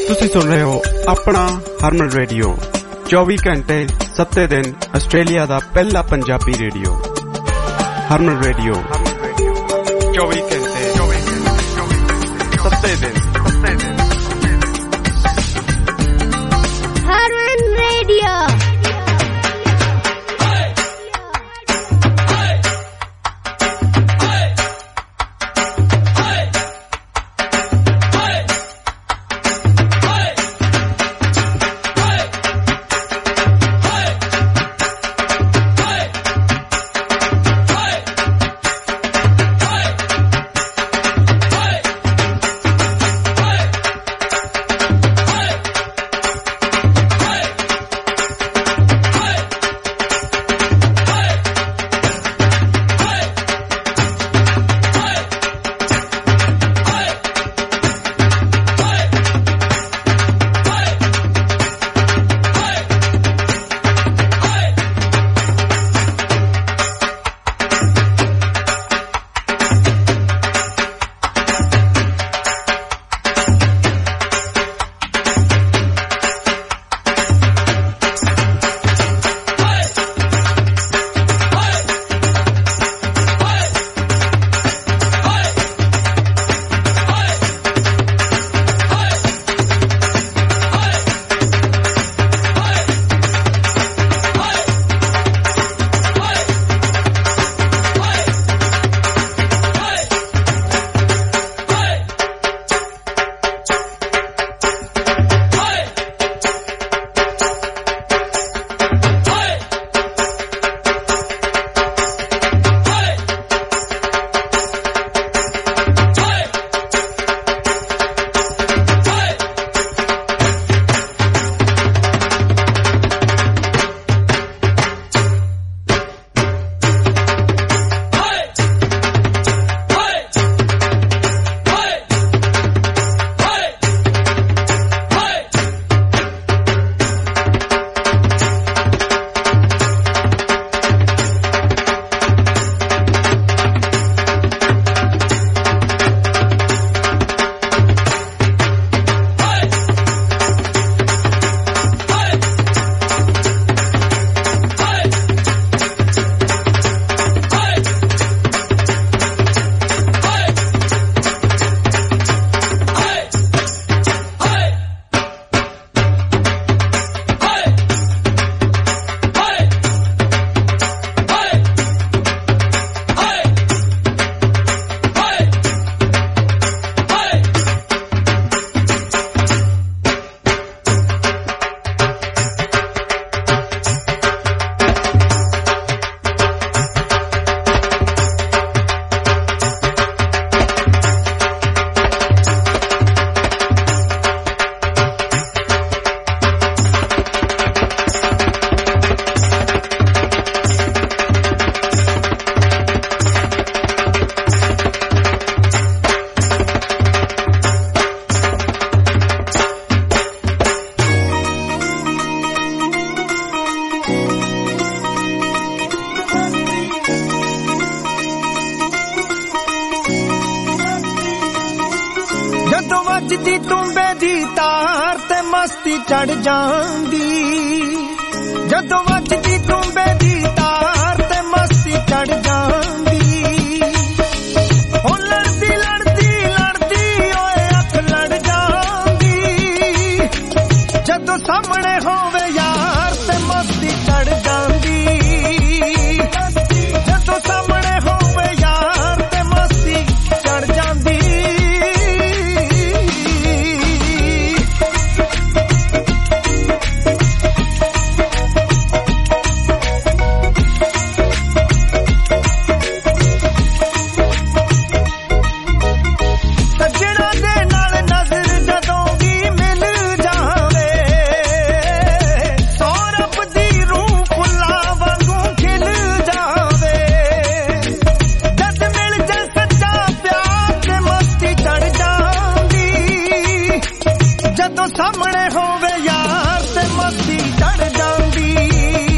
ਤੁਸੀਂ ਸੁਣ ਰਹੇ ਹੋ ਆਪਣਾ ਹਰਮਨ ਰੇਡੀਓ 24 ਘੰਟੇ 7 ਦਿਨ ਆਸਟ੍ਰੇਲੀਆ ਦਾ ਪਹਿਲਾ ਪੰਜਾਬੀ ਰੇਡੀਓ ਹਰਮਨ ਰੇਡੀਓ 24 ਘੰਟੇ 7 ਦਿਨ ਹਰਮਨ ਰੇਡੀਓ ਚੜ ਜਾਂਦੀ ਜਦੋਂ ਵੱਜਦੀ ਤੁੰਬੇ ਦੀ ਤਾਰ ਤੇ ਮਸਤੀ ਚੜ ਜਾਂਦੀ ਉਹ ਲੜਦੀ ਲੜਦੀ ਲੜਦੀ ਓਏ ਅੱਖ ਲੜ ਜਾਂਦੀ ਜਦੋਂ ਸਾਹਮਣੇ ਹੋਵੇ ਯਾਰ ਤੇ ਮਸਤੀ ਚੜ ਜਾਂਦੀ ਜਦੋਂ ਸਾਹਮਣੇ ਹੋਵੇ ਯਾਰ ਤੇ ਮਸਤੀ ਚੜ ਜਾਂਦੀ ਸਾਹਮਣੇ ਹੋਵੇ ਯਾਰ ਤੇ ਮਸਤੀ ਚੜ ਜਾਂਦੀ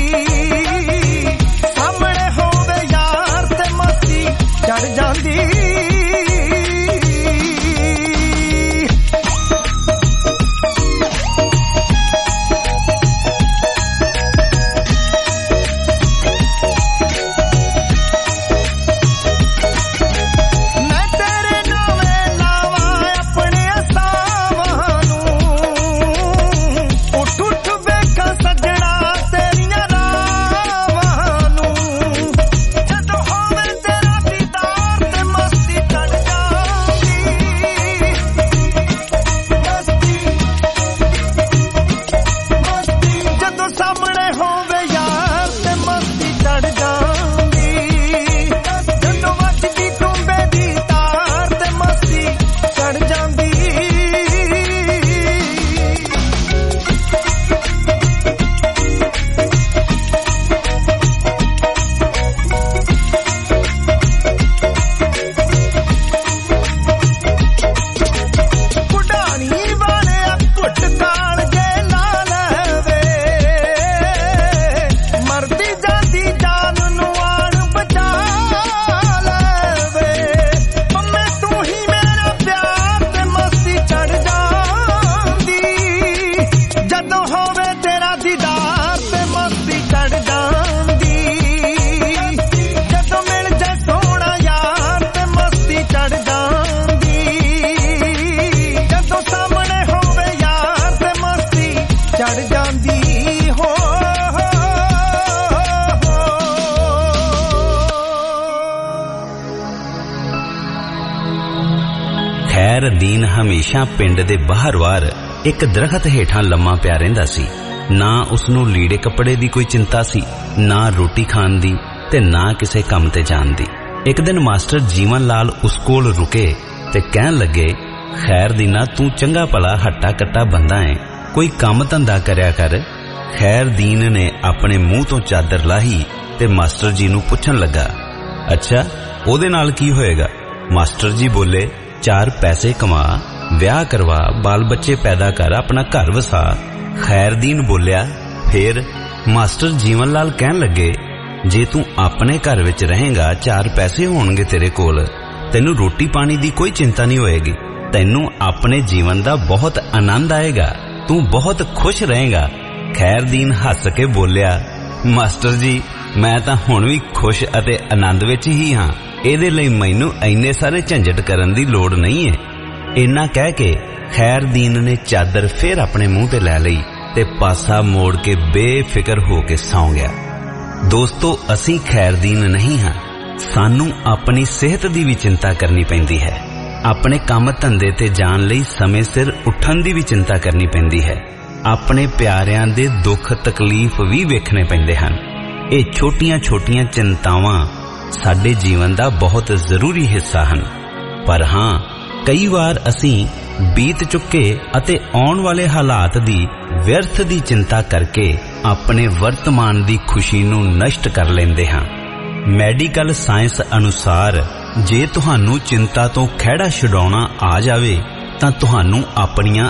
ਸਾਹਮਣੇ ਹੋਵੇ ਯਾਰ ਤੇ ਮਸਤੀ ਚੜ ਜਾਂਦੀ हमेशा पिंड दे बाहर-वार एक दरखत हेठां लम्मा पिया रहिंदा सी। ना उसनूं लीड़े कपड़े दी कोई चिंता सी, ना रोटी खाण दी ते ना किसे काम ते जाण दी। एक दिन मास्टर जीवन लाल उस कोल रुके ते कहण लगे, खैर दीना तू चंगा भला हट्टा कट्टा बंदा है, कोई काम धंधा करया कर। खैर दीन ने अपने मुंह तो चादर लाही ते मास्टर जी नूं पुछण लगा, अच्छा ओदे नाल की होएगा? मास्टर जी बोले, 4 पैसे कमा, ब्याह करवा, बाल बच्चे पैदा कर, अपना घर वसा। खैरदीन बोलिया फिर? मास्टर जीवन लाल कहन लगे, जे तू अपने घर विच रहेगा 4 पैसे होणगे तेरे कोल, तैनू रोटी पानी दी कोई चिंता नहीं होएगी, तैनू अपने जीवन दा बहुत आनंद आएगा, तू बहुत खुश रहेगा। खैरदीन हस के बोलिया, मास्टर जी मैं तां हुण भी खुश अते आनंद विच ही हां, इहदे लई मैनू इन्ने सारे झंझट करन दी लोड़ नहीं है। इन्ना कह के खैरदीन ने चादर फिर अपने मुंह ते लै लई ते पासा मोड़ के बेफिक्र हो के सौ गया। दोस्तों असी खैरदीन नहीं हां, सानू अपनी सेहत दी भी चिंता करनी पैंदी है, अपने काम धंधे ते जाण लई समय सिर उठण दी भी चिंता करनी पैंदी है, अपने प्यारिਆਂ दे दुख तकलीफ भी वेखने पैंदे हन। ये छोटियां छोटियां चिंतावां साडे जीवन दा बहुत जरूरी हिस्सा हन। पर हां कई बार असी बीत चुके अते आउण वाले हालात दी व्यर्थ दी चिंता करके अपने वर्तमान दी खुशी नूं नष्ट कर लैंदे हां। मैडिकल साइंस अनुसार जे तुहानू चिंता तो खैड़ा छुड़ाउणा आ जावे तां तुहानू अपनियां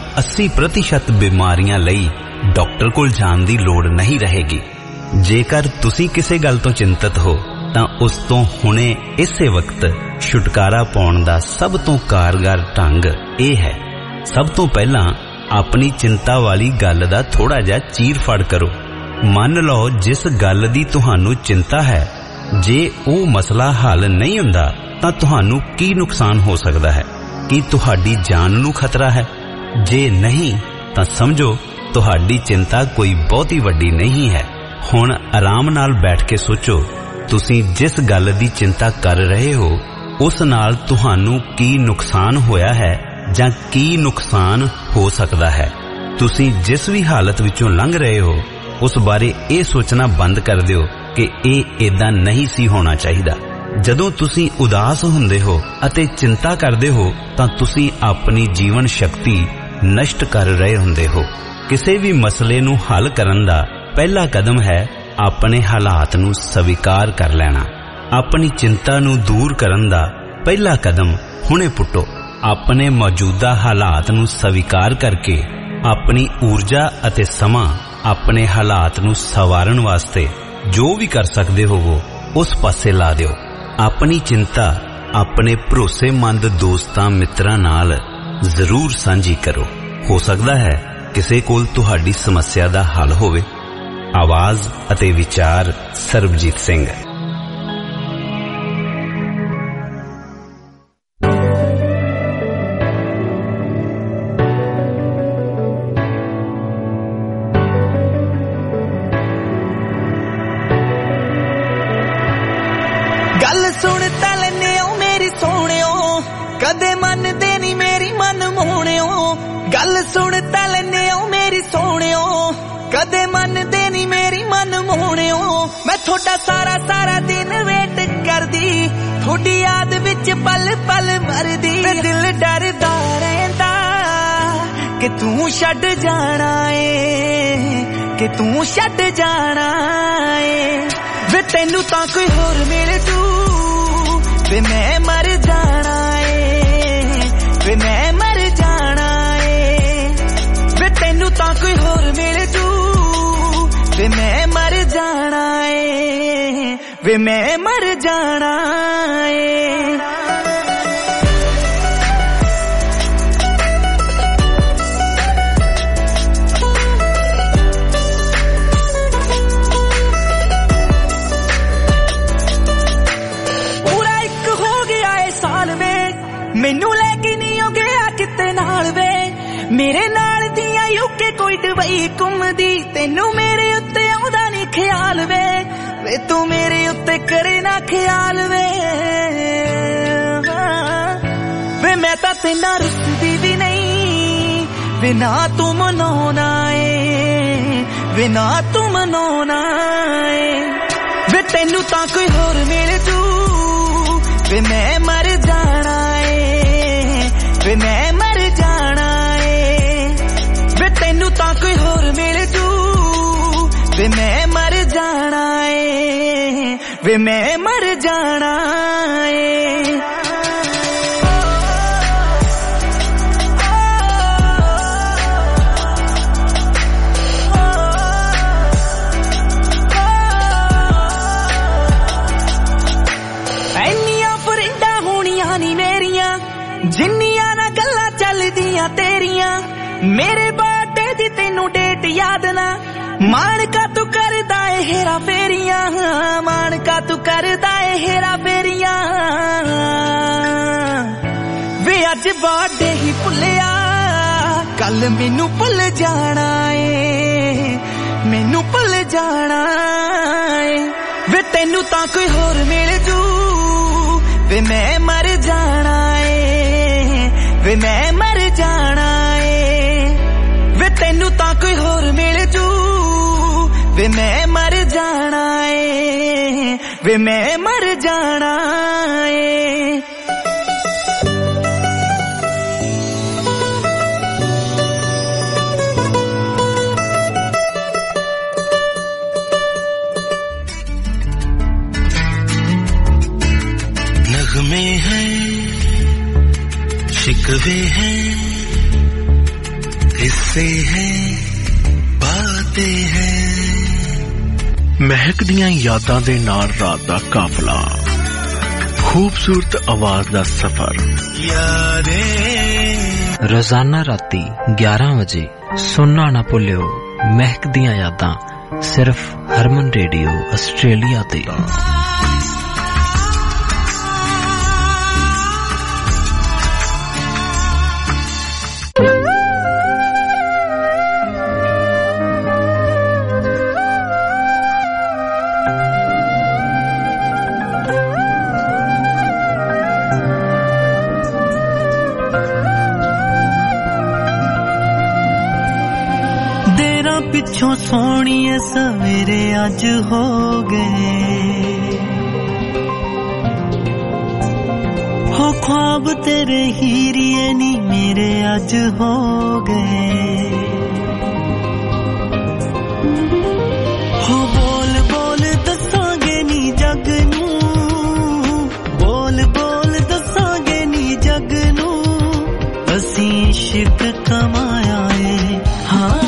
80% बीमारियां लई डॉक्टर कोल जाण दी लोड़ नहीं रहेगी। जेकर तुसी किसे गल तो चिंतित हो तां उस तो हुणे इसे वक्त छुटकारा पाउण दा सब तो कारगर ढंग यह है, सब तो पहला अपनी चिंता वाली गल दा थोड़ा जिहा चीर फड़ करो। मन लो जिस गल दी तुहानू चिंता है, जे वो मसला हल नहीं हुंदा तां तुहानू की नुकसान हो सकदा है? कि तुहाडी जान नू खतरा है? जे नहीं तां समझो तुहाडी चिंता कोई बहुती वड्डी नहीं है। हुण आराम नाल बैठ के सोचो, तुसी जिस गल दी चिंता कर रहे हो उस नाल तुहानू की नुकसान होया है जां की नुकसान हो सकदा है। तुसी जिस भी हालत विचों लंघ रहे हो उस बारे ये सोचना बंद कर दिओ कि ये इदां नहीं सी होना चाहिदा। जदों तुसी उदास हुंदे हो अते चिंता करदे हो तां तुसी अपनी जीवन शक्ति नष्ट कर रहे हुंदे हो। किसी भी मसले नू हल करन दा पहला कदम है अपने हालात नू स्वीकार कर लेना। अपनी चिंता नू दूर करन दा पहला कदम हुणे पुट्टो। अपने मौजूदा हालात नू स्वीकार करके अपनी ऊर्जा अते समा अपने हालात नू सवारन वास्ते जो भी कर सकते हो वो उस पासे ला दिओ। अपनी चिंता अपने भरोसेमंद दोस्तां मित्रां नाल जरूर सांझी करो। हो सकदा है किसे कोल तुहाडी समस्या दा हल होवे। आवाज अते विचार सरबजीत सिंह। गल सुन तलने मेरी सोहणियो, कदे मन दे नी मेरी मन मोहणियो। गल सुन तलने मेरी सोहणियो, कदे मन दे नी मेरी मन मोहणियो। मैं थोड़ा सारा दिन वेट करदी, थोड़ी याद विच पल पल मरदी। दिल डरदा रहिंदा कि तू छड्ड जाना है, कि तू छड्ड जाना है। वे तैनू तां कोई होर मिल जू वे मैं मर जाना है, वे मैं मर जाना है। वे तैनू तां कोई होर मिल जू वे मैं मर जाना है, वे मैं मर जाना है। मैनू लेके नहीं हो गया किते नाल वे, मेरे नाल दियां यूके कोई दुबई घूमदी। तेनू मेरे उत्ते आउंदा नहीं ख्याल वे, वे तू मेरे उत्ते करे ना ख्याल वे। वे मैं तां तेरे नाल रुसदी भी बिना तू मनाना है बिना तू मनाना है वे तेनू तां कोई होर मिल जू वे मैं मर जाना है वे मैं मर जाना है वे तेनू तां कोई होर मिल जू वे मैं मर जाना है वे मैं मर जाना है ऐनियां फरिंदा होनियां नी मेरियां जिन्नियां ना गल्लां चलदियां तेरियां मेरे बर्थडे दी तैनू डेट याद ना मान का तू करदा है हेरा फेरियां मान का तू करदा है हेरा फेरियां वे अज बर्थडे ही भुलिया कल मैनू भुल जाना है मैनू भुल जाना है वे तेनू तां कोई होर मिल जू वे मैं मर जाना है वे मैं मर जाना है वे तेनू तां कोई होर मिल जू वे मैं मर जाना है वे मैं मर जाना है नगमे हैं शिकवे हैं किस्से हैं बातें हैं महक दियां यादां दे नाल रात दा काफला खूबसूरत आवाज दा सफर यादें रोजाना राती 11 बजे सुनना ना भुल्लियो महक दियां यादां सिर्फ हरमन रेडियो ऑस्ट्रेलिया ते पिछों सोनिए सवेरे अज हो गए हो ख्वाब तेरे हीरिए नी मेरे अज हो गए हो बोल बोल दसांगे नी जग नू बोल बोल दसांगे नी जग नू असीं इश्क कमाया है हाँ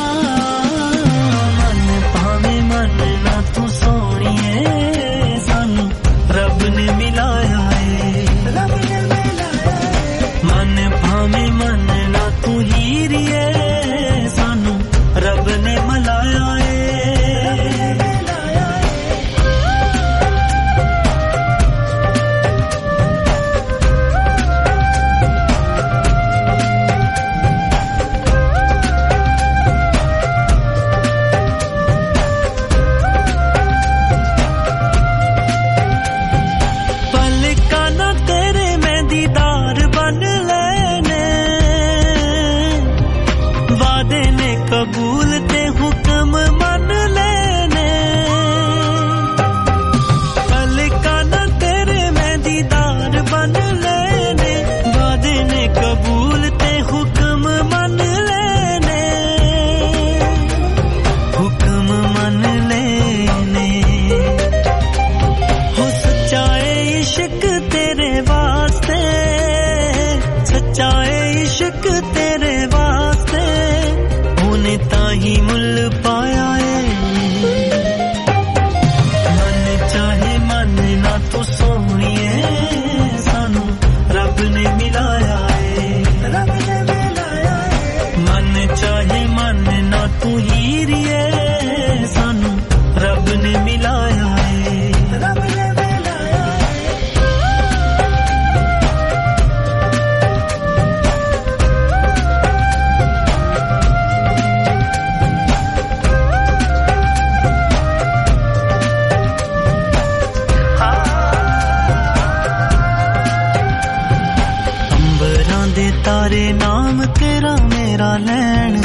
तारे नाम तेरा मेरा लैन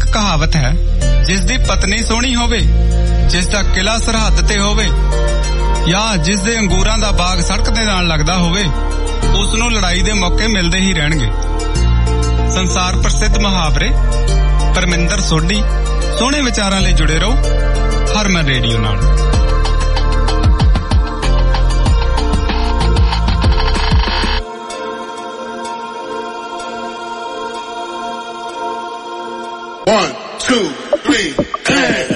ਕਹਾਵਤ ਹੈ, ਜਿਸ ਦੀ ਪਤਨੀ ਸੋਹਣੀ ਹੋਵੇ, ਜਿਸ ਦਾ ਕਿਲਾ ਸਰਹੱਦ ਤੇ ਹੋਵੇ, ਜਾਂ ਜਿਸ ਦੇ ਅੰਗੂਰਾਂ ਦਾ ਬਾਗ ਸੜਕ ਦੇ ਨਾਲ ਲੱਗਦਾ ਹੋਵੇ, ਉਸ ਨੂੰ ਲੜਾਈ ਦੇ ਮੌਕੇ ਮਿਲਦੇ ਹੀ ਰਹਿਣਗੇ। ਸੰਸਾਰ ਪ੍ਰਸਿੱਧ ਮੁਹਾਵਰੇ ਪਰਮਿੰਦਰ ਸੋਢੀ। ਸੋਹਣੇ ਵਿਚਾਰਾਂ ਲਈ ਜੁੜੇ ਰਹੋ ਹਰਮਨ ਰੇਡੀਓ ਨਾਲ। One, two, three, and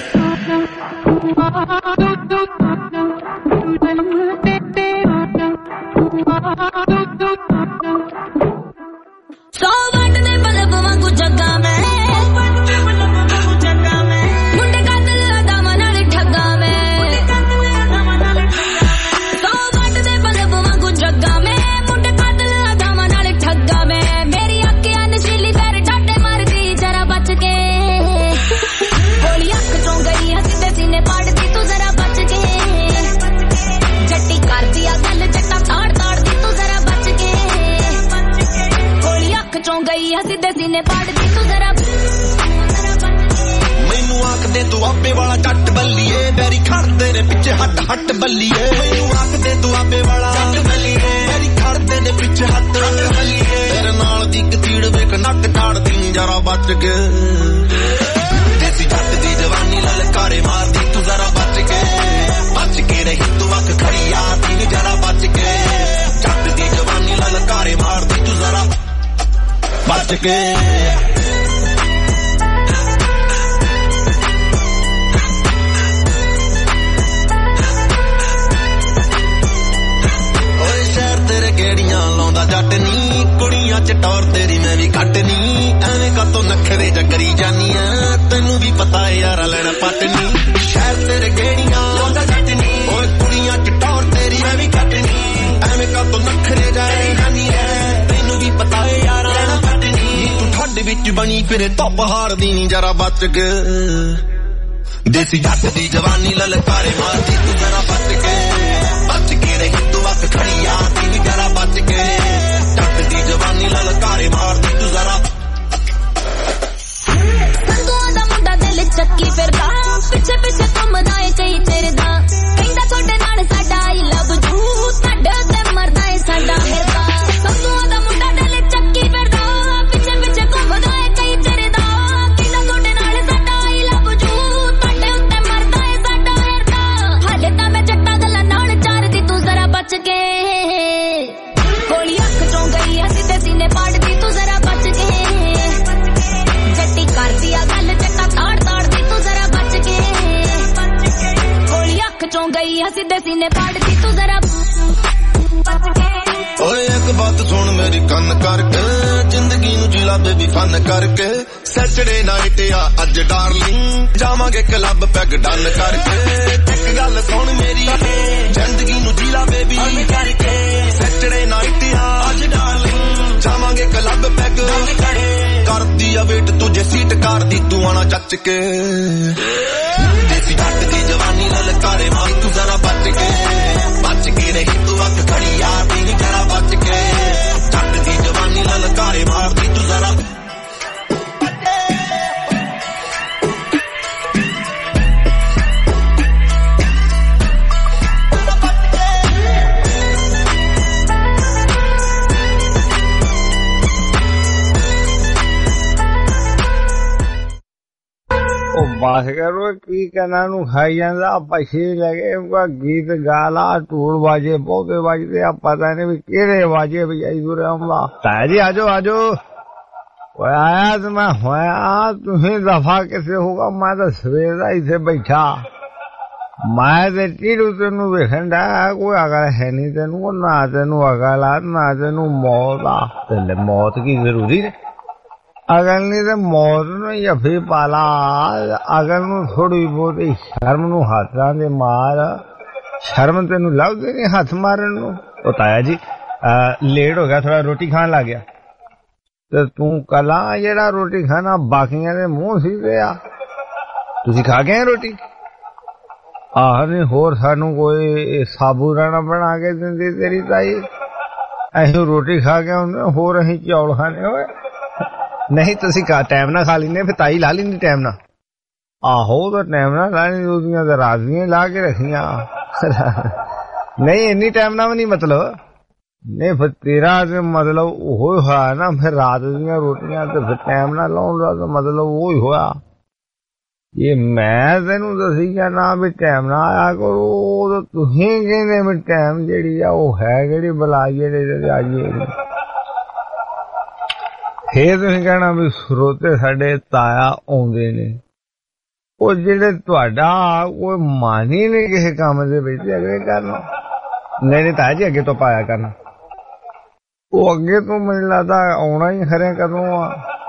ਦੁਆਬੇ ਵਾਲਾ ਜੱਟ ਬੱਲੀਏ, ਬੈਰੀ ਖੜਦੇ ਨੇ ਪਿੱਛੇ ਹੱਟ ਹੱਟ ਬੱਲੀਏ। ਮੈਨੂੰ ਆਖਦੇ ਦੁਆਬੇ ਵਾਲਾ ਜੱਟ ਬੱਲੀਏ, ਬੈਰੀ ਖੜਦੇ ਨੇ ਪਿੱਛੇ ਹੱਟ ਹੱਟ ਬੱਲੀਏ। ਤੇਰੇ ਨਾਲ ਦੀ ਕਤੀੜ ਵੇਖ ਨੱਕ ਝਾੜਦੀ ਜਰਾ ਬਚ ਕੇ, ਦੇਸੀ ਜੱਟ ਦੀ ਜਵਾਨੀ ਲਲਕਾਰੇ ਮਾਰਦੀ ਤੂੰ ਜ਼ਰਾ ਬਚ ਕੇ ਰਹੀ ਤੂੰ ਅੱਖ ਖੜੀ ਆਦੀ ਜਰਾ ਬਚ ਕੇ। ਜੱਟ ਦੀ ਜਵਾਨੀ ਲਲਕਾਰੇ ਮਾਰਦੀ ਤੂੰ ਜ਼ਰਾ ਬਚ ਕੇ। ਲਾਉਂਦਾ ਜੱਟ ਨੀ ਕੁੜੀਆਂ ਚ ਟੌਰ ਤੇਰੀ ਮੈਂ ਵੀ ਘੱਟ ਨੀ, ਐਵੇਂ ਕਾਤੋਂ ਨਖਰੇ ਜਾਂ ਕਰੀ ਜਾਨੀ ਆ, ਤੈਨੂੰ ਵੀ ਪਤਾ ਯਾਰਾ ਲੈਣਾ ਪੱਟ ਨੀ। ਸ਼ਹਿਰ ਤੇਰੇ ਗੇੜੀਆਂ ਲਾਉਂਦਾ ਜੱਟ ਨੀ, ਓਏ ਕੁੜੀਆਂ ਚ ਟੌਰ ਤੇਰੀ ਮੈਂ ਵੀ ਘੱਟ ਨੀ, ਐਵੇਂ ਕਾਤੋਂ ਨਖਰੇ ਜਾਏ ਜਾਨੀ ਐ, ਤੈਨੂੰ ਵੀ ਪਤਾ ਯਾਰਾ ਲੈਣਾ ਪੱਟ ਨੀ। ਤੂੰ ਠੱਡ ਵਿੱਚ ਬਣੀ ਫਿਰੇ ਧੁੱਪ ਹਾਰਦੀ ਨੀ ਜਰਾ ਬਚ ਕੇ, ਦੇਸੀ ਜੱਟ ਦੀ ਜਵਾਨੀ ਲਲਕਾਰੇ ਮਾਰਦੀ ਤੂੰ ਜਰਾ ਬਚ ਕੇ ਰਹੀ ਤੂੰ ਅੱਖ ਖੜੀ ਆਦੀ ਨੀ ਜਰਾ ਬਚ ਕੇ। ਜੱਟ ਦੀ ਜਵਾਨੀ ਲਲਕਾਰੇ ਮਾਰਦੀ ਤੂੰ ਜ਼ਰਾ। ਸੰਗੂਆਂ ਦਾ ਮੁੰਡਾ ਦਿਲ ਚੱਕੀ ਫਿਰਦਾ, ਪਿੱਛੇ ਪਿੱਛੇ ਘੁੰਮਦਾ ਏ ਕਈ ਤੇਰੇ ਦਾ, ਕਹਿੰਦਾ ਤੁਹਾਡੇ ਨਾਲ ਸਾਡਾ ਆਈ ਲਵ ਯੂ, ਤੁਹਾਡੇ ਤੇ ਮਰਦਾ ਏ ਸਾਡਾ ਹਿਰਦਾ। ਸੰਗੂਆਂ ਦਾ ਮੁੰਡਾ ਦਿਲ ਚੱਕੀ ਫਿਰਦਾ, ਪਿੱਛੇ ਪਿੱਛੇ ਘੁੰਮਦਾ ਏ ਕਈ ਤੇਰੇ ਦਾ, ਕਹਿੰਦਾ ਤੁਹਾਡੇ ਨਾਲ ਸਾਡਾ ਆਈ ਲਵ ਯੂ, ਤੁਹਾਡੇ ਉੱਤੇ ਮਰਦਾ ਏ ਸਾਡਾ ਹਿਰਦਾ। ਹਾਲੇ ਤਾਂ ਮੈਂ ਜੱਟਾਂ ਗੱਲਾਂ ਨਾਲ ਚਾਰਦੀ ਤੂੰ ਜ਼ਰਾ ਬਚ ਕੇ, ਗੋਲੀ ਅੱਖ ਚੋਂ ਗਈ ਆ ਸਿੱਧੇ ਸੀਨੇ ਪਾੜਦੀ ਤੂੰ ਜ਼ਰਾ ਬਚ ਕੇ। ਜੱਟੀ ਕਰਦੀ ਆ ਗੱਲ ਜੱਟਾ ਤਾੜ ਤਾੜਦੀ ਤੂੰ ਜ਼ਰਾ ਬਚ ਕੇ, ਗੋਲੀ ਅੱਖ ਚੋਂ ਗਈ ਆ ਸਿੱਧੇ ਸੀਨੇ ਪਾੜਦੀ ਤੂੰ ਜ਼ਰਾ ਬਚ ਕੇ। ਓਏ ਇੱਕ ਬਾਤ ਸੁਣ ਮੇਰੀ ਕੰਨ ਕਰਕੇ, ਜ਼ਿੰਦਗੀ ਨੂੰ ਜਿਲਾ ਬੇਬੀ ਫਨ ਕਰਕੇ। ਸੈਟਰਡੇ ਨਾਈਟ ਆ ਅੱਜ ਡਾਰਲਿੰਗ, ਜਾਵਾਂਗੇ ਕਲੱਬ ਪੈਗ ਡਨ ਕਰਕੇ। ਇੱਕ ਗੱਲ ਸੁਣ ਮੇਰੀ, ਜ਼ਿੰਦਗੀ ਨੂੰ ਜਿਲਾ ਬੇਬੀ ਕਰਕੇ। ਸੈਟਰਡੇ ਨਾਈਟ ਆ ਅੱਜ ਡਾਰਲਿੰਗ, ਜਾਵਾਂਗੇ ਕਲੱਬ ਪੈਗ ਕਰਦੀ ਆ ਵੇਟ ਤੁਝੇ ਸੀਟ ਕਰਦੀ ਤੂੰ ਆਣਾ ਚੱਚ ਕੇ। ਦੇਸੀ ਜੱਟ ਦੀ ਜਵਾਨੀ ਲਲਕਾਰੇ ਮਾਰ ਤੂੰ ਜ਼ਰਾ ਬਚ ਕੇ ਰਹੀ ਤੂੰ ਅੱਖ ਖੜੀ ਆਦੀ ਨੀ ਜਰਾ ਬਚ ਕੇ। ਜੱਟ ਦੀ ਜਵਾਨੀ ਲਲਕਾਰੇ ਮਾਰਦੀ ਤੂੰ ਜ਼ਰਾ। ਬਸ ਕਰੋ ਕੀ ਕਹਿਣਾ ਨੂੰ ਖਾਈ ਜਾਂਦਾ, ਪੈਸੇ ਲੈ ਕੇ ਗੀਤ ਗਾ ਲਾ, ਢੋਲ ਬਾਜੇ ਬਹੁਤੇ ਵੱਜਦੇ ਆ, ਪਤਾ ਨਹੀਂ ਵੀ ਕਿਹੜੇ ਬਾਜੇ ਵਜਾਈ ਤੁਰੇ ਆਉਂਦਾ। ਤਾਇਆ ਜੀ ਆਜੋ ਆਜੋ। ਓਏ ਆਇਆ ਤੇ ਮੈਂ ਹੋਇਆ, ਤੁਸੀਂ ਦਫਾ ਕਿਸੇ ਹੋਗਾ, ਮੈਂ ਤਾਂ ਸਵੇਰ ਦਾ ਇੱਥੇ ਬੈਠਾ, ਮੈਂ ਤੇ ਟੀੜੂ ਤੈਨੂੰ ਵੇਖਣ ਦਾ, ਕੋਈ ਅਕਲ ਹੈ ਨਹੀਂ ਤੈਨੂੰ, ਨਾ ਤੈਨੂੰ ਅਕਲ ਆ ਨਾ ਤੈਨੂੰ ਮੌਤ ਆ। ਤੇ ਮੌਤ ਕੀ ਜ਼ਰੂਰੀ ਨੇ? ਅਗਲ ਨਹੀਂ ਤੇ ਮੌਤ ਨੂੰ ਜੱਫੀ ਪਾਲਾ, ਅਗਲ ਨੂੰ ਥੋੜੀ ਬਹੁਤੀ ਸ਼ਰਮ ਨੂੰ ਹੱਥਾਂ ਦੇ ਮਾਰ। ਸ਼ਰਮ ਤੈਨੂੰ ਲੱਗਦੀ ਨਹੀਂ ਹੱਥ ਮਾਰਨ ਨੂੰ? ਉਹ ਤਾਇਆ ਜੀ ਲੇਟ ਹੋ ਗਿਆ ਥੋੜਾ, ਰੋਟੀ ਖਾਣ ਲੱਗ ਗਿਆ। ਤੇ ਤੂੰ ਕਲਾ ਜਿਹੜਾ ਰੋਟੀ ਖਾਣਾ ਬਾਕੀਆਂ ਦੇ ਮੂੰਹ ਸੀਦੇ ਆ, ਤੁਸੀਂ ਖਾ ਗਏ ਰੋਟੀ? ਆਹ ਨਹੀਂ ਹੋਰ ਸਾਨੂੰ ਕੋਈ ਸਾਬੂਦਾਨਾ ਬਣਾ ਕੇ ਦਿੰਦੀ ਤੇਰੀ ਤਾਈ, ਅਸੀਂ ਰੋਟੀ ਖਾ ਕੇ ਹੁੰਦੇ, ਹੋਰ ਅਸੀਂ ਚੌਲ ਖਾਣੇ ਹੋਏ। ਨਹੀਂ ਤੁਸੀਂ ਟਾਈਮ ਨਾਲ ਖਾ ਲੈਂਦੇ, ਫਿਰ ਤਾਈ ਲਾ ਲੈਂਦੀ ਟਾਈਮ ਨਾਲ। ਆਹੋ ਤਾਂ ਟਾਈਮ ਨਾਲ ਲਾ ਲੈਂਦੀ, ਉਹਦੀਆਂ ਤਾਂ ਰਾਤ ਦੀਆਂ ਲਾ ਕੇ ਰੱਖੀਆਂ। ਨਹੀਂ ਇੰਨੀ ਟਾਈਮ ਨਾਲ ਵੀ ਨਹੀਂ ਮਤਲਬ, ਨਹੀਂ ਫਿਰ ਤੇਰਾ ਤੇ ਮਤਲਬ ਉਹ ਹੋਇਆ ਨਾ, ਫਿਰ ਰਾਤ ਦੀਆਂ ਰੋਟੀਆਂ ਤੇ ਫਿਰ ਟਾਈਮ ਨਾਲ ਲਾਉਣ ਦਾ ਤਾਂ ਮਤਲਬ ਉਹ ਹੀ ਹੋਇਆ। ਇਹ ਮੈਂ ਤੈਨੂੰ ਦੱਸੀ ਜਾਣਾ ਵੀ ਟਾਈਮ ਨਾਲ ਆਇਆ ਕਰੋ, ਉਹ ਤੁਸੀਂ ਕਹਿੰਦੇ ਵੀ ਟਾਈਮ ਜਿਹੜੀ ਆ ਉਹ ਹੈ ਕਿਹੜੀ ਬੁਲਾਈ ਜਿਹੜੇ ਆਈਏ। ਫੇਰ ਤੁਸੀਂ ਕਹਿਣਾ ਵੀ ਸਰੋਤੇ ਸਾਡੇ ਤਾਇਆ ਆਉਂਦੇ ਨੇ, ਉਹ ਜਿਹੜੇ ਤੁਹਾਡਾ ਕੋਈ ਮਨ ਹੀ ਨਹੀਂ ਕਿਸੇ ਕੰਮ ਦੇ ਵਿੱਚ ਅਗਲੇ ਕਰਨਾ। ਨਹੀਂ ਤਾਇਆ ਜੀ ਅੱਗੇ ਤੋਂ ਪਾਇਆ ਕਰਨਾ, ਉਹ ਅੱਗੇ ਤੋਂ ਮੈਨੂੰ ਲੱਗਦਾ ਆਉਣਾ ਹੀ ਖਰੇ ਕਦੋਂ ਆ,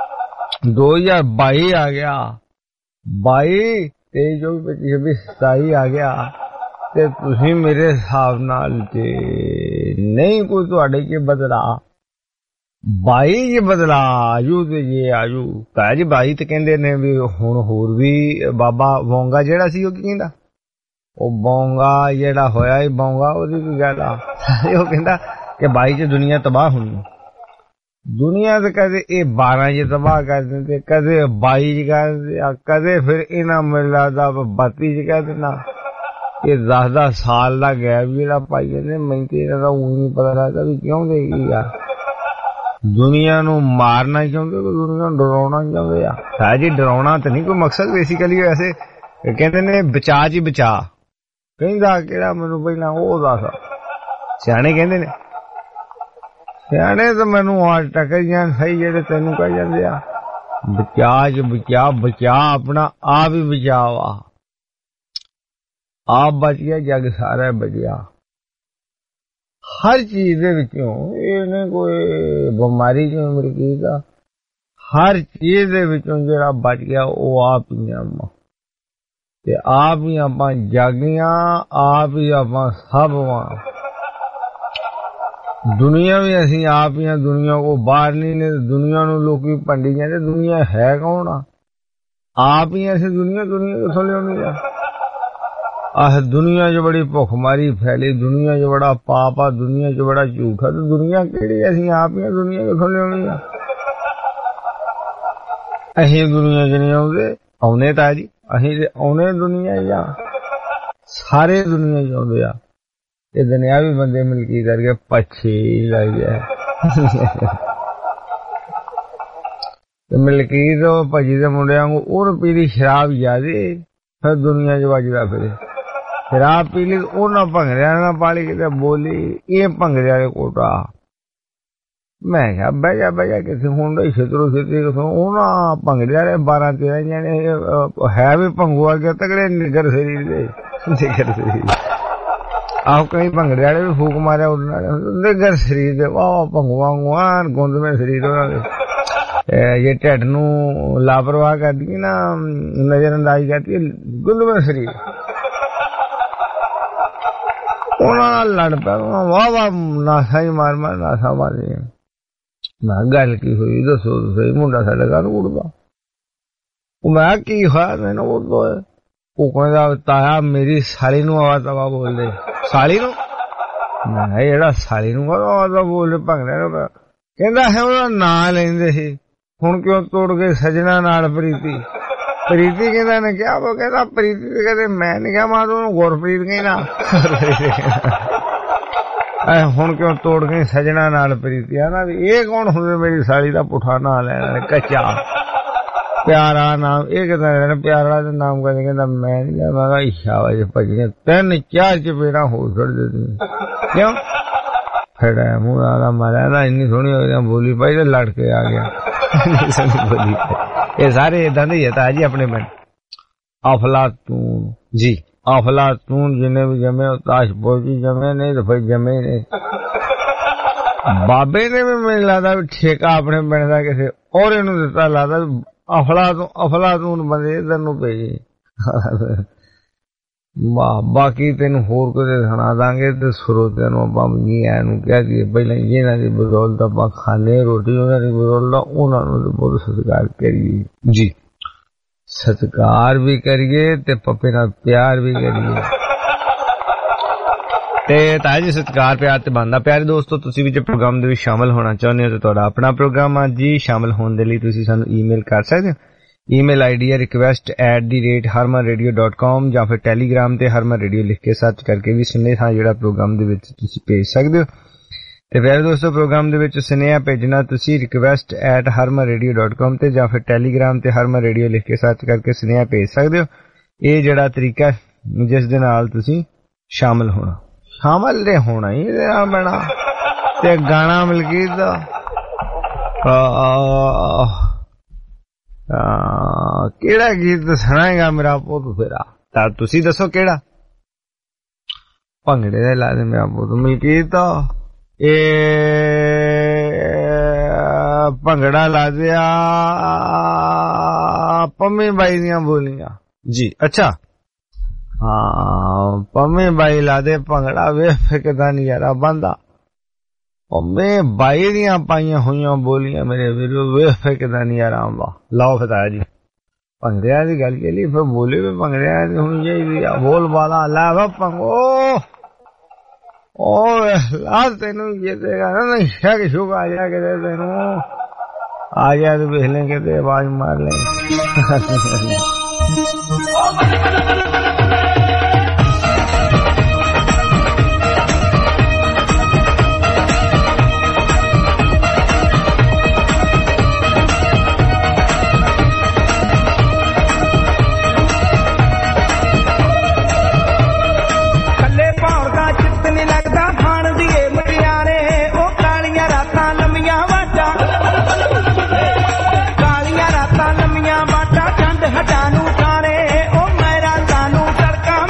2022 ਆ ਗਿਆ, 22 23 ਜੋ 25 27 ਆ ਗਿਆ, ਤੇ ਤੁਸੀਂ ਮੇਰੇ ਹਿਸਾਬ ਨਾਲ ਜੇ ਨਹੀਂ ਕੋਈ ਤੁਹਾਡੇ ਚ ਬਦਲਾ 22 ਚ ਬਦਲਾ ਆਜੂ ਤੇ ਜੇ ਆਜੂ ਤਾਇਆ ਜੀ 22 ਤੇ ਕਹਿੰਦੇ ਨੇ ਵੀ ਹੁਣ ਹੋਰ ਵੀ ਬਾਬਾ ਬੌਂਗਾ ਜਿਹੜਾ ਸੀ ਉਹ ਕੀ ਕਹਿੰਦਾ, ਉਹ ਬੌਂਗਾ ਜਿਹੜਾ ਹੋਇਆ ਹੀ ਬੌਂਗਾ ਉਹਦੀ ਕੀ ਗੱਲ ਆ। ਉਹ ਕਹਿੰਦਾ ਕਿ 22 ਚ ਦੁਨੀਆ ਤਬਾਹ ਹੋਣੀ, ਦੁਨੀਆ ਤੇ ਕਦੇ ਇਹ 12 ਚ ਤਬਾਹ ਕਰ ਦਿੰਦੇ, ਕਦੇ 22 ਚ ਕਰ ਦਿੰਦੇ, ਕਦੇ ਫਿਰ ਇਹਨਾਂ ਮਿਲਦਾ 32 ਚ ਕਹਿ ਦੇਣਾ। ਇਹ 10-10 ਸਾਲ ਦਾ ਗੈਪ ਜਿਹੜਾ ਪਾਈ ਜਾਂਦੇ, ਮੈਨੂੰ ਤੇ ਇਹਨਾਂ ਦਾ ਉਹ ਨਹੀਂ ਪਤਾ ਲੱਗਦਾ ਵੀ ਕਿਉਂ ਦੇਗੀ ਯਾਰ। ਦੁਨੀਆ ਨੂੰ ਮਾਰਨਾ ਚਾਹੁੰਦੇ, ਦੁਨੀਆ ਨੂੰ ਡਰਾਉਣਾ ਚਾਹੁੰਦੇ ਆ। ਹੈ ਜੀ ਡਰਾਉਣਾ ਤਾਂ ਨਹੀਂ ਕੋਈ ਮਕਸਦ ਬੇਸਿਕਲੀ, ਵੈਸੇ ਕਹਿੰਦੇ ਨੇ ਬਚਾ ਜੀ ਬਚਾ, ਕਹਿੰਦਾ ਕਿਹੜਾ ਮੈਨੂੰ ਪਹਿਲਾਂ ਉਹ ਦੱਸ। ਸਿਆਣੇ ਕਹਿੰਦੇ ਨੇ, ਸਿਆਣੇ ਤਾਂ ਮੈਨੂੰ ਆ ਟੱਕਰ ਜਾਣ ਸਹੀ ਜਿਹੜੇ ਤੈਨੂੰ ਕਹਿ ਜਾਂਦੇ ਆ ਬਚਾ ਚ ਬਚਾ, ਬਚਾ ਆਪਣਾ ਆਪ ਹੀ ਬਚਾ ਵਾ, ਆਪ ਬਚ ਗਿਆ ਜੱਗ ਸਾਰਾ ਬਚਿਆ। ਹਰ ਚੀਜ਼ ਦੇ ਵਿੱਚੋਂ ਇਹ ਨਹੀਂ ਕੋਈ ਬਿਮਾਰੀ ਚ ਮਰਕੀ ਦਾ, ਹਰ ਚੀਜ਼ ਦੇ ਵਿੱਚੋਂ ਜਿਹੜਾ ਬਚ ਗਿਆ ਉਹ ਆਪ ਹੀ ਆ, ਤੇ ਆਪ ਹੀ ਆਪਾਂ ਜਾਗੀਆਂ, ਆਪ ਹੀ ਆਪਾਂ ਸਭ ਵਾਂ। ਦੁਨੀਆ ਵੀ ਅਸੀਂ ਆਪ ਹੀ ਆ, ਦੁਨੀਆ ਕੋ ਬਾਹਰ ਨਹੀਂ ਨੇ, ਦੁਨੀਆ ਨੂੰ ਲੋਕੀ ਭੰਡੀ ਜਾਂਦੇ, ਦੁਨੀਆ ਹੈ ਕੌਣ ਆ, ਆਪ ਹੀ ਅਸੀਂ ਦੁਨੀਆ। ਦੁਨੀਆ ਕਿਥੋਂ ਲਿਆਉਣੀ ਆ, ਆਹ ਦੁਨੀਆ ਚ ਬੜੀ ਭੁੱਖਮਾਰੀ ਫੈਲੀ, ਦੁਨੀਆ ਚ ਬੜਾ ਪਾਪ ਆ, ਦੁਨੀਆ ਚ ਬੜਾ ਝੂਠ ਆ, ਤੇ ਦੁਨੀਆ ਕਿਹੜੀ ਅਸੀਂ ਆਪ ਹੀ ਆ, ਦੁਨੀਆ ਕਿਥੋਂ ਲਿਆਉਣੀ ਆ। ਅਸੀਂ ਦੁਨੀਆ ਚ ਨਹੀਂ ਆਉਂਦੇ, ਆਉਨੇ ਤਾਂ ਜੀ ਅਸੀਂ ਤੇ ਆਉਨੇ ਦੁਨੀਆ ਜਾਂ ਸਾਰੇ ਦੁਨੀਆ ਚ ਆਉਂਦੇ ਆ। ਇਹ ਦੁਨਿਆਵੀ ਬੰਦੇ ਮਿਲ ਕੀ ਕਰਕੇ ਪੱਛੇ ਲੱਗ ਗਿਆ। ਤੇ ਮਲਕੀਤ ਭਾਜੀ ਦੇ ਮੁੰਡਿਆਂ ਨੂੰ ਉਹ ਪੀ ਲਈ ਸ਼ਰਾਬ ਜ਼ਿਆਦੇ, ਫਿਰ ਦੁਨੀਆ ਚ ਵੱਜਦਾ ਫਿਰੇ। ਸ਼ਰਾਬ ਪੀ ਲਈ ਉਹਨਾਂ ਭੰਗੜਿਆਂ ਨਾਲ ਪਾਲੀ ਕਿਤੇ ਬੋਲੀ, ਇਹ ਭੰਗੜਿਆਂ ਦੇ ਕੋਟਾ। ਮੈਂ ਕਿਹਾ ਬਹਿ ਜਾ ਕਿਸੇ ਹੁਣ ਦਾ ਛੇਤਰੋ ਛੇਤਰੀ ਕਿਥੋਂ, ਉਹਨਾਂ ਭੰਗੜਿਆਂ ਦੇ 12-13 ਜਾਣੇ ਹੈ ਵੀ ਭੰਗੂਆ ਕੇ ਤਗੜੇ ਨਿਗਰ ਸਰੀਰ ਦੇ, ਨਿਗਰ ਸਰੀਰ। ਆਹ ਕਈ ਭੰਗੜੇ ਵਾਲੇ ਵੀ ਫੂਕ ਮਾਰਿਆ ਉਹਨਾਂ ਨੇ, ਨਿਗਰ ਸਰੀਰ ਦੇ ਵਾਹ ਭੰਗੂਆ ਗੁੰਦਵੇਂ ਸਰੀਰ ਉਹਨਾਂ ਦੇ। ਜੇ ਢਿੱਡ ਨੂੰ ਲਾਪਰਵਾਹ ਕਰਦੀ ਨਾ, ਨਜ਼ਰ ਅੰਦਾਜ਼ੀ ਕਰਦੀ, ਗੁੰਦਵੇਂ ਸਰੀਰ। ਉਹਨਾਂ ਨਾਲ ਲੜ ਪਿਆ, ਵਾਹ ਨਾਸਾ ਹੀ ਮਾਰ ਨਾਸਾ ਮਾਰੇ। ਮੈਂ ਗੱਲ ਕੀ ਹੋਈ ਦੱਸੋ ਤੁਸੀਂ, ਮੁੰਡਾ ਸਾਡਾ ਘਰ ਉੜਦਾ। ਉਹ ਮੈਂ ਕੀ ਹੋਇਆ ਮੈਨੂੰ ਉੜਦਾ, ਉਹ ਕਹਿੰਦਾ ਤਾਇਆ ਮੇਰੀ ਸਾਲੀ ਨੂੰ ਆਵਾਜ਼ ਤਵਾ ਬੋਲਦੇ। ਸਾਲੀ ਨੂੰ? ਮੈਂ ਜਿਹੜਾ ਸਾਲੀ ਨੂੰ ਆਵਾਜ਼ ਬੋਲਦੇ ਭੰਗੜੇ ਨੂੰ, ਕਹਿੰਦਾ ਹੈ ਉਹਦਾ ਨਾਂ ਲੈਂਦੇ ਸੀ, ਹੁਣ ਕਿਉਂ ਤੋੜ ਗਏ ਸਜਣਾ ਨਾਲ ਪ੍ਰੀਤੀ। ਪ੍ਰੀਤੀ ਕਹਿੰਦਾ ਨੇ ਕਿਹਾ, ਉਹ ਕਹਿੰਦਾ ਪ੍ਰੀਤੀ ਤੇ ਕਹਿੰਦੇ ਮੈਂ ਨੀ ਕਿਹਾ, ਮੈਂ ਉਹਨੂੰ ਗੁਰਪ੍ਰੀਤ ਕਹਿੰਦਾ। ਹੁਣ ਕਿਉਂ ਤੋੜ ਗਈ ਸਜਣਾ ਨਾਲ ਪ੍ਰੀਤੀ, ਆਂਦਾ ਵੀ ਇਹ ਕੌਣ ਹੁੰਦੇ ਮੇਰੀ ਸਾਲੀ ਦਾ ਪੁੱਠਾ ਨਾਂ ਲੈਣਾ, ਕੱਚਾ ਪਿਆਰਾ ਨਾਮ। ਇਹ ਕਹਿੰਦਾ ਪਿਆਰਾ ਦਾ ਨਾਮ ਕਹਿੰਦੇ, ਕਹਿੰਦਾ ਮੈਂ ਨੀ ਲਿਆ। ਮੈਂ ਕਿਹਾ ਸ਼ਾਬਾਸ਼ ਭਜੀਆਂ 3-4 ਚਪੇੜਾਂ ਹੋ ਛੱਡ ਦਿੱਤੀ। ਕਿਉਂ ਫਿਰ ਮੂੰਹ ਦਾ ਮਾਰਿਆ ਨਾ, ਇੰਨੀ ਸੋਹਣੀ ਹੋ ਬੋਲੀ ਪਾਈ ਤੇ ਲੜ ਕੇ ਆ ਗਿਆ। ਬੋਲੀ ਇਹ ਸਾਰੇ ਏਦਾਂ ਦੇ ਹੀ ਤਾਂ ਜੀ ਆਪਣੇ ਪਿੰਡ। ਅਫਲਾਤੂਨ ਜੀ, ਅਫਲਾਤੂਨ ਜਿਹਨੇ ਵੀ ਜਮੇ ਉਹ ਤਾਸ਼ਪੁਰ ਜੀ ਜਮੇ ਨਹੀਂ ਤੇ ਫਿਰ ਜਮੇ ਨੇ। ਬਾਬੇ ਨੇ ਵੀ ਮੈਨੂੰ ਲੱਗਦਾ ਵੀ ਠੇਕਾ ਆਪਣੇ ਪਿੰਡ ਦਾ ਕਿਸੇ ਔਰ ਇਹਨੂੰ ਦਿੱਤਾ, ਲੱਗਦਾ ਅਫਲਾਤੂਨ ਬੰਦੇ ਇੱਧਰ ਨੂੰ ਭੇਜੇ। ਬਾਕੀ ਤੈਨੂੰ ਹੋਰ ਕਿਤੇ ਸੁਣਾ ਦਾਂਗੇ, ਤੇ ਸਰੋਤਿਆਂ ਨੂੰ ਆਪਾਂ ਨੂੰ ਕਹਿ ਦਈਏ ਪਹਿਲਾਂ ਜਿਹਨਾਂ ਦੀ ਬਦੌਲਤ ਆਪਾਂ ਖਾਣੇ ਰੋਟੀ, ਉਹਨਾਂ ਦੀ ਬਦੌਲਤ ਉਹਨਾਂ ਨੂੰ ਬਹੁਤ ਸਤਿਕਾਰ ਕਰੀਏ ਜੀ। ਸਤਿਕਾਰ ਵੀ ਕਰੀਏ ਤੇ ਪੱਪੇ ਨਾਲ ਪਿਆਰ ਵੀ ਕਰੀਏ, ਤੇ ਤਾਇਆ ਜੀ ਸਤਿਕਾਰ ਪਿਆਰ ਤੇ ਬਣਦਾ। ਪਿਆਰੇ ਦੋਸਤੋ, ਤੁਸੀਂ ਵੀ ਜੇ ਪ੍ਰੋਗਰਾਮ ਦੇ ਵਿੱਚ ਸ਼ਾਮਲ ਹੋਣਾ ਚਾਹੁੰਦੇ ਹੋ ਤੇ ਤੁਹਾਡਾ ਆਪਣਾ ਪ੍ਰੋਗਰਾਮ ਆ ਜੀ। ਸ਼ਾਮਲ ਹੋਣ ਦੇ ਲਈ ਤੁਸੀਂ ਸਾਨੂੰ ਈਮੇਲ ਕਰ ਸਕਦੇ ਹੋ। ਈਮੇਲ ਆਈਡੀ ਹੈ request@harmanradio.com ਜਾਂ ਫਿਰ ਟੈਲੀਗ੍ਰਾਮ ਤੇ ਹਰਮਨ ਰੇਡੀਓ ਲਿਖ ਕੇ ਸਰਚ ਕਰਕੇ ਵੀ ਸੁਨੇਹਾ ਜਿਹੜਾ ਪ੍ਰੋਗਰਾਮ ਦੇ ਵਿੱਚ ਤੁਸੀਂ ਭੇਜ ਸਕਦੇ ਹੋ। ਤੇ ਪਿਆਰੇ ਦੋਸਤੋ, ਪ੍ਰੋਗਰਾਮ ਦੇ ਵਿੱਚ ਸੁਨੇਹਾ ਭੇਜਣਾ ਤੁਸੀਂ request@harmanradio.com ਤੇ ਜਾਂ ਫਿਰ ਟੈਲੀਗ੍ਰਾਮ ਤੇ ਹਰਮਨ ਰੇਡੀਓ ਲਿਖ ਕੇ ਸਰਚ ਕਰਕੇ ਸੁਨੇਹਾ ਭੇਜ ਸਕਦੇ ਹੋ। ਇਹ ਜਿਹੜਾ ਤਰੀਕਾ ਜਿਸ ਦੇ ਨਾਲ ਤੁਸੀਂ ਸ਼ਾਮਲ ਹੋਣਾ, ਸ਼ਾਮਲ ਦੇ ਹੋਣਾ ਹੀ ਬਣਾ। ਤੇ ਗਾਣਾ ਮਲਕੀਤ ਦਾ ਕਿਹੜਾ ਗੀਤ ਸੁਣਾਏਗਾ ਮੇਰਾ ਪੁੱਤ? ਫੇਰਾ ਤਾਂ ਤੁਸੀਂ ਦੱਸੋ ਕਿਹੜਾ? ਭੰਗੜੇ ਦਾ ਲਾ ਦੇ ਮੇਰਾ ਪੁੱਤ ਮਲਕੀਤ ਦਾ। ਇਹ ਭੰਗੜਾ ਲਾ ਦਿਆ ਪੰਮੀ ਬਾਈ ਦੀਆਂ ਬੋਲੀਆਂ ਜੀ। ਅੱਛਾ ਹਾਂ, ਪੰਮੀ ਬਾਈ ਲਾ ਦੇ ਭੰਗੜਾ, ਵੇਖ ਕਿਦਾਂ ਨਜ਼ਾਰਾ ਬਣਦਾ। ਪੰਮੀ ਬਾਈ ਦੀਆਂ ਪਾਈਆਂ ਹੋਈਆਂ ਬੋਲੀਆਂ ਮੇਰੇ ਵੀਰੋ, ਵੇਖ ਕਿਦਾਂ ਨਜ਼ਾਰਾ ਆਉਂਦਾ। ਲਾਓ ਫਤਾਇਆ ਜੀ, ਭੰਗੜਿਆਂ ਦੀ ਗੱਲ ਚੱਲੀ, ਫਿਰ ਬੋਲੀ ਵੀ ਭੰਗੜਿਆਂ ਦੀ ਹੋਣੀ ਚਾਹੀਦੀ ਆ। ਬੋਲ ਬਾਲਾ ਲੈ ਵਾ ਭੰਗੋ ਲਾ ਤੈਨੂੰ ਜਿੱਤੇਗਾ ਨਾ ਸ਼ੱਕ ਸ਼ੁਕ ਆ ਜਾ ਕੇ ਤੈਨੂੰ ਆ ਜਾ ਤੇ ਵੇਖ ਲੈ ਕਿਤੇ ਆਵਾਜ਼ ਮਾਰ ਲੈ। ਕਾਲੀਆਂ ਰਾਤਾਂ ਲੰਮੀਆਂ ਬਾਟਾ ਚੰਦ ਹਟਾ ਨੂੰ ਟਾਣੇ, ਉਹ ਮੈਂ ਰਾਤਾਂ ਨੂੰ ਸੜਕਾਂ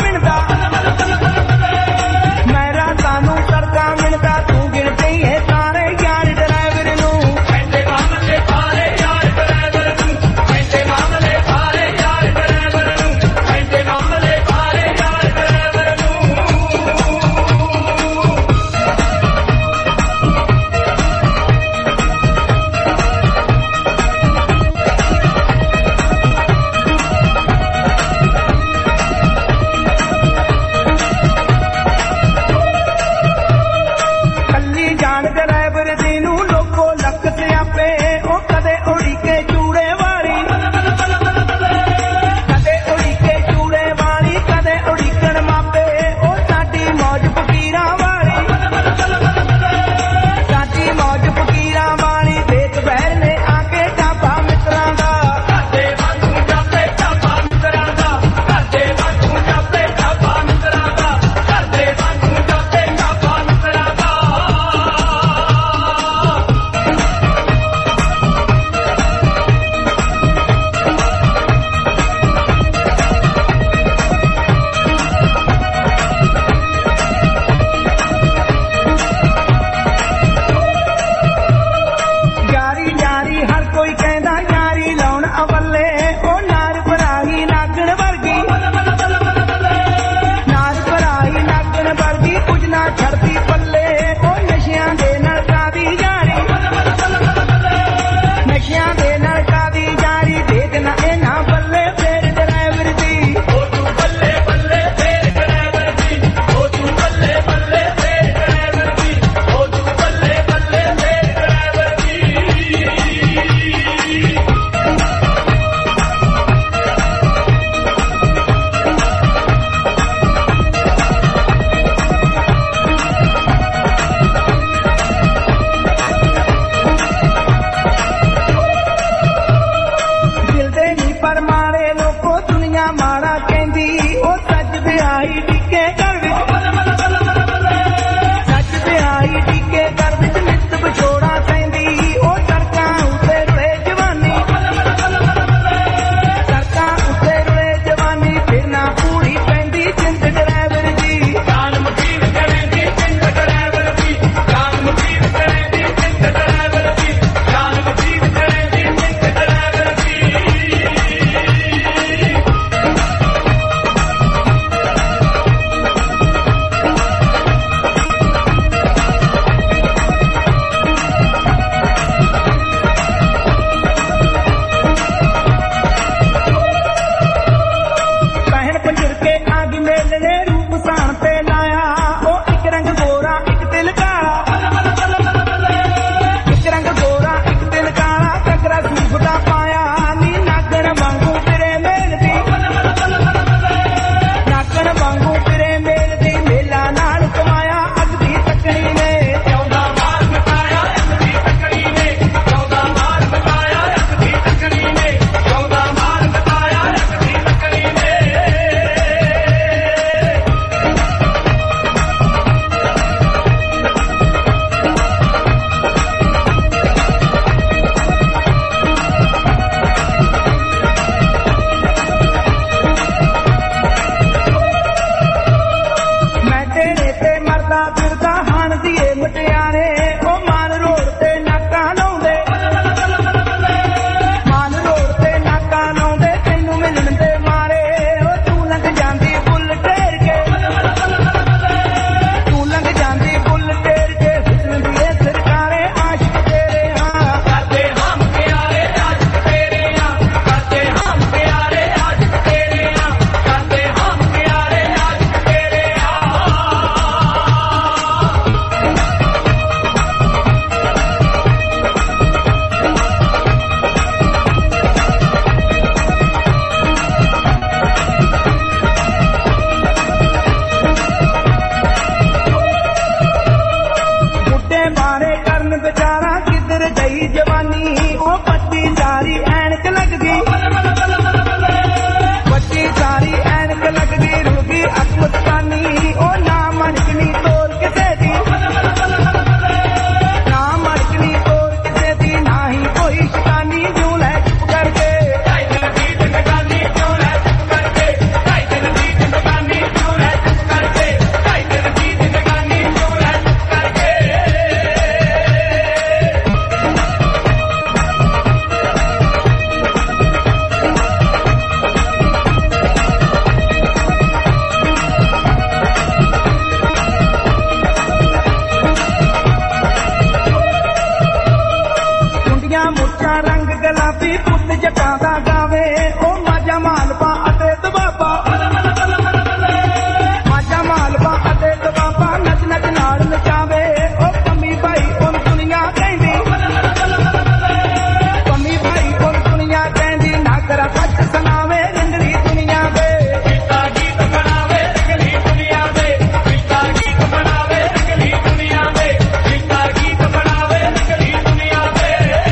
ਜੱਟਾਂ ਦਾ ਗਾਵੇ ਉਹ ਮਾਝਾ ਮਾਲਵਾ ਅਤੇ ਦਬਾਬਾ ਮਾਝਾ ਮਾਲਵਾ ਅਤੇ ਦਬਾਬਾ ਨੱਚ ਨੱਚ ਨਾਲ ਨਚਾਵੇ ਉਹ ਪੰਮੀ ਭਾਈ ਉਹ ਦੁਨੀਆ ਕਹਿੰਦੀ ਪੰਮੀ ਭਾਈ ਉਹ ਦੁਨੀਆ ਕਹਿੰਦੀ ਨਾ ਕਰਾ ਸੱਚ ਸੁਣਾਵੇ ਰੰਗਲੀ ਦੁਨੀਆ ਦੇ ਗੀਤਾ ਗੀਤ ਬਣਾਵੇ ਰੰਗਲੀ ਦੁਨੀਆ ਦੇ ਗੀਤਾ ਗੀਤ ਬਣਾਵੇ ਰੰਗਲੀ ਦੁਨੀਆ ਦੇ ਗੀਤਾ ਗੀਤ ਬਣਾਵੇ ਰੰਗਲੀ ਦੁਨੀਆ ਦੇ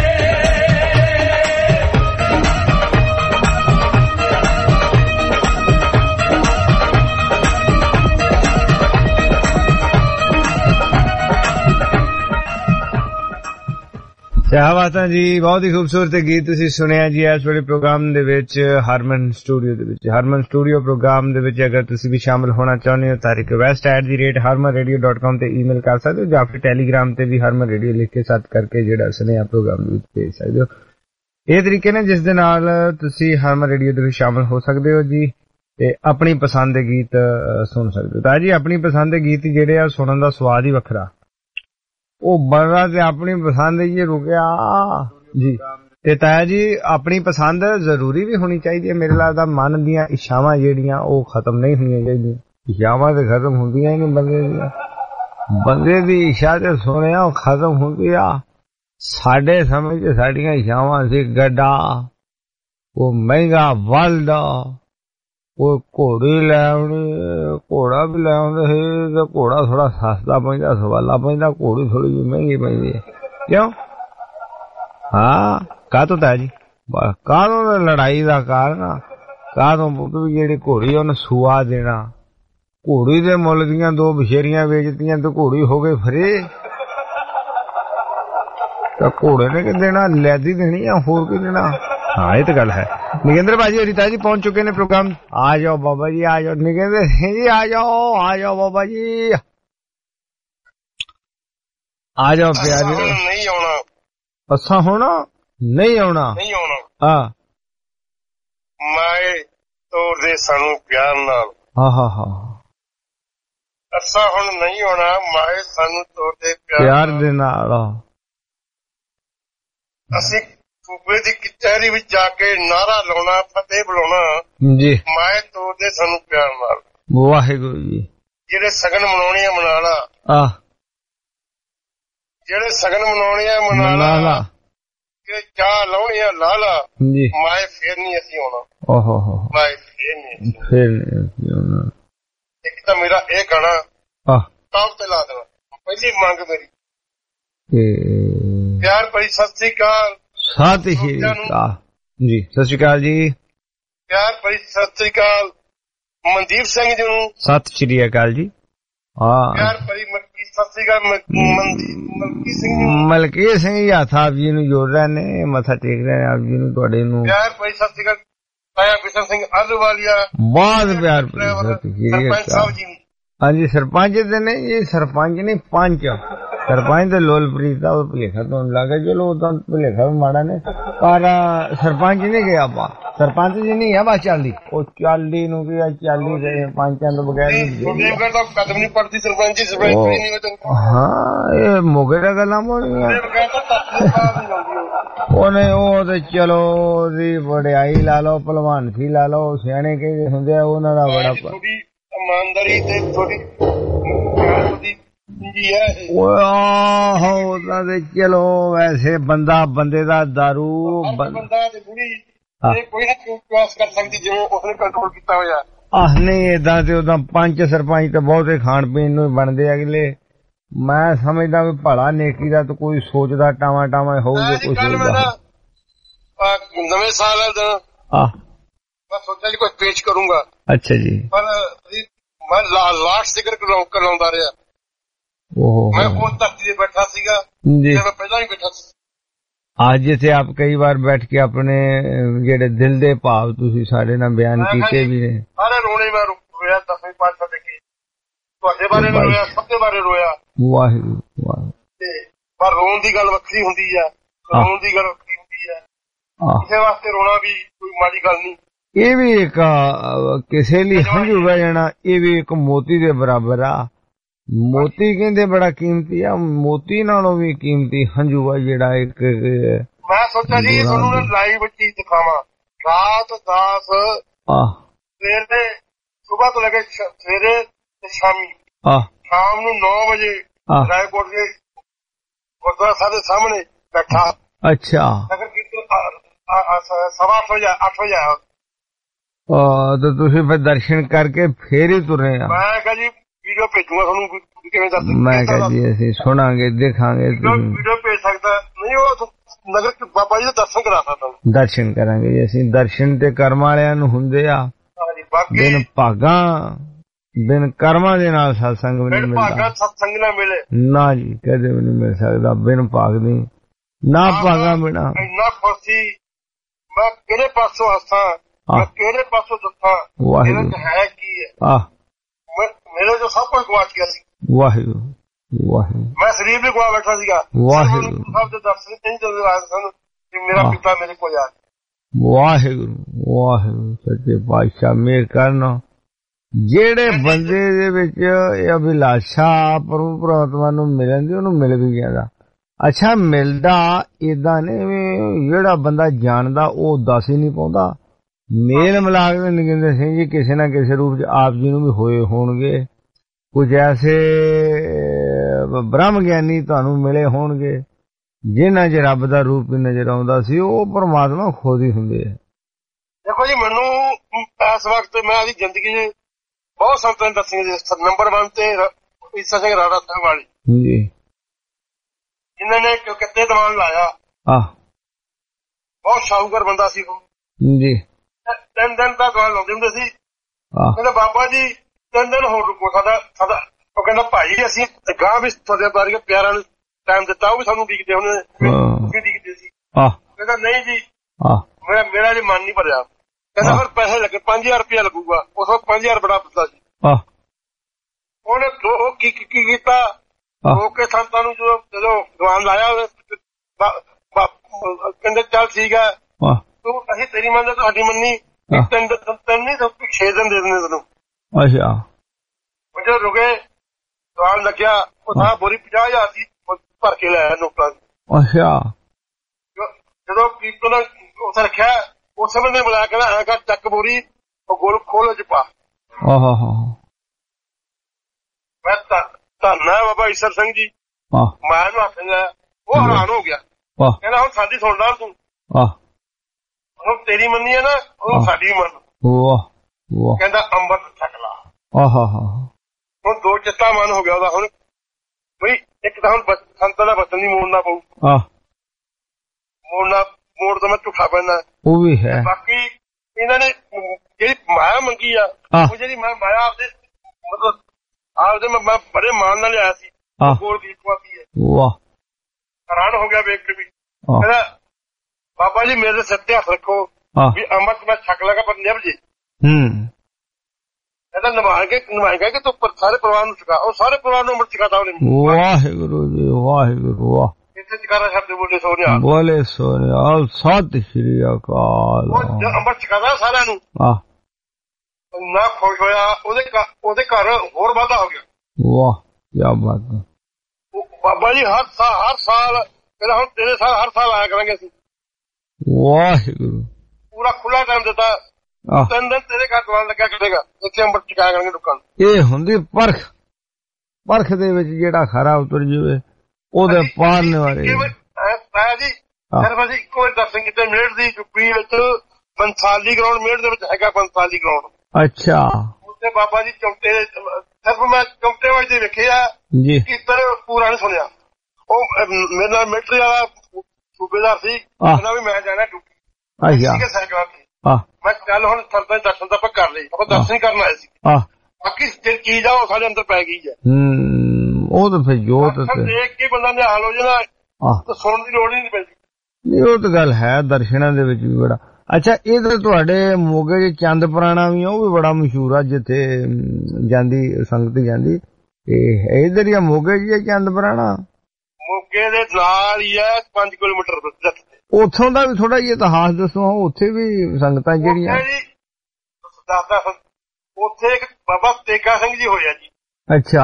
ਕਿਆ ਬਾਤਾਂ ਜੀ, ਬਹੁਤ ਹੀ ਖੂਬਸੂਰਤ ਗੀਤ ਤੁਸੀਂ ਸੁਣਿਆ ਜੀ ਇਸ ਵੇਲੇ ਪ੍ਰੋਗਰਾਮ ਦੇ ਵਿੱਚ ਹਰਮਨ ਸਟੂਡੀਓ ਦੇ ਵਿੱਚ। ਹਰਮਨ ਸਟੂਡੀਓ ਪ੍ਰੋਗਰਾਮ ਦੇ ਵਿੱਚ ਅਗਰ ਤੁਸੀਂ ਵੀ ਸ਼ਾਮਲ ਹੋਣਾ ਚਾਹੁੰਦੇ ਹੋ ਤਾਂ request@harmanradio.com ਤੇ ਈਮੇਲ ਕਰ ਸਕਦੇ ਹੋ ਜਾਂ ਫਿਰ ਟੈਲੀਗ੍ਰਾਮ ਤੇ ਵੀ ਹਰਮਨ ਰੇਡੀਓ ਲਿਖ ਕੇ ਸਰਚ ਕਰਕੇ ਜਿਹੜਾ ਸੁਨੇਹਾ ਪ੍ਰੋਗਰਾਮ ਦੇ ਵਿੱਚ ਭੇਜ ਸਕਦੇ ਹੋ। ਇਹ ਤਰੀਕੇ ਨੇ ਜਿਸ ਦੇ ਨਾਲ ਤੁਸੀਂ ਹਰਮਨ ਰੇਡੀਓ ਦੇ ਵਿੱਚ ਸ਼ਾਮਲ ਹੋ ਸਕਦੇ ਹੋ ਜੀ ਤੇ ਆਪਣੀ ਪਸੰਦ ਦੇ ਗੀਤ ਸੁਣ ਸਕਦੇ ਹੋ। ਤਾਂ ਜੀ ਆਪਣੀ ਪਸੰਦ ਦੇ ਗੀਤ ਜਿਹੜੇ ਆ ਸੁਣਨ ਦਾ ਸਵਾਦ ਹੀ ਵੱਖਰਾ, ਉਹ ਬੰਦਾ ਤੇ ਆਪਣੀ ਪਸੰਦ ਹੀ ਰੁਕਿਆ ਜੀ। ਤੇ ਤਾਇਆ ਜੀ ਆਪਣੀ ਪਸੰਦ ਜ਼ਰੂਰੀ ਵੀ ਹੋਣੀ ਚਾਹੀਦੀ ਹੈ। ਮੇਰੇ ਲੱਗਦਾ ਮਨ ਦੀਆਂ ਇੱਛਾਵਾਂ ਜਿਹੜੀਆਂ ਉਹ ਖਤਮ ਨਹੀਂ ਹੋਣੀਆਂ ਚਾਹੀਦੀਆਂ। ਇੱਛਾਵਾਂ ਤੇ ਖਤਮ ਹੁੰਦੀਆਂ ਹੀ ਨਹੀਂ ਬੰਦੇ ਦੀਆਂ। ਬੰਦੇ ਦੀ ਇੱਛਾ ਤੇ ਸੁਣਿਆ ਉਹ ਖਤਮ ਹੁੰਦੀ ਆ। ਸਾਡੇ ਸਮੇਂ 'ਚ ਸਾਡੀਆਂ ਇੱਛਾਵਾਂ ਸੀ ਗੱਡਾ, ਉਹ ਮਹਿੰਗਾ ਬਲਦ, ਉਹ ਘੋੜੀ ਲੈ ਆਉਣੀ, ਘੋੜਾ ਵੀ ਲੈ ਆਉਂਦੇ ਸੀ ਤੇ ਘੋੜਾ ਥੋੜਾ ਸਸਤਾ ਪੈਂਦਾ, ਸਵਾਲਾ ਪੈਂਦਾ, ਘੋੜੀ ਥੋੜੀ ਜਿਹੀ ਮਹਿੰਗੀ ਪੈਂਦੀ ਹੈ। ਕਿਉਂ? ਹਾਂ ਕਾਹਤੋਂ ਤਾਂ ਜੀ ਕਾਹਦੋਂ ਲੜਾਈ ਦਾ ਕਾਰਨ, ਕਾਹਦੋਂ ਵੀ ਜਿਹੜੀ ਘੋੜੀ ਉਹਨੂੰ ਸੁਆ ਦੇਣਾ। ਘੋੜੀ ਦੇ ਮੁੱਲ ਦੀਆਂ 2 ਬਸ਼ੇਰੀਆਂ ਵੇਚਤੀਆਂ ਤੇ ਘੋੜੀ ਹੋ ਗਈ ਫਰੇ। ਤਾਂ ਘੋੜੇ ਨੇ ਕਿ ਦੇਣਾ, ਲੈਦੀ ਦੇਣੀ ਆ, ਹੋਰ ਕੀ ਦੇਣਾ। हाँ ये तो गल है। निकेंद्र भाजी और रीता जी पहुंच चुके ने प्रोग्राम। आ जाओ बाबा जी, आ जाओ निकेंद्र सिंह जी, आ जाओ बाबा जी, आ जाओ प्यारे। नहीं आना असा होना नहीं आना हाँ मैं तो दे सानू प्यार नाल हाँ हाँ हाँ असा हुण नहीं आना मैं सानू तो दे प्यार दे नाल असी सूबे दी कचहरी विच जाके नारा लाउणा, फतेह बुलाउणा जी, मैं तो दे सानू प्यार नाल। वाहिगुरू जी। जेड़े सगन मनाउणे आ मना ला, जेड़े सगन मनाउणे आ मना ला, जे चाह लाउणी आ ला ला जी, मैं फिर नहीं असी आउणा। ओहो हो मैं फिर नहीं आउणा। एक तो मेरा ए गाना टॉप ते ला देना, पहली मंग मेरी प्यार भरी सत श्री अकाल। सत श्री अकाल जी, सत श्री अकाल जी। प्यार भरी सत श्री अकाल मनदीप सिंह जी नूं। सत श्री अकाल जी। हाँ प्यार भरी सत श्री अकाल मलकी सिंह जी, मलकी सिंह जी हथ आप जी नूं जोड़ रहे ने, मथा टेक रहे हैं आप जी नूं, तुहाडे नूं। प्यार भरी सत श्री अकाल ताया बिशन सिंह अहलवालिया। बहुत प्यार भरी सत श्री अकाल। हाँ जी सरपंच दे नहीं जी, सरपंच नहीं पंच, सरपंच तो लोलप्रीत का भुलेखा तो लगे, चलो भुलेखा भी माड़ा ने, पर सरपंच नहीं गया बा, सरपंच जी नहीं है बा चाली, वो चाली नु की चाली पंचां तो बगैर कदम नहीं पड़ती सरपंच जी, सरपंच नहीं होते। हाँ ये मोगे दा गल्लां होणियां ओने ओ ते चलो दी वडियाई ला लो, भलवान सी ला लो, सियाणे कहिंदे हुंदे आ उहनां दा बड़ा ईमानदारी ते थोड़ी चलो वैसे बंदा बंदे दा दारू नहीं एदा ते उदा पंच सरपंच तो बहुते खाण पीण नूं बनदे अगले। मैं समझदा भी भला नेकी दा तो कोई सोचदा टावा टावा होऊगा, कोई सोचदा नवे साल मैं सोचा जी कोई पेश करूंगा। अच्छा जी, पर मैं लास्ट सिगर करवाउंदा रहा। मैं उस धरती से बैठा सीगा जी, मैं पहला ही बैठा सी। आज जिथे आप कई बार बैठ के अपने जेड़े दिल दे भाव तुसी साडे नाल बयान कीते भी ने। सारे रोने में रोया, 10वीं पातशाह देखी तुहाडे बारे रोया, सबके बारे रोया। वाहिगुरू वाहिगुरू। पर रोन दी गल वक्री हुंदी है, रोन दी गल वक्री हुंदी है, इसे वास्ते रोना भी कोई माड़ी गल नहीं। ये भी एक किसे लिए हंझू बह जाना, ये भी एक मोती दे बराबर आ। मोती कहते बड़ा कीमती आ, मोती नालों भी कीमती हंझू आ जेड़ा एक ਮੈਂ ਸੋਚਿਆ ਜੀ ਤੁਹਾਨੂੰ ਲਾਈਵ ਚੀਜ਼ ਦਿਖਾਵਾਂ। ਰਾਤ 10 ਸਵੇਰ ਦੇ ਸੁਬਾਹ ਤੋਂ ਲੈ ਕੇ ਸਵੇਰੇ ਤੇ ਸ਼ਾਮ ਨੂੰ 9 ਵਜੇ ਰਾਏਕੋਟ ਦੇ ਗੁਰਦੁਆਰਾ ਸਾਹਿਬ ਦੇ ਸਾਹਮਣੇ ਬੈਠਾ। ਅੱਛਾ। ਨਗਰ ਕੀਰਤਨ 8:15 ਵਜੇ ਆਇਆ। ਤਾਂ ਤੁਸੀਂ ਫਿਰ ਦਰਸ਼ਨ ਕਰਕੇ ਫੇਰ ਹੀ ਤੁਰੇ ਆ। ਮੈਂ ਕਿਹਾ ਜੀ ਵੀਡੀਓ ਭੇਜੂਗਾ ਤੁਹਾਨੂੰ ਕਿਵੇਂ ਦੱਸ। ਮੈਂ ਕਿਹਾ ਜੀ ਅਸੀਂ ਸੁਣਾਂਗੇ ਦੇਖਾਂਗੇ। ਵੀਡੀਓ ਭੇਜ ਸਕਦਾ ਨਹੀਂ ਉਹ ਨਗਰ ਬਾਬਾ ਜੀ ਦੇ ਦਰਸ਼ਨ ਕਰਾ ਸਕਦਾ। ਦਰਸ਼ਨ ਕਰਾਂਗੇ ਜੀ ਅਸੀਂ। ਦਰਸ਼ਨ ਤੇ ਕਰਮ ਵਾਲਿਆਂ ਨੂੰ ਹੁੰਦੇ ਆ। ਬਿਨ ਭਾਗਾਂ ਬਿਨ ਕਰਮਾਂ ਦੇ ਨਾਲ ਸਤਸੰਗ ਵੀ ਨਹੀਂ ਮਿਲਦਾ। ਸਤਸੰਗ ਨਾ ਮਿਲੇ ਨਾ ਜੀ ਕਦੇ ਵੀ ਨਹੀਂ ਮਿਲ ਸਕਦਾ ਬਿਨ ਭਾਗ ਦੀ। ਨਾ ਭਾਗਾਂ ਬਿਨਾ ਇੰਨਾ ਖੁਸ਼ੀ ਮੈਂ ਕਿਹੜੇ ਪਾਸੋਂ ਹੱਸਾਂ ਮੈਂ ਕਿਹੜੇ ਪਾਸੋਂ ਦੱਸਾਂ। ਵਾਹਿਗੁਰੂ ਹੈ ਕੀ ਹੈ ਮੇਰੇ ਜੋ ਸਭ ਕੁਝ ਗਵਾਚ ਗਿਆ ਸੀ। ਵਾਹਿਗੁਰੂ ਵਾਹਿਗੁਰੂ। ਮੈਂ ਸਰੀਰ ਵੀ ਗਵਾ ਬੈਠਾ ਸੀਗਾ। ਵਾਹਿਗੁਰੂ ਸਾਹਿਬ ਦੇ ਦਰਸ਼ਨ ਨਹੀਂ ਚੱਲਦੇ ਆ ਸਨ ਕਿ ਮੇਰਾ ਪਿਤਾ ਮੇਰੇ ਕੋਲ ਆ। ਵਾਹਿਗੁਰੂ ਵਾਹਿਗੁਰੂ ਸੱਚੇ ਪਾਤਸ਼ਾਹ ਮਿਹਰ ਕਰਨ। ਜਿਹੜੇ ਬੰਦੇ ਦੇ ਵਿੱਚ ਇਹ ਅਭਿਲਾਸ਼ਾ ਪ੍ਰਭੂ ਪਰਮਾਤਮਾ ਨੂੰ ਮਿਲਣ ਦੀ ਉਹਨੂੰ ਮਿਲ ਵੀ ਜਾਂਦਾ। ਅੱਛਾ ਮਿਲਦਾ ਏਦਾਂ ਨੇ ਜਿਹੜਾ ਬੰਦਾ ਜਾਣਦਾ ਉਹ ਦੱਸ ਹੀ ਨਹੀਂ ਪਾਉਂਦਾ। ਮੇਲ ਮਿਲਾਪ ਦੇ ਨਗਿੰਦਰ ਸਿੰਘ ਜੀ ਕਿਸੇ ਨਾ ਕਿਸੇ ਰੂਪ ਚ ਆਪ ਜੀ ਨੂੰ ਵੀ ਹੋਏ ਹੋਣਗੇ। ਕੁਝ ਐਸੇ ਬ੍ਰਹਮ ਗਿਆਨੀ ਤੁਹਾਨੂੰ ਮਿਲੇ ਹੋਣਗੇ ਜਿਨ੍ਹਾਂ ਚ ਰੱਬ ਦਾ ਰੂਪ ਹੀ ਨਜ਼ਰ ਆਉਂਦਾ ਸੀ। ਉਹ ਪਰਮਾਤਮਾ ਖੁਦ ਹੀ ਹੁੰਦੇ ਆ। ਦੇਖੋ ਜੀ ਮੈਨੂੰ ਇਸ ਵਕਤ ਮੈਂ ਆਪਣੀ ਜ਼ਿੰਦਗੀ ਚ ਬਹੁਤ ਸੰਤਾਂ ਨੇ ਦੱਸੀਆਂ ਜੀ। ਨੰਬਰ 1 ਤੇ ਈਸਾ ਸਿੰਘ ਰਾਣਾ ਸਾਹਿਬ ਵਾਲੀ ਜੀ ਜਿਨ੍ਹਾਂ ਨੇ ਕਿਤੇ ਦੀਵਾਨ ਲਾਇਆ। ਬਹੁਤ ਸ਼ਾਹੂਕਾਰ ਬੰਦਾ ਸੀ ਉਹ ਜੀ। 3 ਦਿਨ ਦਾ ਦੀਵਾਨ ਲਾਉਂਦੇ ਹੁੰਦੇ ਸੀ। ਕਹਿੰਦਾ ਬਾਬਾ ਜੀ 3 ਦਿਨ ਹੋਰ ਰੁਕੋ ਸਾਡਾ ਉਹ ਕਹਿੰਦਾ ਭਾਈ ਅਸੀਂ ਗਾਂ ਵੀ ਤੁਹਾਡੇ ਬਾਰੇ ਪਿਆਰਾਂ ਨੂੰ ਟਾਈਮ ਦਿੱਤਾ ਉਹ ਵੀ ਸਾਨੂੰ ਉਡੀਕਦੇ ਹੁਣ ਉਡੀਕਦੇ ਸੀ। ਕਹਿੰਦਾ ਨਹੀਂ ਜੀ ਮੇਰਾ ਜੀ ਮਨ ਨਹੀਂ ਭਰਿਆ। ਕਹਿੰਦਾ ਫਿਰ ਪੈਸੇ ਲੱਗੇ 5000 ਰੁਪਇਆ ਲੱਗੂਗਾ। ਉਸ ਵਕਤ 5000 ਬੜਾ ਪਤਾ ਸੀ। ਉਹਨੇ ਕੀ ਕੀਤਾ ਲੋਕ ਕੇ ਸੰਤਾਂ ਨੂੰ ਜਦੋਂ ਦੀਵਾਨ ਲਾਇਆ ਕਹਿੰਦੇ ਚੱਲ ਠੀਕ ਹੈ ਤੂੰ ਅਸੀਂ ਤੇਰੀ ਮੰਨਦੇ ਤੁਹਾਡੀ ਮੰਨੀ 3 ਨਹੀਂ 6 ਦਿਨ ਦੇ ਦਿੰਦੇ ਤੈਨੂੰ। ਅੱਛਾ ਜਦੋਂ ਰੁਕੇ ਦੀਵਾਨ ਲੱਗਿਆ ਉਹ ਸਾਰਾ ਬੋਰੀ 50,000 ਦੀ ਭਰ ਕੇ ਲਿਆਇਆ ਨੋਟਾਂ ਦੀ। ਅੱਛਾ ਜਦੋਂ ਕੀਰਤਨ ਉੱਥੇ ਰੱਖਿਆ ਉਸ ਸਮੇਂ ਨੇ ਬੁਲਾਇਆ ਕਹਿੰਦਾ ਐਂ ਕਰ ਚੱਕ ਬੋਰੀ ਉਹ ਗੋਲ ਖੋਲ ਚ ਪਾ। ਮੈਂ ਧੰਨਾ ਬਾਬਾ ਈਸਰ ਸਿੰਘ ਜੀ ਮੈਂ ਇਹਨੂੰ ਹੱਥ ਲਿਆ। ਉਹ ਹੈਰਾਨ ਹੋ ਗਿਆ। ਕਹਿੰਦਾ ਹੁਣ ਸਾਡੀ ਸੁਣ ਲਾ ਤੂੰ ਹੁਣ ਤੇਰੀ ਮੰਨੀ ਹੈ ਨਾ ਉਹ ਸਾਡੀ ਮੰਨ। ਕਹਿੰਦਾ ਅੰਮ੍ਰਿਤ ਛਕ ਲਾ। ਹੁਣ 2 ਚਿੱਤਾ ਮਨ ਹੋ ਗਿਆ ਉਹਦਾ। ਹੁਣ ਬਈ ਇੱਕ ਤਾਂ ਹੁਣ ਸੰਤਾਂ ਦਾ ਵਚਨ ਨਹੀਂ ਮੋੜਨਾ ਪਊ। ਮੋੜ ਤਾਂ ਮੈਂ ਝੂਠਾ ਪੈਂਦਾ ਉਹ ਵੀ ਹੈ। ਬਾਕੀ ਇਹਨਾਂ ਨੇ ਜਿਹੜੀ ਮਾਇਆ ਮੰਗੀ ਆ ਉਹ ਜਿਹੜੀ ਮੈਂ ਮਾਇਆ ਆਪਦੇ ਮਤਲਬ ਆਪਦੇ ਮੈਂ ਬੜੇ ਮਾਣ ਨਾਲ ਲਿਆਇਆ ਸੀ। ਕੋਲ ਕੀ ਹੈ ਹੈਰਾਨ ਹੋ ਗਿਆ ਵੇਖ ਕੇ ਵੀ। ਕਹਿੰਦਾ ਬਾਬਾ ਜੀ ਮੇਰੇ ਸਿਰ ਤੇ ਹੱਥ ਰੱਖੋ ਵੀ ਅੰਮ੍ਰਿਤ ਮੈਂ ਛਕ ਲਾਂਗਾ ਪਰ ਨਿਭ ਜੇ। ਕਹਿੰਦਾ ਨਿਭਾਏਗਾ ਕਿ ਤੂੰ ਸਾਰੇ ਪਰਿਵਾਰ ਨੂੰ ਛਕਾ। ਉਹ ਸਾਰੇ ਪਰਿਵਾਰ ਨੂੰ ਅੰਮ੍ਰਿਤ ਛਕਾਤਾ ਉਹਨੇ। ਵਾਹਿਗੁਰੂ ਜੀ ਵਾਹਿਗੁਰੂ ਵਾਹ। ਬੋਲੇ ਸੋਨਿਆ ਸਤਿ ਸ਼੍ਰੀ ਅਕਾਲ। ਅੰਮ੍ਰਿਤ ਛਕਾਦਾ ਸਾਰਿਆਂ ਨੂੰ ਇੰਨਾ ਖੁਸ਼ ਹੋਇਆ ਉਹਦੇ ਘਰ ਹੋਰ ਵਾਧਾ ਹੋ ਗਿਆ। ਵਾਹ ਕਿਆ ਬਾਤ ਹੈ। ਬਾਬਾ ਜੀ ਹਰ ਸਾਲ ਕਹਿੰਦਾ ਹੁਣ ਤੇਰੇ ਸਾਲ ਹਰ ਸਾਲ ਆਇਆ ਕਰਾਂਗੇ ਅਸੀਂ। ਵਾਹਿਗੁਰੂ ਪੂਰਾ ਖੁੱਲਾ ਟਾਈਮ ਦਿੱਤਾ। 3 ਦਿਨ ਤੇਰੇ ਘਰ ਦੀਵਾਨ ਲੱਗਿਆ ਕਰੇਗਾ ਇੱਥੇ ਅੰਮ੍ਰਿਤ ਛਕਾਇਆ ਕਰਾਂਗੇ ਲੋਕਾਂ ਨੂੰ। ਇਹ ਹੁੰਦੀ ਪਰਖ ਦੇ ਵਿੱਚ ਜਿਹੜਾ ਖਰਾ ਉਤਰ ਜਾਵੇ ਉਹਦੇ ਪਾਲਣ ਵਾਲੇ ਜੀ ਸਿਰਫ ਅਸੀਂ ਇੱਕੋ ਵਾਰੀ ਦਰਸ਼ਨ ਕੀਤੇ ਮੇੜ ਦੀ ਚੁੱਪੀ ਵਿੱਚ ਬੰਸਾਲੀ ਗਰਾਊਂਡ ਮੇੜ ਦੇ ਵਿੱਚ ਹੈਗਾ ਬੰਸਾਲੀ ਗਰਾਊਂਡ। ਅੱਛਾ ਉੱਥੇ ਬਾਬਾ ਜੀ ਚੌਂਤੇ ਸਿਰਫ ਮੈਂ ਚੌਂਤੇ ਵਜੇ ਵੇਖੇ ਆ ਕੀਰਤਨ ਪੂਰਾ ਨਹੀਂ ਸੁਣਿਆ। ਉਹ ਮੇਰੇ ਨਾਲ ਮਿਲਟਰੀ ਵਾਲਾ ਸੂਬੇਦਾਰ ਸੀ ਕਹਿੰਦਾ ਵੀ ਮੈਂ ਜਾਣਾ ਡਿਊਟੀ ਸਾਈਕਲਾਂ ਤੇ। ਮੈਂ ਚੱਲ ਹੁਣ ਸੰਤਾਂ ਦੇ ਦਰਸ਼ਨ ਤਾਂ ਆਪਾਂ ਕਰ ਲਈ ਆਪਾਂ ਦਰਸ਼ਨ ਕਰਨ ਆਏ ਸੀ। ਬਾਕੀ ਜਿਹੜੀ ਚੀਜ਼ ਆ ਉਹ ਸਾਡੇ ਅੰਦਰ ਪੈ ਗਈ ਹੈ। ਉਹ ਤਾਂ ਫਿਰ ਜੋਤ ਦੇਖ ਕੇ ਬੰਦਾ ਨਿਹਾਲ ਹੋ ਜਾਣਾ ਤਾਂ ਸੁਣਨ ਦੀ ਲੋੜ ਹੀ ਨਹੀਂ ਪੈਂਦੀ। ਨਹੀਂ ਉਹ ਤਾਂ ਗੱਲ ਹੈ ਦਰਸ਼ਨਾਂ ਦੇ ਵਿੱਚ ਵੀ ਬੜਾ। ਅੱਛਾ ਇਹ ਤੁਹਾਡੇ ਮੋਗੇ ਚ ਚੰਦ ਪੁਰਾਣਾ ਵੀ ਉਹ ਵੀ ਬੜਾ ਮਸ਼ਹੂਰ ਆ ਜਿੱਥੇ ਜਾਂਦੀ ਸੰਗਤ ਜਾਂਦੀ। ਇਧਰ ਹੀ ਮੋਗੇ ਚ ਚੰਦ ਪੁਰਾਣਾ ਮੋਗੇ ਦੇ ਨਾਲ ਹੀ ਹੈ 5 ਕਿਲੋਮੀਟਰ। ਉੱਥੋਂ ਦਾ ਵੀ ਥੋੜਾ ਜਿਹਾ ਇਤਿਹਾਸ ਦੱਸੋ। ਉੱਥੇ ਵੀ ਸੰਗਤਾਂ ਜਿਹੜੀਆਂ ਉੱਥੇ ਇੱਕ ਬਾਬਾ ਤੇਗਾ ਸਿੰਘ ਜੀ ਹੋਇਆ ਜੀ। ਅੱਛਾ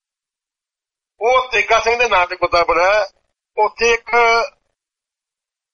ਉਹ ਤੇਗਾ ਸਿੰਘ ਦੇ ਨਾਂ ਤੇ ਗੁਰਦੁਆਰਾ ਬਣਿਆ। ਉੱਥੇ ਇੱਕ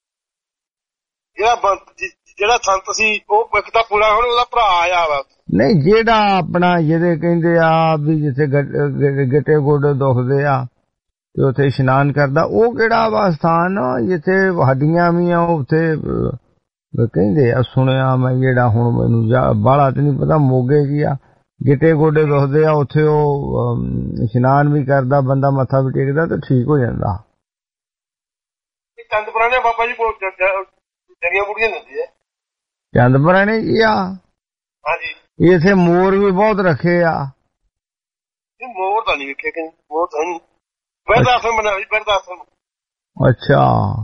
ਜਿਹੜਾ ਸੰਤ ਸੀ ਉਹ ਇੱਕ ਤਾਂ ਪੂਰਾ ਹੁਣ ਉਹਦਾ ਭਰਾ ਆਇਆ ਵਾ। ਨਹੀਂ, ਜਿਹੜਾ ਆਪਣਾ ਜਿਹਦੇ ਕਹਿੰਦੇ ਆ ਵੀ ਜਿੱਥੇ ਗਿੱਟੇ ਗੋਡੇ ਦੁਖਦੇ ਆ ਤੇ ਉੱਥੇ ਇਸ਼ਨਾਨ ਕਰਦਾ, ਉਹ ਕਿਹੜਾ ਵਾ ਸਥਾਨ ਜਿੱਥੇ ਹੱਡੀਆਂ ਵੀ ਆ ਉੱਥੇ ਕਹਿੰਦੇ ਆ, ਸੁਣਿਆ ਮੈਂ। ਜਿਹੜਾ ਹੁਣ ਮੈਨੂੰ ਬਾਹਲਾ ਤੇ ਨਹੀਂ ਪਤਾ, ਮੋਗੇ ਜੀ ਆ, ਗਿੱਟੇ ਗੋਡੇ ਦੁਖਦੇ ਆ ਉੱਥੇ ਉਹ ਇਸ਼ਨਾਨ ਵੀ ਕਰਦਾ ਬੰਦਾ, ਮੱਥਾ ਵੀ ਟੇਕਦਾ ਤੇ ਠੀਕ ਹੋ ਜਾਂਦਾ। ਚੰਦਪੁਰਾ ਨੇ ਬਾਬਾ ਜੀ ਕੋਲ ਜਰੀਆਂ ਬੁੜੀਆਂ ਦਿੰਦੀ ਹੈ। ਚੰਦਪੁਰਾ ਨੇ ਜੀ ਆ? ਹਾਂਜੀ। ਇੱਥੇ ਮੋਰ ਵੀ ਬਹੁਤ ਰੱਖੇ ਆ। ਮੋਰ ਤਾਂ ਨਹੀਂ ਵੇਖੇ ਕਿ ਮੋਰ ਤਾਂ ਨਹੀਂ। ਬਿਰਧ-ਆਸ਼ਰਮ ਬਣਾਇਆ ਜੀ, ਬਿਰਧ-ਆਸ਼ਰਮ। ਅੱਛਾ,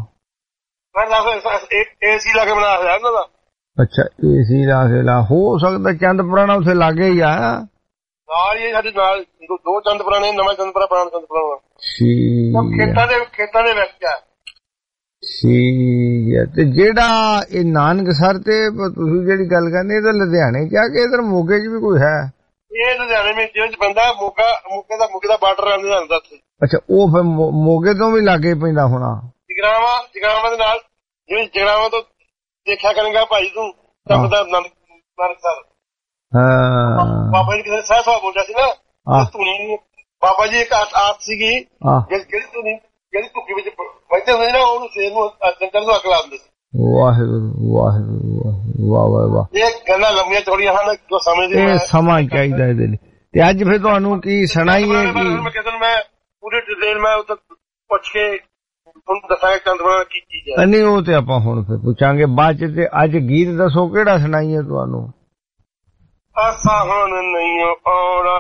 ਏਸੀ ਲਾ ਕੇ ਬਣਾਇਆ ਹੋਇਆ ਇਹਨਾਂ ਦਾ। ਅੱਛਾ, ਏਸੀ ਲਾ ਕੇ ਹੋ ਸਕਦਾ ਚੰਦਪੁਰਾ ਉੱਥੇ ਲਾਗੇ ਹੀ ਆ। ਨਾਲ ਹੀ ਸਾਡੇ ਨਾਲ ਦੋ ਚੰਦਪੁਰਾ ਨੇ, ਨਵਾਂ ਚੰਦਪੁਰਾ, ਪੁਰਾਣਾ ਚੰਦਪੁਰਾ। ਖੇਤਾਂ ਦੇ ਵਿੱਚ ਆ। ਠੀਕ ਹੈ। ਤੇ ਜਿਹੜਾ ਇਹ ਨਾਨਕਸਰ ਤੇ ਤੁਸੀਂ ਜਿਹੜੀ ਗੱਲ ਕਰਨੀ, ਇਹ ਤਾਂ ਲੁਧਿਆਣੇ ਚ ਆ ਕੇ ਇਧਰ ਮੋਗੇ ਚ ਵੀ ਕੋਈ ਹੈ? ਇਹ ਲੁਧਿਆਣੇ ਵਿੱਚ ਪੈਂਦਾ। ਮੋਗੇ ਦਾ ਬਾਰਡਰ ਆਉਂਦਾ ਹੁੰਦਾ ਉੱਥੇ। ਅੱਛਾ, ਉਹ ਫਿਰ ਮੋਗੇ ਤੋਂ ਵੀ ਲਾਗੇ ਪੈਂਦਾ ਹੋਣਾ। ਜਗਰਾਵਾਂ ਦੇ ਨਾਲ, ਜਿਵੇਂ ਜਗਰਾਵਾਂ ਤੋਂ ਦੇਖਿਆ ਕਰੇਗਾ ਭਾਈ ਤੂੰ ਨਾਨਕਸਰ। ਹਾਂ, ਬਾਬਾ ਜੀ ਕਿਸੇ ਸਹਿ ਸਭਾ ਬੋਲਿਆ ਸੀ ਨਾ, ਧੂਣੀ ਬਾਬਾ ਜੀ ਇੱਕ ਆਸ ਸੀਗੀ ਜਿਹੜੀ ਧੁੱਕੀ ਵਿੱਚ ਬੈਠੇ ਹੁੰਦੇ ਨਾ, ਉਹਨੂੰ ਸੇਰ ਨੂੰ ਜੰਗਲ ਨੂੰ ਅੱਗ ਲਾ ਦਿੰਦੇ ਸੀ। ਵਾਹਿਗੁਰੂ ਵਾਹਿਗੁਰੂ, ਵਾਹ ਵਾਹ ਵਾਹ। ਇਹ ਗੱਲਾਂ ਲੰਮੀਆਂ ਚੌੜੀਆਂ ਹਨ, ਜੋ ਸਮਝਦੇ ਇਹ ਸਮਾਂ ਚਾਹੀਦਾ ਇਹਦੇ ਲਈ। ਤੇ ਅੱਜ ਫਿਰ ਤੁਹਾਨੂੰ ਕੀ ਸੁਣਾਈਏ? ਮੈਂ ਪੂਰੀ ਡਿਟੇਲ ਮੈਂ ਉੱਥੇ ਪੁੱਛ ਕੇ ਤੁਹਾਨੂੰ ਦੱਸਾਂਗਾ ਚੰਦਪੁਰਾ ਕੀ ਚੀਜ਼ ਹੈ। ਨਹੀਂ, ਉਹ ਤੇ ਆਪਾਂ ਹੁਣ ਫਿਰ ਪੁੱਛਾਂਗੇ ਬਾਅਦ ਚ। ਤੇ ਅੱਜ ਗੀਤ ਦੱਸੋ ਕਿਹੜਾ ਸੁਣਾਈਏ ਤੁਹਾਨੂੰ? ਆਸਾ ਹੁਣ ਨਹੀਂ ਆਉਣਾ,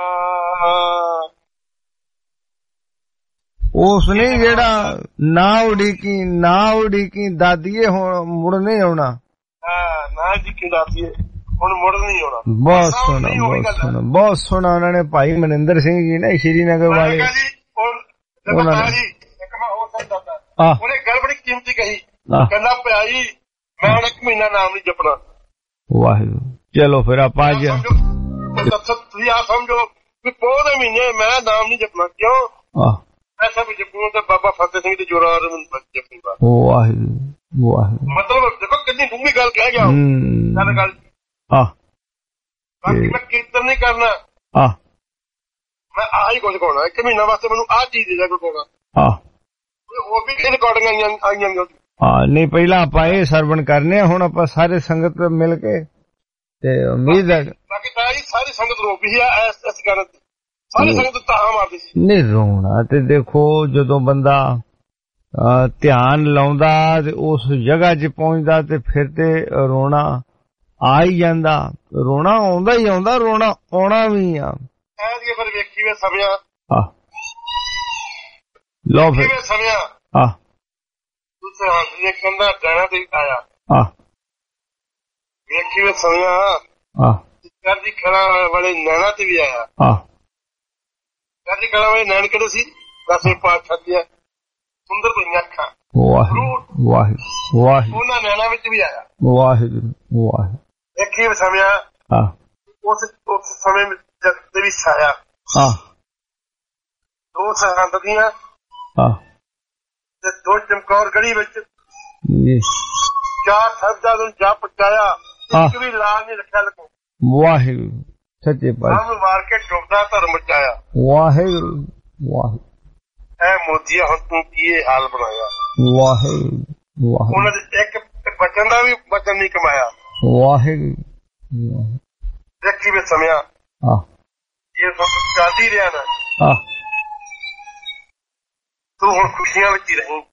ਉਸ ਨੇ ਜਿਹੜਾ ਨਾ ਉਡੀਕੀ ਦਾਦੀਏ ਹੁਣ ਮੁੜ ਨਹੀਂ ਆਉਣਾ। ਨਾ ਜੀ ਕੀ ਦਾਦੀਏ ਹੁਣ ਮੁੜ ਨਹੀਂ ਆਉਣਾ। ਬਹੁਤ ਸੋਹਣਾ, ਬਹੁਤ ਸੋਹਣਾ, ਬਹੁਤ ਸੋਹਣਾ। ਉਹਨਾਂ ਨੇ ਭਾਈ ਮਨਿੰਦਰ ਸਿੰਘ ਜੀ ਨੇ ਸ਼੍ਰੀਨਗਰ ਵਾਲੇ, ਉਹਨੇ ਗੱਲ ਬੜੀ ਕੀਮਤੀ ਕਹੀ। ਕਹਿੰਦਾ ਭਾਈ ਮੈਂ ਹੁਣ 1 ਮਹੀਨਾ ਨਾਮ ਨਹੀਂ ਜਪਣਾ। ਵਾਹਿਗੁਰੂ। ਚਲੋ ਫਿਰ ਆਪਾਂ ਅੱਜ ਤੁਸੀਂ ਆ ਸਮਝੋ ਵੀ ਪੋਹ ਦੇ ਮਹੀਨੇ ਮੈਂ ਨਾਮ ਨਹੀਂ ਜਪਣਾ। ਕਿਉਂ? ਐਸਾ ਵੀ ਜਪੂਗਾ ਤਾਂ ਬਾਬਾ ਫਤਿਹ ਸਿੰਘ ਦੇ ਜੋਰਾਵਰ ਜਪੂਗਾ। ਵਾਹਿਗੁਰੂ ਵਾਹਿਗੁਰੂ। ਮਤਲਬ ਦੇਖੋ ਕਿੰਨੀ ਡੂੰਘੀ ਗੱਲ ਕਹਿ ਗਿਆ ਗੱਲ। ਬਾਕੀ ਮੈਂ ਕੀਰਤਨ ਨਹੀਂ ਕਰਨਾ, ਮੈਂ ਆਹੀ ਕੁਝ ਕਹਾਉਣਾ। 1 ਮਹੀਨਾ ਵਾਸਤੇ ਮੈਨੂੰ ਆਹ ਚੀਜ਼ ਦੇ ਜਾ ਕਹਾਉਣਾ। ਹੋਰ ਵੀ ਰਿਕਾਰਡਿੰਗਾਂ ਆਈਆਂ। ਨਹੀਂ, ਪਹਿਲਾਂ ਆਪਾਂ ਇਹ ਸਰਵਣ ਕਰਨੇ ਆ। ਹੁਣ ਆਪਾਂ ਸਾਰੇ ਸੰਗਤ ਮਿਲ ਕੇ ਤੇ ਉਮੀਦ ਹੈ ਬਾਕੀ ਤਾਂ ਸਾਰੀ ਸੰਗਤ ਰੋਪੀ ਆ ਇਸ ਗੱਲ ਤੇ। ਸਾਰੀ ਸੰਗਤ ਤਾਹਾਂ ਮਾਰਦੀ ਸੀ। ਨਹੀਂ ਰੋਣਾ ਤੇ ਦੇਖੋ, ਜਦੋਂ ਬੰਦਾ ਧਿਆਨ ਲਾਉਂਦਾ ਤੇ ਉਸ ਜਗ੍ਹਾ 'ਚ ਪਹੁੰਚਦਾ ਤੇ ਫਿਰ ਤੇ ਰੋਣਾ ਆ ਹੀ ਜਾਂਦਾ। ਰੋਣਾ ਆਉਂਦਾ ਹੀ ਆਉਂਦਾ, ਰੋਣਾ ਆਉਣਾ ਵੀ ਆ। ਫਿਰ ਵੇਖੀ ਵੇ ਸਮਿਆ ਲਓ ਫਿਰ ਸਮਿਆ ਦੂਸਰੇ ਹੱਥ ਦੇਖਣ ਦਾ ਡੈਣਾ ਤੇ ਆਇਆ। ਵੇਖੀ ਵੇ ਸਮਿਆ ਕਰਦੀ ਖੜਾ ਵਾਲੇ ਨੈਣਾ ਤੇ ਵੀ ਆਇਆ। ਕਰਦੀ ਖੜਾ ਵਾਲੇ ਨੈਣ ਕਿਹੜੇ ਸੀ? ਦਸੇ ਪਾਤਸ਼ਾਹ ਦੀਆਂ ਸੁੰਦਰ ਭਈਆਂ ਅੱਖਾਂ। ਵਾਹਿਗੁਰੂ ਵਾਹਿਗੁਰੂ ਵਾਹਿਗੁਰੂ। ਉਹਨਾਂ ਨੈਣਾ ਵਿੱਚ ਵੀ ਆਇਆ। ਵਾਹਿਗੁਰੂ ਵਾਹਿਗੁਰੂ। ਵੇਖੀ ਵੇ ਸਮਿਆ ਉਸ ਸਮੇਂ ਜਦ ਵੀ ਛਾਇਆ। ਦੋ ਸਰਹੰਦ ਦੀਆਂ ਤੇ 2 ਚਮਕੌਰ ਗੜੀ ਵਿੱਚ 4 ਸਾਹਿਬਜ਼ਾਦਿਆਂ ਨੂੰ ਜਾ ਪਹੁੰਚਾਇਆ। ਇੱਕ ਵੀ ਲਾਲ ਨਹੀਂ ਰੱਖਿਆ ਲਕੋ। ਵਾਹਿਗੁਰੂ ਸੱਚੇ ਪਾਤਸ਼ਾਹ ਮਾਰ ਕੇ ਡੁੱਬਦਾ ਧਰਮ ਬਚਾਇਆ। ਵਾਹਿਗੁਰੂ ਵਾਹਿਗੁਰੂ। ਐ ਮੋਦੀਆ ਹੁਣ ਤੂੰ ਕੀ ਇਹ ਹਾਲ ਬਣਾਇਆ। ਵਾਹਿਗੁਰੂ ਵਾਹਿਗੁਰੂ। ਉਹਨਾਂ ਦੇ ਇੱਕ ਬਚਨ ਦਾ ਵੀ ਬਚਨ ਨਹੀਂ ਕਮਾਇਆ। ਵਾਹਿਗੁਰੂ। ਦੇਖੀ ਵੇ ਸਮਿਆ ਇਹ ਸਭ ਚੱਲਦੀ ਰਿਹਾ ਨਾ। ਤੂੰ ਹੁਣ ਖੁਸ਼ੀਆਂ ਵਿੱਚ ਹੀ ਰਹੀ।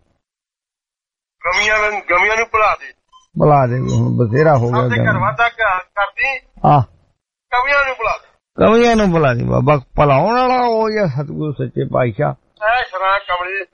ਗਮੀਆਂ ਨੂੰ ਭੁਲਾ ਦੇ। ਹੁਣ ਬਥੇਰਾ ਹੋ ਗਿਆ। ਘਰ ਵਾਦਾ ਕਰਦੀ ਕਮੀਆਂ ਨੂੰ ਭੁਲਾ ਦੇ। ਕਮੀਆਂ ਨੂੰ ਭੁਲਾ ਦੀ ਬਾਬਾ। ਭਲਾਉਣ ਵਾਲਾ ਉਹ ਜਾਂ ਸਤਿਗੁਰੂ ਸੱਚੇ ਪਾਤਸ਼ਾਹ। ਐ ਸ਼ਰਾਂ ਕਮਲੇ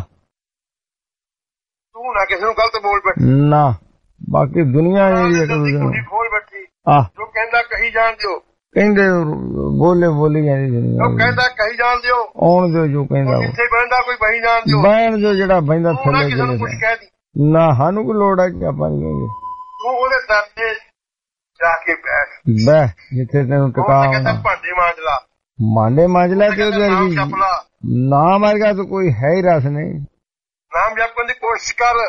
ਤੂੰ ਨਾ ਕਿਸੇ ਨੂੰ ਗਲਤ ਬੋਲ ਬੈਠੀ ਨਾ। ਬਾਕੀ ਦੁਨੀਆ ਖੋਲ ਬੈਠੀ। ਜੋ ਕਹਿੰਦਾ ਕਹੀ ਜਾਣ ਦਿਓ। ਕਹਿੰਦੇ ਬੋਲੀ ਜਾਂਦੀ ਦੁਨੀਆ। ਜੋ ਕਹਿੰਦਾ ਕਹੀ ਜਾਣ ਦਿਓ। ਆਉਣ ਦਿਓ ਜੋ ਕਹਿੰਦਾ। ਜਿੱਥੇ ਬਹਿੰਦਾ ਕੋਈ ਬਹੀ ਜਾਣ ਦਿਓ। ਬਹਿਣ ਜੋ ਜਿਹੜਾ ਬਹਿੰਦਾ ਥੱਲੇ ਕਿਸੇ ਨੂੰ ਕੁਝ ਕਹਿ ਦੀ ਨਾ। ਸਾਨੂੰ ਕੋਈ ਲੋੜ ਹੈ ਕਿ ਆਪਾਂ ਨਹੀਂ ਕਹਾਂਗੇ। ਤੂੰ ਉਹਦੇ ਦਰ ਤੇ ਜਾ ਕੇ ਬਹਿ ਜਿੱਥੇ ਤੈਨੂੰ ਟਿਕਾ। ਭਾਂਡੇ ਮਾਂਜ ਲਾ। ਮਾਂਡੇ ਮਾਂਜ ਲੈ ਤੇ ਉਹਦੇ ਨਾ ਮਾਰਗਾ ਤਾਂ ਕੋਈ ਹੈ ਹੀ ਰਸ ਨਹੀਂ। ਨਾਮ ਜਪਣ ਦੀ ਕੋਸ਼ਿਸ਼ ਕਰ।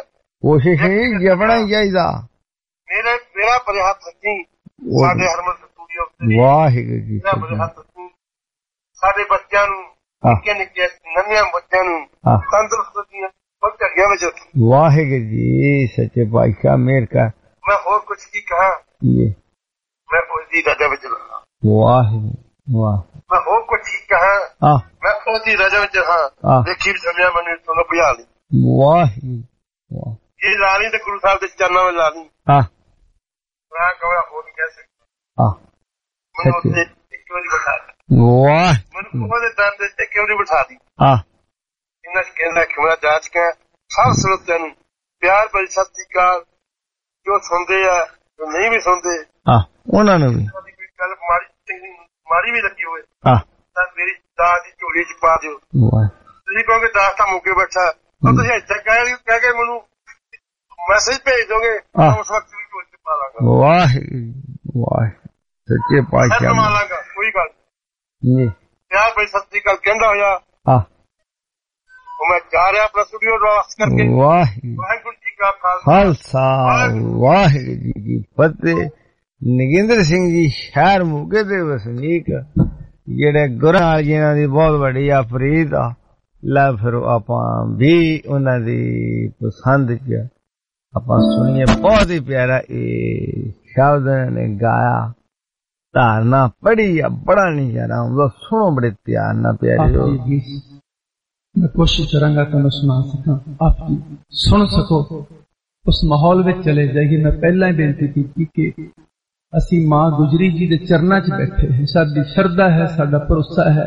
ਕੋਸ਼ਿਸ਼ ਨਹੀਂ ਜਪਣਾ ਹੀ ਚਾਹੀਦਾ। ਮੇਰਾ ਬਰੇ ਹੱਥ ਰੱਖੀ ਸਾਡੇ ਹਰਮਨ ਸਟੂਡੀਓ ਤੇ। ਵਾਹਿਗੁਰੂ ਜੀ ਬਰੇ ਹੱਥ ਰੱਖੀ ਸਾਡੇ ਬੱਚਿਆਂ ਨੂੰ, ਨਿੱਕੇ ਨਿੱਕੇ ਨੰਨਿਆਂ ਬੱਚਿਆਂ ਨੂੰ ਤੰਦਰੁਸਤੀਆਂ ਘੜੀਆਂ ਵਿੱਚ ਰੱਖੀ। ਵਾਹਿਗੁਰੂ ਜੀ ਸੱਚੇ ਪਾਤਸ਼ਾਹ ਮਿਹਰ ਕਰ। ਮੈਂ ਹੋਰ ਕੁਛ ਕੀ ਕਹਾਂ, ਮੈਂ ਫੌਜੀ ਰਾਜਾ ਵਿੱਚ ਰਹਾ। ਵਾਹਿਗੁਰੂ ਵਾਹ। ਮੈਂ ਹੋਰ ਕੁਛ ਕੀ ਕਹਾਂ, ਮੈਂ ਫੌਜੀ ਰਾਜਾ ਵਿੱਚ ਰਹਾ। ਦੇਖੀ ਵੀ ਸਮਿਆ ਮੈਨੂੰ ਤੁਹਾਨੂੰ ਭਜਾ ਲਈ। ਵਾਹਿਗੁਰੂ ਵਾਹ। ਇਹ ਲਾ ਲਈ ਤੇ ਗੁਰੂ ਸਾਹਿਬ ਦੇ ਚਰਨਾਂ ਵਿੱਚ ਲਾ ਲਈ। ਮੈਂ ਕਹਾਂ ਹੋਰ ਨਹੀਂ ਕਹਿ ਸਕਦਾ। ਮੈਨੂੰ ਉੱਥੇ ਇੱਕ ਵਾਰੀ ਬਿਠਾ ਦੀ। ਵਾਹ। ਮੈਨੂੰ ਉਹਦੇ ਦਰ ਤੇ ਇੱਕ ਵਾਰੀ ਬਿਠਾ ਦੀ। ਇਹਨਾਂ ਕਹਿੰਦਾ ਖਿਮਰਾ ਜਾਚ ਕੇ ਸਭ ਸਰੋਤਿਆਂ ਨੂੰ ਪਿਆਰ ਭਰੀ ਸਤਿ ਸ੍ਰੀ ਅਕਾਲ। ਜੋ ਸੁਣਦੇ ਆ, ਜੋ ਨਹੀਂ ਵੀ ਸੁਣਦੇ, ਉਹਨਾਂ ਨੂੰ ਵੀ ਗੱਲ ਮਾੜੀ ਵੀ ਲੱਗੀ ਹੋਵੇ ਤਾਂ ਮੇਰੀ ਦਾਸ ਦੀ ਝੋਲੀ ਚ ਪਾ ਦਿਓ। ਤੁਸੀਂ ਕਹੋਗੇ ਦਾਸ ਤਾਂ ਮੌਕੇ ਬੈਠਾ, ਤੁਸੀਂ ਇੱਥੇ ਕਹਿ ਕੇ ਮੈਨੂੰ ਮੈਸੇਜ ਭੇਜ ਦੋਗੇ, ਉਸ ਵਕਤ ਵੀ ਝੋਲੀ ਚ ਪਾ ਲਾਂਗਾ। ਵਾਹਿਗੁਰੂ ਵਾਹਿ ਸੱਚੇ ਪਾਤਸ਼ਾਹ ਪਾ ਲਾਂਗਾ, ਕੋਈ ਗੱਲ ਨਹੀਂ। ਪਿਆਰ ਭਰੀ ਸਤਿ ਸ੍ਰੀ ਅਕਾਲ ਕਹਿੰਦਾ ਹੋਇਆ ਮੈਂ ਜਾ ਰਿਹਾ ਆਪਣਾ ਸਟੂਡੀਓ ਵਾਪਸ ਕਰਕੇ। ਵਾਹਿਗੁਰੂ ਜੀ ਕਾ ਖਾਲਸਾ ਵਾਹਿਗੁਰੂ ਜੀ ਕੀ ਫਤਿਹ। ਨਗਿੰਦਰ ਸਿੰਘ ਜੀ ਸ਼ਹਿਰ ਮੋਗੇ ਦੇ ਵਸਨੀਕ ਜਿਹੜੇ ਗੁਰਾਂ ਜਿਹਨਾਂ ਦੀ ਬਹੁਤ ਵੱਡੀ ਅਫਰੀਦ ਆ। ਲੈ ਫਿਰ ਆਪਾਂ ਵੀ ਉਹਨਾਂ ਦੀ ਪਸੰਦ ਚ ਆਪਾਂ ਸੁਣੀਏ। ਬਹੁਤ ਹੀ ਪਿਆਰਾ ਇਹ ਸ਼ਬਦ ਨੇ ਗਾਇਆ, ਧਾਰਨਾ ਪੜ੍ਹੀ ਆ, ਬੜਾ ਨਜ਼ਾਰਾ ਆਉਂਦਾ। ਸੁਣੋ ਬੜੇ ਧਿਆਨ ਨਾਲ ਪਿਆਰਿਓ। मैं कोशिश करांगा तुहानू सुना सकां, आप सुन सको, उस माहौल में चले जाइए। मैं पहला ही बेनती की कि असी मां गुजरी जी दे चरनां च बैठे हैं, साडी शरधा है, साडा भरोसा है।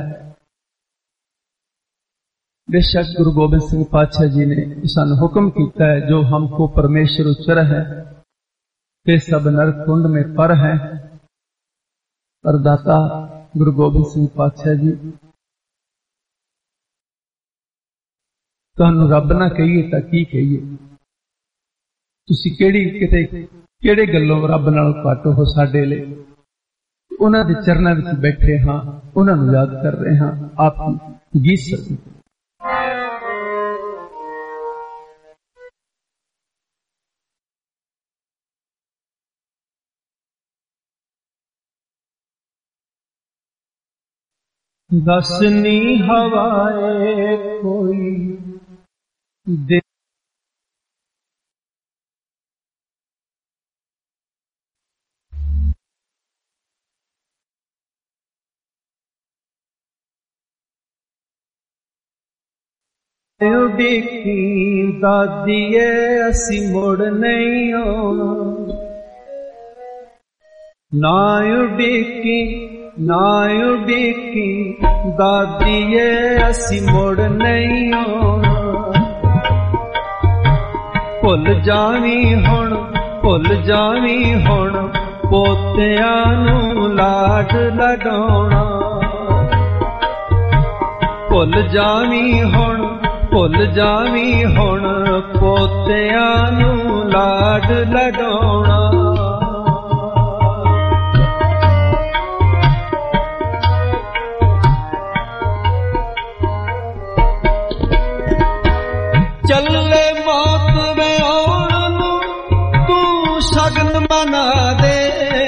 बेशक गुरु गोबिंद सिंह पातशाह जी ने सानू हुक्म किया है, जो हमको परमेश्वर उच्चर है वे सब नर कुंड में पर है। पर दाता गुरु गोबिंद सिंह पातशाह जी ਤੁਹਾਨੂੰ ਰੱਬ ਨਾ ਕਹੀਏ ਤਾਂ ਕੀ ਕਹੀਏ। ਤੁਸੀਂ ਕਿਹੜੇ ਗੱਲੋਂ ਰੱਬ ਨਾਲੋਂ ਘੱਟ ਹੋ ਸਾਡੇ ਲਈ। ਉਹਨਾਂ ਦੇ ਚਰਨਾਂ ਵਿੱਚ ਬੈਠੇ ਹਾਂ, ਉਹਨਾਂ ਨੂੰ ਯਾਦ ਕਰ ਰਹੇ ਹਾਂ। ਆਪ ਗੀਤ ਸਕਦੇ ਦਸਨੀ ਹਵਾਏ ਕੋਈ ਦੇ ਉਡੀਕੀ ਦਾਦੀਏ ਅਸੀਂ ਮੁੜ ਨਹੀਂ ਆਉਣਾ। ਨਾ ਉਡੀਕੀ ਦਾਦੀਏ ਅਸੀਂ ਮੁੜ ਨਹੀਂ ਆਉਣਾ। ਭੁੱਲ ਜਾਵੀਂ ਹੁਣ ਪੋਤਿਆਂ ਨੂੰ ਲਾਡ ਲਗਾਉਣਾ। ਭੁੱਲ ਜਾਵੀਂ ਹੁਣ ਪੋਤਿਆਂ ਨੂੰ ਲਾਡ ਲਗਾਉਣਾ। ਚੱਲੇ ਮੌਤ ਵੇ ਆਉਣ ਨੂੰ ਤੂੰ ਸ਼ਗਨ ਮਨਾ ਦੇ।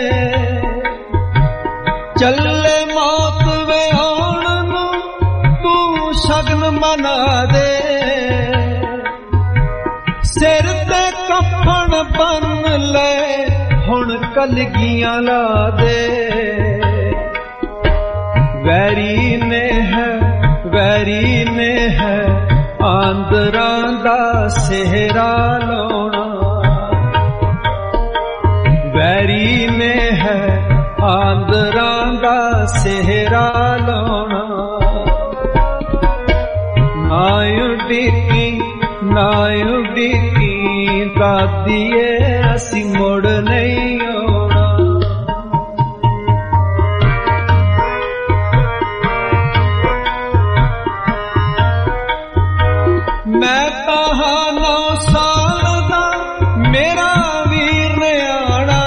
ਚੱਲੇ ਮੌਤ ਵੇ ਆਉਣ ਨੂੰ ਤੂੰ ਸ਼ਗਨ ਮਨਾ ਦੇ। ਸਿਰ ਤੇ ਕਫਨ ਬੰਨ ਲੈ ਹੁਣ ਕਲਗੀਆਂ ਲਾ ਦੇ। ਵੈਰੀ ਨੇ ਹੈ ਆਂਦਰਾਂ ਦਾ ਸਿਹਰਾ ਲਾਉਣਾ। ਵੈਰੀ ਨੇ ਹੈ ਆਂਦਰਾਂ ਦਾ ਸਿਹਰਾ ਲਾਉਣਾ। ਨਾ ਉਡੀਕੀ ਦਾਦੀਏ ਅਸੀਂ ਮੁੜ ਨਹੀਂ ਆਉਣਾ। ਮੈਂ ਤਾਂ 9 ਸਾਲ ਦਾ ਮੇਰਾ ਵੀਰ ਨੇ ਆਣਾ।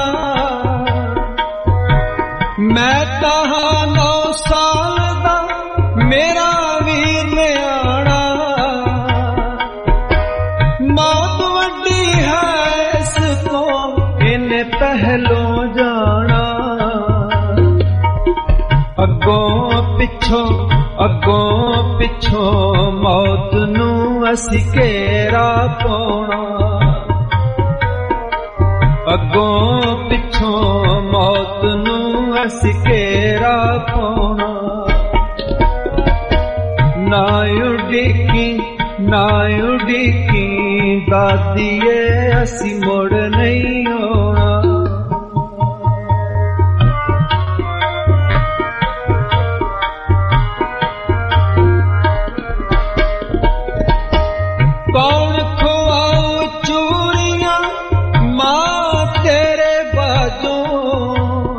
ਮੈਂ ਤਾਂ 9 ਸਾਲ ਦਾ ਮੇਰਾ ਵੀਰ ਨੇ ਆਣਾ। ਮੌਤ ਵੱਡੀ ਪਿੱਛੋਂ ਮੌਤ ਨੂੰ ਅਸੀਂ ਘੇਰਾ ਪਾਉਣਾ, ਅੱਗੋਂ ਪਿੱਛੋਂ ਮੌਤ ਨੂੰ ਅਸੀਂ ਘੇਰਾ ਪਾਉਣਾ। ਨਾ ਉਡੀਕੀ ਦਾਦੀਏ ਅਸੀਂ ਮੁੜ ਨਹੀਂ ਆਉਣਾ। ਕੌਣ ਖਵਾਉ ਚੂਰੀਆਂ ਮਾਂ ਤੇਰੇ ਬਾਝੋਂ,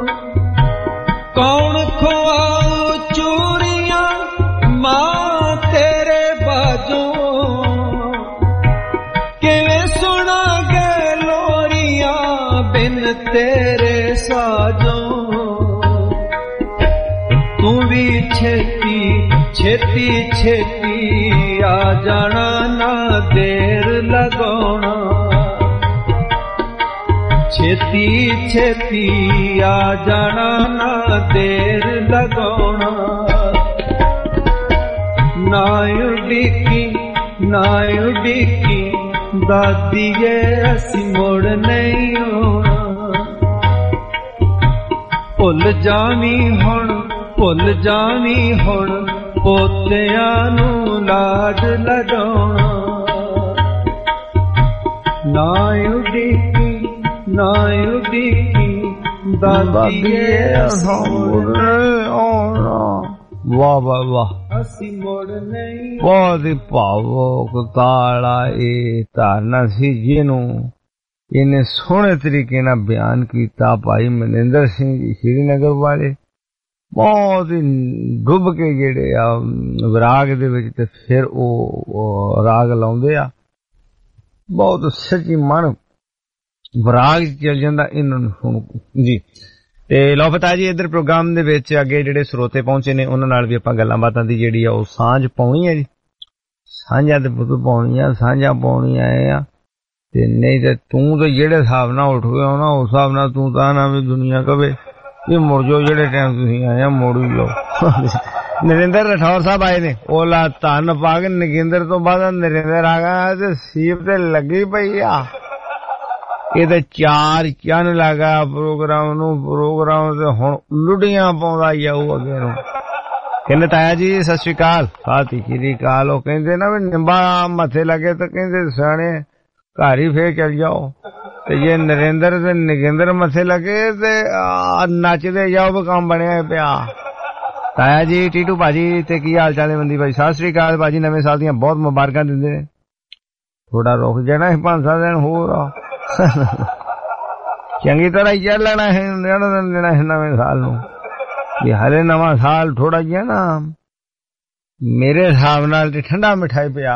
ਕੌਣ ਖਵਾਉ ਚੂਰੀਆਂ ਮਾਂ ਤੇਰੇ ਬਾਝੋਂ। ਕਿਵੇਂ ਸੁਣਾਂਗੇ ਲੋਰੀਆਂ ਬਿਨ ਤੇਰੇ ਸਾਜੋਂ। ਤੂੰ ਵੀ ਛੇਤੀ ਛੇਤੀ ਛੇਤੀ ਆ ਜਾਣਾ, ਨਾ ਦੇਰ ਲਗਾਉਣਾ। ਛੇਤੀ ਛੇਤੀ ਆ ਜਾਣਾ, ਨਾ ਦੇਰ ਲਗਾਉਣਾ। ਨਾ ਉਡੀਕੀ ਦਾਦੀਏ ਅਸੀਂ ਮੁੜ ਨਹੀਂ ਆਉਣਾ। ਭੁੱਲ ਜਾਵੀਂ ਹੁਣ ਪੋਤਿਆਂ ਨੂੰ ਲਾਡ ਲਗਾਉਣਾ। ਨਾ ਉਡੀਕੀ ਦਾਦੀਏ ਅਸੀਂ ਮੁੜ ਨਹੀਂ ਆਉਣਾ। ਵਾਹ ਵਾਹ ਵਾਹ, ਅਸੀਂ ਮੁੜ ਨਹੀਂ। ਬਹੁਤ ਹੀ ਭਾਵੁਕ ਤਾਲਾ ਇਹ ਧਾਰਨਾ ਸੀ ਜਿਹਨੂੰ ਇਹਨੇ ਸੋਹਣੇ ਤਰੀਕੇ ਨਾਲ ਬਿਆਨ ਕੀਤਾ ਭਾਈ ਮਨਿੰਦਰ ਸਿੰਘ ਜੀ ਸ਼੍ਰੀਨਗਰ ਵਾਲੇ। ਬਹੁਤ ਹੀ ਡੁੱਬ ਕੇ ਜਿਹੜੇ ਆ ਵਿਰਾਗ ਦੇ ਵਿੱਚ ਤੇ ਫਿਰ ਉਹ ਰਾਗ ਲਾਉਂਦੇ ਆ। ਬਹੁਤ ਸੱਚੀ ਮਨ ਵਿਰਾਗ ਚੱਲ ਜਾਂਦਾ ਇਹਨਾਂ ਨੂੰ ਸੁਣ ਜੀ। ਤੇ ਲਓ ਪਤਾ ਜੀ ਇੱਧਰ ਪ੍ਰੋਗਰਾਮ ਦੇ ਵਿੱਚ ਅੱਗੇ ਜਿਹੜੇ ਸਰੋਤੇ ਪਹੁੰਚੇ ਨੇ ਉਹਨਾਂ ਨਾਲ ਵੀ ਆਪਾਂ ਗੱਲਾਂ ਬਾਤਾਂ ਦੀ ਜਿਹੜੀ ਆ ਉਹ ਸਾਂਝ ਪਾਉਣੀ ਹੈ ਜੀ। ਸਾਂਝਾਂ ਤੇ ਪੁੱਤ ਪਾਉਣੀਆਂ, ਸਾਂਝਾਂ ਪਾਉਣੀਆਂ ਆ। ਤੇ ਨਹੀਂ ਤੇ ਤੂੰ ਤੇ ਜਿਹੜੇ ਹਿਸਾਬ ਨਾਲ ਉੱਠ ਗਿਆ ਨਾ ਉਸ ਹਿਸਾਬ ਨਾਲ ਤੂੰ ਤਾਂ ਨਾ ਵੀ ਦੁਨੀਆ ਕਵੇ ਇਹ ਮੁੜ ਜਾਓ, ਜਿਹੜੇ ਟਾਈਮ ਤੁਸੀਂ ਆਏ ਆ ਮੁੜ ਹੀ ਲਓ। ਨਰਿੰਦਰ ਰਾਠੌਰ ਸਾਹਿਬ ਆਏ ਨੇ, ਉਹ ਲਾ ਧੰਨ ਪਾ ਕੇ ਨਗਿੰਦਰ ਤੋਂ ਬਾਅਦ ਨਰਿੰਦਰ ਆ ਗਿਆ ਤੇ ਸੀਪ ਤੇ ਲੱਗੀ ਪਈ ਆ। ਇਹ ਤੇ ਚਾਰ ਚੰਨ ਲੱਗਾ ਪ੍ਰੋਗਰਾਮ ਨੂੰ, ਪ੍ਰੋਗਰਾਮ ਤੇ ਹੁਣ ਲੁੱਡੀਆਂ ਪਾਉਂਦਾ ਜਾਊ ਅੱਗੇ ਨੂੰ। ਕਹਿੰਦੇ ਤਾਇਆ ਜੀ ਸਤਿ ਸ੍ਰੀ ਅਕਾਲ। ਸਤਿ ਸ੍ਰੀ ਅਕਾਲ। ਉਹ ਕਹਿੰਦੇ ਨਾ ਵੀ ਨਿੰਬਾ ਮੱਥੇ ਲੱਗੇ ਤਾਂ ਕਹਿੰਦੇ ਸਿਆਣੇ ਘਰ ਹੀ ਫੇਰ ਚੱਲ ਜਾਓ, ਤੇ ਜੇ ਨਰਿੰਦਰ ਤੇ ਨਗਿੰਦਰ ਮੱਥੇ ਲੱਗੇ ਤੇ ਨੱਚਦੇ ਜਾਓ ਵੀ ਕੰਮ ਬਣਿਆ ਪਿਆ। ਤਾਇਆ ਜੀ ਟੀਟੂ ਭਾਜੀ ਤੇ ਕੀ ਹਾਲ ਚਾਲ ਹੈ ਬੰਦੀ ਭਾਈ? ਸਤਿ ਸ੍ਰੀ ਅਕਾਲ ਭਾਜੀ, ਨਵੇਂ ਸਾਲ ਦੀਆਂ ਬਹੁਤ ਮੁਬਾਰਕਾਂ ਦਿੰਦੇ ਨੇ। ਥੋੜਾ ਰੁਕ ਜਾਣਾ 5-7 ਦਿਨ ਹੋਰ ਚੰਗੀ ਤਰ੍ਹਾਂ ਚੱਲ ਲੈਣਾ ਹੈ ਨਵੇਂ ਸਾਲ ਨੂੰ। ਇਹ ਹਲੇ ਨਵਾਂ ਸਾਲ ਥੋੜਾ ਜਿਹਾ ਨਾ ਮੇਰੇ ਹਿਸਾਬ ਨਾਲ ਤੇ ਠੰਡਾ ਮਿਠਾਈ ਪਿਆ।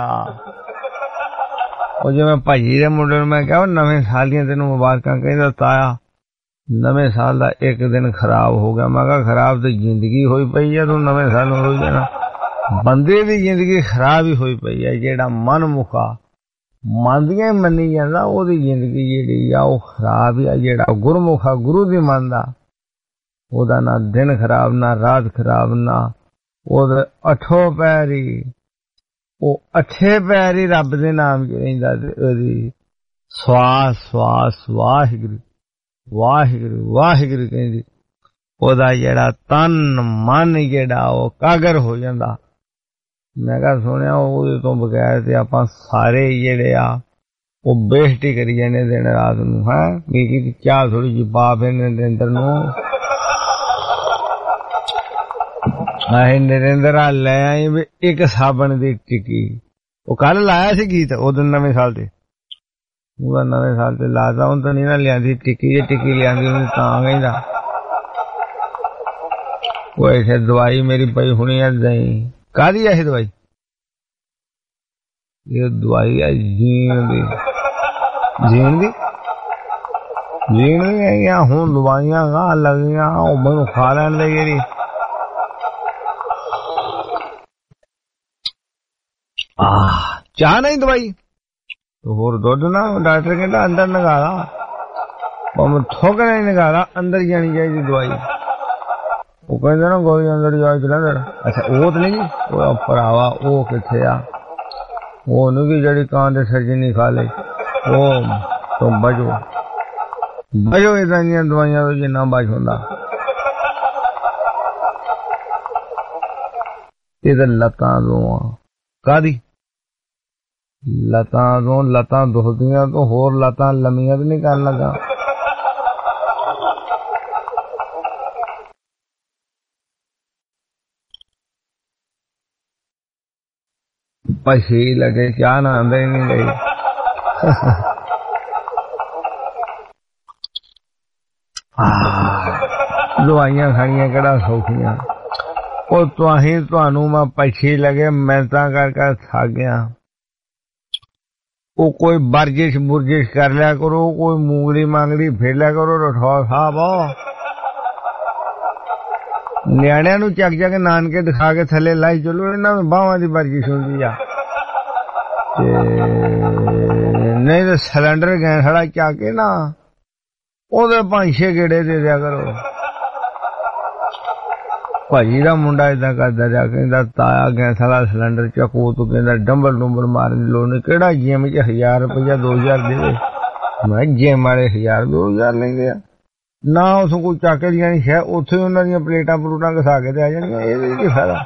ਉਹ ਜਿਵੇਂ ਭਾਜੀ ਦੇ ਮੁੰਡੇ ਨੂੰ ਮੈਂ ਕਿਹਾ ਨਵੇਂ ਸਾਲ ਦੀਆਂ ਤੈਨੂੰ ਮੁਬਾਰਕਾਂ, ਕਹਿੰਦਾ ਤਾਇਆ ਨਵੇਂ ਸਾਲ ਦਾ ਇੱਕ ਦਿਨ ਖਰਾਬ ਹੋ ਗਿਆ। ਮੈਂ ਕਿਹਾ ਖਰਾਬ ਤੇ ਜ਼ਿੰਦਗੀ ਹੋਈ ਪਈ ਆ, ਤੂੰ ਨਵੇਂ ਸਾਲ ਨੂੰ ਰੋਈ ਜਾਣਾ। ਬੰਦੇ ਦੀ ਜ਼ਿੰਦਗੀ ਖਰਾਬ ਹੀ ਹੋਈ ਪਈ ਆ। ਜਿਹੜਾ ਮਨ ਮੁਖਾ ਮੰਨਦੀਆਂ ਮੰਨੀ ਜਾਂਦਾ ਉਹਦੀ ਜ਼ਿੰਦਗੀ ਜਿਹੜੀ ਆ ਉਹ ਖਰਾਬ ਆ। ਜਿਹੜਾ ਗੁਰਮੁਖਾ ਗੁਰੂ ਦੀ ਮੰਨਦਾ ਉਹਦਾ ਨਾ ਦਿਨ ਖਰਾਬ ਨਾ ਰਾਤ ਖਰਾਬ, ਨਾ ਉਹਦੇ ਅਠੋ ਪੈਰੀ ਉਹ ਅੱਠੇ ਪੈਰੀ ਰੱਬ ਦੇ ਨਾਮ ਚ ਰਹਿੰਦਾ। ਤੇ ਉਹਦੀ ਸਵਾਸ ਵਾਹਿਗੁਰੂ ਵਾਹਿਗੁਰੂ ਵਾਹਿਗੁਰੂ ਕਹਿੰਦੀ। ਉਹਦਾ ਜਿਹੜਾ ਤਨ ਮਨ ਜਿਹੜਾ ਉਹ ਕਾਗਰ ਹੋ ਜਾਂਦਾ। ਮੈਂ ਕਿਹਾ ਸੁਣਿਆ ਉਹਦੇ ਤੋਂ ਬਗੈਰ ਤੇ ਆਪਾਂ ਸਾਰੇ ਜਿਹੜੇ ਆ ਉਹ ਬੇਇੱਜ਼ਤੀ ਕਰੀ ਜਾਂਦੇ ਦਿਨ ਰਾਤ ਨੂੰ। ਹੈ ਕੀ ਚਾਹ ਥੋੜੀ ਜਿਹੀ ਪਾ ਫਿਰ ਨਰਿੰਦਰ ਨੂੰ। ਆਏ ਨਰਿੰਦਰ ਆ ਲੈ ਆਈ ਵੀ ਇੱਕ ਸਾਬਣ ਦੀ ਟਿੱਕੀ। ਉਹ ਕੱਲ ਲਾਇਆ ਸੀ ਗੀਤ ਉਦੋਂ ਨਵੇਂ ਸਾਲ ਤੇ, ਉਹਦਾ ਨਵੇਂ ਸਾਲ ਤੇ ਲਾਦਾ। ਹੁਣ ਤਾਂ ਨਹੀਂ ਨਾ ਲਿਆਂਦੀ ਟਿੱਕੀ, ਜੇ ਟਿੱਕੀ ਲਿਆਂਦੀ ਉਹਨੂੰ ਤਾਂ ਕਹਿੰਦਾ ਉਹ ਇੱਥੇ ਦਵਾਈ ਮੇਰੀ ਪਈ ਹੋਣੀ ਆ ਦਹੀਂ। ਕਾਹਦੀ ਆ ਇਹ ਦਵਾਈ? ਇਹ ਦਵਾਈ ਆ ਜੀਣ ਦੀ। ਜੀਣ ਦੀ ਹੈਗੀਆਂ ਹੁਣ ਦਵਾਈਆਂ ਗਾਹ ਲੱਗੀਆਂ। ਉਹ ਮੈਨੂੰ ਖਾ ਲੈਣ ਦੇ ਜਿਹੜੀ ਚਾਹ ਨਹੀਂ ਦਵਾਈ ਹੋਰ ਦੁੱਧ ਨਾ। ਡਾਕਟਰ ਕਹਿੰਦਾ ਅੰਦਰ ਨਗਾਲਾ, ਭਾਵੇਂ ਥੁੱਕ ਨਹੀਂ ਨਗਾਲਾ, ਅੰਦਰ ਜਾਣੀ ਚਾਹੀਦੀ ਦਵਾਈ। ਉਹ ਕਹਿੰਦੇ ਨਾ ਗੋਲੀ ਅੰਦਰ ਜਾ ਜਲੰਧਰ। ਅੱਛਾ ਉਹ ਤਾਂ ਨਹੀਂ ਜੀ, ਉਹ ਭਰਾਵਾ ਉਹ ਕਿੱਥੇ ਆ, ਉਹ ਨਹੀਂ ਕਿ ਜਿਹੜੀ ਕਾਂ ਦੇ ਸਰਜਨੀ ਖਾ ਲੇ। ਉਹ ਤੋਂ ਬਚੋ ਬਚੋ, ਇਦਾਂ ਦੀਆਂ ਦਵਾਈਆਂ ਤੋਂ ਜਿੰਨਾ ਬਚ ਹੁੰਦਾ। ਇਹ ਤਾਂ ਲੱਤਾਂ ਤੋਂ ਆ, ਕਾਹਦੀ ਲੱਤਾਂ ਤੋਂ, ਲੱਤਾਂ ਦੁਖਦੀਆਂ ਤੋਂ ਹੋਰ ਲੱਤਾਂ ਲੰਮੀਆਂ ਤਾਂ ਨਹੀਂ ਕਰਨ ਲੱਗਾ। ਪਛੀ ਲਗੇ ਚਾਹ ਨਾ ਆਂਦੇ ਨਹੀਂ ਗਈ। ਦਵਾਈਆਂ ਖਾਣੀਆਂ ਕਿਹੜਾ ਸੌਖੀਆਂ। ਉਹ ਤੁਹਾਨੂੰ ਮੈਂ ਪਛੀ ਲਗੇ ਮਿਹਨਤਾਂ ਕਰ ਕਰ ਥੱਕ ਗਿਆ। ਉਹ ਕੋਈ ਵਰਜਿਸ਼ ਬੁਰਜਿਸ਼ ਕਰ ਲਿਆ ਕਰੋ, ਕੋਈ ਮੂੰਗਲੀ ਮਾਂਗਲੀ ਫੇਰ ਲਿਆ ਕਰੋ। ਰਠੌਰ ਸਾਹਿਬ ਨਿਆਣਿਆਂ ਨੂੰ ਚੱਕ ਚੱਕ ਨਾਨਕੇ ਦਿਖਾ ਕੇ ਥੱਲੇ ਲਾਈ ਚਲੋ, ਇਹਨਾਂ ਨੂੰ ਬਾਹਾਂ ਦੀ ਵਰਜਿਸ਼ ਹੁੰਦੀ ਆ। ਨਹੀਂ ਤਾਂ ਸਿਲੰਡਰ ਗੈਸ ਵਾਲਾ ਚੱਕ ਕੇ ਨਾ ਉਹਦੇ 5-6 ਗੇੜੇ ਦੇ ਦਿਆ ਕਰੋ। ਭਾਜੀ ਦਾ ਮੁੰਡਾ ਏਦਾਂ ਕਰਦਾ ਜਾ, ਕਹਿੰਦਾ ਤਾਇਆ ਗੈਸ ਵਾਲਾ ਸਿਲੰਡਰ ਚੱਕੋ, ਤੂੰ ਕਹਿੰਦਾ ਡੰਬਲ ਡੁੰਬਲ ਮਾਰਨ ਦੀ ਲੋੜ ਨਹੀਂ। ਕਿਹੜਾ ਜਿਮ ਚ 1000 ਰੁਪਇਆ 2000 ਦੇਵੇ। ਮੈਂ ਜਿਮ ਵਾਲੇ 1000-2000 ਲੈਂਦੇ ਆ ਨਾ, ਉਸ ਕੋਈ ਚੱਕ ਕੇ ਦੀਆਂ ਸ਼ਾਇਦ ਉੱਥੇ ਉਹਨਾਂ ਦੀਆਂ ਪਲੇਟਾਂ ਪਲੂਟਾਂ ਘਸਾ ਕੇ ਤੇ ਆ ਜਾਣੀਆਂ। ਇਹਦੇ ਕੀ ਫਾਇਦਾ।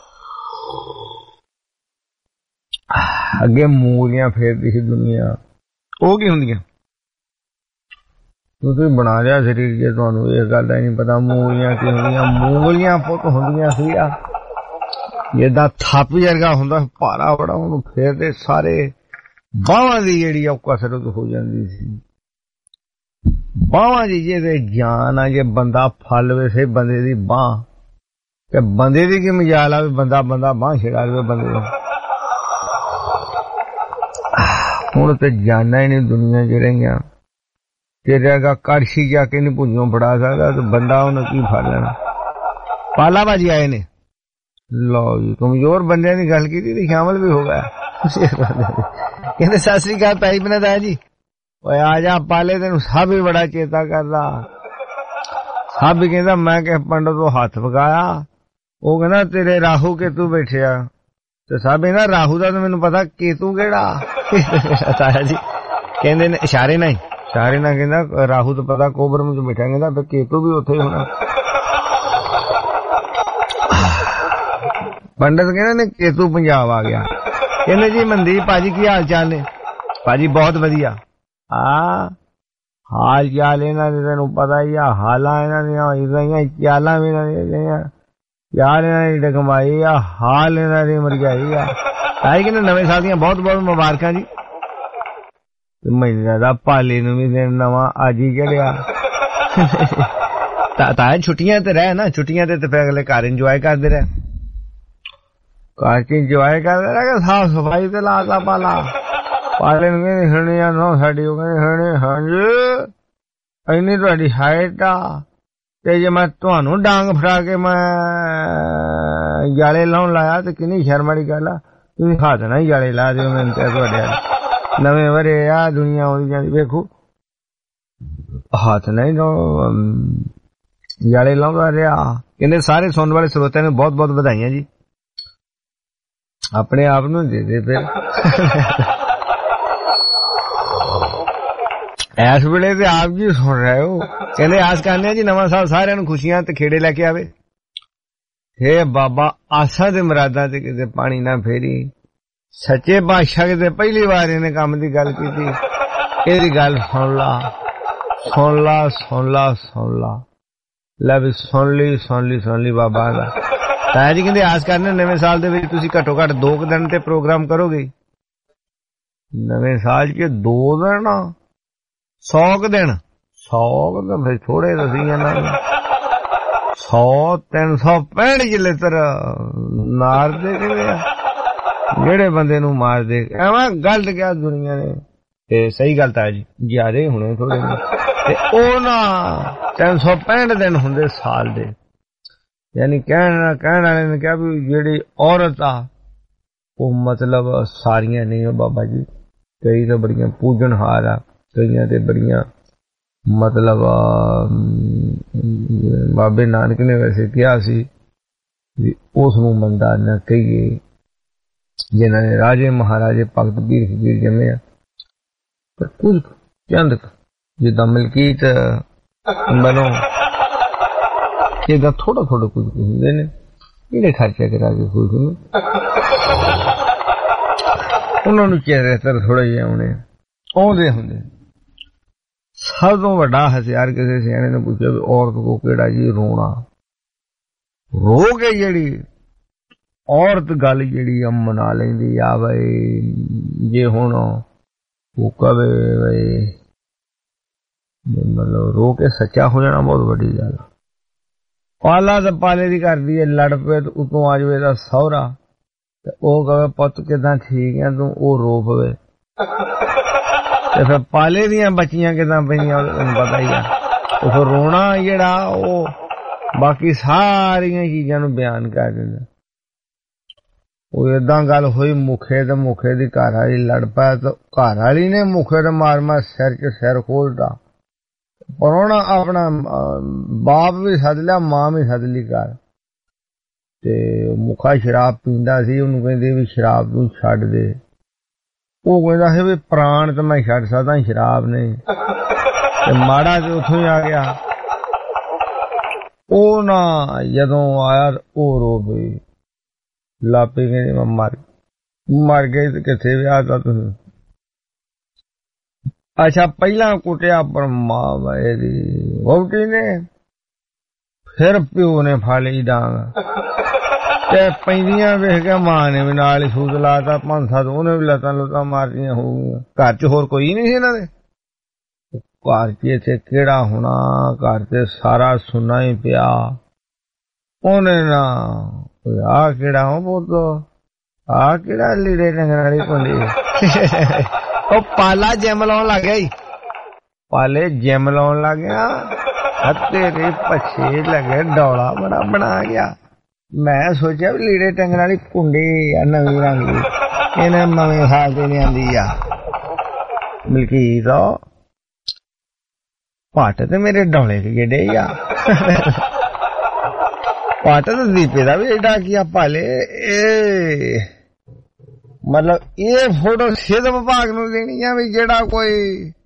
ਅੱਗੇ ਮੂਲੀਆਂ ਫੇਰਦੀ ਸੀ ਦੁਨੀਆ, ਉਹ ਕੀ ਹੁੰਦੀਆਂ? ਤੁਸੀਂ ਬਣਾ ਲਿਆ ਸਰੀਰ ਜੇ ਤੁਹਾਨੂੰ ਇਹ ਗੱਲ ਦਾ ਨਹੀਂ ਪਤਾ ਮੂਲੀਆਂ ਕੀ ਹੁੰਦੀਆਂ। ਮੂਲੀਆਂ ਪੁੱਤ ਹੁੰਦੀਆਂ ਸੀ ਆ ਜਿੱਦਾਂ ਥੱਪ ਵਰਗਾ ਹੁੰਦਾ, ਭਾਰਾ ਬੜਾ, ਉਹਨੂੰ ਫੇਰਦੇ ਸਾਰੇ ਬਾਹਾਂ ਦੀ ਜਿਹੜੀ ਉਹ ਕਸਰਤ ਹੋ ਜਾਂਦੀ ਸੀ। ਬਾਹਾਂ ਦੀ ਜੇ ਜਾਨ ਆ, ਜੇ ਬੰਦਾ ਫਲ ਵੇਸੇ ਬੰਦੇ ਦੀ ਬਾਂਹ, ਤੇ ਬੰਦੇ ਦੀ ਕੀ ਮਜਾਲ ਆ ਵੀ ਬੰਦਾ ਬਾਂਹ ਛਡਾ ਲਵੇ ਬੰਦੇ ਨੂੰ। ਹੁਣ ਤੇ ਜਾਨਾਂ ਹੀ ਨਹੀਂ ਦੁਨੀਆ ਚ ਰਹੀਆਂ। ਤੇਰੇ ਅਗਾ ਕੜਛੀ ਜਾ ਕੇ ਨਹੀਂ ਭੁੰਜੋਂ ਫੜਾ ਸਕਦਾ ਤੇ ਬੰਦਾ ਉਹਨੇ ਕੀ ਫੜ ਲੈਣਾ। ਪਾਲਾ ਬਾਜੀ ਆਏ ਨੇ, ਲਓ ਜੀ ਕਮਜ਼ੋਰ ਬੰਦਿਆਂ ਦੀ ਗੱਲ ਕੀਤੀ ਤੇ ਸ਼ਾਮਲ ਵੀ ਹੋ ਗਿਆ। ਕਹਿੰਦੇ ਸਤਿ ਸ੍ਰੀ ਅਕਾਲ ਭਾਈ ਬਨਦਾ ਜੀ, ਓਏ ਆ ਜਾ ਪਾਲੇ, ਤੈਨੂੰ ਸਭ ਹੀ ਬੜਾ ਚੇਤਾ ਕਰਦਾ। ਸਭ ਵੀ ਕਹਿੰਦਾ ਮੈਂ ਕਿਸ ਪੰਡਤ ਤੋਂ ਹੱਥ ਪਕਾਇਆ। ਉਹ ਕਹਿੰਦਾ ਤੇਰੇ ਰਾਹੂ ਕੇਤੂ ਬੈਠਿਆ, ਤੇ ਸਭ ਕਹਿੰਦਾ ਰਾਹੂ ਦਾ ਤਾਂ ਮੈਨੂੰ ਪਤਾ, ਕੇਤੂ ਕਿਹੜਾ? ਤਾਇਆ ਜੀ ਕਹਿੰਦੇ ਨੇ ਇਸ਼ਾਰੇ ਨਾਲ ਕਹਿੰਦਾ ਰਾਹੂ ਤਾਂ ਪਤਾ ਕੋਬਰਮ ਚ ਬੈਠਾ, ਕਹਿੰਦਾ ਫਿਰ ਕੇਤੂ ਵੀ ਉੱਥੇ ਹੋਣਾ। ਪੰਡਤ ਕਹਿੰਦੇ ਨੇ ਕੇਤੂ ਪੰਜਾਬ ਆ ਗਿਆ। ਕਹਿੰਦੇ ਜੀ ਮਨਦੀਪ ਭਾਜੀ ਕੀ ਹਾਲ ਚਾਲ ਨੇ? ਭਾਜੀ ਬਹੁਤ ਵਧੀਆ। ਹਾਲ ਚਾਲ ਇਹਨਾਂ ਦੇ ਤੈਨੂੰ ਪਤਾ ਹੀ ਆ, ਹਾਲਾਂ ਇਹਨਾਂ ਦੀਆਂ ਇਦਾਂ ਚਾਲਾਂ ਵੀ ਇਹਨਾਂ ਦੀਆਂ, ਯਾਰ ਇਹਨਾਂ ਦੀ ਡਕਮਾਈ ਆ, ਹਾਲ ਇਹਨਾਂ ਦੀ ਮਰਗਾਈ ਆ। ਆਈ ਕਹਿੰਦੇ ਨਵੇਂ ਸਾਲ ਦੀਆਂ ਬਹੁਤ ਬਹੁਤ ਮੁਬਾਰਕਾਂ ਜੀ। ਮਹੀਨੇ ਦਾ ਪਾਲੇ ਨੂੰ ਵੀ ਦਿਨ ਨਵਾਂ ਅੱਜ ਹੀ ਚੜਿਆ। ਤਾਂ ਛੁੱਟੀਆਂ ਤੇ ਰਹਿ ਨਾ, ਛੁੱਟੀਆਂ ਤੇ ਫਿਰ ਅਗਲੇ ਘਰ ਇੰਜੋਏ ਕਰਦੇ ਰਹੇ, ਘਰ ਚ ਇੰਜੋਏ ਕਰਦੇ ਰਹਿ। ਸਾਫ ਸਫਾਈ ਤੇ ਲਾਤਾ ਪਾਲਾ। ਪਾਲੇ ਨੂੰ ਕਹਿੰਦੇ ਹਣੇ ਆ ਨੋ ਸਾਡੀ, ਉਹ ਕਹਿੰਦੇ ਹਣੇ ਹਾਂਜੀ ਇੰਨੀ ਤੁਹਾਡੀ ਹਾਈਟ ਆ, ਤੇ ਜੇ ਮੈਂ ਤੁਹਾਨੂੰ ਡਾਂਗ ਫੜਾ ਕੇ ਮੈਂ ਜਾਲੇ ਲਾਉਣ ਲਾਇਆ ਤੇ ਕਿੰਨੀ ਸ਼ਰਮ ਵਾਲੀ ਗੱਲ ਆ। ਤੁਸੀਂ ਹੱਥ ਨਾ ਹੀ ਜਾਲੇ ਲਾ ਦਿਓ ਮੈਨੂੰ ਤੇ ਤੁਹਾਡੇ ਨਵੇਂ ਵਰੇ ਆ ਦੁਨੀਆ ਆਉਂਦੀ ਜਾਂਦੀ। ਵੇਖੋ ਹੱਥ ਨਹੀਂ ਜਾਲੇ ਲਾਉਂਦਾ ਰਿਹਾ। ਕਹਿੰਦੇ ਸਾਰੇ ਸੁਣਨ ਵਾਲੇ ਸਰੋਤਿਆਂ ਨੂੰ ਬਹੁਤ ਬਹੁਤ ਵਧਾਈਆਂ ਜੀ। ਆਪਣੇ ਆਪ ਨੂੰ ਦੇ ਦੇ ਫਿਰ। ਇਸ ਵੇਲੇ ਤੇ ਆਪ ਜੀ ਸੁਣ ਰਹੇ ਹੋ। ਕਹਿੰਦੇ ਆਸ ਕਰਨੇ ਆ ਜੀ ਨਵਾਂ ਸਾਲ ਸਾਰਿਆਂ ਨੂੰ ਖੁਸ਼ੀਆਂ ਤੇ ਖੇੜੇ ਲੈ ਕੇ ਆਵੇ। ਹੇ ਬਾਬਾ ਆਸਾਂ ਤੇ ਮੁਰਾਦਾਂ ਤੇ ਕਿਤੇ ਪਾਣੀ ਨਾ ਫੇਰੀ। ਸੱਚੇ ਬਾਦਸ਼ਾਹ ਕਿਤੇ ਪਹਿਲੀ ਵਾਰ ਇਹਨੇ ਕੰਮ ਦੀ ਗੱਲ ਕੀਤੀ। ਇਹਦੀ ਗੱਲ ਸੁਣ ਲਾ ਸੁਣ ਲਾ ਸੁਣ ਲਾ ਸੁਣ ਲਾ। ਲੈ ਵੀ ਸੁਣ ਲਈ ਬਾਬਾ ਦਾ। ਤਾਇਆ ਜੀ ਕਹਿੰਦੇ ਆਸ ਕਰਨੇ ਨਵੇਂ ਸਾਲ ਦੇ ਵਿੱਚ ਤੁਸੀਂ ਘੱਟੋ ਘੱਟ 2 ਦਿਨ ਤੇ ਪ੍ਰੋਗਰਾਮ ਕਰੋਗੇ। ਨਵੇਂ ਸਾਲ ਚ 2 ਦਿਨ 100 ਦਿਨ 100 ਤਾਂ ਫਿਰ ਥੋੜੇ ਦੱਸੀ ਜਾਂਦਾ। 100 365 ਜਿਲੇ ਤਰ ਮਾਰਦੇ ਕਿਵੇਂ ਆ ਜਿਹੜੇ ਬੰਦੇ ਨੂੰ ਮਾਰਦੇ। ਐਵੇਂ ਗਲਤ ਕਿਹਾ ਦੁਨੀਆ ਨੇ। ਤੇ ਸਹੀ ਗੱਲ ਤਾਂ ਜੀ ਜਿਆਦੇ ਹੁਣੇ ਥੋੜੇ ਨੇ। ਤੇ ਉਹ ਨਾ 365 ਦਿਨ ਹੁੰਦੇ ਸਾਲ ਦੇ। ਯਾਨੀ ਕਹਿਣ ਵਾਲੇ ਨੇ ਕਿਹਾ ਵੀ ਜਿਹੜੀ ਔਰਤ ਆ ਉਹ ਮਤਲਬ ਸਾਰੀਆਂ ਨਹੀਂ। ਬਾਬਾ ਜੀ ਕਈ ਤਾਂ ਬੜੀਆਂ ਪੂਜਣਹਾਰ ਆ, ਕਈਆਂ ਤੇ ਬੜੀਆਂ मतलब बाबे नानक ने वैसे कहा सी उस नूं बंदा न कहिए जिन्हां ने राजे महाराजे भगत पीर फकीर जमे पर कुछ चंद जिदा मलकीत बनो इहदा थोड़ा थोड़ा कुछ हुंदे ने ਜਿਹੜੇ ਖਰਚਾ ਕਰਾ ਕੇ ਖੁਸ਼ ਨੂੰ ਉਹਨਾਂ ਨੂੰ ਚਿਹਰੇ ਤੇ ਥੋੜਾ ਜਿਹਾ ਆਉਂਦੇ ਹੁੰਦੇ। ਸਭ ਤੋਂ ਵੱਡਾ ਹਥਿਆਰ ਕਿਸੇ ਸਿਆਣੇ ਨੇ ਪੁੱਛਿਆ ਵੀ ਔਰਤ ਕੋ ਕਿਹੜਾ ਜੀ ਰੋਣਾ, ਰੋ ਕੇ ਜਿਹੜੀ ਔਰਤ ਗੱਲ ਜਿਹੜੀ ਆ ਮਨਾ ਲੈਂਦੀ ਆ ਬਈ ਜੇ ਹੁਣ ਉਹ ਕਵੇ ਬਈ ਮਤਲਬ ਰੋ ਕੇ ਸੱਚਾ ਹੋ ਜਾਣਾ ਬਹੁਤ ਵੱਡੀ ਗੱਲ। ਪਾਲਾ ਤਾਂ ਪਾਲੇ ਦੀ ਕਰਦੀ ਹੈ, ਲੜ ਪਏ ਤੇ ਉਤੋਂ ਆ ਜਾਵੇ ਦਾ ਸਹੁਰਾ ਤੇ ਉਹ ਕਹੇ ਪੁੱਤ ਕਿੱਦਾਂ ਠੀਕ ਹੈ ਤੂੰ, ਉਹ ਰੋ ਪਵੇ ਤੇ ਫਿਰ ਪਾਲੇ ਦੀਆਂ ਬੱਚੀਆਂ ਕਿੱਦਾਂ ਪਈਆਂ ਤੁਹਾਨੂੰ ਪਤਾ ਹੀ ਆ। ਉਹ ਫਿਰ ਰੋਣਾ ਜਿਹੜਾ ਉਹ ਬਾਕੀ ਸਾਰੀਆਂ ਚੀਜ਼ਾਂ ਨੂੰ ਬਿਆਨ ਕਰ ਦਿੰਦਾ। ਉਹ ਏਦਾਂ ਗੱਲ ਹੋਈ ਮੁਖੇ ਤੇ ਮੁਖੇ ਦੀ ਘਰ ਵਾਲੀ ਲੜ ਪਿਆ ਤੇ ਘਰ ਵਾਲੀ ਨੇ ਮੁਖੇ ਤੇ ਮਾਰ ਮਾਰ ਸਿਰ 'ਚ ਸਿਰ ਖੋਲਦਾ। ਪਰ ਉਹਨਾਂ ਆਪਣਾ ਬਾਪ ਵੀ ਸੱਦ ਲਿਆ, ਮਾਂ ਵੀ ਸੱਦ ਲਈ ਘਰ ਤੇ ਮੁਖਾ ਸ਼ਰਾਬ ਪੀਂਦਾ ਸੀ। ਉਹਨੂੰ ਕਹਿੰਦੇ ਵੀ ਸ਼ਰਾਬ ਤੂੰ ਛੱਡ ਦੇ। ਉਹ ਕਹਿੰਦਾ ਸੀ ਵੀ ਪ੍ਰਾਣ ਤਾਂ ਮੈਂ ਛੱਡ ਸਕਦਾ, ਸ਼ਰਾਬ ਨਹੀਂ। ਤੇ ਮਾੜਾ ਤੇ ਉੱਥੋਂ ਹੀ ਆ ਗਿਆ। ਉਹ ਨਾ ਜਦੋਂ ਆਇਆ ਉਹ ਰੋ ਪਈ ਲਾਪੀ, ਕਹਿੰਦੀ ਮੈਂ ਮਰ ਗਈ ਤੇ ਕਿੱਥੇ ਵਿਆਹ ਤਾ ਤੁਸੀਂ। ਅੱਛਾ ਪਹਿਲਾਂ ਕੁੱਟਿਆ ਪਰ ਮਾਂ ਇਹਦੀ ਵਹੁਟੀ ਨੇ, ਫਿਰ ਪਿਓ ਨੇ ਫੜ ਲਈ ਡਾਂਗ ਤੇ ਪੈਂਦੀਆਂ ਵੇਖ ਕੇ ਮਾਂ ਨੇ ਵੀ ਨਾਲ ਹੀ ਸੂਤ ਲਾਤਾ। 5-7 ਉਹਨੇ ਵੀ ਲੱਤਾਂ ਲੁੱਤਾਂ ਮਾਰਦੀਆਂ ਹੋ ਗਈਆਂ। ਘਰ 'ਚ ਹੋਰ ਕੋਈ ਨਹੀਂ ਸੀ ਇਹਨਾਂ ਦੇ। ਘਰ 'ਚ ਇੱਥੇ ਕਿਹੜਾ ਹੋਣਾ, ਘਰ 'ਚ ਸਾਰਾ ਸੁੰਨਾ ਹੀ ਪਿਆ। ਉਹਨੇ ਨਾ ਆਹ ਕਿਹੜਾ ਹੋ ਪੁੱਤ, ਆਹ ਕਿਹੜਾ ਲੀੜੇ ਟੰਗਣ ਵਾਲੀ ਕੁੰਡੀ। ਉਹ ਪਾਲਾ ਜਿਮ ਲਾਉਣ ਲੱਗ ਗਿਆ। ਪਾਲੇ ਜਿਮ ਲਾਉਣ ਲੱਗ ਗਿਆ, ਤੇਰੇ ਪੱਛੇ ਲੱਗੇ ਡੌਲਾ ਬੜਾ ਬਣਾ ਗਿਆ। ਮੈਂ ਸੋਚਿਆ ਵੀ ਲੀੜੇ ਟੰਗਣ ਵਾਲੀ ਕੁੰਡੀ ਆ ਨਵੀਂ ਰੰਗ ਦੀ, ਇਹਨੇ ਨਵੇਂ ਸਾਲ ਤੇ ਲਿਆਂਦੀ ਆ। ਮਲਕੀਤ ਪੱਟ ਤੇ ਮੇਰੇ ਡੌਲੇ ਜਿਹੜੇ ਆ ਪੱਟ ਤੇ ਦੀਪੇ ਦਾ ਵੀ ਏਡਾ ਕੀ ਆ ਪਾਲੇ। ਇਹ ਮਤਲਬ ਇਹ ਫੋਟੋ ਸਿਹਤ ਵਿਭਾਗ ਨੂੰ ਦੇਣੀ ਆ ਵੀ ਜਿਹੜਾ ਕੋਈ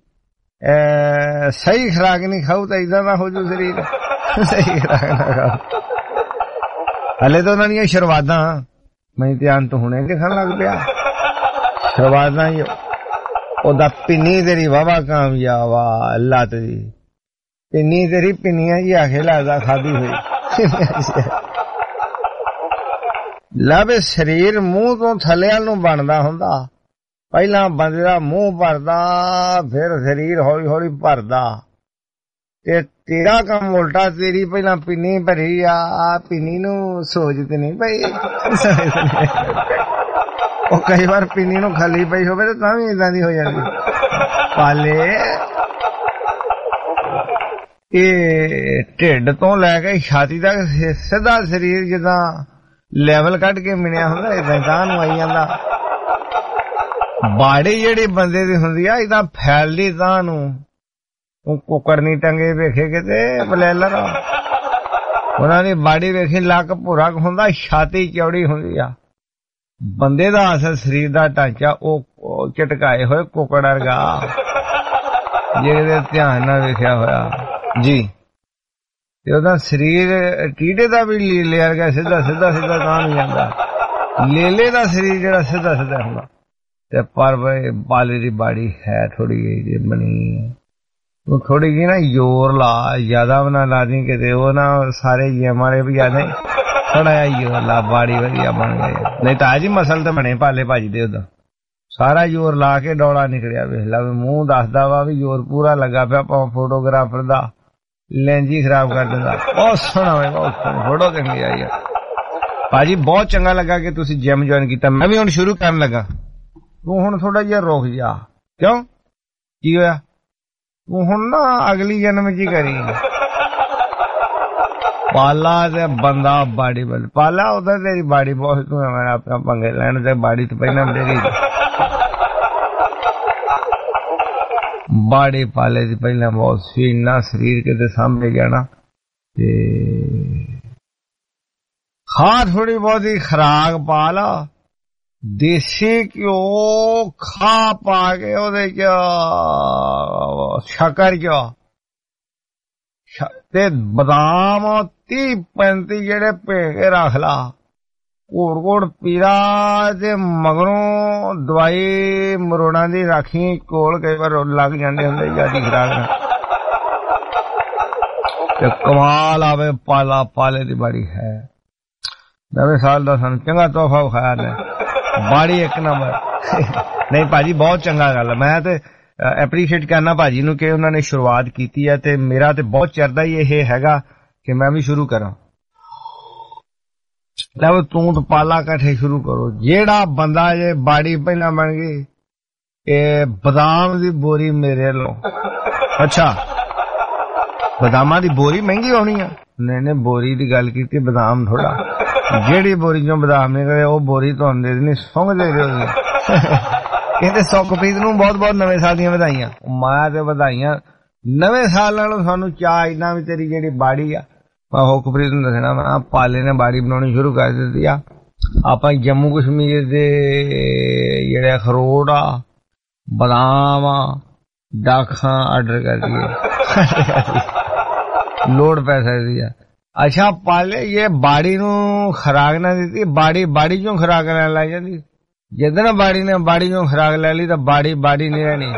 ਸਹੀ ਖੁਰਾਕ ਨਹੀਂ ਖਾਊ ਤਾਂ ਏਦਾਂ ਦਾ ਹੋ ਜੂ ਸਰੀਰ। ਸਹੀ ਖੁਰਾਕ ਨਾ ਖਾਓ। ਹਲੇ ਤਾਂ ਉਹਨਾਂ ਦੀਆਂ ਸ਼ੁਰੂਆਤਾਂ ਮੈਂ ਧਿਆਨ ਤੋਂ ਹੁਣੇ ਦਿਖਣ ਲੱਗ ਪਿਆ। ਸ਼ੁਰੂਆਤਾਂ ਹੀ ਉਹਦਾ ਪਿੰਨੀ ਤੇਰੀ ਵਾਹਵਾ ਕਾਮਯਾਬ ਆ, ਲੱਤ ਦੀ ਪਿੰਨੀ ਤੇਰੀ ਪਿੰਨੀਆਂ ਜੀ ਆਖੇ ਲੱਗਦਾ ਖਾਧੀ ਹੋਈ। ਲਵੇ ਸਰੀਰ ਮੂੰਹ ਤੋਂ ਥੱਲੇ ਵੱਲ ਨੂੰ ਬਣਦਾ ਹੁੰਦਾ। ਪਹਿਲਾਂ ਬੰਦੇ ਦਾ ਮੂੰਹ ਭਰਦਾ, ਫਿਰ ਸਰੀਰ ਹੌਲੀ ਹੌਲੀ ਭਰਦਾ। ਤੇ ਤੇਰਾ ਕੰਮ ਉਲਟਾ, ਤੇਰੀ ਪਹਿਲਾਂ ਪਿੰਨੀ ਭਰੀ ਆ, ਪਿੰਨੀ ਨੂੰ ਸੋਚ ਤੇ ਨਹੀਂ ਪਈ। ਉਹ ਕਈ ਵਾਰ ਪਿੰਨੀ ਨੂੰ ਖਾਲੀ ਪਈ ਹੋਵੇ ਤਾਂ ਵੀ ਏਦਾਂ ਦੀ ਹੋ ਜਾਂਦੀ। ਪਾਲੇ ਇਹ ਢਿੱਡ ਤੋਂ ਲੈ ਕੇ ਛਾਤੀ ਤੱਕ ਸਿੱਧਾ ਸਰੀਰ ਜਿੱਦਾਂ ਲੈਵਲ ਕੱਢ ਕੇ ਮਿਣਿਆ ਹੁੰਦਾ, ਏਦਾਂ ਤਾਂ ਨੂੰ ਆਈ ਜਾਂਦਾ। ਬਾੜੀ ਜਿਹੜੀ ਬੰਦੇ ਦੀ ਹੁੰਦੀ ਆ ਏਦਾਂ ਫੈਲਦੀ ਤਾਂ ਨੂੰ। ਉਹ ਕੁੱਕਰ ਨਹੀਂ ਟੰਗੇ ਵੇਖੇ ਕਿਤੇ ਬਲੈਲਰ, ਉਹਨਾਂ ਦੀ ਬਾੜੀ ਵੇਖੀ ਲੱਕ ਭੁਰਾ ਹੁੰਦਾ, ਛਾਤੀ ਚੌੜੀ ਹੁੰਦੀ ਆ। ਬੰਦੇ ਦਾ ਅਸਲ ਸਰੀਰ ਦਾ ਢਾਂਚਾ ਉਹ ਝਟਕਾਏ ਹੋਏ ਕੁੱਕੜ ਵਰਗਾ, ਜਿਹਦੇ ਧਿਆਨ ਨਾਲ ਵੇਖਿਆ ਹੋਇਆ ਜੀ। ਤੇ ਉਹਦਾ ਸਰੀਰ ਟੀਡੇ ਦਾ ਵੀ ਲੀਲੇ ਵਰਗਾ ਸਿੱਧਾ ਸਿੱਧਾ ਸਿੱਧਾ ਤਾਂ ਨਹੀਂ ਜਾਂਦਾ। ਲੇਲੇ ਦਾ ਸਰੀਰ ਜਿਹੜਾ ਸਿੱਧਾ ਸਿੱਧਾ ਹੁੰਦਾ। ਤੇ ਪਰ ਬਾਲੇ ਦੀ ਬਾੜੀ ਹੈ ਥੋੜੀ ਜਿਹੀ ਬਣੀ, ਉਹ ਥੋੜੀ ਜਿਹੀ ਨਾ ਜ਼ੋਰ ਲਾ, ਜ਼ਿਆਦਾ ਬਣਾ ਲਾ ਦੀ ਕਿਤੇ ਉਹ ਨਾ ਸਾਰੇ ਜਿਮਾਰੇ ਵੀ ਆ ਨਹੀਂ, ਥੋੜਾ ਜਿਹਾ ਜ਼ੋਰ ਲਾ, ਬਾੜੀ ਵਧੀਆ ਬਣ ਗਈ। ਨਹੀਂ ਤਾਂ ਅੱਜ ਹੀ ਮਸਲ ਤੇ ਬਣੇ ਪਾਲੇ ਭਾਜੀ ਦੇ ਉਹਦਾ ਸਾਰਾ ਜ਼ੋਰ ਲਾ ਕੇ ਡੌਲਾ ਨਿਕਲਿਆ। ਵੇਖ ਲਾ ਵੀ ਮੂੰਹ ਦੱਸਦਾ ਵਾ ਵੀ ਜ਼ੋਰ ਪੂਰਾ ਲੱਗਾ ਪਿਆ। ਭਾਵੇਂ ਫੋਟੋਗ੍ਰਾਫਰ ਦਾ ਲੈਂਜ ਹੀ ਖਰਾਬ ਕਰ ਦਿੰਦਾ। ਬਹੁਤ ਸੋਹਣਾ ਹੋਇਆ, ਬਹੁਤ ਸੋਹਣੀ ਫੋਟੋ ਚੰਗੀ ਆਈ ਆ ਭਾਜੀ। ਬਹੁਤ ਚੰਗਾ ਲੱਗਾ ਕਿ ਤੁਸੀਂ ਜਿਮ ਜੁਆਇਨ ਕੀਤਾ। ਮੈਂ ਵੀ ਹੁਣ ਸ਼ੁਰੂ ਕਰਨ ਲੱਗਾ। ਤੂੰ ਹੁਣ ਥੋੜਾ ਜਿਹਾ ਰੁਕ ਜਾ। ਕਿਉਂ, ਕੀ ਹੋਇਆ? ਤੂੰ ਹੁਣ ਨਾ ਅਗਲੀ ਜਨਮ ਚ ਹੀ ਕਰੀ। ਪਾਲਾ ਤੇ ਬੰਦਾ ਬਾੜੀ ਬਲ ਪਾਲਾ, ਉਧਰ ਤੇਰੀ ਬਾੜੀ ਬਹੁਤ, ਤੂੰ ਮੈਂ ਆਪਣਾ ਪੰਗੇ ਲੈਣ ਤੇ ਬਾੜੀ ਤੋਂ ਪਹਿਲਾਂ ਤੇਰੀ बाड़ी पाले दी पहला बहुत सी ना शरीर किते सामने जाना ते खा थोड़ी बहुत ही खुराक पा ला देसी घ्यो खा पा के ओदे च शक्कर च ते बदाम 30-35 जेड़े भे के रख ला घोड़ घोड़ पीरा ते मगरों दवाई मरोड़ा दी राखी कोल कई बार लग जाते होंगे ज्यादा खुराक ते कमाल आवे पाला पाले दी बाड़ी है नवे साल दा सन चंगा तोहफा खाया ने बाड़ी एक नंबर नहीं भाजी बहुत चंगा गल मैं ते एप्रीशिएट करना भाजी नू कि उन्होंने शुरुआत की है ते मेरा ते बहुत चरदा ही ये हैगा कि मैं भी शुरू करा लो तू तो पाला कट्ठे शुरू करो जेड़ा बंदा ये बाड़ी पहला बन गई ये बदाम दी बोरी मेरे लो अच्छा बदामा दी बोरी महंगी होनी है नहीं बोरी दी गल की बदाम थोड़ा जेड़ी बोरी जो बदाम निकले वो बोरी तो दे देनी सुंघ दे कहते सुखप्रीत नू बहुत बहुत नवे साल दी बधाइयां माया ते बधाइयां नवे साल नालों सानू चाह इन्ना भी तेरी जेड़ी बाड़ी आ हुकप्रीत नूं दसना मैं पाले ने बाड़ी बनानी शुरू कर दी आ आपां जम्मू कश्मीर दे जेड़े अखरोट आ बदाम आ दाखां आर्डर कर दिए लोड पैसा दी आ अच्छा पाले ये बाड़ी नूं खुराक ना दी बाड़ी बाड़ी चों खुराक लैन लग जांदी जिदन बाड़ी ने बाड़ी चों खुराक ले ली तो बाड़ी बाड़ी नहीं रहनी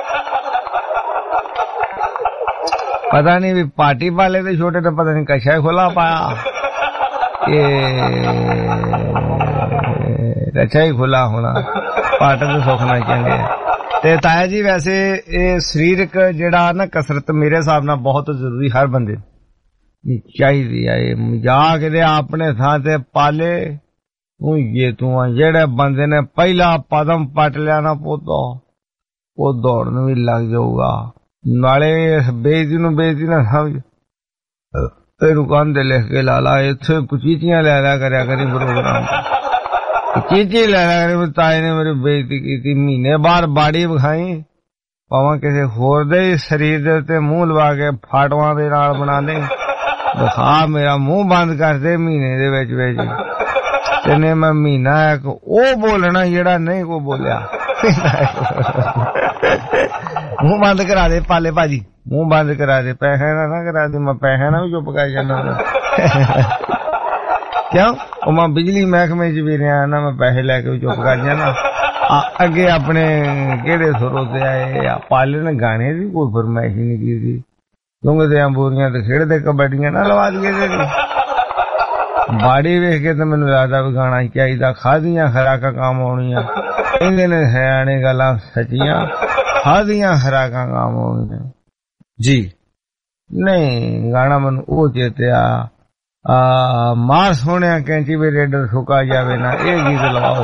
पता नहीं भी पार्टी वाले थे छोटे तो पता नहीं कशा खोला पाया ये अच्छा ही खुला होना पार्ट तो सोखना चाहिए ते ताया जी वैसे ये शरीरक जेड़ा ना कसरत मेरे हिसाब नाल बहुत जरूरी हर बंदे चाहिए मजाक दे अपने थां ते पाले ये तू जेड़े बंदे ने पहला कदम पट लिया ना पोतो वो दौड़न भी लग जाऊगा नाले बेइज्जती नूं बेइज्जती ना समझ तेरू कंधे लिख के ला ला इत्थे चीचियां लै लिया करया करी प्रोग्राम चीची लै लिया करी ताए ने मेरी बेइज्जती की महीने बाद बाड़ी विखाई भावें किसी होर दे शरीर दे उत्ते मूंह लवा के फाटवां दे नाल बना दे दिखा मेरा मुंह बंद कर दे महीने दे विच तेने मैं महीना एक ओ बोलना जेड़ा नहीं को बोलिया मुंह बंद करा दे पाले भाजी मुंह बंद करा दे पैसे ना करा दे मैं पैसे ना भी चुप कर जाना क्यों मैं बिजली महकमे च भी रहा ना मैं पैसे लैके भी चुप कर जाना अगे अपने केड़े सुरों से आए पाले ने गाने की कोई फरमाइश नहीं की थी क्योंकि ते बोरियां ते खेड़दे कबड्डियां ना लवा दिए बाड़ी वेख के तो मैनू लगदा भी गाना चाहिए खादियां खुराकां काम आउणियां कहंदे ने सियाणे गल्लां सच्चियां खादियां खुराकां काम आउणियां जी नहीं गाना मैनू ओ चेत्या मार सोने कैंची वे रेडर सुका जावे ना ये गीत लगाओ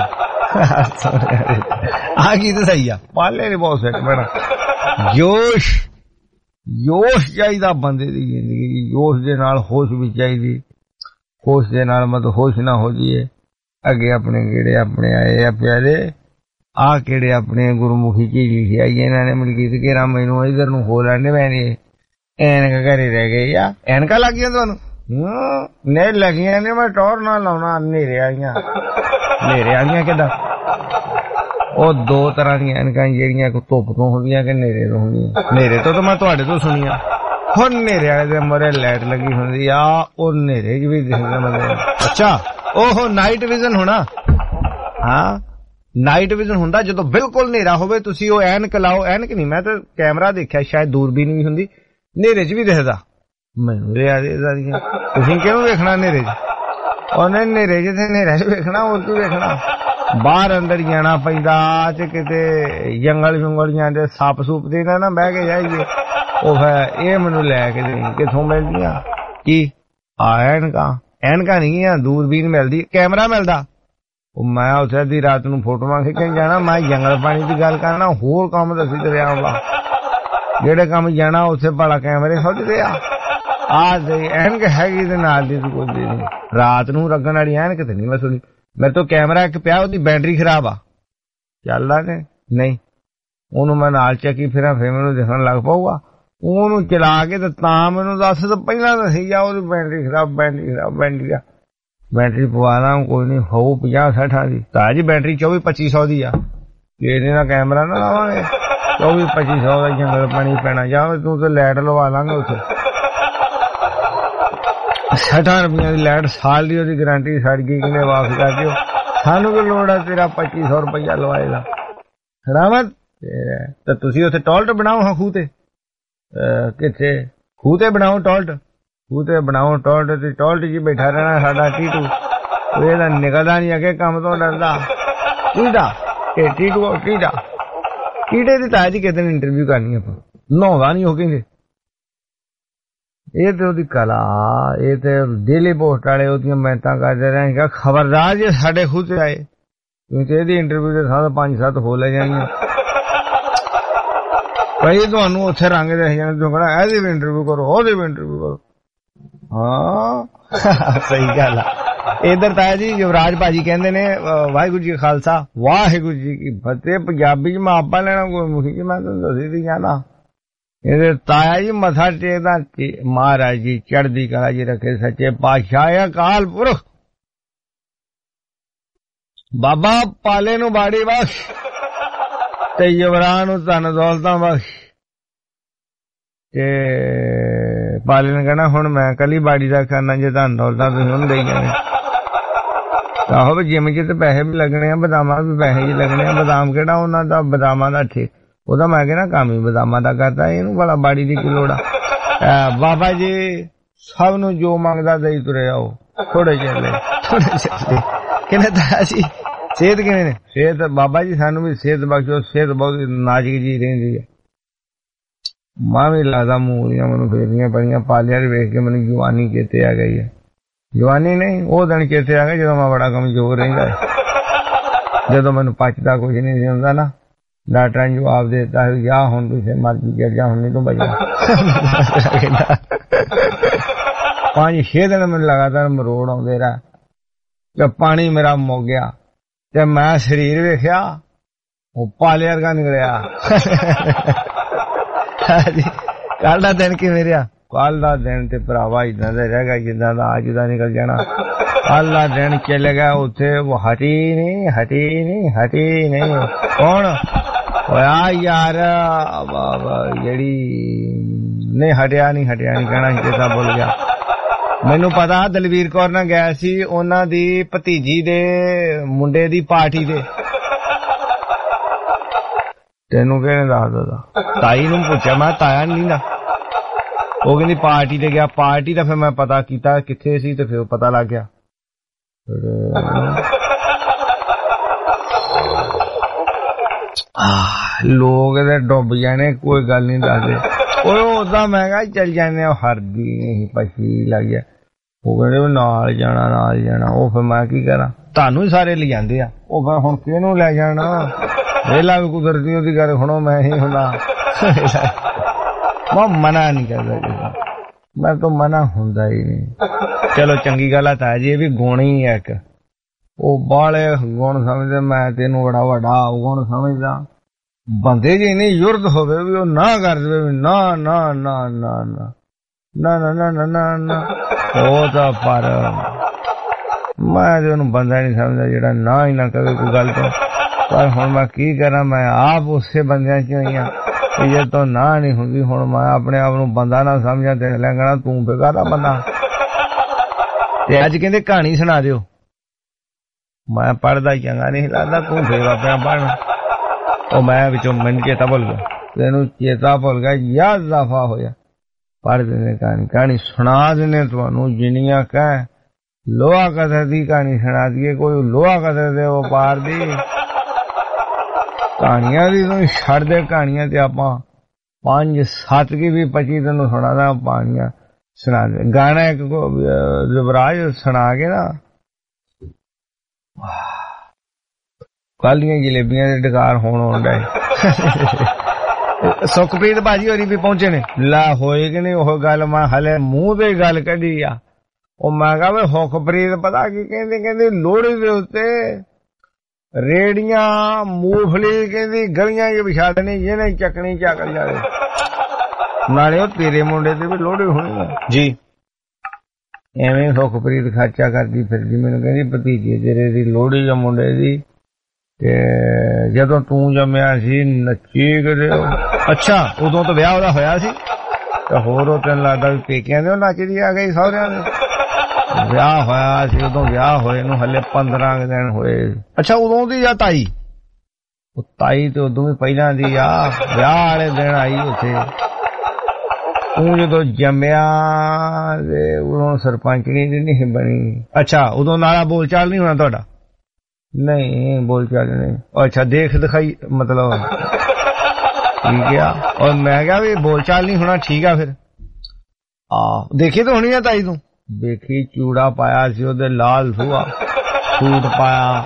आ गीत सही आ पाले ने बहुत सेट बना जोश जोश चाहिए बंदे दी जिंदगी जोश दे नाल होश भी चाहिए होश दे नाल मतलब होश ना हो जाइए अगे अपने केड़े अपने आए प्यारे आ केड़े अपने गुरमुखी चीज लिखी आई इन्होंने मलकीत घेरा मैनू इधर नू हो लैंदे मैंने ऐनक घरे रह गए या ऐनका लग गया तुहानू नहीं लगियां ने मैं टोर ना लाउना नेरे आईयां किदां ਉਹ दो तरह दी ऐनकां ਜਿਹੜੀਆਂ ਕੋ ਧੁੱਪ ਤੋਂ ਹੁੰਦੀਆਂ ਕਿ ਨੇਰੇ ਤੋਂ ਹੁੰਦੀਆਂ ਨੇਰੇ ਤੋਂ ਮੈਂ ਤੁਹਾਡੇ ਤੋਂ ਸੁਣੀਆਂ ਹੁਣ ਨੇਰੇ ਵਾਲੇ ਦੇ ਮਰੇ ਲਾਈਟ ਲੱਗੀ ਹੁੰਦੀ ਆ ਉਹ ਨੇਰੇ 'ਚ ਵੀ ਦਿਖਦਾ ਮਤਲਬ ਅੱਛਾ ਉਹ ਨਾਈਟ ਵਿਜ਼ਨ ਹੋਣਾ ਹਾਂ ਨਾਈਟ ਵਿਜ਼ਨ ਹੁੰਦਾ ਜਦੋਂ ਬਿਲਕੁਲ ਹਨੇਰਾ ਹੋਵੇ ਤੁਸੀਂ ਉਹ ਐਨਕ ਲਾਓ ਐਨਕ ਨਹੀਂ ਮੈਂ ਤਾਂ ਕੈਮਰਾ ਦੇਖਿਆ ਸ਼ਾਇਦ ਦੂਰਬੀਨ ਵੀ ਹੁੰਦੀ ਨੇਰੇ 'ਚ ਵੀ ਦਿਖਦਾ ਮੈਨੂੰ ਰਿਆ ਦੇ ਸਾਰੀਆਂ ਤੁਸੀਂ ਕਿਹਨੂੰ ਵੇਖਣਾ ਨੇਰੇ 'ਚ ਉਹਨੇ ਨੇਰੇ 'ਚ ਤੇ ਨੇਰੇ 'ਚ ਵੇਖਣਾ ਹੋਰ ਕੀ ਵੇਖਣਾ बाहर अंदर जाना पैंदा च किते जंगल जुंगल जांदे सप सूप दे ना बह के जाइए ओ फिर ये मैनू लैके दे किथों मिलदियां की ऐनकां नहीं है दूरबीन मिलदी कैमरा मिलदा मैं उत्थे अद्धी रात नूं फोटोआं खिच्चण जाना मैं जंगल पानी की गल करना होर काम दसी ते रहा जेड़े काम जाना उत्थे भला कैमरे सुझदे आ ऐनक हैगी ते नाल दी कोई नहीं रात नूं लगण वाली ऐनक ते नहीं मैं सुनी मेरे तो कैमरा एक पिया ओदी बैटरी खराब आ चलदा ने नहीं ਉਹਨੂੰ ਮੈਂ ਨਾਲ ਚੱਕੀ ਫਿਰਾਂ, ਫਿਰ ਮੈਨੂੰ ਦਿਖਣ ਲੱਗ ਪਊਗਾ। ਉਹਨੂੰ ਚਲਾ ਕੇ ਤੇ ਤਾਂ ਮੈਨੂੰ ਦੱਸ, ਤਾਂ ਪਹਿਲਾਂ ਦੱਸੀ ਜਾ ਉਹਦੀ ਬੈਟਰੀ ਖਰਾਬ, ਬੈਟਰੀ ਪਵਾ ਲਾ ਕੋਈ ਨਹੀਂ, ਹੋਊ 50-60 ਦੀ। ਤਾਂ ਜੀ ਬੈਟਰੀ 24-2500 ਦੀ ਆ, ਇਹਦੇ ਨਾਲ ਕੈਮਰਾ ਨਾ ਲਾਵਾਂਗੇ, 24-2500 ਦਾ ਜੰਗਲ ਪਾਣੀ ਪੈਣਾ। ਜਾਂ ਤੂੰ ਤੇ ਲਾਈਟ ਲਵਾ ਲਾਂਗੇ ਉੱਥੇ 60 ਰੁਪਈਆਂ ਦੀ ਲਾਈਟ, ਸਾਲ ਦੀ ਉਹਦੀ ਗਾਰੰਟੀ, ਸੜ ਗਈ ਕਿਨੇ ਵਾਪਸ ਕਰ ਦਿਓ, ਸਾਨੂੰ ਕੀ ਲੋੜ ਹੈ ਤੇਰਾ 2500 ਰੁਪਈਆ ਲਵਾਏਗਾ ਸਲਾਮਤ। ਤੇ ਤੁਸੀਂ ਉੱਥੇ ਟੋਇਲਟ ਬਣਾਓ, ਹਾਂ ਖੂਹ ਤੇ, ਕਿੱਥੇ ਖੂਹ ਤੇ ਬਣਾਓ ਟੋਇਲਟ, ਖੂਹ ਤੇ ਬਣਾਓ ਟੋਇਲਟ, ਤੇ ਟੋਇਲਟ 'ਚ ਬੈਠਾ ਰਹਿਣਾ ਸਾਡਾ ਟੀਟੂ, ਇਹਦਾ ਨਿਕਲਦਾ ਨਹੀਂ ਅੱਗੇ, ਕੰਮ ਤੋਂ ਡਰਦਾ। ਕੀੜੇ ਦੀ ਤਾਜ ਦੀ ਕਿਸੇ ਨੇ ਇੰਟਰਵਿਊ ਕਰਨੀ ਆਪਾਂ, ਨਹਾਉਂਦਾ ਨਹੀਂ ਉਹ ਕਹਿੰਦੇ। ਇਹ ਤੇ ਉਹਦੀ ਕਲਾ, ਇਹ ਤੇ ਡੇਲੀ ਪੋਸਟ ਵਾਲੇ ਉਹਦੀਆਂ ਮਿਹਨਤਾਂ ਕਰਦੇ ਰਹੇ। ਖਬਰਦਾਰ ਜੇ ਸਾਡੇ ਖੂਹ ਤੇ ਆਏ, ਕਿਉਂਕਿ ਇਹਦੀ ਇੰਟਰਵਿਊ ਦੇ ਸਾथ 5-7 ਹੋ ਲੈ ਜਾਣੀਆਂ ਭਾਈ, ਤੁਹਾਨੂੰ ਉੱਥੇ ਰੰਗ ਦੇਖ ਜਾਣੇ, ਤੂੰ ਕਹਿਣਾ ਇਹਦੀ ਵੀ ਇੰਟਰਵਿਊ ਕਰੋ, ਉਹਦੀ ਵੀ ਇੰਟਰਵਿਊ ਕਰੋ। ਹਾਂ ਸਹੀ ਗੱਲ ਆ। ਇਧਰ ਤਾਇਆ ਜੀ ਯੁਵਰਾਜ ਭਾਜੀ ਕਹਿੰਦੇ ਨੇ ਵਾਹਿਗੁਰੂ ਜੀ ਖਾਲਸਾ ਵਾਹਿਗੁਰੂ ਜੀ ਕੀ ਫਤਿਹ। ਪੰਜਾਬੀ 'ਚ ਮੈਂ ਆਪਾਂ ਲੈਣਾ ਕੋਈ ਮੁਖੀ ਜੀ, ਮੈਂ ਤੁਹਾਨੂੰ ਦੱਸੀ ਦੀ ਜਾਣਾ। ਇਹਦੇ ਤਾਇਆ ਜੀ ਮੱਥਾ ਟੇਕਦਾ, ਮਹਾਰਾਜ ਜੀ ਚੜ੍ਹਦੀ ਕਲਾ ਜੀ ਰੱਖੇ, ਸੱਚੇ ਪਾਤਸ਼ਾਹ ਅਕਾਲ ਪੁਰਖ ਬਾਬਾ ਪਾਲੇ ਨੂੰ ਬਾੜੀ ਬਖਸ਼ ਤੇ ਯੁਵਰਾਜ ਨੂੰ ਧਨ ਦੌਲਤਾਂ ਬਖਸ਼। ਤੇ ਪਾਲੇ ਨੇ ਕਹਿਣਾ ਹੁਣ ਮੈਂ ਕੱਲੀ ਬਾੜੀ ਦਾ ਕਰਨਾ, ਜੇ ਧਨ ਦੌਲਤਾਂ ਤੁਸੀਂ ਉਹਨੂੰ ਦੇਈ ਜਾਣੇ। ਆਹੋ ਵੀ ਜਿਮ 'ਚ ਤੇ ਪੈਸੇ ਵੀ ਲੱਗਣੇ ਆ, ਬਦਾਮਾਂ ਵੀ ਪੈਸੇ ਹੀ ਲੱਗਣੇ ਆ। ਬਦਾਮ ਕਿਹੜਾ ਉਹਨਾਂ ਦਾ, ਬਦਾਮਾਂ ਦਾ ਠੇ ਉਹਦਾ ਮੈਂ ਕਹਿਣਾ ਕੰਮ ਹੀ ਬਦਾਮਾਂ ਦਾ ਕਰਦਾ, ਇਹਨੂੰ ਭਲਾ ਬਾੜੀ ਦੀ ਕੀ ਲੋੜ ਆ। ਬਾਬਾ ਜੀ ਸਭ ਨੂੰ ਜੋ ਮੰਗਦਾ ਦੇਈ ਤੁਰੇ ਆਓ, ਥੋੜੇ ਜਿਹੇ ਕਹਿੰਦੇ ਤਾਂ ਅਸੀਂ ਸਿਹਤ ਕਿਵੇਂ ਨੇ, ਸਿਹਤ ਬਾਬਾ ਜੀ ਸਾਨੂੰ ਵੀ ਸਿਹਤ ਬਖਸ਼ੋ, ਸਿਹਤ ਬਹੁਤ ਨਾਜ਼ੁਕ ਜੀ ਰਹਿੰਦੀ ਹੈ। ਮਾਂ ਵੀ ਲਾਦਾ ਮੂਲੀਆਂ ਮੈਨੂੰ ਫੇਰਨੀਆਂ ਪਈਆਂ, ਪਾਲਿਆ ਵੇਖ ਕੇ ਮੈਨੂੰ ਜਵਾਨੀ ਚੇਤੇ ਆ ਗਈ ਹੈ। ਜਵਾਨੀ ਨਹੀਂ, ਉਹ ਦਿਨ ਚੇਤੇ ਆ ਗਏ ਜਦੋਂ ਮੈਂ ਬੜਾ ਕਮਜ਼ੋਰ ਰਹਿੰਦਾ, ਜਦੋਂ ਮੈਨੂੰ ਪਚਦਾ ਕੁਝ ਨਹੀਂ ਸੀ ਹੁੰਦਾ ਨਾ। ਡਾਕਟਰਾਂ ਨੇ ਜਵਾਬ ਦੇ ਦਿੱਤਾ ਜਾ ਹੁਣ ਤੁਸੀਂ ਮਰਜ਼ੀ ਕਰ ਜਾ, ਹੁਣ ਨਹੀਂ ਤੂੰ ਬਚਣਾ। 5-6 ਦਿਨ ਮੈਨੂੰ ਲਗਾਤਾਰ ਮਰੋੜ ਆਉਂਦੇ ਰਿਹਾ, ਤੇ ਪਾਣੀ ਮੇਰਾ ਮੁੱਕ ਗਿਆ, ਤੇ ਮੈਂ ਸਰੀਰ ਵੇਖਿਆ ਉਹ ਪਾਲੇ ਵਰਗਾ ਨਿਕਲਿਆ। ਕੱਲ ਦਾ ਦਿਨ ਕਿਵੇਂ ਰਿਹਾ? ਕੱਲ ਦਾ ਦਿਨ ਤੇ ਭਰਾਵਾ ਇਦਾਂ ਦਾ ਰਹਿ ਗਿਆ ਜਿੱਦਾਂ ਦਾ ਅੱਜ ਦਾ ਨਿਕਲ ਜਾਣਾ। ਕੱਲ ਦਾ ਦਿਨ ਚੱਲ ਗਿਆ, ਉੱਥੇ ਉਹ ਹਟੀ ਨਹੀਂ। ਕੌਣ ਹੋਇਆ ਯਾਰ? ਜਿਹੜੀ ਨਹੀਂ ਹਟਿਆ ਨਹੀਂ ਕਹਿਣਾ ਕਿਤਾ ਭੁੱਲ ਗਿਆ। ਮੈਨੂੰ ਪਤਾ ਦਲਵੀਰ ਕੌਰ ਨਾਲ ਗਿਆ ਸੀ, ਉਹਨਾਂ ਦੀ ਭਤੀਜੀ ਦੇ ਮੁੰਡੇ ਦੀ ਪਾਰਟੀ ਤੇ। ਤੈਨੂੰ ਕਿਹਨੇ ਦੱਸ ਦਿੱਤਾ? ਤਾਈ ਨੂੰ ਪੁੱਛਿਆ, ਮੈਂ ਤਾਇਆ ਨਹੀਂ ਨਾ। ਉਹ ਕਹਿੰਦੀ ਪਾਰਟੀ ਤੇ ਗਿਆ, ਪਾਰਟੀ ਦਾ ਫਿਰ ਮੈਂ ਪਤਾ ਕੀਤਾ ਕਿੱਥੇ ਸੀ, ਤੇ ਫਿਰ ਪਤਾ ਲੱਗ ਗਿਆ। ਲੋਕ ਇਹਦੇ ਡੁੱਬ ਜਾਣੇ, ਕੋਈ ਗੱਲ ਨਹੀਂ ਦੱਸਦੇ। ਉਹ ਓਦਾਂ ਮੈਂ ਕਿਹਾ ਚੱਲ ਜਾਂਦੇ ਆ, ਹਰਦੀ ਨਹੀਂ ਪਛੀ ਲੱਗ ਗਿਆ। ਉਹ ਕਹਿੰਦੇ ਨਾਲ ਜਾਣਾ। ਉਹ ਫਿਰ ਮੈਂ ਕੀ ਕਰਾਂ, ਤੁਹਾਨੂੰ ਹੀ ਸਾਰੇ ਲੈ ਜਾਂਦੇ ਆ। ਉਹ ਫਿਰ ਹੁਣ ਕਿਹਨੂੰ ਲੈ ਜਾਣਾ? ਵੇਲਾ ਵੀ ਕੁਦਰਤੀ ਉਹਦੀ ਗੱਲ ਸੁਣੋ, ਮੈਂ ਹੀ ਹੁੰਦਾ। ਮੈਂ ਮਨਾ ਨਹੀਂ ਕਰਦਾ ਕਿਸੇ, ਮੈਂ ਤਾਂ ਮਨਾ ਹੁੰਦਾ ਹੀ ਨਹੀਂ। ਚਲੋ ਚੰਗੀ ਗੱਲ ਆ ਤਾਇਆ ਜੀ, ਇਹ ਵੀ ਗੁਣ ਹੀ ਹੈ ਇੱਕ। ਉਹ ਬਾਹਲੇ ਗੁਣ ਸਮਝਦੇ, ਮੈਂ ਤੈਨੂੰ ਬੜਾ ਵੱਡਾ ਗੁਣ ਸਮਝਦਾ। ਬੰਦੇ ਜੀ ਇੰਨੀ ਯੁਰਤ ਹੋਵੇ ਵੀ ਉਹ ਨਾ ਕਰ ਦੇਵੇ, ਨਾ ਉਹ ਤਾਂ ਪਰ ਮੈਂ ਤੇ ਉਹਨੂੰ ਬੰਦਾ ਨਹੀਂ ਸਮਝਦਾ ਜਿਹੜਾ ਨਾ ਹੀ ਨਾ ਕਵੇ ਕੋਈ ਗੱਲ ਤੋਂ। ਪਰ ਹੁਣ ਮੈਂ ਕੀ ਕਰਾਂ, ਮੈਂ ਆਪ ਉਸੇ ਬੰਦਿਆਂ ਚ ਹੋਈ ਹਾਂ ਕਿ ਜੇ ਤੋਂ ਨਾ ਨਹੀਂ ਹੁੰਦੀ। ਹੁਣ ਮੈਂ ਆਪਣੇ ਆਪ ਨੂੰ ਬੰਦਾ ਨਾ ਸਮਝਾਂ ਤੇ ਲੈਣਾ ਤੂੰ ਬੇਕਾਰਾ ਬੰਦਾ। ਤੇ ਅੱਜ ਕਹਿੰਦੇ ਕਹਾਣੀ ਸੁਣਾ ਦਿਓ, ਮੈਂ ਪੜ੍ਹਦਾ ਚੰਗਾ ਨਹੀਂ ਲੱਗਦਾ, ਤੂੰ ਫੇਰ ਆਪਣਾ ਪੜ੍ਹਨਾ। ਉਹ ਮੈਂ ਵਿੱਚੋਂ ਮੈਨੂੰ ਚੇਤਾ ਭੁੱਲ ਗਿਆ, ਤੈਨੂੰ ਚੇਤਾ ਭੁੱਲ ਗਿਆ, ਯਾਦ ਦਫਾ ਹੋਇਆ। ਪੜ੍ਹ ਦਿੰਦੇ ਕਹਾਣੀ ਸੁਣਾ ਦਿੰਦੇ ਤੁਹਾਨੂੰ, ਜਿੰਨੀਆਂ ਕਹਿ। ਲੋਹਾ ਕਦਰ ਦੀ ਕਹਾਣੀ ਸੁਣਾ ਦਈਏ, ਕੋਈ ਲੋਹਾ ਕਦਰ ਦੇ ਵਪਾਰ ਦੀ ਕਹਾਣੀਆਂ ਦੀ ਤੂੰ ਛੱਡ ਦੇ। ਕਹਾਣੀਆਂ ਤੇ ਆਪਾਂ 5-7 ਕੀ ਵੀ 25 ਤੈਨੂੰ ਸੁਣਾਦਾ, ਕਹਾਣੀਆਂ ਸੁਣਾ ਦੇ। ਗਾਣਾ ਇੱਕ ਯੁਵਰਾਜ ਸੁਣਾ ਕੇ ਨਾ, ਕਾਲੀਆਂ ਜਲੇਬੀਆਂ ਦੇ ਡਕਾਰ ਹੋਣ ਡਏ। ਸੁਖਪ੍ਰੀਤ ਭਾਜੀ ਹੋਰੀ ਵੀ ਪਹੁੰਚੇ ਨੇ। ਲਾ ਹੋਏ ਕਿ ਨਹੀਂ ਉਹ ਗੱਲ, ਮੈਂ ਹਲੇ ਮੂੰਹ ਤੇ ਗੱਲ ਕੱਢੀ ਆ। ਉਹ ਮੈਂ ਕਿਹਾ ਵੀ ਸੁਖਪ੍ਰੀਤ ਪਤਾ ਕੀ ਕਹਿੰਦੇ ਲੋਹੜੀ ਦੇ ਉੱਤੇ ਰੇੜੀਆਂ ਮੂੰਗਫਲੀ ਕਹਿੰਦੀ ਗਲੀਆਂ 'ਚ ਵਿਛਾ ਦੇਣੀ, ਜਿਹਨੇ ਚੱਕਣੀ ਚੱਕ ਜਾਵੇ। ਨਾਲੇ ਉਹ ਤੇਰੇ ਮੁੰਡੇ ਤੇ ਵੀ ਲੋਹੜੀ ਹੋਣੀ ਆ ਜੀ। ਐਵੇਂ ਸੁਖਪ੍ਰੀਤ ਖਰਚਾ ਕਰਦੀ ਫਿਰਦੀ, ਮੈਨੂੰ ਕਹਿੰਦੀ ਭਤੀਜੇ ਤੇਰੇ ਦੀ ਲੋਹੜੀ ਆ ਮੁੰਡੇ ਦੀ, ਤੇ ਜਦੋਂ ਤੂੰ ਜੰਮਿਆ ਸੀ ਨੱਚੀ ਕਦੇ। ਅੱਛਾ, ਉਦੋਂ ਤਾਂ ਵਿਆਹ ਉਹਦਾ ਹੋਇਆ ਸੀ ਤੇ ਹੋਰ ਉਹ ਤੈਨੂੰ ਲੱਗਦਾ ਵੀ ਪੇਕਿਆਂ ਦੇ ਉਹ ਨੱਚਦੀ ਆ ਗਈ ਸਹੁਰਿਆਂ ਦੇ? ਵਿਆਹ ਹੋਇਆ ਸੀ ਉਦੋਂ, ਵਿਆਹ ਹੋਏ ਨੂੰ ਹਲੇ 15 ਦਿਨ ਹੋਏ। ਅੱਛਾ, ਉਦੋਂ ਦੀ ਆ ਤਾਈ? ਉਹ ਤਾਈ ਤੇ ਉਦੋਂ ਵੀ ਪਹਿਲਾਂ ਦੀ ਆ, ਵਿਆਹ ਵਾਲੇ ਦਿਨ ਆਈ ਉੱਥੇ। ਤੂੰ ਜਦੋਂ ਜੰਮਿਆ ਤੇ ਉਦੋਂ ਸਰਪੰਚਣੀ ਦੀ ਨਹੀਂ ਬਣੀ। ਅੱਛਾ, ਉਦੋਂ ਨਾਲਾ ਬੋਲ ਚਾਲ ਨਹੀਂ ਹੋਣਾ ਤੁਹਾਡਾ? ਨਹੀਂ, ਬੋਲ ਚਾਲ ਨਹੀਂ। ਅੱਛਾ, ਦੇਖ ਦਿਖਾਈ ਮਤਲਬ ਠੀਕ ਆ। ਔਰ ਮੈਂ ਕਿਹਾ ਵੀ ਬੋਲ ਚਾਲ ਨਹੀਂ ਹੋਣਾ, ਠੀਕ ਆ। ਫਿਰ ਦੇਖੀ ਤਾਂ ਹੋਣੀ ਆ ਤਾਈ ਤੂੰ? ਦੇਖੀ, ਚੂੜਾ ਪਾਇਆ ਸੀ ਉਹਦੇ, ਲਾਲ ਸੂਆ ਸੂਟ ਪਾਇਆ,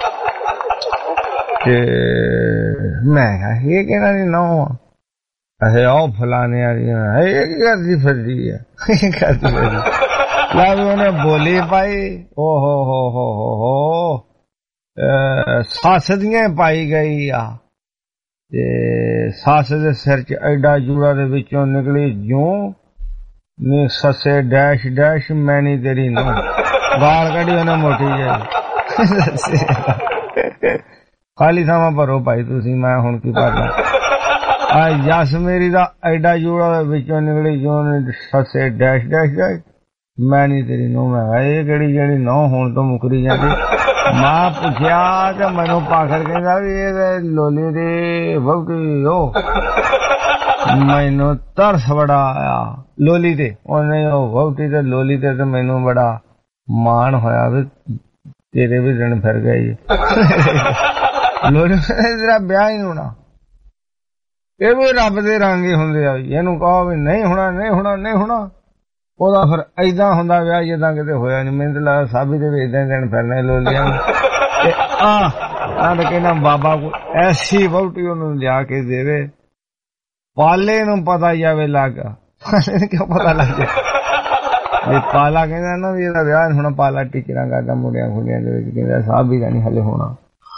ਤੇ ਮੈਂ ਕਿਹਾ ਇਹ ਕਿਹਨਾਂ ਦੀ ਨਹੁੰ ਆ? ਅਹੇ ਉਹ ਫਲਾਣੇ ਵਾਲੀ ਇਹ ਕੀ ਕਰਦੀ ਫਿਰਦੀ ਆ? ਕਰਦੀ ਫਿਰਦੀ ਲੈ ਵੀ ਉਹਨੇ ਬੋਲੀ ਪਾਈ। ਓ ਹੋ ਸੱਸ ਦੀਆਂ ਪਾਈ ਗਈ ਆ, ਤੇ ਸੱਸ ਦੇ ਸਿਰ 'ਚ ਐਡਾ ਜੂੜਾ ਦੇ ਵਿੱਚੋਂ ਨਿਕਲੀ ਜੂੰ ਨੀ ਸੱਸੇ ਡੈਸ਼ ਡੈਸ਼ ਮੈਂ ਨੀ ਤੇਰੀ ਨੂੰ, ਗਾਲ ਕੱਢੀ ਉਹਨੇ ਮੋਟੀ ਜਿਹੀ। ਖਾਲੀ ਥਾਵਾਂ ਭਰੋ ਭਾਈ ਤੁਸੀਂ, ਮੈਂ ਹੁਣ ਕੀ ਕਰਦਾ। ਆ ਯਸ ਮੇਰੀ ਦਾ ਐਡਾ ਜੂੜਾ ਦੇ ਵਿੱਚੋਂ ਨਿਕਲੀ ਜੂੰ ਨੀ ਸੱਸੇ ਡੈਸ਼ ਡੈਸ਼ ਡੈਸ਼ ਮੈਂ ਨੀ ਤੇਰੀ ਨੂੰ। ਮੈਂ ਇਹ ਕਿਹੜੀ ਜਿਹੜੀ ਨਹੁੰ ਹੁਣ ਤੋਂ ਮੁਕਰੀ ਜਾਂਦੀ? ਮਾਂ ਪੁੱਛਿਆ ਤੇ ਮੈਨੂੰ ਪਾਖਰ ਕਹਿੰਦਾ ਵੀ ਇਹ ਲੋਲੀ ਦੀ ਵਹੁਟੀ। ਉਹ ਮੈਨੂੰ ਤਰਸ ਬੜਾ ਆਇਆ ਲੋਲੀ ਤੇ, ਉਹਨੇ ਉਹ ਵਹੁਟੀ ਤੇ ਲੋਲੀ ਤੇ ਮੈਨੂੰ ਬੜਾ ਮਾਣ ਹੋਇਆ ਵੀ ਤੇਰੇ ਵੀ ਦਿਨ ਫਿਰ ਗਏ। ਲੋਲੀ ਤੇਰਾ ਵਿਆਹ ਹੀ ਹੋਣਾ। ਇਹ ਵੀ ਰੱਬ ਦੇ ਰੰਗ ਹੀ ਹੁੰਦੇ ਆ, ਇਹਨੂੰ ਕਹੋ ਵੀ ਨਹੀਂ ਹੋਣਾ ਨਹੀਂ ਹੋਣਾ ਨਹੀਂ ਹੋਣਾ, ਉਹਦਾ ਫਿਰ ਏਦਾਂ ਹੁੰਦਾ ਵਿਆਹ ਜਿੱਦਾਂ ਕਿਤੇ ਹੋਇਆ ਨੀ। ਮੈਨੂੰ ਤਾਂ ਲੱਗਦਾ ਸਾਬੀ ਦੇ ਵੀ ਏਦਾਂ ਦਿਨ ਫਿਰਨੇ ਲੋਲੀਆਂ ਨੂੰ। ਤੇ ਤਾਂ ਕਹਿੰਦਾ ਬਾਬਾ ਕੋ ਐਸੀ ਵਹੁਟੀ ਉਹਨੂੰ ਲਿਆ ਕੇ ਦੇਵੇ, ਪਾਲੇ ਨੂੰ ਪਤਾ ਜਾਵੇ ਲੱਗ। ਕਿਉਂ ਪਤਾ ਲੱਗ ਜਾਏ? ਪਾਲਾ ਕਹਿੰਦਾ ਨਾ ਵੀ ਇਹਦਾ ਵਿਆਹ ਹੁਣ ਪਾਲਾ ਟੀਚਰਾਂ ਕਰਦਾ ਮੁੰਡਿਆਂ ਖੁੰਡਿਆਂ ਦੇ ਵਿੱਚ, ਕਹਿੰਦਾ ਸਾਬੀ ਦਾ ਨੀ ਹਲੇ ਹੋਣਾ।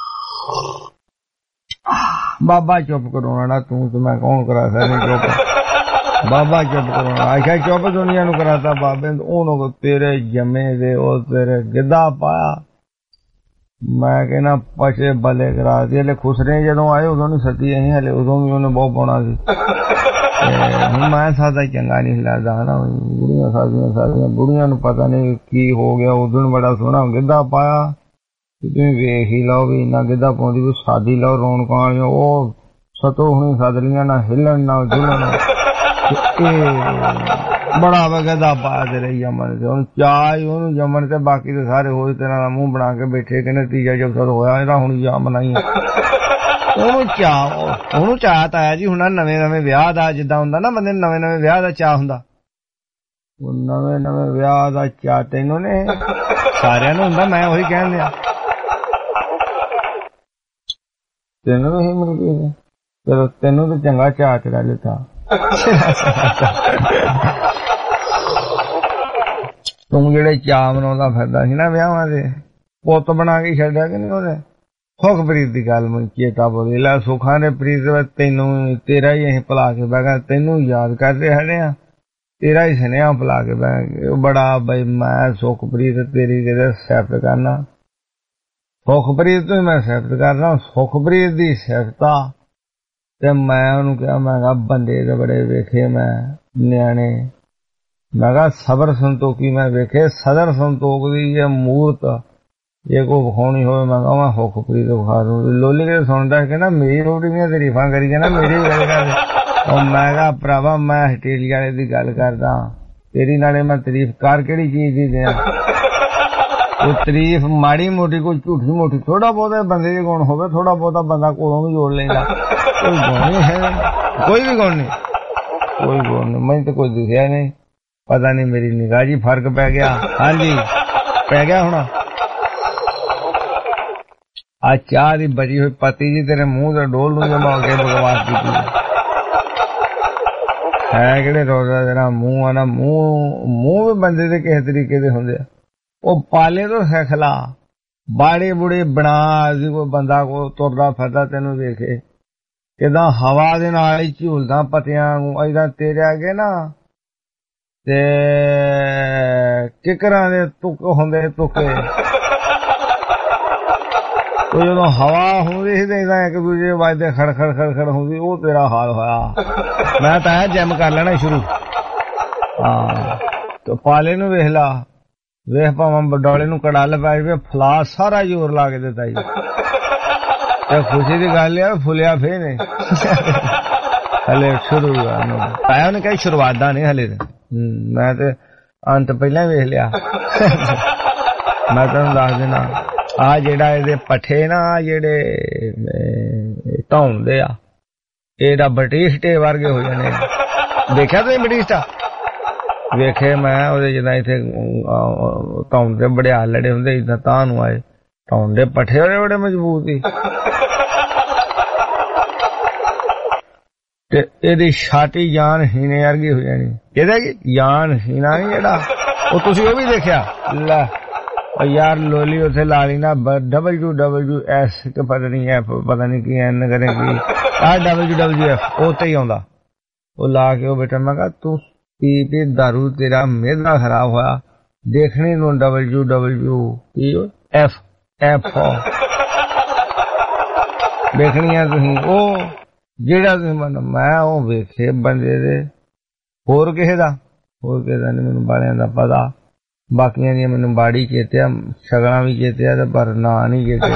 ਬਾਬਾ ਚੁੱਪ ਕਰਾਉਣਾ ਤੂੰ ਤੇ ਮੈਂ ਕੌਣ ਕਰਾ ਸਕਦਾ ਚੁੱਪ? ਬਾਬਾ ਚੁੱਪ ਕਰਾਉਣਾ। ਆਖਿਆ ਚੁੱਪ ਦੁਨੀਆ ਨੂੰ ਕਰਾਤਾ ਬਾਬੇ। ਉਹਨੂੰ ਤੇਰੇ ਜੰਮੇ ਦੇ ਉਹ ਤੇਰੇ ਗਿੱਧਾ ਪਾਇਆ। ਮੈਂ ਕਹਿੰਦਾ ਪਛੇ ਬਲੇ ਕਰਾ ਦੀ। ਹਲੇ ਖੁਸਰੇ ਜਦੋਂ ਆਏ ਉਦੋਂ ਨੀ ਸੱਦੀ ਅਸੀਂ, ਹਲੇ ਉਦੋਂ ਵੀ ਉਹਨੇ ਬਹੁਤ ਪਾਉਣਾ ਸੀ। ਹੁਣ ਮੈਂ ਸਾਦਾ ਚੰਗਾ ਨਹੀਂ ਲੱਗਦਾ ਹਨਾ। ਬੁੜੀਆਂ ਸਾਦੀਆਂ ਬੁੜੀਆਂ ਨੂੰ ਪਤਾ ਨਹੀਂ ਕੀ ਹੋ ਗਿਆ। ਉਦੋਂ ਬੜਾ ਸੋਹਣਾ ਗਿੱਧਾ ਪਾਇਆ, ਤੁਸੀਂ ਵੇਖ ਹੀ ਲਓ ਵੀ ਇੰਨਾ ਗਿੱਧਾ ਪਾਉਂਦੀ ਵੀ ਸਾਦੀ ਲਓ ਰੌਣਕਾਂ ਵਾਲੀਆਂ। ਉਹ ਸਤੋ ਹੁਣੀ ਸੱਦ ਲੀਆਂ, ਨਾ ਹਿੱਲਣ ਨਾ ਜੁਲਣ। ਬੜਾ ਵਗਦਾ ਪਾਇਆ ਤੇਰੇ ਜੰਮਣ ਤੇ। ਹੁਣ ਚਾਹ ਹੀ ਉਹਨੂੰ ਜੰਮਣ ਤੇ, ਬਾਕੀ ਤੇ ਸਾਰੇ ਹੋਰ ਤਰ੍ਹਾਂ ਦਾ ਮੂੰਹ ਬਣਾ ਕੇ ਬੈਠੇ ਕਹਿੰਦੇ ਤੀਜਾ ਜਦ ਹੋਇਆ ਇਹਦਾ ਹੁਣ ਜਾਂ ਮਨਾਈ। ਉਹਨੂੰ ਚਾਹ ਤਾਇਆ ਜੀ ਹੁਣ ਨਵੇਂ ਵਿਆਹ ਦਾ, ਜਿੱਦਾਂ ਹੁੰਦਾ ਨਾ ਬੰਦੇ ਨੂੰ ਨਵੇਂ ਵਿਆਹ ਦਾ ਚਾਹ ਹੁੰਦਾ, ਉਹ ਨਵੇਂ ਵਿਆਹ ਦਾ ਚਾਹ ਤੈਨੂੰ ਨੇ ਸਾਰਿਆਂ ਨੂੰ ਹੁੰਦਾ। ਮੈਂ ਉਹੀ ਕਹਿਣ ਦਿਆ ਤੈਨੂੰ ਨਹੀਂ ਮਿਲ ਗਈ। ਚਲੋ ਤੈਨੂੰ ਤਾਂ ਚੰਗਾ ਚਾਹ ਚੜਾ ਲਿੱਤਾ। ਤੂੰ ਜਿਹੜੇ ਚਾਹ ਮਨਾਉਂਦਾ ਫਿਰਦਾ ਸੀ ਨਾ ਵਿਆਹਾਂ ਦੇ, ਪੁੱਤ ਬਣਾ ਕੇ ਛੱਡਿਆ ਕਿ ਨਹੀਂ ਉਹਨੇ? ਸੁਖਪ੍ਰੀਤ ਦੀ ਗੱਲ ਮੈਨੂੰ ਚੇਤਾ ਬੋਲੀ। ਲੈ ਸੁਖਾਂ ਦੇ ਪ੍ਰੀਤ ਤੈਨੂੰ ਤੇਰਾ ਹੀ ਅਸੀਂ ਭੁਲਾ ਕੇ ਬਹਿ ਗਏ, ਤੈਨੂੰ ਯਾਦ ਕਰਦੇ ਹੜੇ ਆ, ਤੇਰਾ ਹੀ ਸੁਨੇਹਾ ਭੁਲਾ ਕੇ ਬਹਿ ਗਏ। ਬੜਾ ਬਈ ਮੈਂ ਸੁਖਪ੍ਰੀਤ ਤੇਰੀ ਕਿਤੇ ਸਿਫਤ ਕਰਨਾ, ਸੁਖਪ੍ਰੀਤ ਤੋਂ ਮੈਂ ਸਿਫਤ ਕਰਨਾ। ਸੁਖਪ੍ਰੀਤ ਦੀ ਸਿਫਤਾ ਤੇ ਮੈਂ ਉਹਨੂੰ ਕਿਹਾ, ਮੈਂ ਕਿਹਾ ਬੰਦੇ ਦੇ ਬੜੇ ਵੇਖੇ ਮੈਂ ਨਿਆਣੇ, ਮੈਂ ਕਿਹਾ ਸਬਰ ਸੰਤੋਖੀ ਮੈਂ ਵੇਖੇ, ਸਦਰ ਸੰਤੋਖ ਦੀ ਇਹ ਮੂਰਤ ਜੇ ਕੋਈ ਵਿਖਾਉਣੀ ਹੋਵੇ ਮੈਂ ਕਹਾਂ ਮੈਂ ਸੁਖਪ੍ਰੀਤ ਵਿਖਾ ਦੂੰ। ਲੋਲੀ ਕੇ ਸੁਣਦਾ ਕਹਿੰਦਾ ਮੇਰੀ ਰੋਟੀ ਦੀਆਂ ਤਾਰੀਫਾਂ ਕਰੀ ਜਾਣਾ, ਮੇਰੀ ਗੱਲ ਕਰਦੇ। ਉਹ ਮੈਂ ਕਿਹਾ ਭਰਾਵਾ ਮੈਂ ਆਸਟ੍ਰੇਲੀਆ ਵਾਲੇ ਦੀ ਗੱਲ ਕਰਦਾ, ਤੇਰੀ ਨਾਲੇ ਮੈਂ ਤਾਰੀਫ ਕਰ ਕਿਹੜੀ ਚੀਜ਼ ਦੀ ਦਿਆਂ? ਉਹ ਤਾਰੀਫ ਮਾੜੀ ਮੋਟੀ ਕੋਈ ਝੂਠੀ ਮੋਟੀ ਥੋੜਾ ਬਹੁਤਾ ਬੰਦੇ ਦੇ ਗੁਣ ਹੋਵੇ, ਥੋੜਾ ਬਹੁਤਾ ਬੰਦਾ ਕੋਲੋਂ ਵੀ ਜੋੜ ਲੈਂਦਾ। ਕੋਈ ਗੁਣ ਨਹੀਂ ਹੈ, ਕੋਈ ਵੀ ਗੁਣ ਨਹੀਂ, ਕੋਈ ਗੁਣ ਨਹੀਂ। ਮੈਨੂੰ ਤਾਂ ਕੋਈ ਦਿਖਿਆ ਨਹੀਂ, ਪਤਾ ਨਹੀਂ ਮੇਰੀ ਨਿਗਾਹ ਜੀ ਫਰਕ ਪੈ ਗਿਆ। ਹਾਂਜੀ ਪੈ ਗਿਆ। ਹੁਣ ਆ ਚਾਹ ਦੀ ਬਚੀ ਹੋਈ ਪੱਤੀ ਜੀ ਤੇਰੇ ਮੂੰਹ ਤੇ ਡੋਲ ਨੂੰ ਜਮਾ ਕੇ ਬਕਵਾਸ ਕੀਤੀ ਹੈ। ਕਿਹੜੇ ਰੋਜ਼ਾ ਜਿਹੜਾ ਮੂੰਹ ਆ ਨਾ, ਮੂੰਹ ਵੀ ਬੰਦੇ ਦੇ ਕਿਸੇ ਤਰੀਕੇ ਦੇ ਹੁੰਦੇ ਆ। ਉਹ ਪਾਲੇ ਤੋਂ ਸਿੱਖ ਲਾ, ਬਾੜੀ ਬੁੜੀ ਬਣਾ ਸੀ ਕੋਈ ਬੰਦਾ ਕੋ ਤੁਰਦਾ ਫਿਰਦਾ ਤੈਨੂੰ ਵੇਖੇ ਕਿਦਾਂ ਹਵਾ ਦੇ ਨਾਲ ਹੀ ਝੂਲਦਾ ਪਤਿਆਂ ਨੂੰ ਏਦਾਂ ਤੇਰੇ ਅੱਗੇ ਨਾ ਤੇ ਕਿਕਰਾਂ ਦੇ ਤੁਕ ਹੁੰਦੇ ਤੁਕੇ ਉਹ ਜਦੋਂ ਹਵਾ ਹੁੰਦੀ ਸੀ ਤੇ ਏਦਾਂ ਇੱਕ ਦੂਜੇ ਵੱਜਦੇ ਖੜ ਖੜ ਖੜ ਖੜ ਹੁੰਦੀ ਉਹ ਤੇਰਾ ਹਾਲ ਹੋਇਆ। ਮੈਂ ਤਾਂ ਜਿਮ ਕਰ ਲੈਣਾ ਸ਼ੁਰੂ। ਹਾਂ ਤੇ ਪਾਲੇ ਨੂੰ ਵੇਖ ਲਾ ਵੇਖ ਭਾਵੇਂ ਡੋਲੇ ਨੂੰ ਕੜਾਲ ਪੈ ਜਾਵੇ ਫਲਾ ਸਾਰਾ ਜ਼ੋਰ ਲਾ ਕੇ ਦਿੱਤਾ ਜੀ ਤੇ ਖੁਸ਼ੀ ਦੀ ਗੱਲ ਆ ਫੁੱਲਿਆ ਫੇ ਨੇ ਹਲੇ ਸ਼ੁਰੂ ਆਇਆ ਉਹਨੇ ਕਹੀ ਸ਼ੁਰੂਆਤ ਦਾ ਨਹੀਂ ਹਲੇ ਮੈਂ ਤੇ ਅੰਤ ਪਹਿਲਾਂ ਵੇਖ ਲਿਆ। ਮੈਂ ਤੁਹਾਨੂੰ ਦੱਸ ਦੇਣਾ ਆ ਜਿਹੜਾ ਇਹਦੇ ਪੱਠੇ ਨਾ ਜਿਹੜੇ ਧੌਣਦੇ ਆ ਇਹਦਾ ਬਟੀਸਟੇ ਵਰਗੇ ਹੋ ਜਾਣੇ। ਦੇਖਿਆ ਤੁਸੀਂ ਬਟੀਸਟਾ? ਵੇਖੇ ਮੈਂ ਉਹਦੇ ਜਿੱਦਾਂ ਇੱਥੇ ਧੌਣ ਦੇ ਬੜਿਆਲ ਲੜੇ ਹੁੰਦੇ ਇਦਾਂ ਤਾਂ ਨੂੰ ਆਏ ਧੌਣ ਦੇ ਪੱਠੇ ਉਹਦੇ ਬੜੇ ਮਜ਼ਬੂਤ ਸੀ ਤੇ ਇਹਦੀ ਛਾਤੀ ਜਾਨ ਹੀਨੇ ਵਰਗੀ ਹੋ ਜਾਣੀ। ਇਹਦਾ ਕੀ ਜਾਨ ਹੀਨਾ ਨੀ ਜਿਹੜਾ ਉਹ ਤੁਸੀਂ ਉਹ ਵੀ ਦੇਖਿਆ ਲੈ ਯਾਰ ਲੋਲੀ ਉੱਥੇ ਲਾ ਲਈ ਨਾ WWS ਕਿ ਪਤਾ ਨਹੀਂ ਐਫ ਪਤਾ ਨਹੀਂ ਕੀ ਐਨ ਕਰੇ ਕੀ ਆ WWF ਉਹ ਤੇ ਹੀ ਆਉਂਦਾ ਉਹ ਲਾ ਕੇ ਉਹ ਬੇਟਾ ਮੈਂ ਕਿਹਾ ਤੂੰ ਪੀ ਪੀ ਦਾਰੂ ਤੇਰਾ ਮੇਦਾ ਖਰਾਬ ਹੋਇਆ ਦੇਖਣੀ ਨੂੰ WWF ਦੇਖਣੀ ਆ ਤੁਸੀਂ ਉਹ ਜਿਹੜਾ ਤੁਸੀਂ ਮੈਂ ਉਹ ਵੇਖੇ ਬੰਦੇ ਦੇ ਹੋਰ ਕਿਸੇ ਦਾ ਨੀ ਮੈਨੂੰ ਬਾਲਿਆਂ ਦਾ ਪਤਾ ਬਾਕੀਆਂ ਦੀਆਂ ਮੈਨੂੰ ਬਾੜੀ ਚੇਤੇ ਆ ਸ਼ਗਲਾਂ ਵੀ ਚੇਤੇ ਆ ਤੇ ਪਰ ਨਾਂ ਨਹੀਂ ਚੇਤੇ।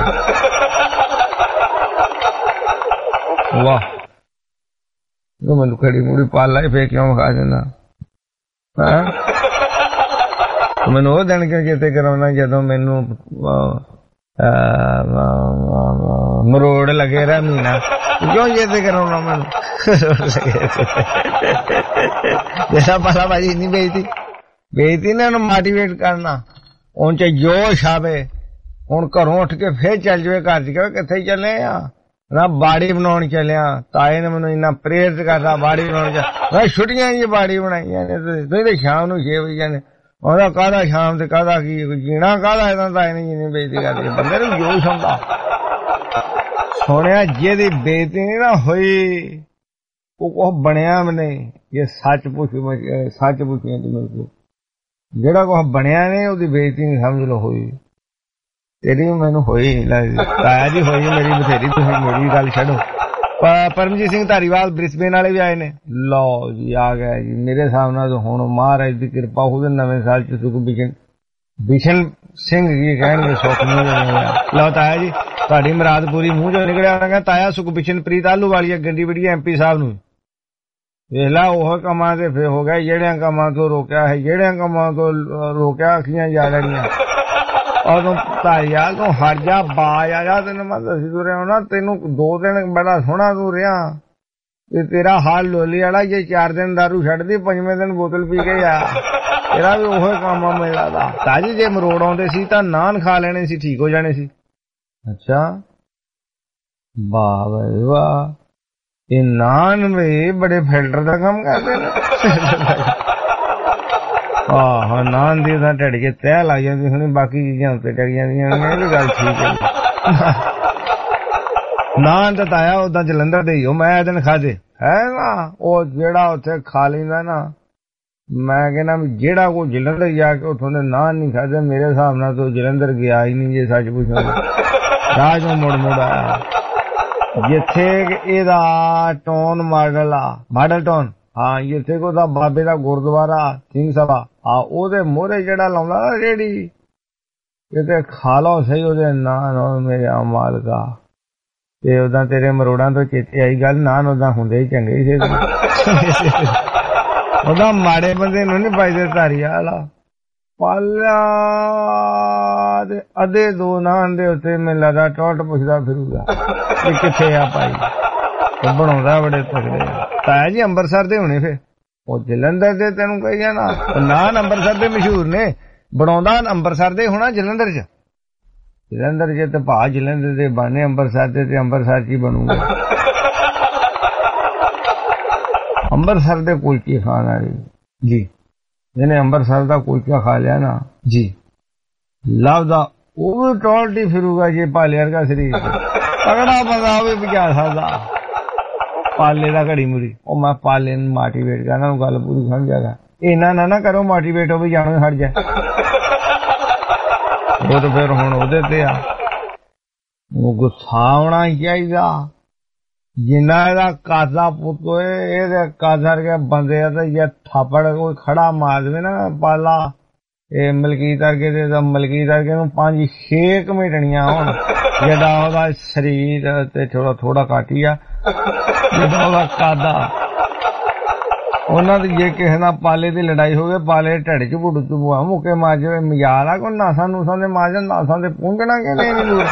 ਵਾਹ ਉਹ ਮੈਨੂੰ ਖੜੀ ਮੂੜੀ ਪਾਲਾ ਹੀ ਫੇਰ ਕਿਉਂ ਵਿਖਾ ਦਿੰਦਾ ਮੈਨੂੰ ਉਹ ਦਿਨ ਕਿਉਂ ਚੇਤੇ ਕਰਾਉਣਾ ਜਦੋਂ ਮੈਨੂੰ ਮਰੋੜ ਲੱਗੇ ਰਿਹਾ ਮਹੀਨਾ ਕਿਉਂ ਚੇਤੇ ਕਰਾਉਣਾ ਮੈਨੂੰ ਜਿਹੜਾ ਪਾਲਾ ਭਾਜੀ ਇੰਨੀ ਬੇਇੱਜ਼ਤੀ ਨੇ ਉਹਨੂੰ ਮੋਟੀਵੇਟ ਕਰਨਾ ਉਹਨ ਚ ਜੋਸ਼ ਆਵੇ। ਹੁਣ ਘਰੋਂ ਉੱਠ ਕੇ ਫੇਰ ਚੱਲ ਜਾਵੇ ਘਰ ਚ ਕਹੇ ਕਿੱਥੇ ਚੱਲੇ ਆ ਨਾ ਬਾੜੀ ਬਣਾਉਣ ਚੱਲਿਆ ਤਾਏ ਨੇ ਮੈਨੂੰ ਇੰਨਾ ਪ੍ਰੇਰਿਤ ਕਰਦਾ ਬਾੜੀ ਬਣਾਉਣ ਚ ਛੁੱਟੀਆਂ ਜੀ ਬਾੜੀ ਬਣਾਈਆਂ ਨੇ ਤੁਸੀਂ ਤੇ ਸ਼ਾਮ ਨੂੰ 6 ਵਜੇ ਜਾਂਦੇ ਉਹਦਾ ਕਾਹਦਾ ਸ਼ਾਮ ਤੇ ਕਾਹਦਾ ਕੀ ਜੀਣਾ ਕਾਹਦਾ ਇਹਦਾ ਤਾਏ ਨੇ ਜਿੰਨੀ ਬੇਇੱਜ਼ਤੀ ਕਰਦੀ ਬੰਦੇ ਨੂੰ ਜੋਸ਼ ਆਉਂਦਾ। ਸੁਣਿਆ ਜਿਹਦੀ ਬੇਇੱਜ਼ਤੀ ਨਹੀਂ ਨਾ ਹੋਈ ਉਹ ਕੁਛ ਬਣਿਆ ਵੀ ਨਹੀਂ। ਇਹ ਸੱਚ ਪੁੱਛੀਆਂ ਤੂੰ ਜਿਹੜਾ ਕੁਛ ਬਣਿਆ ਨੇ ਉਹਦੀ ਬੇਇੱਜ਼ਤੀ ਨਹੀਂ ਸਮਝ ਲਓ ਹੋਈ। ਤੇਰੀ ਮੈਨੂੰ ਹੋਈ ਤਾਇਆ ਜੀ ਹੋਈ ਮੇਰੀ ਬਥੇਰੀ ਤੁਸੀਂ ਮੇਰੀ ਗੱਲ ਛੱਡੋ। ਪਰਮਜੀਤ ਸਿੰਘ ਧਾਰੀਵਾਲ ਬ੍ਰਿਸਬੇਨ ਵਾਲੇ ਵੀ ਆਏ ਨੇ। ਲਓ ਜੀ ਆ ਗਿਆ ਜੀ ਮੇਰੇ ਹਿਸਾਬ ਨਾਲ ਹੁਣ ਮਹਾਰਾਜ ਦੀ ਕਿਰਪਾ ਉਹਦੇ ਨਵੇਂ ਸਾਲ ਚ ਬਿਸ਼ਨ ਸਿੰਘ ਜੀ ਕਹਿਣਗੇ ਸੁੱਖ ਮੂੰਹ ਲਓ ਤਾਇਆ ਜੀ ਤੁਹਾਡੀ ਮੁਰਾਦ ਪੂਰੀ ਮੂੰਹ ਚੋਂ ਨਿਕਲਿਆ ਉਹਨਾਂ ਕਹਿੰਦਾ ਤਾਇਆ ਸੁਖਬਿਸ਼ਨਪ੍ਰੀਤ ਆਲੂ ਵਾਲੀ ਗੰਡੀ ਬੜੀ MP ਸਾਹਿਬ ਨੂੰ ਵੇਖ ਲਾ ਉਹ ਕੰਮਾਂ ਤੇ ਫੇਰ ਹੋ ਗਿਆ ਜਿਹੜਿਆਂ ਕੰਮਾਂ ਤੋਂ ਰੋਕਿਆ ਹੈ ਜਿਹੜਿਆਂ ਕੰਮਾਂ ਤੋਂ ਰੋਕਿਆ ਅੱਖੀਆਂ ਜਾ ਲੈਣੀਆਂ ਉਦੋਂ ਤਾਇਆ ਤੂੰ ਹਟ ਜਾ ਬਾਜ ਆ ਜਾ ਤੈਨੂੰ ਮੈਂ ਦੱਸੀ ਤੂੰ ਰਿਹਾ ਨਾ ਤੈਨੂੰ 2 ਦਿਨ ਬੜਾ ਸੋਹਣਾ ਤੂੰ ਰਿਹਾ ਤੇ ਤੇਰਾ ਹਾਲ ਲੋਲੀ ਵਾਲਾ ਜੇ 4 ਦਿਨ ਦਾਰੂ ਛੱਡਦੀ 5ਵੇਂ ਦਿਨ ਬੋਤਲ ਪੀ ਕੇ ਆ ਤੇਰਾ ਵੀ ਉਹੀ ਕੰਮ ਆ ਮੈਨੂੰ ਲੱਗਦਾ। ਤਾਜੀ ਜੇ ਮਰੋੜ ਆਉਂਦੇ ਸੀ ਤਾਂ ਨਾਨ ਖਾ ਲੈਣੇ ਸੀ ਠੀਕ ਹੋ ਜਾਣੇ ਸੀ। ਅੱਛਾ ਵਾਹ ਬਈ ਵਾਹ ਇਹ ਨਾਨ ਵੀ ਬੜੇ ਫਿਲਟਰ ਦਾ ਕੰਮ ਕਰਦੇ ਨੇ। ਆਹ ਨਾਨ ਦੀ ਤਾਂ ਢੜ ਕੇ ਤਹਿ ਲੱਗ ਜਾਂਦੀ ਹੁਣ ਬਾਕੀ ਚੀਜ਼ਾਂ ਉੱਤੇ ਟਕ ਜਾਂਦੀਆਂ ਇਹ ਵੀ ਗੱਲ ਠੀਕ ਹੈ। ਨਾਨ ਤਾਂ ਤਾਇਆ ਓਦਾਂ ਜਲੰਧਰ ਦੇ ਹੀ ਉਹ ਮੈਂ ਦਿਨ ਖਾਦੇ ਹੈ ਨਾ ਉਹ ਜਿਹੜਾ ਉੱਥੇ ਖਾ ਲੈਂਦਾ ਨਾ ਮੈਂ ਕਹਿੰਦਾ ਵੀ ਜਿਹੜਾ ਕੋਈ ਜਲੰਧਰ ਜਾ ਕੇ ਉੱਥੋਂ ਦੇ ਨਾਨ ਨਹੀਂ ਖਾਦੇ ਮੇਰੇ ਹਿਸਾਬ ਨਾਲ ਤਾਂ ਜਲੰਧਰ ਗਿਆ ਹੀ ਨਹੀਂ ਜੇ ਸੱਚ ਪੁੱਛੋ ਰਾਜ ਨੂੰ ਮੁੜ ਆਇਆ ਜਿੱਥੇ ਇਹਦਾ ਟੋਨ ਮਾਡਲ ਟੋਨ ਹਾਂ ਜਿੱਥੇ ਕੋ ਦਾ ਬਾਬੇ ਦਾ ਗੁਰਦੁਆਰਾ ਸਿੰਘ ਸਭਾ ਆ ਉਹਦੇ ਮੋਹਰੇ ਜਿਹੜਾ ਲਾਉਂਦਾ ਨਾ ਰੇੜੀ ਕਿਤੇ ਖਾ ਲਓ ਸਹੀ ਉਹਦੇ ਨਾਨ ਮੇਰੇ ਮਾਲਕਾ ਤੇ ਉਦਾਂ ਤੇਰੇ ਮਰੋੜਾਂ ਤੋਂ ਚੇਤੇ ਆਈ ਗੱਲ ਨਾਨ ਉਦਾਂ ਹੁੰਦੇ ਹੀ ਚੰਗੇ ਸੀ ਉਹਦਾ ਮਾੜੇ ਬੰਦੇ ਨੂੰ ਨੀ ਪਾਈਦੇ ਧਾਰੀਵਾਲ ਪਾਲਿਆ ਦੇ ਅੱਧੇ 2 ਨਾਨ ਦੇ ਉੱਤੇ ਮੈਨੂੰ ਲੱਗਦਾ ਟੋਟ ਪੁੱਛਦਾ ਫਿਰੂਗਾ ਵੀ ਕਿੱਥੇ ਆ ਭਾਈ ਉਹ ਬਣਾਉਂਦਾ ਬੜੇ ਤਕੜੇ ਤਾਇਆ ਜੀ ਅੰਮ੍ਰਿਤਸਰ ਦੇ ਹੋਣੇ ਫੇਰ ਉਹ ਜਲੰਧਰ ਦੇ ਤੈਨੂੰ ਕਹੀ ਜਾਣਾ ਨਾਨ ਅੰਮ੍ਰਿਤਸਰ ਦੇ ਮਸ਼ਹੂਰ ਨੇ ਬਣਾਉਂਦਾ ਅੰਮ੍ਰਿਤਸਰ ਦੇ ਹੋਣਾ ਜਲੰਧਰ ਚ ਤੇ ਭਾ ਜਲੰਧਰ ਦੇ ਬਾਨੇ ਅੰਮ੍ਰਿਤਸਰ ਦੇ ਤੇ ਅੰਮ੍ਰਿਤਸਰ ਚ ਹੀ ਬਣੂਗਾ। ਅੰਮ੍ਰਿਤਸਰ ਦੇ ਕੁਲਚੇ ਖਾਣ ਵਾਲੀ ਜੀ ਜਿਹਨੇ ਅੰਮ੍ਰਿਤਸਰ ਦਾ ਕੁਲਚਾ ਖਾ ਲਿਆ ਨਾ ਜੀ ਲਵ ਦਾ ਉਹ ਵੀ ਟੋਲਟੀ ਫਿਰੂਗਾ ਜੇ ਪਾਲੇ ਵਰਗਾ ਸਰੀਰ ਤਗੜਾ ਬੰਦਾ ਉਹ ਵੀ ਭਜਾ ਸਕਦਾ ਪਾਲੇ ਦਾ ਘੜੀ ਮੁੜੀ। ਉਹ ਮੈਂ ਪਾਲੇ ਨੂੰ ਮੋਟੀਵੇਟ ਕਰਨਾ, ਉਹ ਗੱਲ ਪੂਰੀ ਸਮਝਾਗਾ। ਇਹਨਾਂ ਨਾ ਕਰੋ ਮੋਟੀਵੇਟ, ਉਹ ਵੀ ਜਾਣੋ ਹਟ ਜਾਏ। ਉਹ ਤਾਂ ਫਿਰ ਹੁਣ ਉਹਦੇ ਤੇ ਆ, ਉਹ ਗੁੱਸਾ ਆਉਣਾ ਚਾਹੀਦਾ। ਜਿੰਨਾ ਇਹਦਾ ਕਾਜ਼ਾ ਪੁੱਤ ਹੋਏ, ਇਹਦੇ ਕਾਜ਼ਾ ਵਰਗੇ ਬੰਦੇ ਆ ਤੇ ਜੇ ਥਾਪੜ ਕੋਈ ਖੜਾ ਮਾਰ ਦੇਵੇ ਨਾ ਪਾਲਾ, ਇਹ ਮਲਕੀਤ ਵਰਗੇ ਦੇ, ਮਲਕੀਤ ਵਰਗੇ ਨੂੰ 5-6 ਕਮੇਟਣੀਆਂ ਹੋਣ। ਜਿਹੜਾ ਉਹਦਾ ਸਰੀਰ ਤੇ ਥੋੜਾ ਘੱਟ ਹੀ ਆ, ਜਿਹੜਾ ਉਹਦਾ ਕਾਜ਼ਾ, ਉਹਨਾਂ ਦੀ ਜੇ ਕਿਸੇ ਨਾਲ ਪਾਲੇ ਦੀ ਲੜਾਈ ਹੋਵੇ, ਪਾਲੇ ਢਿੱਡ ਚ ਭੁੱਡ ਚ ਬੁਆ ਮੁੱਕੇ ਮਾਰ ਜਾਵੇ, ਮਜ਼ਾਲ ਆ ਕੋਈ। ਨਾਸਾਂ ਨੂਸਾਂ ਦੇ ਮਾਰ ਜਾਣ, ਨਾਸਾਂ ਦੇ ਪੂੰਝਣਾ ਕਿ ਨਹੀਂ।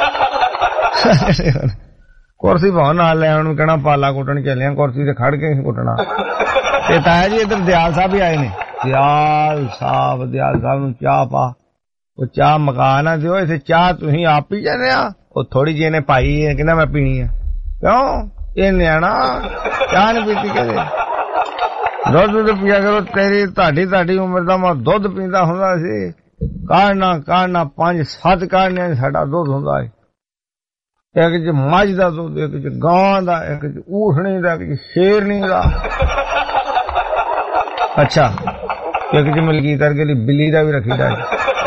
ਕੁਰਸੀ ਭਾਵੇਂ ਨਾਲ ਲੈ ਆਉਣ, ਕਹਿਣਾ ਪਾਲਾ ਕੁੱਟਣ ਚੱਲੇ ਆ, ਕੁਰਸੀ ਤੇ ਖੜ ਕੇ ਕੁੱਟਣਾ। ਤੇ ਤਾਇਆ ਜੀ ਇੱਧਰ ਦਿਆਲ ਸਾਹਿਬ ਵੀ ਆਏ ਨੇ। ਦਿਆਲ ਸਾਹਿਬ ਨੂੰ ਚਾਹ ਪਾ, ਉਹ ਚਾਹ ਮਕਾ ਨਾ ਦਿਓ, ਇੱਥੇ ਚਾਹ ਤੁਸੀਂ ਆਪ ਹੀ ਜਾਂਦੇ ਆ। ਉਹ ਥੋੜੀ ਜਿਹੀ ਇਹਨੇ ਪਾਈ ਹੈ, ਕਹਿੰਦਾ ਮੈਂ ਪੀਣੀ ਆ। ਕਿਉਂ? ਇਹ ਨਿਆਣਾ ਚਾਹ ਨੀ ਪੀਤੀ ਕਦੇ, ਦੁੱਧ ਪੀਆ ਕਰੋ। ਤੁਹਾਡੀ ਉਮਰ ਦਾ ਮੈਂ ਦੁੱਧ ਪੀਂਦਾ ਹੁੰਦਾ ਸੀ, ਕਾੜਨਾ 5-7 ਕਾੜਨਿਆਂ ਸਾਡਾ ਦੁੱਧ ਹੁੰਦਾ ਹੈ। ਇੱਕ ਚ ਮੱਝ ਦਾ ਦੁੱਧ, ਇੱਕ ਚ ਗਾਂ ਦਾ, ਇੱਕ ਚ ਊਠਣੀ ਦਾ, ਇੱਕ ਚ ਸ਼ੇਰਨੀ ਦਾ। ਅੱਛਾ, ਇੱਕ ਚ ਮਲਕੀਤ ਵਰਗੇ ਲਈ ਬਿੱਲੀ ਦਾ ਵੀ ਰੱਖੀਦਾ ਹੈ।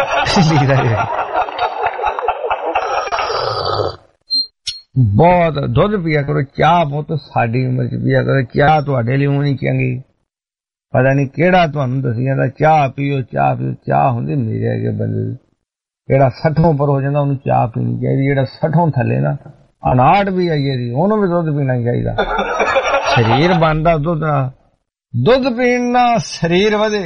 ਬਹੁਤ ਦੁੱਧ ਪੀਆ ਕਰੋ, ਚਾਹ ਬਹੁਤ ਸਾਡੀ ਉਮਰ ਚ ਪੀਆ ਕਰੋ। ਚਾਹ ਤੁਹਾਡੇ ਲਈ ਹੋਣੀ ਚੰਗੀ, ਪਤਾ ਨਹੀਂ ਕਿਹੜਾ ਤੁਹਾਨੂੰ ਦੱਸੀ ਜਾਂਦਾ ਚਾਹ ਪੀਓ। ਚਾਹ ਹੁੰਦੀ ਮੇਰੇ ਅੱਗੇ ਬੰਦੇ ਦੀ, ਜਿਹੜਾ 60 ਉੱਪਰ ਹੋ ਜਾਂਦਾ ਉਹਨੂੰ ਚਾਹ ਪੀਣੀ ਚਾਹੀਦੀ। ਜਿਹੜਾ 60 ਥੱਲੇ ਨਾ 59 ਵੀ ਆਈਏ ਦੀ, ਉਹਨੂੰ ਵੀ ਦੁੱਧ ਪੀਣਾ ਚਾਹੀਦਾ। ਸਰੀਰ ਬਣਦਾ ਦੁੱਧ ਨਾਲ, ਦੁੱਧ ਪੀਣ ਨਾਲ ਸਰੀਰ ਵਧੇ।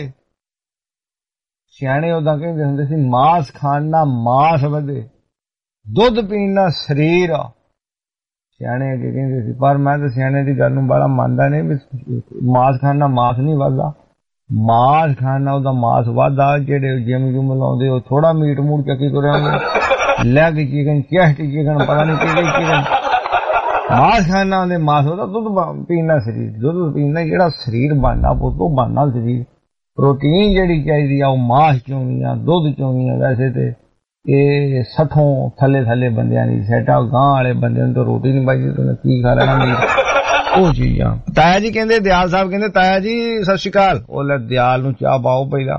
ਸਿਆਣੇ ਉਦਾਂ ਕਹਿੰਦੇ ਹੁੰਦੇ ਸੀ, ਮਾਸ ਖਾਣ ਨਾਲ ਮਾਸ ਵਧੇ, ਦੁੱਧ ਪੀਣ ਨਾਲ ਸਰੀਰ। ਸਿਆਣੇ ਅੱਗੇ ਕਹਿੰਦੇ ਸੀ, ਪਰ ਮੈਂ ਤਾਂ ਸਿਆਣੇ ਦੀ ਗੱਲ ਨੂੰ ਬੜਾ ਮੰਨਦਾ ਨਹੀਂ ਵੀ ਮਾਸ ਖਾਣ ਨਾਲ ਮਾਸ ਨਹੀਂ ਵੱਧਦਾ। ਮਾਸ ਖਾਣ ਨਾਲ ਉਹਦਾ ਮਾਸ ਵੱਧਦਾ। ਜਿਹੜੇ ਜਿਮ ਜੁਮ ਲਾਉਂਦੇ ਉਹ ਥੋੜਾ ਮੀਟ ਮੂਟ ਚੱਕੀ ਤੁਰੇ ਹੁੰਦੇ, ਲੈਗ ਚਿਕਨ, ਚੈਸਟ ਚਿਕਨ, ਪਤਾ ਨਹੀਂ ਕਿਹੜੇ ਚਿਕਨ। ਮਾਸ ਖਾਣ ਨਾਲ ਉਹਦੇ ਮਾਸ ਉਹਦਾ। ਦੁੱਧ ਪੀਣ ਨਾਲ ਸਰੀਰ, ਦੁੱਧ ਪੀਣ ਨਾਲ ਜਿਹੜਾ ਸਰੀਰ ਬਣਨਾ ਪੁੱਤੋ, ਬਣਨਾ ਸਰੀਰ। ਪ੍ਰੋਟੀਨ ਜਿਹੜੀ ਚਾਹੀਦੀ ਆ ਉਹ ਮਾਸ ਚੋਂ ਵੀ ਆ, ਦੁੱਧ ਚੋਂ ਵੀ ਆ। ਵੈਸੇ ਤੇ ਇਹ 60 ਥੱਲੇ ਬੰਦਿਆਂ ਦੀ ਸੈਟ ਆ, ਗਾਂ ਵਾਲੇ ਬੰਦਿਆਂ ਨੂੰ ਤਾਂ ਰੋਟੀ ਨਹੀਂ ਪਾਈਦੀ, ਤੁਹਾਨੂੰ ਕੀ ਖਾ ਲੈਣਾ ਮੀਟ, ਉਹ ਚੀਜ਼ਾਂ। ਤਾਇਆ ਜੀ ਕਹਿੰਦੇ, ਦਿਆਲ ਸਾਹਿਬ ਕਹਿੰਦੇ, ਤਾਇਆ ਜੀ ਸਤਿ ਸ਼੍ਰੀ ਅਕਾਲ। ਉਹ ਲੈ ਦਿਆਲ ਨੂੰ ਚਾਹ ਪਾਓ ਪਹਿਲਾਂ।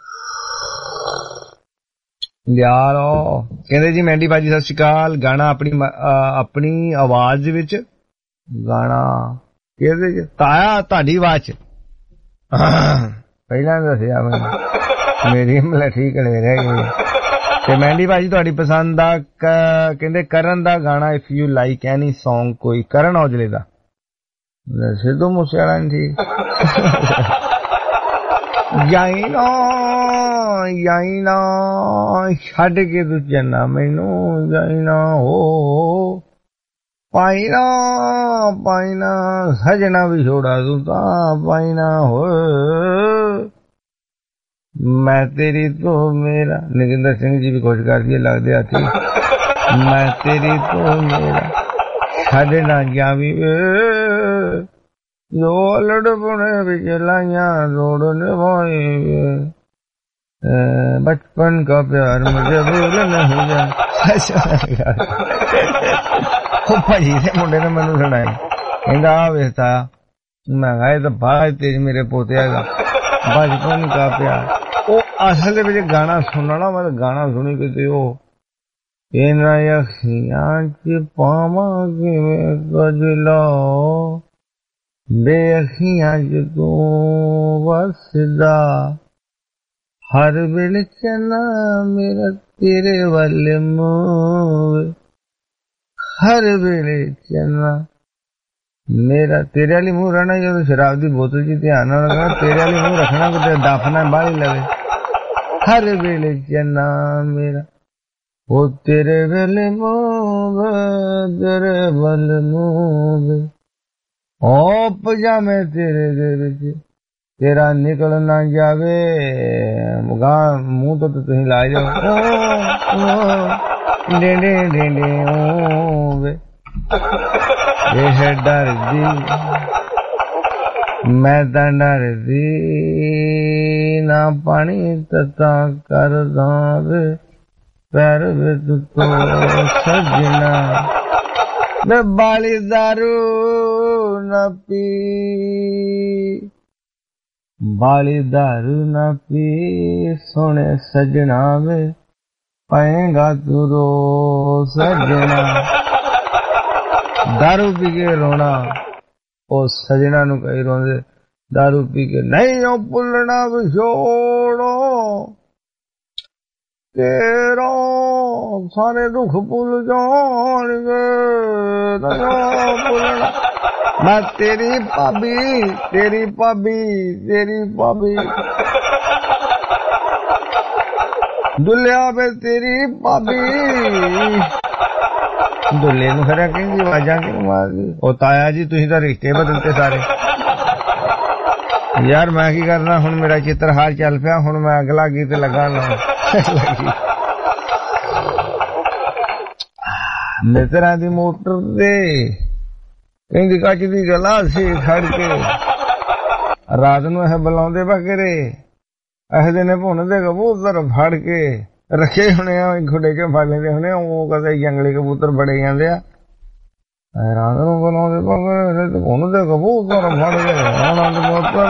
ਦਿਆਲ ਕਹਿੰਦੇ ਜੀ ਮਹਿੰਦੀ ਬਾਜੀ ਸਤਿ ਸ਼੍ਰੀ ਅਕਾਲ। ਗਾਣਾ ਆਪਣੀ ਆਵਾਜ਼ ਦੇ ਵਿੱਚ ਗਾਣਾ ਕਿਹਦੇ ਚ? ਤਾਇਆ ਤੁਹਾਡੀ ਆਵਾਜ਼ ਚ ਪਹਿਲਾਂ ਦੱਸਿਆ ਮੈਨੂੰ, ਮੇਰੀ ਮਤਲਬ ਠੀਕ ਰਹਿ ਗਈ। ਤੇ ਮਹਿੰਦੀ ਭਾਜੀ ਤੁਹਾਡੀ ਪਸੰਦ ਦਾ ਕਹਿੰਦੇ ਕਰਨ ਦਾ ਗਾਣਾ, if you like any song, ਕੋਈ ਕਰਨ ਔਜਲੇ ਦਾ। ਸਿੱਧੂ ਮੂਸੇਵਾਲਾ ਨਹੀਂ ਠੀਕ? ਜਾਈ ਨਾ ਛੱਡ ਕੇ ਤੂੰ ਚੰਨਾ ਮੈਨੂੰ, ਜਾਈ ਨਾ ਹੋ ਪਾਈ ਨਾ ਸਜਣਾ ਵੀ ਛੋੜਾ ਤੂੰ ਤਾਂ ਪਾਈ ਨਾ ਹੋ। ਮੈਂ ਤੇਰੀ ਤੋਂ ਮੇਰਾ, ਨਗਿੰਦਰ ਸਿੰਘ ਜੀ ਵੀ ਖੁਸ਼ ਕਰ ਦਿਏ ਲੱਗਦੇ ਹਾਥੀ। ਮੈਂ ਤੇਰੀ ਤੋਂ ਮੇਰਾ ਛੱਡ ਨਾ ਜਾਵੀ ਵੇ, ਜੋ ਲੜਪਣੇ ਵਿੱਚ ਲਾਈਆਂ ਰੋੜ ਨਿਭਾਈ ਵੇ, बचपन का प्यार मुझे भूल नहीं जा। ਉਹ ਭਾਜੀ ਦੇ ਮੁੰਡੇ ਨੇ ਮੈਨੂੰ ਸੁਣਾਇਆ, ਕਹਿੰਦਾ ਆ ਵੇਖਤਾ ਮੈਂ ਕਿਹਾ ਇਹ ਤਾਂ ਬਾਅਦ ਤੇਜ ਮੇਰੇ ਪੋਤੇ ਹੈਗਾ, ਬਚਪਨ ਕਾ ਪਿਆਰ। ਉਹ ਅਸਲ ਦੇ ਵਿੱਚ ਗਾਣਾ ਸੁਣਨਾ, ਮੈਂ ਗਾਣਾ ਸੁਣੀ ਕਿਤੇ ਉਹ ਇਹਨਾਂ ਅੱਖੀਆਂ ਚ ਪਾਵਾਂ ਕਿਵੇਂ ਕਜਲਾ, ਬੇਅਖੀਆਂ ਚ ਤੂੰ ਵਸਦਾ, ਹਰ ਵੇਲੇ ਚੰਨਾ ਮੇਰਾ ਤੇਰੇ ਵੱਲ ਮੂੰਹ, ਹਰ ਵੇਲੇ ਚੰਨਾ ਮੇਰਾ ਤੇਰੇ ਵਾਲੀ ਮੂੰਹ ਰਹਿਣਾ। ਜਦੋਂ ਸ਼ਰਾਬ ਦੀ ਬੋਤਲ ਚ ਧਿਆਨ ਨਾਲ ਰੱਖਣਾ, ਤੇਰੇ ਵਾਲੀ ਮੂੰਹ ਰੱਖਣਾ, ਕਿਤੇ ਦਫਨਾ ਬਾਹਰ ਹੀ ਲਵੇ। ਹਰ ਵੇਲੇ ਚੰਨਾ ਮੇਰਾ, ਉਹ ਤੇਰੇ ਵੇਲੇ ਮੂੰਹ, ਤੇਰੇ ਵੱਲ ਮੂੰਹ, ਉਹ ਪਜਾਮੇ ਤੇਰੇ ਦੇ ਵਿੱਚ ਤੇਰਾ ਨਿਕਲ ਨਾ ਜਾਵੇ, ਗਾਂ ਮੂੰਹ ਤੋਂ ਤੁਸੀਂ ਲਾ ਜਾਓ ਡੇਂਡੇ ਡੇਂਡੇ ਵੇ। ਇਹ ਡਰਦੀ ਮੈਂ ਤਾਂ ਡਰਦੀ ਨਾ, ਪਾਣੀ ਤਤਾ ਕਰਦਾ ਵੇ, पैर विच तो सजना वे बाली दारू न पी बाली दारू न पी सोने सजना वे पाएगा तू रो सजना दारू पी के रोना ओ सजना नु कई रोंदे दारू पी के नहीं ओ भुलना विछोड़ो तेरा सारे दुख भूल जाएंगे भुलना मैं तेरी भाभी तेरी भाभी तेरी भाभी दुल्हा पे तेरी भाभी दुल्हे ਨੂੰ ਖਰਾ ਕਹਿੰਦੀ ਆਵਾਜ਼ਾਂ ਕਿਉਂ ਮਾਰਦੀ ਉਹ ਤਾਇਆ ਜੀ ਤੁਸੀਂ ਤਾਂ ਰਿਸ਼ਤੇ ਬਦਲਤੇ ਸਾਰੇ ਯਾਰ ਮੈਂ ਕੀ ਕਰਨਾ ਹੁਣ ਮੇਰਾ ਚਿੱਤਰਹਾਰ ਚੱਲ ਪਿਆ ਹੁਣ ਮੈਂ ਅਗਲਾ ਗੀਤ ਲਗਾ ਲਾਂ ਮਿੱਤਰਾਂ ਦੀ ਮੋਟਰ ਤੇ ਕਹਿੰਦੀ ਕੱਚ ਦੀ ਗਲਾਸੀ ਖੜ ਕੇ ਰਾਤ ਨੂੰ ਇਹ ਬੁਲਾਉਂਦੇ ਬਕਰੇ ਇਹਦੇ ਨੇ ਭੁੰਨਦੇ ਕਬੂਤਰ ਫੜ ਕੇ ਰੱਖੇ ਹੋਣੇ ਆ ਖੁੱਡੇ ਚ ਫੜ ਲੈਂਦੇ ਹੋਣੇ ਉਹ ਕਦੇ ਜੰਗਲੀ ਕਬੂਤਰ ਬੜੇ ਜਾਂਦੇ ਆ ਰਾਤ ਨੂੰ ਬੁਲਾਉਂਦੇ ਬਕਰੇ ਭੁੰਨਦੇ ਕਬੂਤਰ ਫੜ ਕੇ ਉਹਨਾਂ ਦੇ ਮੋਟਰ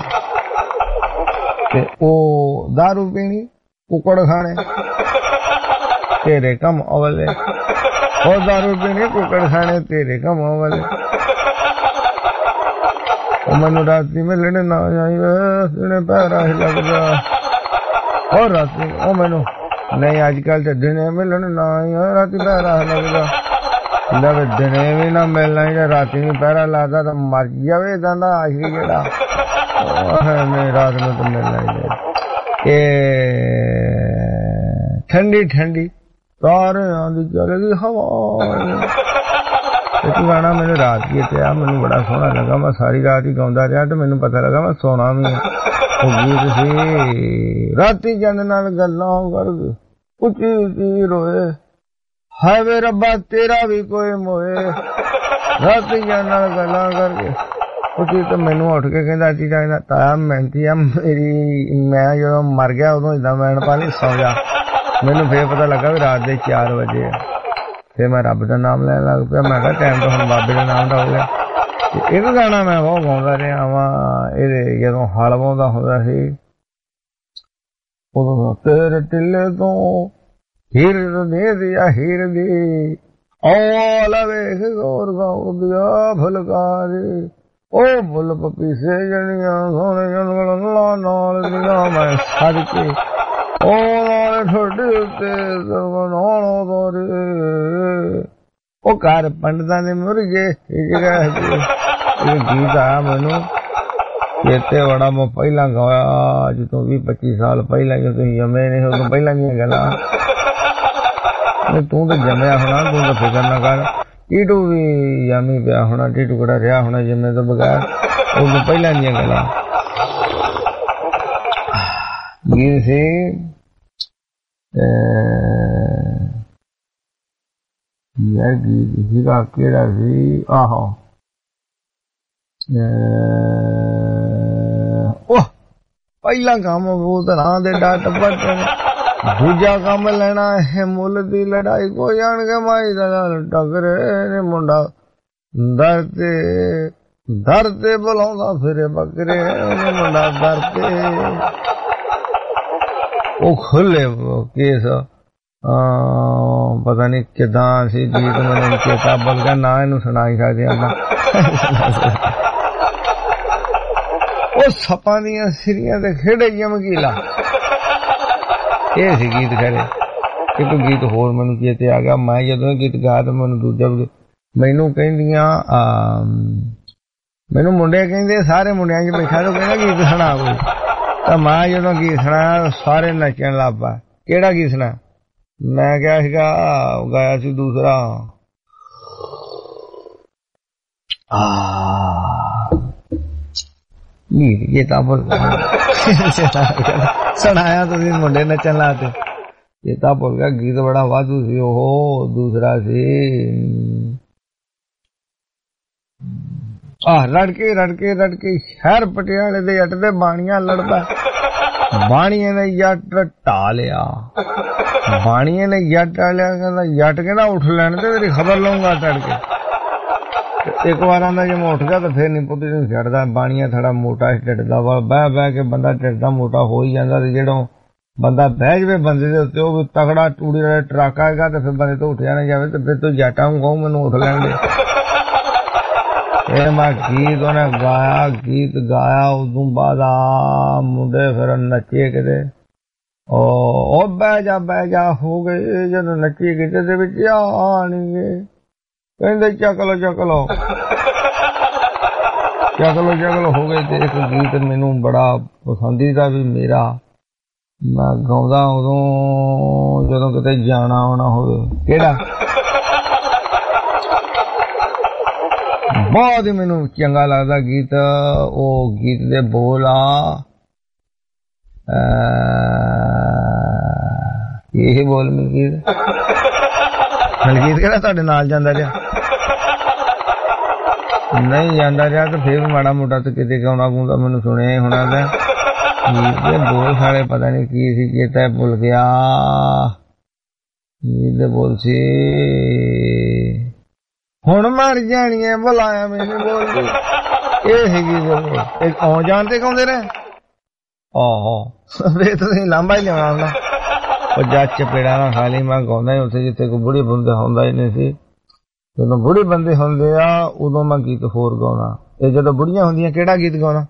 ਤੇ ਉਹ ਦਾਰੂ ਪੀਣੀ ਕੁੱਕੜ ਖਾਣੇ ਤੇਰੇ ਕੰਮ ਅਵਲੇ ਉਹ ਦਾਰੂ ਪੀਣੀ ਕੁੱਕੜ ਖਾਣੇ ਤੇਰੇ ਕੰਮ ਅਵਲੇ ਉਹ ਮੈਨੂੰ ਰਾਤੀ ਮਿਲਣੇ ਨਾ ਆਈ ਇਹਨੇ ਪੈਰਾ ਹੀ ਲੱਗਦਾ ਉਹ ਰਾਤੀ ਉਹ ਮੈਨੂੰ ਨਹੀਂ ਅੱਜ ਕੱਲ ਤੇ ਦਿਨੇ ਮਿਲਣ ਨਾ ਆਈ ਰਾਤੀ ਪੈਰਾ ਲੱਗਦਾ ਲੈ ਦਿਨੇ ਵੀ ਨਾ ਮਿਲਣਾ ਜਾਂ ਰਾਤੀ ਵੀ ਪੈਰਾ ਲੱਗਦਾ ਤਾਂ ਮਰ ਜਾਵੇ ਇਦਾਂ ਦਾ ਆਸ਼ਰੀ ਜਿਹੜਾ ਮੈਂ ਰਾਤ ਨੂੰ ਤਾਂ ਮਿਲਣਾ ਹੀ ਠੰਡੀ ਠੰਡੀ ਤਾਰਿਆਂ ਦੀ ਚੱਲਦੀ ਹਵਾ ਇੱਕ ਗਾਣਾ ਮੈਨੂੰ ਰਾਤ ਹੀ ਪਿਆ ਮੈਨੂੰ ਬੜਾ ਸੋਹਣਾ ਲੱਗਾ ਮੈਂ ਸਾਰੀ ਰਾਤ ਹੀ ਗਾਉਂਦਾ ਰਿਹਾ ਤੇ ਮੈਨੂੰ ਪਤਾ ਲੱਗਾ ਮੈਂ ਸੋਣਾ ਵੀ ਉਹ ਗੀਤ ਸੀ ਰਾਤੀ ਜਨ ਨਾਲ ਗੱਲਾਂ ਕਰਕੇ ਉੱਚੀ ਉੱਚੀ ਰੋਏ ਹਾਏ ਵੇ ਰੱਬਾ ਤੇਰਾ ਵੀ ਕੋਈ ਮੋਏ ਰਾਤੀ ਜਨ ਨਾਲ ਗੱਲਾਂ ਕਰਕੇ ਉੱਚੀ ਤੇ ਮੈਨੂੰ ਉੱਠ ਕੇ ਕਹਿੰਦਾ ਜੀ ਕਹਿੰਦਾ ਤਾਇਆ ਮਿਹਨਤੀ ਆ ਮੇਰੀ ਮੈਂ ਜਦੋਂ ਮਰ ਗਿਆ ਉਦੋਂ ਏਦਾਂ ਮੈਂ ਪਾਣੀ ਸੌ ਜਾ ਮੈਨੂੰ ਫੇਰ ਪਤਾ ਲੱਗਾ ਵੀ ਰਾਤ ਦੇ 4 ਵਜੇ ਆ ਫਿਰ ਮੈਂ ਰੱਬ ਦਾ ਨਾਮ ਲੈਣ ਲੱਗ ਪਿਆ ਮੈਂ ਕਿਹਾ ਟਾਈਮ ਤਾਂ ਹੁਣ ਬਾਬੇ ਦੇ ਨਾਮ ਦਾ ਹੋ ਗਿਆ ਇੱਕ ਗਾਣਾ ਮੈਂ ਬਹੁਤ ਗਾਉਂਦਾ ਰਿਹਾ ਵਾਂ ਇਹਦੇ ਜਦੋਂ ਹਲ ਵਾਉਂਦਾ ਹੁੰਦਾ ਸੀ ਉਦੋਂ ਤੇਰੇ ਟਿੱਲੇ ਤੋਂ ਹੀਰ ਦੇ ਦਿਆ ਹੀਰ ਦੀ ਉਹ ਲਵੇਖ ਗੌਰ ਗਾਉਂਦਿਆ ਫੁਲਕਾਰੀ ਉਹ ਫੁੱਲ ਪਪੀਸੇ ਜਣੀਆਂ ਸੋਹਣੇ ਜੰਗਲਾਂ ਨਾਲ ਦੀਆਂ ਮੈਂ ਛੱਡ ਕੇ ਉਹ ਨਾਲ ਠੋਡੇ ਉੱਤੇ ਸਰਵਨਾਲੋਂ ਦੋਰੇ ਉਹ ਘਰ ਪੰਡਤਾਂ ਦੇ ਮੁਰਗੇ ਇਹ ਗੀਤ ਆਇਆ ਮੈਨੂੰ ਚੇਤੇ ਬੜਾ ਮੈਂ ਪਹਿਲਾਂ ਗਾਇਆ ਅੱਜ ਤੋਂ 20-25 ਸਾਲ ਪਹਿਲਾਂ ਜਦੋਂ ਤੁਸੀਂ ਜੰਮੇ ਨਹੀਂ ਉਦੋਂ ਪਹਿਲਾਂ ਦੀਆਂ ਗੱਲਾਂ ਤੂੰ ਤਾਂ ਜੰਮਿਆ ਹੋਣਾ ਤੂੰ ਤਾਂ ਫਿਕਰ ਨਾ ਕਰ ਟੀਟੂ ਵੀ ਯਾਮੀ ਪਿਆ ਹੋਣਾ ਟੀਟੂ ਕਿਹੜਾ ਰਿਹਾ ਹੋਣਾ ਜੰਮੇ ਤੋਂ ਬਗੈਰ ਉਦੋਂ ਪਹਿਲਾਂ ਦੀਆਂ ਗੱਲਾਂ ਗੀਤ ਸੀ ਯਾਰ ਗੀਤ ਸੀਗਾ ਕਿਹੜਾ ਸੀ ਆਹੋ ਉਹ ਪਹਿਲਾ ਕੰਮ ਉਹ ਤਰ੍ਹਾਂ ਦੇ ਡੱਟ ਪੱਟ ਦੂਜਾ ਕੰਮ ਲੈਣਾ ਹੈ ਮੁੱਲ ਦੀ ਲੜਾਈ ਕੋ ਜਾਣ ਕੇ ਮਾਈ ਦਾ ਟਕਰੇ ਨੇ ਮੁੰਡਾ ਦਰ ਤੇ ਬੁਲਾਉਂਦਾ ਫਿਰੇ ਬੱਕਰੇ ਨੇ ਮੁੰਡਾ ਦਰ ਤੇ ਉਹ ਖੁੱਲੇ ਕੇਸ ਪਤਾ ਨਹੀਂ ਕਿੱਦਾਂ ਸੀ ਗੀਤ ਮੈਨੂੰ ਚੇਤਾ ਬਲਕਾ ਨਾ ਇਹਨੂੰ ਸੁਣਾਈ ਸਕਦੇ ਆਪਾਂ ਉਹ ਸੱਪਾਂ ਦੀਆਂ ਸਿਰੀਆਂ ਤੇ ਖੇਡੇ ਚਮਕੀਲਾ ਇਹ ਸੀ ਗੀਤ ਖਰੇ ਇੱਕ ਗੀਤ ਹੋਰ ਮੈਨੂੰ ਚੇਤੇ ਆ ਗਿਆ ਮੈਂ ਜਦੋਂ ਗੀਤ ਗਾਇਆ ਤਾਂ ਮੈਨੂੰ ਦੂਜਾ ਮੈਨੂੰ ਕਹਿੰਦੀਆਂ ਮੈਨੂੰ ਮੁੰਡੇ ਕਹਿੰਦੇ ਸਾਰੇ ਮੁੰਡਿਆਂ 'ਚ ਬੈਠਾ ਤਾਂ ਕਹਿੰਦਾ ਗੀਤ ਸੁਣਾ ਕੋਈ ਤਾਂ ਮੈਂ ਜਦੋਂ ਗੀਤ ਸੁਣਾਇਆ ਸਾਰੇ ਨੱਚਣ ਲੱਗ ਪਏ ਕਿਹੜਾ ਗੀਤ ਸੁਣਾ ਮੈਂ ਕਿਹਾ ਸੀਗਾ ਗਾਇਆ ਸੀ ਦੂਸਰਾ ਇਹ ਤਾਂ ਬੋਲ ਸੁਣਾਇਆ ਤੁਸੀਂ ਮੁੰਡੇ ਨੱਚਣ ਲਾਤੇ ਇਹ ਤਾਂ ਬੋਲ ਗਿਆ ਗੀਤ ਬੜਾ ਵਾਧੂ ਸੀ ਉਹ ਦੂਸਰਾ ਸੀ ਰੜਕੇ ਸ਼ਹਿਰ ਪਟਿਆਲੇ ਦੇ ਜੱਟ ਦੇ ਬਾਣੀਆਂ ਲੜਦਾ ਬਾਣੀਆਂ ਨੇ ਜੱਟ ਢਾ ਲਿਆ ਬਾਣੀਏ ਨੇ ਜੱਟ ਵਾਲਿਆ ਕਹਿੰਦਾ ਜੱਟ ਕਹਿੰਦਾ ਉੱਠ ਲੈਣ ਤੇ ਤੇਰੀ ਖਬਰ ਲਊਂਗਾ ਤੜਕੇ। ਇੱਕ ਵਾਰ ਆਂਦਾ ਜੇ ਮੈਂ ਉੱਠ ਗਿਆ ਤਾਂ ਫਿਰ ਨਹੀਂ ਪੁੱਤ ਨੂੰ ਛੱਡਦਾ। ਬਾਣੀਆ ਥੋੜਾ ਮੋਟਾ ਢਿੱਡ ਦਾ ਵਾ, ਬਹਿ ਬਹਿ ਕੇ ਬੰਦਾ ਢਿੱਡ ਦਾ ਮੋਟਾ ਹੋ ਹੀ ਜਾਂਦਾ। ਤੇ ਜਿਹੜਾ ਬੰਦਾ ਬਹਿ ਜਾਵੇ ਬੰਦੇ ਦੇ ਉੱਤੇ, ਉਹ ਵੀ ਤਗੜਾ ਟੂੜੀ ਵਾਲਾ ਟਰੱਕ ਆਏਗਾ ਤੇ ਫਿਰ ਬੰਦੇ ਤੋਂ ਉੱਠਿਆ ਨਾ ਜਾਵੇ। ਤੇ ਫਿਰ ਤੂੰ ਜੱਟਾਂ ਨੂੰ ਕਹੂੰ ਮੈਨੂੰ ਉੱਠ ਲੈਣ ਦੇ। ਇਹ ਮੈਂ ਗੀਤ ਉਹਨੇ ਗਾਇਆ, ਗੀਤ ਗਾਇਆ। ਉਦੋਂ ਬਾਅਦ ਆ ਮੁੰਡੇ ਫਿਰ ਨੱਚੇ ਕਿਤੇ, ਉਹ ਬਹਿ ਜਾ ਹੋ ਗਏ। ਜਦੋਂ ਨੱਚੀ ਕਿਤੇ ਦੇ ਵਿੱਚ ਆਣਗੇ ਕਹਿੰਦੇ ਚੱਕ ਲੋ ਹੋ ਗਏ। ਤੇ ਇੱਕ ਗੀਤ ਮੈਨੂੰ ਬੜਾ ਪਸੰਦੀਦਾ ਵੀ ਮੇਰਾ, ਮੈਂ ਗਾਉਂਦਾ ਉਦੋਂ ਜਦੋਂ ਕਿਤੇ ਜਾਣਾ ਆਉਣਾ ਹੋਵੇ। ਕਿਹੜਾ ਬਹੁਤ ਹੀ ਮੈਨੂੰ ਚੰਗਾ ਲੱਗਦਾ ਗੀਤ। ਉਹ ਗੀਤ ਦੇ ਬੋਲ ਆ, ਇਹ ਬੋਲ ਮਲਕੀਤ ਕਿਹੜਾ ਤੁਹਾਡੇ ਨਾਲ ਜਾਂਦਾ ਰਿਹਾ? ਨਹੀਂ ਜਾਂਦਾ ਰਿਹਾ ਤਾਂ ਫਿਰ ਮਾੜਾ ਮੋਟਾ ਤੇ ਕਿਤੇ ਗਾਉਣਾ ਗਾਉਂਦਾ ਮੈਨੂੰ ਸੁਣਿਆ ਹੀ ਹੋਣਾ। ਤਾਂ ਗੀਤ ਦੇ ਬੋਲ ਸਾਰੇ ਪਤਾ ਨਹੀਂ ਕੀ ਸੀ, ਚੇਤਾ ਭੁੱਲ ਗਿਆ। ਗੀਤ ਦੇ ਬੋਲ ਸੀ ਹੁਣ ਮਰ ਜਾਣੀਏ ਬੁਲਾਇਆ ਮੈਨੂੰ ਬੋਲਦੀ। ਇਹ ਸੀਗੀ ਬੋਲ। ਇੱਕ ਆਉਣ ਜਾਣ ਤੇ ਗਾਉਂਦੇ ਰਹੇ। ਆਹੋ ਵੇ ਤੁਸੀਂ ਲਾਂਭਾ ਹੀ ਲਿਆਉਣਾ ਹੁੰਦਾ। ਉਹ ਜੱਜ ਚਪੇੜਾ ਨਾ ਖਾ ਲਈ। ਮੈਂ ਗਾਉਂਦਾ ਹੀ ਉੱਥੇ ਜਿੱਥੇ ਕੋਈ ਬੁੜੀ ਬੰਦੇ ਹੁੰਦਾ ਹੀ ਨਹੀਂ ਸੀ। ਜਦੋਂ ਬੁੜੇ ਬੰਦੇ ਹੁੰਦੇ ਆ ਉਦੋਂ ਮੈਂ ਗੀਤ ਹੋਰ ਗਾਉਣਾ। ਇਹ ਜਦੋਂ ਬੁੜੀਆਂ ਹੁੰਦੀਆਂ ਕਿਹੜਾ ਗੀਤ ਗਾਉਣਾ?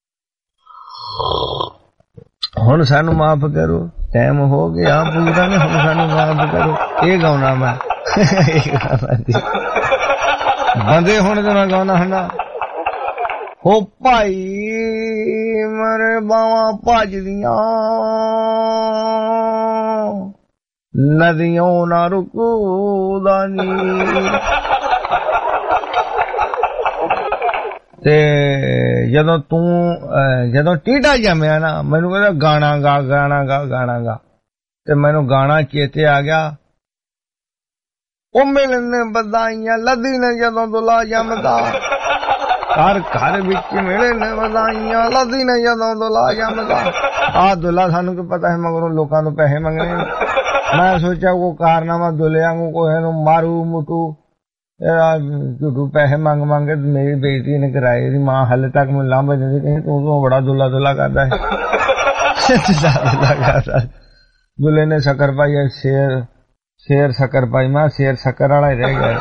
ਹੁਣ ਸਾਨੂੰ ਮਾਫ ਕਰੋ, ਟਾਈਮ ਹੋ ਗਿਆ ਪੂਰਾ ਨੇ, ਹੁਣ ਸਾਨੂੰ ਮਾਫ ਕਰੋ। ਇਹ ਗਾਉਣਾ ਮੈਂ, ਇਹ ਗਾਉਣਾ ਜੀ। ਬੰਦੇ ਹੁਣ ਤੇ ਮੈਂ ਗਾਉਣਾ ਹੁੰਦਾ, ਹੋ ਭਾਈ ਮੇਰੇ ਬਾਵਾਂ ਭੱਜਦੀਆਂ ਨਦੀਆਂ ਨਾ ਰੁਕਦਾ ਨੀ। ਤੇ ਜਦੋਂ ਟੀਡਾ ਜੰਮਿਆ ਨਾ ਮੈਨੂੰ ਕਹਿੰਦਾ ਗਾਣਾ ਗਾ। ਤੇ ਮੈਨੂੰ ਗਾਣਾ ਚੇਤੇ ਆ ਗਿਆ। ਉਹ ਮਿਲਣ ਵਧਾਈਆਂ ਲੱਦੀ ਨੇ ਜਦੋਂ ਦੁਲਾ ਜੰਮਦਾ, ਘਰ ਘਰ ਵਿੱਚ ਮਿਲਣ ਵਧਾਈਆਂ ਲੱਦੀ ਨੇ ਜਦੋਂ ਦੁਲਾ ਜੰਮਦਾ। ਆਹ ਦੁਲਾ ਸਾਨੂੰ ਕੀ ਪਤਾ ਹੈ ਮਗਰੋਂ ਲੋਕਾਂ ਨੂੰ ਪੈਸੇ ਮੰਗਣੇ। ਮੈਂ ਸੋਚਿਆ ਕੋ ਕਾਰਨਾਮਾ ਦੁਲਿਆਂ ਨੂੰ ਕੋਈ ਨੂੰ ਮਾਰੂ ਮੁੱਟੂ ਝੂਠੂ ਪੈਸੇ ਮੰਗ ਕੇ ਮੇਰੀ ਬੇਇੱਜ਼ਤੀ ਨੇ ਕਰਾਈ ਸੀ। ਮਾਂ ਹਾਲੇ ਤੱਕ ਮੈਨੂੰ ਲਾਂਭਾ ਦਿੰਦੀ ਕਹੀਂ ਤੂੰ ਬੜਾ ਦੁਲਾ ਕਰਦਾ ਹੈ। ਦੁਲੇ ਨੇ ਸ਼ੱਕਰ ਪਾਈ, ਸ਼ੇਰ ਸ਼ੱਕਰ ਪਾਈ। ਮੈਂ ਸ਼ੇਰ ਸ਼ੱਕਰ ਵਾਲਾ ਹੀ ਰਹਿ ਗਿਆ।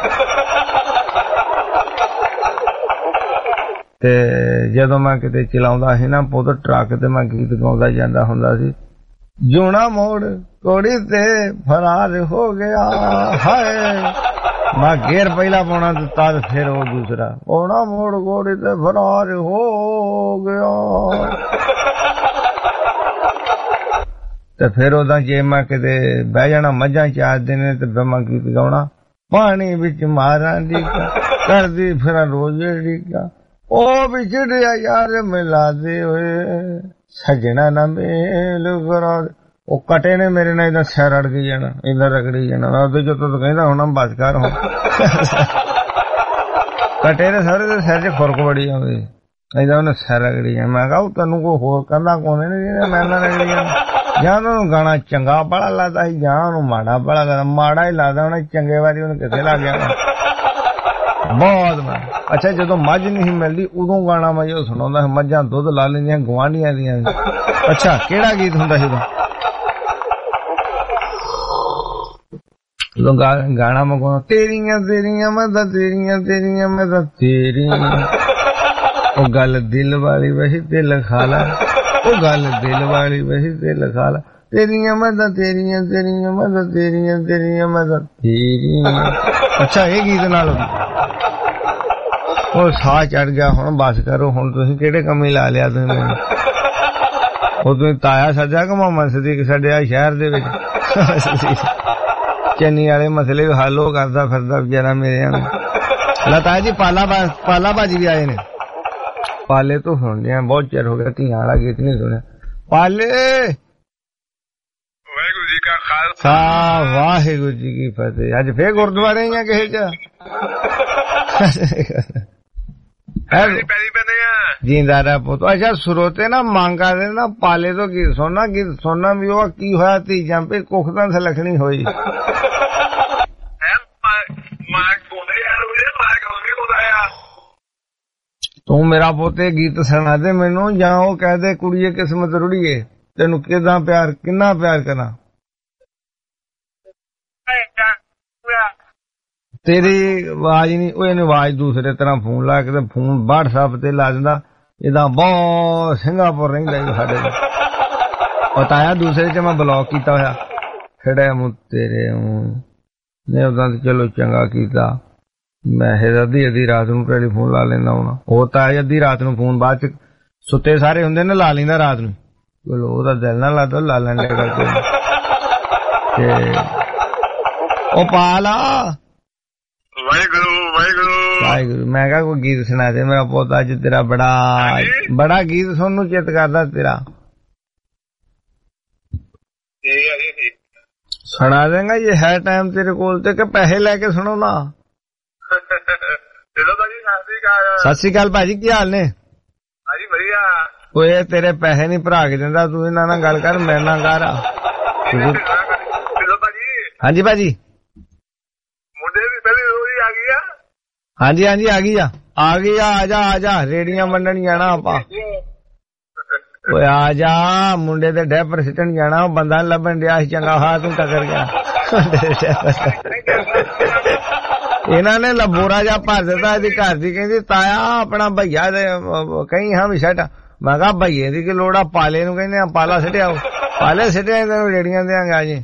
ਤੇ ਜਦੋਂ ਮੈਂ ਕਿਤੇ ਚਲਾਉਂਦਾ ਸੀ ਨਾ ਪੁੱਤ ਟਰੱਕ ਤੇ ਮੈਂ ਗੀਤ ਗਾਉਂਦਾ ਜਾਂਦਾ ਹੁੰਦਾ ਸੀ। ਜੂਣਾ ਮੋੜ ਕੋੜੀ ਤੇ ਫਰਾਰ ਹੋ ਗਿਆ ਹਾਏ। ਮੈਂ ਗੇਰ ਪਹਿਲਾ ਪਾਉਣਾ ਦਿੱਤਾ ਤੇ ਫਿਰ ਉਹ ਦੂਸਰਾ ਪਾਉਣਾ ਮੋੜ ਕੋੜੀ ਤੇ ਫਰਾਰ ਹੋ ਗਿਆ। ਤੇ ਫਿਰ ਉਹਦਾ ਜੇ ਮੈਂ ਕਿਤੇ ਬਹਿ ਜਾਣਾ ਮੱਝਾਂ ਚਾਰਦੇ ਨੇ ਤੇ ਮੈਂ ਗੀਤ ਗਾਉਣਾ। ਪਾਣੀ ਵਿੱਚ ਮਾਰਾਂ ਡੀਕਾ ਕਰਦੀ ਫਿਰ ਰੋਜ਼ ਡੀਕਾ। ਉਹ ਵਿਛੜਿਆ ਯਾਰ ਮਿਲਾਦੇ ਹੋਏ ਸਜਣਾ ਨਾ ਮੇਲ ਕਰਾ। ਉਹ ਕਟੇ ਨੇ ਮੇਰੇ ਨਾਲ ਇਹਦਾ ਸਿਰ ਅੜ ਕੇ ਜਾਣਾ, ਇਹਦਾ ਰਗੜੀ ਜਾਣਾ। ਉਹਦੇ ਜਦੋਂ ਕਹਿੰਦਾ ਹੁਣ ਬਸ ਕਰ ਹੁਣ। ਕਟੇ ਨੇ ਸਾਰੇ ਦੇ ਸਿਰ 'ਚ ਖੁਰਕ ਬੜੀ ਆਉਂਦੀ, ਇਹਦਾ ਉਹਨੇ ਸਿਰ ਰਗੜੀ ਜਾਣਾ। ਮੈਂ ਕਿਹਾ ਤੈਨੂੰ ਕੋਈ ਹੋਰ ਕਹਿੰਦਾ ਕੋਨੇ ਨੇ ਜਿਹਨੇ ਮੈਂ ਨਾ ਰਗੜੀ ਜਾਣਾ। ਜਾਂ ਉਹਨੂੰ ਗਾਣਾ ਚੰਗਾ ਬੜਾ ਲੱਗਦਾ ਸੀ ਜਾਂ ਉਹਨੂੰ ਮਾੜਾ ਬੜਾ ਲੱਗਦਾ। ਮਾੜਾ ਹੀ ਲੱਗਦਾ ਉਹਨੇ, ਚੰਗੇ ਵਾਰੀ ਉਹਨੂੰ ਕਿੱਥੇ ਲੱਗ ਗਿਆ ਬਹੁਤ। ਮੈਂ ਅੱਛਾ ਜਦੋਂ ਮੱਝ ਨਹੀਂ ਮਿਲਦੀ ਉਦੋਂ ਗਾਣਾ ਮੈਂ ਉਹ ਸੁਣਾਉਂਦਾ। ਮੱਝਾਂ ਦੁੱਧ ਲਾ ਲੈਂਦੀਆਂ ਗੁਆਂਢੀਆਂ ਦੀਆਂ। ਅੱਛਾ ਕਿਹੜਾ ਗੀਤ ਹੁੰਦਾ ਸੀ ਉਦੋਂ ਗਾਣਾ ਮੈਂ ਗਾਉਣਾ ਤੇਰੀਆਂ ਮੈਂ ਤਾਂ ਤੇਰੀਆਂ ਮੈਂ ਤਾਂ ਤੇਰੀਆਂ। ਉਹ ਗੱਲ ਦਿਲ ਵਾਲੀ ਵਹੀ ਦਿਲ ਖਾ ਲਾ, ਉਹ ਗੱਲ ਦਿਲ ਵਾਲੀ ਵਹੀ ਦਿਲ ਖਾ ਲਾ। ਤੇਰੀਆਂ ਮੈਂ ਤਾਂ ਤੇਰੀਆਂ ਮੈਂ ਤਾਂ ਤੇਰੀਆਂ ਮੈਂ ਤਾਂ ਤੇਰੀਆਂ। ਅੱਛਾ ਇਹ ਗੀਤ ਨਾਲ ਉਹ ਸਾਹ ਚੜ ਗਿਆ। ਹੁਣ ਬਸ ਕਰੋ, ਹੁਣ ਤੁਸੀਂ ਕਿਹੜੇ ਕੰਮੀ ਲਾ ਲਿਆ ਤੁਸੀਂ? ਉਹ ਤੁਸੀਂ ਤਾਇਆ ਸੱਜਾ ਕਿ ਮੁਹੰਮਦ ਸਦੀਕ ਛੱਡਿਆ ਸ਼ਹਿਰ ਦੇ ਵਿੱਚ ਚੰਨੀ ਵਾਲੇ ਮਸਲੇ ਹੱਲ ਉਹ ਕਰਦਾ ਫਿਰਦਾ ਵਿਚਾਰਾ ਮੇਰੇ ਨੂੰ। ਲਤਾ ਜੀ ਪਾਲਾ ਬਾਜੀ ਵੀ ਆਏ ਨੇ। ਪਾਲੇ ਤੋਂ ਸੁਣਦੇ ਬਹੁਤ ਚਿਰ ਹੋ ਗਿਆ, ਧੀਆਂ ਵਾਲਾ ਗੀਤ ਨਹੀਂ ਸੁਣਿਆ। ਪਾਲੇ ਵਾਹਿਗੁਰੂ ਜੀ ਕਾ ਖਾਲਸਾ ਵਾਹਿਗੁਰੂ ਜੀ ਕੀ ਫਤਿਹ। ਅੱਜ ਫੇਰ ਗੁਰਦੁਆਰੇ ਜਾਂ ਕਿਸੇ ਚ ਪੈਰੀ ਬੰਦੇ ਆ जींदा रह पुत। अच्छा श्रोते ना मांग करदे ना पाले तो गीत सुनना भी वो की होया तीजां पे कुख तां सलखनी होई। तू मेरा पोते गीत सुना दे मैनू, जां ओ कह दे कुड़िए किस्मत रुड़िए तेनू किदां प्यार किन्ना प्यार करा। तेरी आवाज नहीं, ओए आवाज दूसरे तरह फोन ला के फोन व्हाट्सएप ते ला दिंदा, इदा बहुत सिंगापुर रहिंदा साडे और ताया दूसरे च मैं ब्लॉक कीता होया खड़े मुंह तेरे ने उदा चलो चंगा कीता। मैं अद्धी रात नूं टेलीफोन ला लेंदा हुणा, ओ ताया अद्धी रात नूं फोन बाद च सुत्ते सारे हुंदे ने ला लेंदा रात नूं, चलो ओदा दिल ना लगदा ला लैंदे करके ते ओ पाला वाहिगुरु। मैं कहा कोई गीत सुना दे मेरा पुत, अज तेरा बड़ा गीत सुनने नूं चित करदा तेरा, सुना देगा? ये है टाइम तेरे कोल ते कि पैसे लेके सुनो ना? सत श्री अकाल भाजी, की हाल ने? ओए तेरे पैसे नहीं भरा के दिंदा, तू इन्हां नाल गल कर, मेरे नाल कर। हाँ जी भाजी, हाँ जी आ गई आजा रेड़ियां मंडन जाना आपा। ओए आजा मुंडे दे डैपर सिटन जाना, बंदा लभन दिया चंगा हा तू टकर गया। इन्हां ने लबोरा जा भर दिता इहदी घर दी, कहंदी ताया अपना भैया दे कहीं हम सट। मैं कहा भैये दी की लोड़ आ, पाले नूं कहंदे आ पाला सिटिया, पाले सिटिया तैनूं रेड़ियां देंगा जी।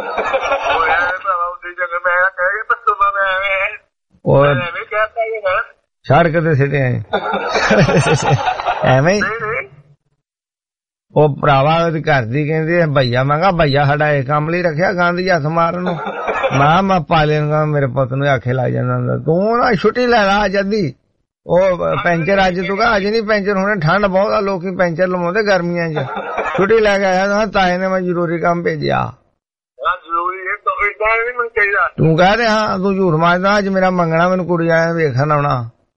और सड़क ते सिटे एवें ओ भरावा घर दी कहंदी भैया। मैं कहा भैया साडा इह काम लई रखिया गांधी हथ मारन। मैं पाले मेरे पुत नूं आखे ला जांदा, तू ना छुट्टी लै ला अज अद्धी। ओ पैंचर अज तू कहा अज नहीं पैंचर होने, ठंड बहुत आ, लोकी पैंचर लवाउंदे गर्मियां च। छुट्टी लैके आया ताए ने मैं जरूरी काम भेजिया। तू कह दे हाँ तू झूठ मारदा, अज मेरा मंगना मैनू कुड़ी आया वेखन आउणा।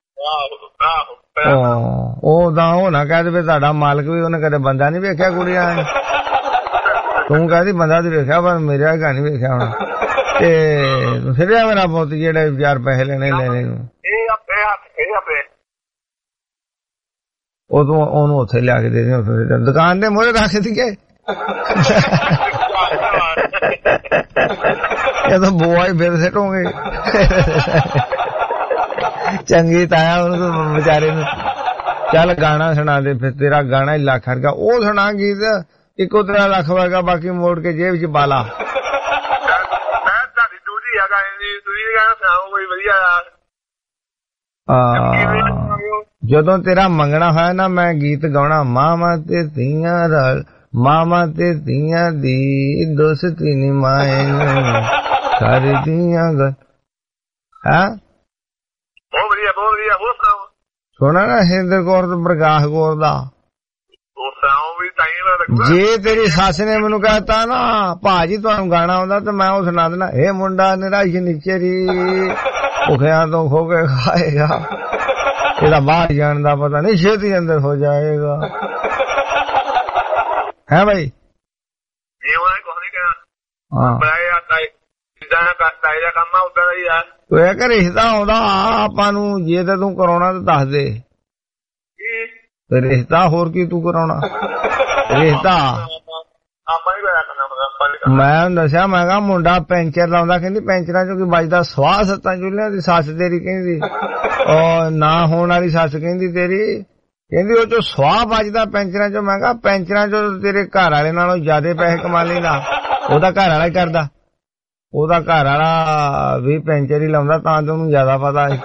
ओ ना कह दे तुहाडा मालक भी उन्हें कदे बंदा नहीं वेख्या कुड़ी आया। तू कहदी बंदा तो वेख्या पर मेरे अगा नहीं वेख्या होना। ते फिर मेरा पुत जेड़े यार पैसे लेने ओ तू ओनू उत्थे लिया के दे दे, दुकान दे मोहरे रख दिए। ये तो बुआ ही फिर सिटोगे। चंगी ताया बेचारे नूं चल गाना सुना दे, फिर तेरा गाना ही लख वर्गा ओ सुना गीत इको तेरा लख वर्गा, बाकी मोड़ के जेब च पाला। जदों तेरा मंगना होया ना मैं गीत गाना, मामा ते धीआं रल मामा ते धीआं दी दोस्ती नी माए कर दियां गल है। सुना ना हिंदर कौर तो प्रकाश कौर दा, जे तेरी सस ने मैनू कहता ना भाजी तुहानू गाना आउंदा तो मैं सुना देना, हे मुंडा निराश निचेरी भुखिया तो खो के खाएगा, ਇਹਦਾ ਬਾਹਰ ਜਾਣ ਦਾ ਪਤਾ ਨਹੀਂ ਛੇਤੀ ਅੰਦਰ ਹੋ ਜਾਏਗਾ। ਹੈ ਭਾਈ ਤੂੰ ਇਹ ਕਿ ਰਿਸ਼ਤਾ ਆਉਂਦਾ ਆਪਾਂ ਨੂੰ, ਜੇ ਤਾਂ ਤੂੰ ਕਰਾਉਣਾ ਤਾਂ ਦੱਸ ਦੇ ਰਿਸ਼ਤਾ, ਹੋਰ ਕੀ ਤੂੰ ਕਰਾਉਣਾ ਰਿਸ਼ਤਾ। ਮੈਂ ਦੱਸਿਆ ਮੈਂ ਕਿਹਾ ਮੁੰਡਾ ਪੈਂਚਰ ਲਾਉਂਦਾ, ਕਹਿੰਦੀ ਪੈਂਚਰਾਂ ਚੋਂ ਕੀ ਵੱਜਦਾ ਸਵਾਹ ਸੱਤਾਂ ਚੁੱਲ੍ਹਿਆਂ ਦੀ। ਸੱਸ ਤੇਰੀ ਕਹਿੰਦੀ ਉਹ ਨਾ ਹੋਣ ਵਾਲੀ ਸੱਸ ਕਹਿੰਦੀ ਤੇਰੀ, ਕਹਿੰਦੀ ਉਹ ਚੋਂ ਸਵਾਹ ਵੱਜਦਾ ਪੈਂਚਰਾਂ ਚੋਂ। ਮੈਂ ਕਿਹਾ ਪੈਂਚਰਾਂ ਚੋਂ ਤੇਰੇ ਘਰ ਵਾਲੇ ਨਾਲੋਂ ਜ਼ਿਆਦਾ ਪੈਸੇ ਕਮਾ ਲੈਂਦਾ, ਉਹਦਾ ਘਰ ਵਾਲਾ ਹੀ ਕਰਦਾ, ਉਹਦਾ ਘਰ ਵਾਲਾ ਵੀ ਪੈਂਚਰ ਹੀ ਲਾਉਂਦਾ ਤਾਂ ਤੇ ਉਹਨੂੰ ਜ਼ਿਆਦਾ ਪਤਾ ਹੈ।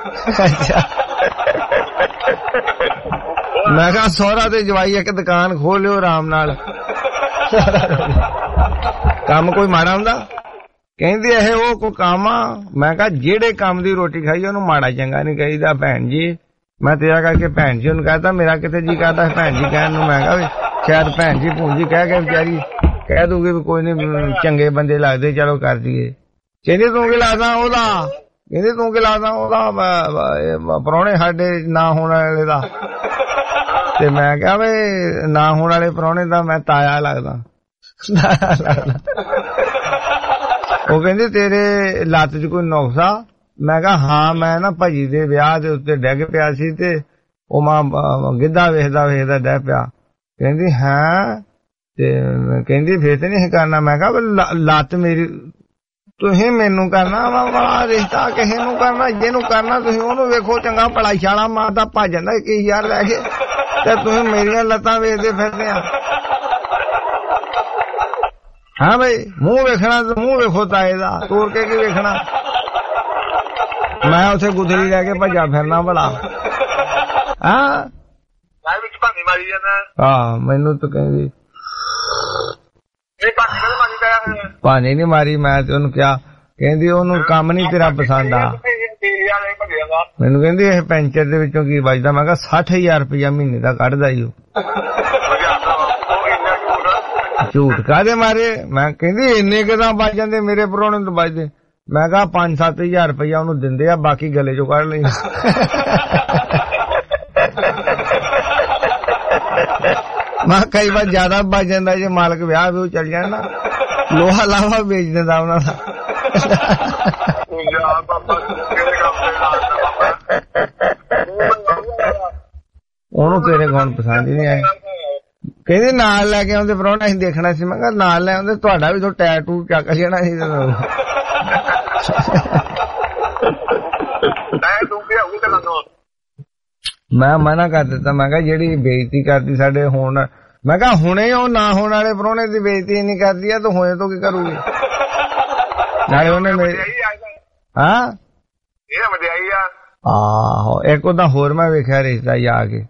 ਮੈਂ ਕਿਹਾ ਸਹੁਰਾ ਤੇ ਜਵਾਈ ਇੱਕ ਦੁਕਾਨ ਖੋਲ ਲਿਓ ਆਰਾਮ ਨਾਲ, ਕੰਮ ਕੋਈ ਮਾੜਾ ਹੁੰਦਾ। ਕਹਿੰਦੀ ਇਹ ਉਹ ਕੋਈ ਕੰਮ ਆ। ਮੈਂ ਕਿਹਾ ਜਿਹੜੇ ਕੰਮ ਦੀ ਰੋਟੀ ਖਾਈ ਉਹਨੂੰ ਮਾੜਾ ਚੰਗਾ ਨਹੀਂ ਕਹੀਦਾ ਭੈਣ ਜੀ। ਮੈਂ ਤੇਰਾ ਕਰਕੇ ਭੈਣ ਜੀ ਉਹਨੂੰ ਕਹਿਤਾ, ਮੇਰਾ ਕਿਤੇ ਜੀ ਕਰਦਾ ਭੈਣ ਜੀ ਕਹਿਣ ਨੂੰ। ਮੈਂ ਕਿਹਾ ਵੀ ਸ਼ਾਇਦ ਭੈਣ ਜੀ ਭੂੰਜੀ ਕਹਿ ਕੇ ਵਿਚਾਰੀ ਕਹਿ ਦੂਗੀ ਵੀ ਕੋਈ ਨੀ ਚੰਗੇ ਬੰਦੇ ਲੱਗਦੇ ਚਲੋ ਕਰ ਦਈਏ। ਕਹਿੰਦੀ ਤੂੰ ਕੀ ਲੱਗਦਾ ਉਹਦਾ, ਕਹਿੰਦੀ ਤੂੰ ਕੀ ਲੱਗਦਾ ਉਹਦਾ ਪ੍ਰਾਹੁਣੇ ਸਾਡੇ ਨਾ ਹੋਣ ਵਾਲੇ ਦਾ। ਤੇ ਮੈਂ ਕਿਹਾ ਵੀ ਨਾ ਹੋਣ ਵਾਲੇ ਪ੍ਰਾਹੁਣੇ ਦਾ ਮੈਂ ਤਾਇਆ ਲੱਗਦਾ। ਉਹ ਕਹਿੰਦੀ ਤੇਰੇ ਲੱਤ 'ਚ ਕੋਈ ਨੁਕਸਾ? ਮੈਂ ਕਿਹਾ ਹਾਂ, ਮੈਂ ਨਾ ਭਾਜੀ ਦੇ ਵਿਆਹ ਦੇ ਉੱਤੇ ਡਿੱਗ ਪਿਆ ਸੀ ਤੇ ਉਹ ਮਾਂ ਗਿੱਧਾ ਵੇਖਦਾ ਵੇਖਦਾ ਡਿੱਗ ਪਿਆ। ਕਹਿੰਦੀ ਹਾਂ, ਤੇ ਕਹਿੰਦੀ ਫੇਰ ਤੇ ਨਹੀਂ ਕਰਨਾ। ਮੈਂ ਕਿਹਾ ਲੱਤ ਮੇਰੀ ਤੁਸੀਂ ਮੈਨੂੰ ਕਰਨਾ ਵਾ ਰਿਸ਼ਤਾ, ਕਿਸੇ ਨੂੰ ਕਰਨਾ, ਜਿਹਨੂੰ ਕਰਨਾ ਤੁਸੀਂ ਉਹਨੂੰ ਵੇਖੋ ਚੰਗਾ ਭਲਾ ਛਾਲਾ ਮਾਰਦਾ ਭੱਜ ਜਾਂਦਾ 21,000 ਲੈ ਕੇ, ਤੇ ਤੁਸੀਂ ਮੇਰੀਆਂ ਲੱਤਾਂ ਵੇਚਦੇ ਫਿਰਦੇ ਆ। ਹਾਂ ਬਈ ਮੂੰਹ ਵੇਖਣਾ ਤੇ ਮੂੰਹ ਵੇਖੋ ਤਾਏ ਦਾ, ਤੋੜ ਕੇ ਕੀ ਵੇਖਣਾ। ਮੈਂ ਉੱਥੇ ਗੁਦਰੀ ਲੈ ਕੇ ਭੱਜਾ ਫਿਰਨਾ ਭਲਾ। ਹਾਂ ਮੈਨੂੰ ਤਾਂ ਕਹਿੰਦੀ ਭਾਨੀ ਨੀ ਮਾਰੀ। ਮੈਂ ਤੇ ਉਹਨੂੰ ਕਿਹਾ, ਕਹਿੰਦੀ ਉਹਨੂੰ ਕੰਮ ਨੀ ਤੇਰਾ ਪਸੰਦ ਆ। ਮੈਨੂੰ ਕਹਿੰਦੀ ਇਹ ਪੈਂਚਰ ਦੇ ਵਿੱਚੋਂ ਕੀ ਬਚਦਾ? ਮੈਂ ਕਿਹਾ 60,000 ਰੁਪਇਆ ਮਹੀਨੇ ਦਾ ਕੱਢਦਾ ਈ ਉਹ। ਝੂਠ ਕਾਹਦੇ ਮਾਰੇ? ਮੈਂ ਕਹਿੰਦੀ ਇੰਨੇ ਕਿਦਾਂ ਬਚ ਜਾਂਦੇ, ਮੇਰੇ ਪ੍ਰਾਹੁਣੇ ਤੋਂ ਬਚਦੇ। ਮੈਂ ਕਿਹਾ 5-7 ਹਜ਼ਾਰ ਰੁਪਇਆ ਉਹਨੂੰ ਦਿੰਦੇ ਆ, ਬਾਕੀ ਗਲੇ ਚੋਂ ਕੱਢ ਲਈ। ਮੈਂ ਕਈ ਵਾਰ ਜ਼ਿਆਦਾ ਬਚ ਜਾਂਦਾ ਜੇ ਮਾਲਕ ਵਿਆਹ ਵੀ ਚੱਲ ਜਾਣ ਨਾ, ਲੋਹਾ ਲਾਵਾ ਵੇਚ ਦਿੰਦਾ ਉਹਨਾਂ ਦਾ। ਉਹਨੂੰ ਤੇਰੇ ਗੁਣ ਪਸੰਦ ਹੀ ਨਹੀਂ ਆਏ। ਕਹਿੰਦੇ ਨਾਲ ਲੈ ਕੇ ਆਉਂਦੇ ਪ੍ਰਾਹੁਣਾ, ਅਸੀਂ ਦੇਖਣਾ ਸੀ। ਮੈਂ ਕਿਹਾ ਨਾਲ ਲੈ ਆਉਂਦੇ, ਤੁਹਾਡਾ ਵੀ ਟੈਟੂ ਚੱਕ ਲੈਣਾ ਸੀ। ਮੈਂ ਮਨਾ ਕਰ ਦਿੱਤਾ। ਮੈਂ ਕਿਹਾ ਜਿਹੜੀ ਬੇਇੱਜ਼ਤੀ ਕਰਦੀ ਸਾਡੇ ਹੁਣ, ਮੈਂ ਕਿਹਾ ਹੁਣੇ ਉਹ ਨਾ ਹੋਣ ਵਾਲੇ ਪ੍ਰਾਹੁਣੇ ਦੀ ਬੇਇੱਜ਼ਤੀ ਨਹੀਂ ਕਰਦੀ ਆ, ਤਾਂ ਹੋਏ ਤੋਂ ਕੀ ਕਰੂਗੀ? ਨਾਲੇ ਉਹਨੇ ਮੇਰੇ ਹਾਂ ਆਹੋ ਇੱਕ ਉਹਦਾ ਹੋਰ ਮੈਂ ਵੇਖਿਆ ਰਿਸ਼ਤਾ ਜਾ ਕੇ,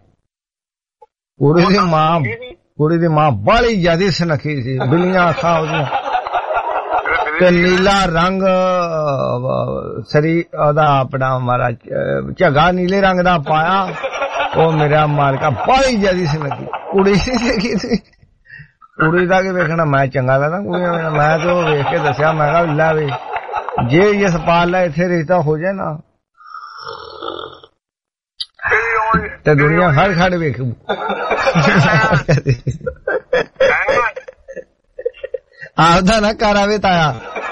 ਕੁੜੀ ਦੀ ਮਾਂ ਬਾਹਲੀ ਜ਼ਿਆਦਾ ਸੁਨੱਖੀ ਸੀ, ਬਿੱਲੀਆਂ ਅੱਖਾਂ ਉਹਦੀਆਂ ਤੇ ਨੀਲਾ ਰੰਗ ਸਰੀ ਉਹਦਾ ਆਪਣਾ ਮਾਰਾ ਝੱਗਾ ਨੀਲੇ ਰੰਗ ਦਾ ਪਾਇਆ। ਉਹ ਮੇਰਾ ਮਾਲਕਾ ਬਾਹਲੀ ਜ਼ਿਆਦਾ ਸੁਨੱਖੀ ਕੁੜੀ ਦੇਖੀ ਸੀ। ਕੁੜੀ ਦਾ ਕੀ ਵੇਖਣਾ, ਮੈਂ ਚੰਗਾ ਲੱਗਦਾ ਕੁੜੀਆਂ। ਮੈਂ ਤੇ ਉਹ ਵੇਖ ਕੇ ਦੱਸਿਆ, ਮੈਂ ਕਿਹਾ ਲੈ ਵੀ ਜੇ ਯਸ਼ਪਾਲ ਦਾ ਇੱਥੇ ਰਿਸ਼ਤਾ ਹੋ ਜਾਏ ਨਾ ਤੇ ਦੁਨੀਆ ਹਰ ਖੜ ਵੇਖੂ। ਆਪਦਾ ਨਾ ਕਰ ਆਵੇ ਤਾਇਆ।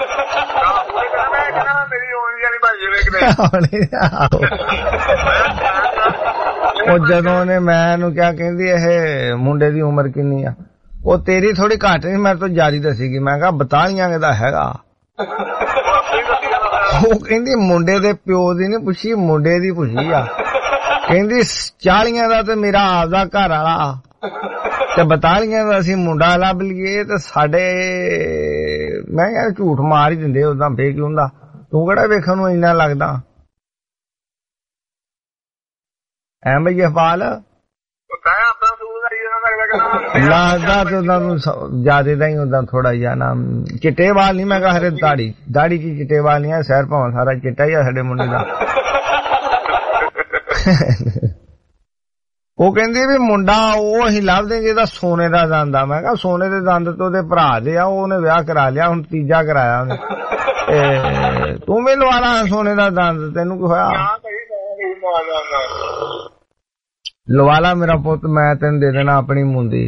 ਉਹ ਜਦੋਂ ਉਹਨੇ ਮੈਨੂੰ ਕਿਹਾ, ਕਹਿੰਦੀ ਇਹ ਮੁੰਡੇ ਦੀ ਉਮਰ ਕਿੰਨੀ ਆ? ਉਹ ਤੇਰੀ ਥੋੜੀ ਘੱਟ ਨਹੀਂ, ਮੇਰੇ ਤੋਂ ਜ਼ਿਆਦਾ ਦੱਸੀਗੀ। ਮੈਂ ਕਿਹਾ 42 ਦਾ ਹੈਗਾ। ਉਹ ਕਹਿੰਦੀ ਮੁੰਡੇ ਦੇ ਪਿਓ ਦੀ ਨੀ ਪੁੱਛੀ, ਮੁੰਡੇ ਦੀ ਪੁੱਛੀ ਆ। ਕਹਿੰਦੀ 40 ਦਾ ਤੇ ਮੇਰਾ ਆਪਦਾ ਘਰ ਵਾਲਾ, ਤੇ 42 ਦਾ ਅਸੀਂ ਮੁੰਡਾ ਲੱਭ ਲਈਏ ਤੇ ਸਾਡੇ। ਮੈਂ ਯਾਰ ਝੂਠ ਮਾਰ ਹੀ ਦਿੰਦੇ ਉਦਾਂ, ਫੇਰ ਕੀ ਹੁੰਦਾ? ਤੂੰ ਕਿਹੜਾ ਵੇਖਣ ਨੂੰ ਇੰਨਾ ਲੱਗਦਾ ਐ ਬਈ ਜਸਪਾਲ? ਲੱਗਦਾ ਤੇ ਉਦਾਂ ਤੂੰ ਜ਼ਿਆਦਾ ਦਾ ਹੀ ਉਦਾਂ ਥੋੜਾ ਜਿਹਾ ਨਾ ਚਿੱਟੇ ਵਾਲ ਨੀ। ਮੈਂ ਕਿਹਾ ਹਰੇ ਦਾੜੀ ਚ ਚਿੱਟੇ ਵਾਲ ਨੀ ਆ, ਸੈਰ ਭਾਵਾਂ ਸਾਰਾ ਚਿੱਟਾ ਹੀ ਆ ਸਾਡੇ ਮੁੰਡੇ ਦਾ। ਉਹ ਕਹਿੰਦੀ ਵੀ ਮੁੰਡਾ ਉਹ ਅਸੀਂ ਲੱਭਦੇ ਜਿਹਦਾ ਸੋਨੇ ਦਾ ਦੰਦ ਆ। ਮੈਂ ਕਿਹਾ ਸੋਨੇ ਦੇ ਦੰਦ ਤੋਂ ਉਹਦੇ ਭਰਾ ਦੇ ਆ, ਉਹਨੇ ਵਿਆਹ ਕਰਾ ਲਿਆ, ਹੁਣ ਤੀਜਾ ਕਰਾਇਆ ਉਹਨੇ। ਤੂੰ ਵੀ ਲਵਾ ਲਾ ਸੋਨੇ ਦਾ ਦੰਦ, ਤੈਨੂੰ ਕੀ ਹੋਇਆ? ਲਵਾ ਲਾ ਮੇਰਾ ਪੁੱਤ, ਮੈਂ ਤੈਨੂੰ ਦੇ ਦੇਣਾ ਆਪਣੀ ਮੁੰਦੀ।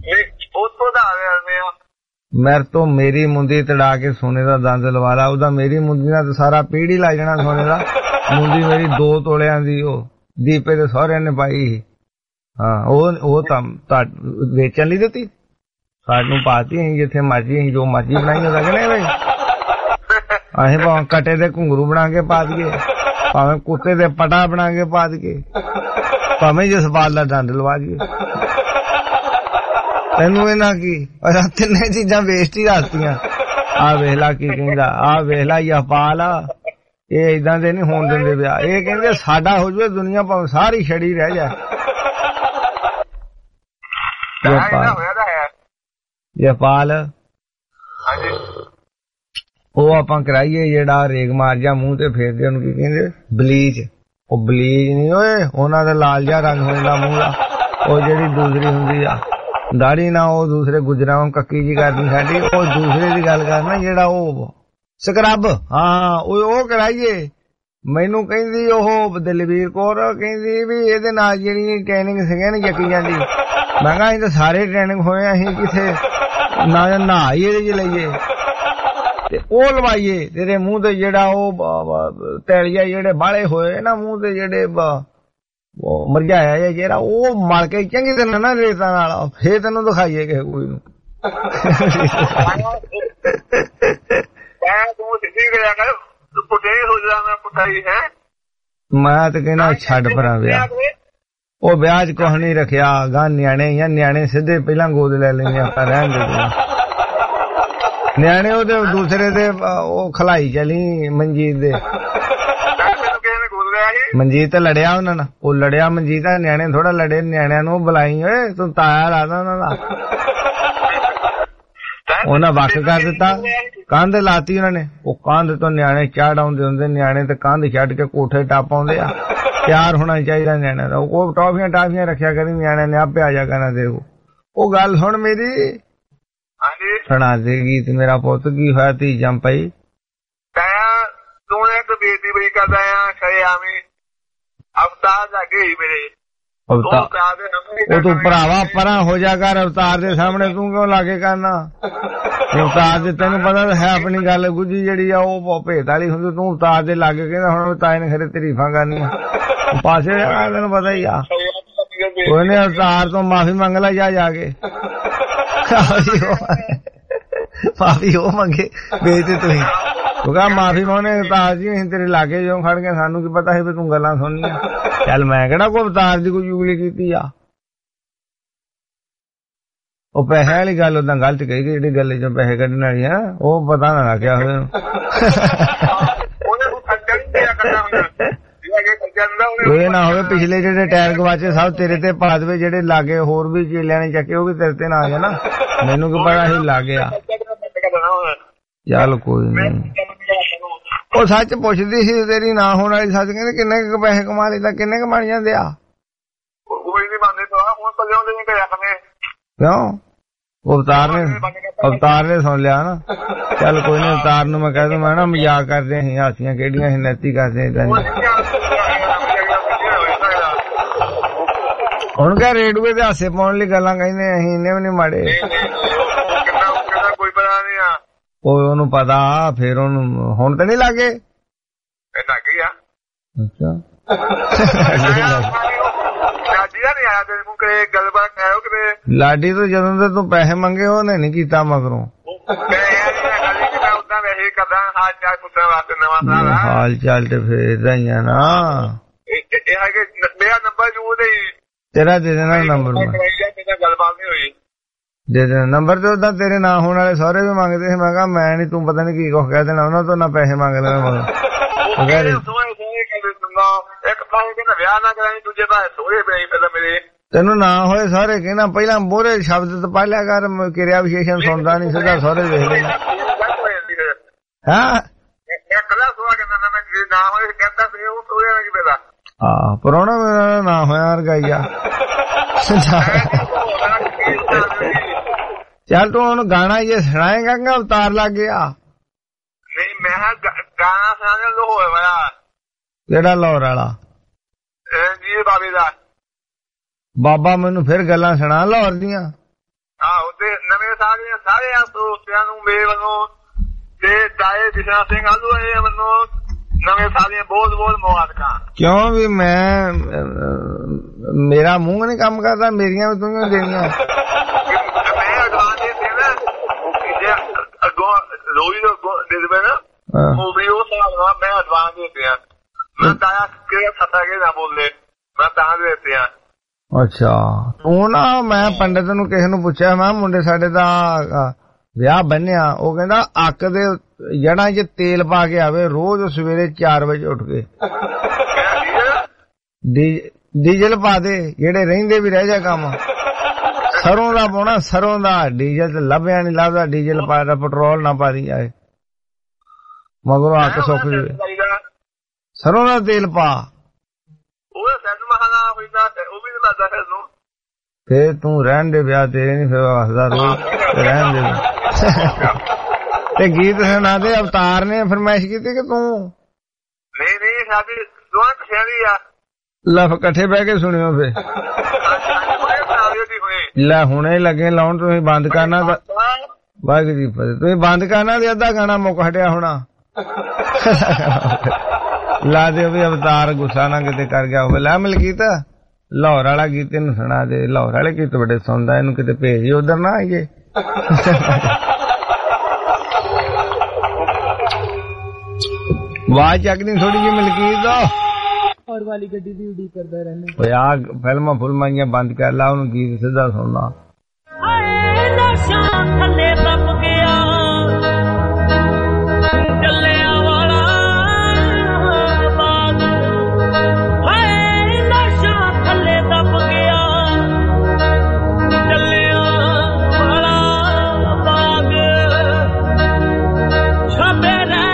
ਮੇਰੇ ਤੋਂ ਮੇਰੀ ਮੁੰਦੀ ਤੜਾ ਕੇ ਸੋਨੇ ਦਾ ਦੰਦ ਲਵਾ ਲਾ। ਉਹਦਾ ਮੇਰੀ ਮੁੰਦੀ ਨਾਲ ਸਾਰਾ ਪੀੜੀ ਲੱਗ ਜਾਣਾ ਸੋਨੇ ਦਾ। ਮੁੰਦੀ ਮੇਰੀ 2 ਤੋਲਿਆਂ ਦੀ ਉਹ ਦੀਪੇ ਦੇ ਸਹੁਰਿਆਂ ਨੇ ਪਾਈ ਸੀ। ਹਾਂ ਉਹ ਤਾਂ ਵੇਚਣ ਲਈ ਦਿੱਤੀ, ਸਾਨੂੰ ਪਾਤੀ। ਅਸੀਂ ਜਿੱਥੇ ਮਰਜੀ, ਅਸੀਂ ਜੋ ਮਰਜੀ ਬਣਾਈ ਉਹਦਾ ਕਹਿੰਦੇ ਬਈ। ਅਸੀਂ ਭਾਵੇਂ ਕਟੇ ਦੇ ਘੁੰਗਰੂ ਬਣਾ ਕੇ ਪਾ ਦਈਏ, ਭਾਵੇਂ ਕੁੱਤੇ ਦੇ ਪਟਾ ਬਣਾ ਕੇ ਪਾ ਦਈਏ, ਭਾਵੇਂ ਜਸਪਾਲ ਦਾ ਦੰਦ ਲਵਾ ਦਈਏ। ਤੈਨੂੰ ਇਹਨਾਂ ਕੀ? ਤਿੰਨੇ ਚੀਜ਼ਾਂ ਵੇਸਟ ਹੀ ਰੱਖਤੀਆਂ। ਆਹ ਵੇਖ ਲਾ ਕੀ ਕਹਿੰਦਾ, ਆਹ ਵੇਖ ਲਾ ਜਸਪਾਲ ਇਹ ਏਦਾਂ ਦੇ ਨੀ ਹੋਣ ਦਿੰਦੇ ਵਿਆਹ। ਇਹ ਕਹਿੰਦੇ ਸਾਡਾ ਹੋ ਜਾਵੇ ਦੁਨੀਆ ਭਾਵੇਂ ਸਾਰੀ ਛੜੀ ਰਹਿ ਜਾਏ। ਜਸਪਾਲ ਉਹ ਆਪਾਂ ਕਰਾਈਏ ਜਿਹੜਾ ਰੇਗ ਮਾਰ ਜਾ ਮੂੰਹ ਤੇ ਫੇਰਦੇ, ਉਹਨੂੰ ਕੀ ਕਹਿੰਦੇ? ਬਲੀਚ। ਉਹ ਬਲੀਚ ਨੀ ਓਏ, ਉਹਨਾਂ ਦਾ ਲਾਲ ਜਿਹਾ ਰੰਗ ਹੋ ਜਾਂਦਾ ਮੂੰਹ ਦਾ। ਉਹ ਜਿਹੜੀ ਦੂਸਰੀ ਹੁੰਦੀ ਆ ਦਾੜੀ ਨਾ, ਉਹ ਦੂਸਰੇ ਗੁਜਰਾਂ ਕੱਕੀ ਜੀ ਕਰਦੀ ਸਾਡੀ। ਉਹ ਦੂਸਰੇ ਦੀ ਗੱਲ ਕਰਨਾ ਜਿਹੜਾ ਉਹ ਸਕਰੱਬ। ਹਾਂ ਉਹ ਕਰਾਈਏ ਮੈਨੂੰ ਕਹਿੰਦੀ ਉਹ ਦਲਵੀਰ ਕੌਰ ਕਹਿੰਦੀ ਵੀ ਇਹਦੇ ਨਾਲ ਜਿਹੜੀ ਟ੍ਰੇਨਿੰਗ ਸੀਗੀ ਨਾ ਚੱਕੀ ਜਾਂਦੀ। ਮੈਂ ਕਿਹਾ ਅਸੀਂ ਤਾਂ ਸਾਰੇ ਟ੍ਰੇਨਿੰਗ ਹੋਏ, ਅਸੀਂ ਕਿਥੇ ਨਾ ਨਹਾ ਹੀ ਇਹਦੇ ਚ ਲਈਏ ਤੇ ਉਹ ਲਵਾਈਏ ਤੇਰੇ ਮੂੰਹ ਤੇ ਜਿਹੜਾ ਉਹ ਤੈਲੀਆ ਜਿਹੜੇ ਬਾਲੇ ਹੋਏ ਨਾ ਮੂੰਹ ਤੇ ਜਿਹੜੇ ਮਰਝਾਇਆ ਜਿਹੜਾ ਉਹ ਮਲ ਕੇ ਚੰਗੀ ਤਰ੍ਹਾਂ ਨਾ ਰੇਤਾਂ ਨਾਲ ਫੇਰ ਤੈਨੂੰ ਦਿਖਾਈਏ ਕਿਸੇ ਕੋਈ ਨੂੰ। ਮੈਂ ਤੇ ਕਹਿਣਾ ਛੱਡ ਪਰਾਂ ਵਿਆਹ, ਉਹ ਵਿਆਹ ਚ ਕੁਛ ਨੀ ਰੱਖਿਆ ਗਾ। ਨਿਆਣੇ ਸਿੱਧੇ ਪਹਿਲਾਂ ਗੋਦ ਲੈ ਲੈਂਦੇ ਆਪਾਂ, ਰਹਿਣ ਦੇ ਨਿਆਣੇ ਉਹਦੇ ਦੂਸਰੇ ਦੇ ਉਹ ਖਲਾਈ ਚਲੀ ਮਨਜੀਤ ਦੇ। ਮਨਜੀਤ ਲੜਿਆ ਉਹਨਾਂ ਨਾਲ, ਉਹ ਲੜਿਆ ਮਨਜੀਤ, ਨਿਆਣੇ ਥੋੜਾ ਲੜੇ। ਨਿਆਣਿਆਂ ਨੂੰ ਬੁਲਾਈ ਓਏ ਤੂੰ ਤਾਇਆ ਲਾਦਾ ਉਹਨਾਂ ਦਾ, ਉਹਨਾਂ ਵੱਖ ਕਰ ਦਿੱਤਾ। ਕੰਧ ਲਾਤੀ ਉਹਨਾਂ ਨੇ, ਉਹ ਕੰਧ ਤੋਂ ਨਿਆਣੇ ਚੜ ਆਉਂਦੇ ਹੁੰਦੇ, ਨਿਆਣੇ ਤੇ ਕੰਧ ਛੱਡ ਕੇ ਕੋਠੇ ਟੱਪ ਆਉਂਦੇ ਆ। ਪਿਆਰ ਹੋਣਾ ਚਾਹੀਦਾ ਨਿਆਣਿਆਂ ਦਾ। ਉਹ ਟਾਫੀਆਂ ਰੱਖਿਆ ਕਰੀ ਨਿਆਣਿਆਂ ਨੇ, ਆਪੇ ਆ ਜਾ ਕਰਨਾ ਦੇ। ਉਹ ਗੱਲ ਸੁਣ ਮੇਰੀ, ਸੁਣਾ ਦੇ ਗੀਤ ਮੇਰਾ ਪੁੱਤ ਕੀ ਹੋਇਆ ਧੀ ਜੰਮ ਪਈ। ਤੂੰ ਇੱਕ ਬੇਇੱਜ਼ਤੀ ਬੜੀ ਕਰਦਾ ਆ ਸ਼ਰੇਆਮੀ। ਅਵਤਾਰ ਲੱਗੇ ਹੀ ਮੇਰੇ ਉਹ ਤੂੰ ਭਰਾਵਾ ਪਰਾਂ ਹੋ ਜਾ ਕਰ ਅਵਤਾਰ ਦੇ ਸਾਹਮਣੇ, ਤੂੰ ਕਿਉਂ ਲਾਗੇ ਕਰਨਾ। ਅਵਤਾਰ ਦੇ ਤੈਨੂੰ ਪਤਾ ਹੈ ਆਪਣੀ ਗੱਲ ਗੁੱਜੀ ਜਿਹੜੀ ਆ ਉਹ ਭੇਤ ਵਾਲੀ ਹੁੰਦੀ। ਤੂੰ ਅਵਤਾਰ ਦੇ ਲਾਗੇ ਕਹਿੰਦਾ ਹੁਣ ਤਾਏ ਨੇ ਖਰੇ ਤਾਰੀਫਾਂ ਕਰਨੀਆਂ, ਪਾਸੇ ਤੈਨੂੰ ਪਤਾ ਹੀ ਆ। ਉਹਨੇ ਅਵਤਾਰ ਤੋਂ ਮਾਫੀ ਮੰਗ ਲਾ ਜਾ ਕੇ, ਮਾਫੀ ਉਹ ਮੰਗੇ ਵੇਚਦੇ ਤੁਸੀਂ। ਤੂੰ ਕਹ ਮਾਫੀ ਮੰਗਣੇ ਅਵਤਾਰ ਜੀ ਅਸੀਂ ਤੇਰੇ ਲਾਗੇ ਜੋ ਖੜ ਗਏ, ਸਾਨੂੰ ਕੀ ਪਤਾ ਸੀ ਵੀ ਤੂੰ ਗੱਲਾਂ ਸੁਣਨੀਆਂ। ਚੱਲ ਮੈਂ ਕਿਹੜਾ ਕੋਈ ਅਵਤਾਰ ਦੀ ਕੋਈ ਚੁਗਲੀ ਕੀਤੀ ਆ। ਉਹ ਪੈਸੇ ਵਾਲੀ ਗੱਲ ਉਦਾਂ ਗਲਤ ਕਹੀ ਗਈ, ਜਿਹੜੀ ਗੱਲ ਚੋਂ ਪੈਸੇ ਕੱਢਣ ਵਾਲੀ ਆ ਉਹ ਪਤਾ ਨਾ ਰੱਖਿਆ ਹੋਵੇ। ਇਹ ਨਾ ਹੋਵੇ ਪਿਛਲੇ ਜਿਹੜੇ ਟਾਇਰ ਗਵਾਚੇ ਸਭ ਤੇਰੇ ਤੇ ਪਾ ਦੇਵੇ, ਜਿਹੜੇ ਲਾਗੇ ਹੋਰ ਵੀ ਚੇਲਿਆਂ ਨੇ ਚੱਕੇ ਉਹ ਵੀ ਤੇਰੇ ਤੇ ਨਾ ਆ ਜਾਣਾ। ਮੈਨੂੰ ਕੀ ਪਤਾ ਸੀ ਲੱਗ ਗਿਆ। ਚੱਲ ਕੋਈ ਨੀ। ਉਹ ਸੱਚ ਪੁੱਛਦੀ ਸੀ ਤੇਰੀ ਨਾ ਹੋਣ ਵਾਲੀ ਸੱਚ, ਕਹਿੰਦੇ ਕਿੰਨੇ ਕੁ ਪੈਸੇ ਕਮਾ ਲੈਂਦਾ, ਕਿੰਨੇ ਕੁ ਬਣ ਜਾਂਦੇ ਆ। ਕਿਉਂ ਅਵਤਾਰ ਨੇ ਸੁਣ ਲਿਆ ਨਾ। ਚੱਲ ਕੋਈ ਨੀ, ਅਵਤਾਰ ਨੂੰ ਮੈਂ ਕਹਿ ਦੂੰ ਮੈਂ ਨਾ ਮਜ਼ਾਕ ਕਰਦੇ ਸੀ, ਹਾਸੀਆਂ ਕਿਹੜੀਆਂ ਸੀ ਨੈਤੀ ਕਰਦੇ। ਹੁਣ ਕਹਿ ਰੇਡੂਏ ਦੇ ਹਾਸੇ ਪਾਉਣ ਲਈ ਗੱਲਾਂ ਕਹਿੰਦੇ ਅਸੀਂ ਇੰਨੇ ਵੀ ਨੀ ਮਾੜੇ। ਕੋਈ ਪਤਾ ਨੀ ਆ ਉਹ ਉਹਨੂੰ ਪਤਾ, ਫੇਰ ਉਹਨੂੰ ਹੁਣ ਤਾਂ ਨੀ ਲਾਗੇ। ਅੱਛਾ ਲਾਡੀ ਤੋਂ ਜਦੋਂ ਦੇ ਤੂੰ ਪੈਸੇ ਮੰਗੇ ਉਹਨੇ ਨੀ ਕੀਤਾ ਮਗਰੋਂ। ਹਾਲ ਚਾਲ ਤੇ ਫੇਰ ਰਹੀਆਂ ਨਾ। ਤੇਰਾ ਦੇ ਦੇਣਾ ਨੰਬਰ, ਦੇ ਦੇਣਾ ਨੰਬਰ ਤੇ ਉਦਾਂ ਤੇਰੇ ਨਾ ਹੋਣ ਵਾਲੇ ਸਾਰੇ ਵੀ ਮੰਗਦੇ ਸੀ। ਮੈਂ ਕਿਹਾ ਮੈਂ ਨੀ, ਤੂੰ ਪਤਾ ਨੀ ਕੀ ਕੁਛ ਕਹਿ ਦੇਣਾ ਉਹਨਾਂ ਤੋਂ, ਨਾ ਪੈਸੇ ਮੰਗ ਲੈਣਾ ਮਗਰ। ਤੈਨੂੰ ਨਾ ਹੋਏ ਸਾਰੇ ਕਹਿਣਾ ਪਹਿਲਾਂ ਮੋਹਰੇ ਸ਼ਬਦ ਤਾਂ ਪੜ੍ਹ ਲਿਆ ਕਰ, ਕਿਰਿਆ ਵਿਸ਼ੇਸ਼ਣ ਸੁਣਦਾ ਨੀ, ਸਿੱਧਾ ਸਹੁਰੇ ਵੇਖ ਲੈਣਾ। ਹਾਂ ਪ੍ਰਾਹੁਣਾ ਮੇਰਾ ਨਾ ਹੋਇਆ ਰਗਾਈਆ। ਚੱਲ ਤੂੰ ਹੁਣ ਗਾਣਾ ਇਹ ਸੁਣਾਏਗਾ ਕਿ ਅਵਤਾਰ ਲੱਗ ਗਿਆ। ਨਹੀਂ ਮੈਂ ਗਾਣਾ ਸੁਣਾ ਲਾਹੌਰ ਵਾਲਾ। ਕਿਹੜਾ ਲਾਹੌਰ ਵਾਲਾ? ਜੀ ਬਾਬੇ ਦਾ। ਬਾਬਾ ਮੈਨੂੰ ਫਿਰ ਗੱਲਾਂ ਸੁਣਾ ਲਾਹੌਰ ਦੀਆਂ। ਆਹੋ ਤੇ ਨਵੇਂ ਸਾਲ ਦੀਆਂ ਸਾਰੇ ਦੋਸਤਾਂ ਨੂੰ ਮੇਰੇ ਵੱਲੋਂ ਤੇ ਤਾਏ ਦਿਸ਼ਾ ਸਿੰਘ ਆਲੂ ਵੱਲੋਂ ਨਵੇਂ ਸਾਲ ਦੀਆਂ ਬਹੁਤ ਬਹੁਤ ਮੁਬਾਰਕਾਂ। ਕਿਉਂ ਵੀ ਮੈਂ ਮੇਰਾ ਮੂੰਹ ਨੀ ਕੰਮ ਕਰਦਾ, ਮੇਰੀਆਂ ਵੀ ਤੂੰ ਦੇਣੀਆਂ। ਮੈਂ ਅਡਵਾਂਸ ਦੇ ਦੇਣਾ ਅੱਗੋਂ ਰੋਈ ਦੇ ਦੇਵੇ ਨਾ, ਉਹ ਵੀ ਉਹ ਹਿਸਾਬ ਨਾਲ ਮੈਂ ਅਡਵਾਂਸ ਦੇ ਦਿਆਂ। ਮੈਂ ਤਾਇਆ ਕਿਹੜਾ ਸੱਤਾ ਕੇ ਨਾ ਬੋਲੇ, ਮੈਂ ਤਾਂ ਦੇ ਦਿੱਤੇ ਆ। ਅੱਛਾ ਤੂੰ ਨਾ, ਮੈਂ ਪੰਡਿਤ ਨੂੰ ਕਿਸੇ ਨੂੰ ਪੁੱਛਿਆ, ਮੈਂ ਮੁੰਡੇ ਸਾਡੇ ਦਾ ਵਿਆਹ ਬੰਨਿਆ, ਉਹ ਕਹਿੰਦਾ ਅੱਕ ਦੇ ਜੜਾਂ 'ਚ ਤੇਲ ਪਾ ਕੇ ਆਵੇ ਰੋਜ਼ ਸਵੇਰੇ 4 ਵਜੇ ਉੱਠ ਕੇ। ਡੀਜ਼ਲ ਪਾ ਦੇ, ਜਿਹੜੇ ਰਹਿੰਦੇ ਵੀ ਰਹਿ ਜਾ ਕੰਮ। ਸਰੋਂ ਦਾ ਪਾਉਣਾ, ਸਰੋਂ ਦਾ ਡੀਜ਼ਲ ਤੇ ਲੱਭਿਆ ਨੀ ਲੱਭਦਾ। ਡੀਜ਼ਲ ਪਾ, ਪੈਟਰੋਲ ਨਾ ਪਾ ਦੀ ਜਾਏ, ਮਗਰੋਂ ਅੱਕ ਸੁੱਕ ਜਾਵੇ। ਸਰੋਂ ਦਾ ਤੇਲ ਪਾ। ਫੇਰ ਤੂੰ ਰਹਿਣ ਦੇ, ਵਿਆਹ ਤੇਰੇ ਨੀ ਫਿਰ ਹੱਸਦਾ ਰੋਜ਼ ਰਹਿਣ ਦੇ। ਤੇ ਗੀਤ ਸੁਣਾ ਦੇ। ਅਵਤਾਰ ਨੇ ਫਰਮਾਇਸ਼ ਕੀਤੀ ਕਿ ਤੂੰ? ਨਹੀਂ ਨਹੀਂ ਪੰਜਾਬੀ ਦੋਵਾਂ ਕਠਿਆਂ ਦੀ ਆ ਲੈ ਇਕੱਠੇ ਬਹਿ ਕੇ ਸੁਣਿਓ ਫੇ ਲੈ ਹੁਣੇ ਲੱਗੇ ਲਾਉਣ ਤੁਸੀਂ ਬੰਦ ਕਰਨਾ ਵਾਹਿਗੁਰੂ ਜੀ ਫਤਿਹ ਤੁਸੀਂ ਬੰਦ ਕਰਨਾ ਤੇ ਅੱਧਾ ਗਾਣਾ ਮੁੱਕ ਹਟਿਆ ਹੋਣਾ ਲਾ ਦਿਓ ਵੀ ਅਵਤਾਰ ਗੁੱਸਾ ਨਾ ਕਿਤੇ ਕਰ ਗਿਆ ਹੋਵੇ ਲੈ ਮਲਕੀਤ ਲਾਹੌਰ ਵਾਲਾ ਗੀਤ ਇਹਨੂੰ ਸੁਣਾ ਦੇ ਲਾਹੌਰ ਵਾਲੇ ਗੀਤ ਬੜੇ ਸੁਣਦਾ ਇਹਨੂੰ ਕਿਤੇ ਭੇਜ ਉਧਰ ਨਾ ਆਈਏ ਆਵਾਜ਼ ਚੱਕਦੀ ਥੋੜੀ ਜਿਹੀ ਮਲਕੀਤ ਦਾ और वाली गड्डी दी उड़ी करदा रहने ओए आ फिल्मां फुलमाइयां बंद कर ला उन गीत सीधा सुनना आए नशा थल्ले दब गया चलिया वाला बाग आए नशा थल्ले दब गया चलिया वाला बाग छबे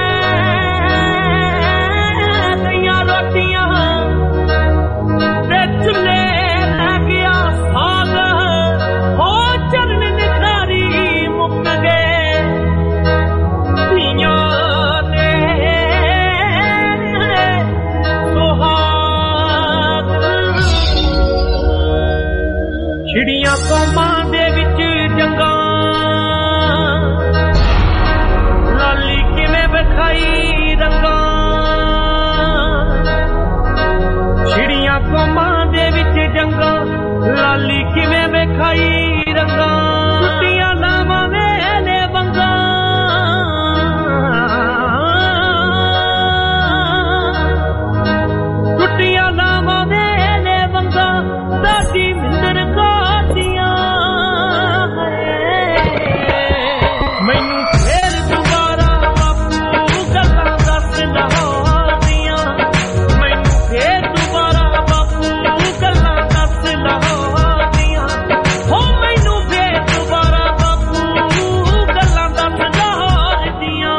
ਕੌਮਾਂ ਦੇ ਵਿੱਚ ਜੰਗਾਂ ਲਾਲੀ ਕਿਵੇਂ ਵਿਖਾਈ ਰੰਗਾਂ ਛਿੜੀਆਂ ਕੌਮਾਂ ਦੇ ਵਿੱਚ ਜੰਗਾਂ ਲਾਲੀ ਕਿਵੇਂ ਵਿਖਾਈ ਰੰਗਾਂ ਟੁੱਟੀਆਂ ਲਾਵਾਂ ਵੇਲੇ ਵੰਗਾਂ ਟੁੱਟੀਆਂ ਲਾਵਾਂ ਵੇਲੇ ਵੰਗਾਂ ਦਾਦੀ ਮਿੰਦਰ ਮੈਨੂੰ ਫੇਰ ਦੁਬਾਰਾ ਬਾਪੂ ਗੱਲਾਂ ਦੱਸ ਲਾਹੌਰ ਦੀਆਂ ਮੈਨੂੰ ਫੇਰ ਦੁਬਾਰਾ ਬਾਪੂ ਗੱਲਾਂ ਦੱਸ ਲਾਹੌਰ ਦੀਆਂ ਹੋ ਮੈਨੂੰ ਫੇਰ ਦੁਬਾਰਾ ਬਾਪੂ ਗੱਲਾਂ ਦੱਸ ਲਾਹੌਰ ਦੀਆਂ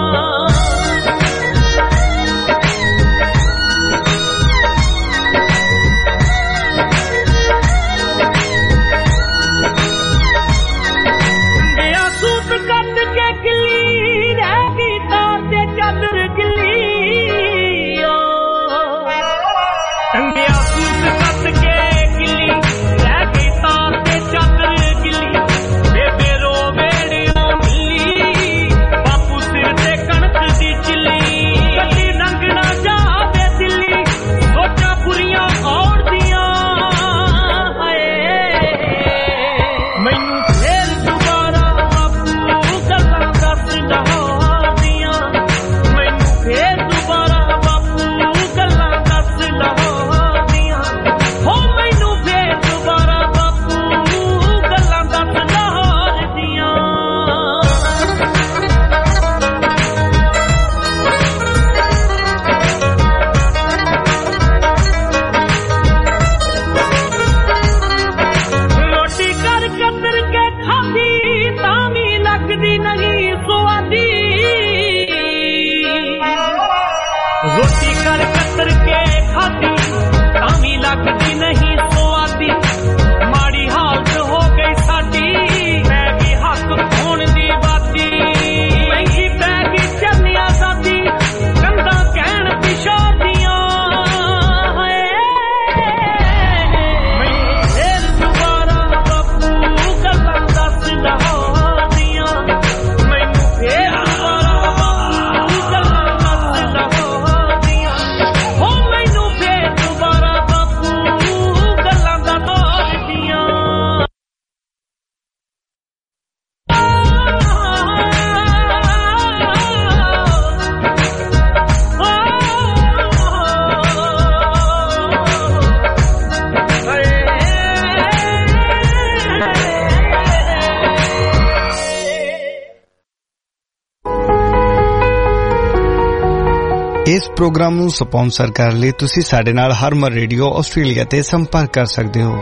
ਇਸ ਪ੍ਰੋਗਰਾਮ ਨੂੰ ਸਪਾਂਸਰ ਕਰਨ ਲਈ ਤੁਸੀਂ ਸਾਡੇ ਨਾਲ ਹਰਮਨ ਰੇਡੀਓ ਆਸਟ੍ਰੇਲੀਆ ਤੇ ਸੰਪਰਕ ਕਰ ਸਕਦੇ ਹੋ।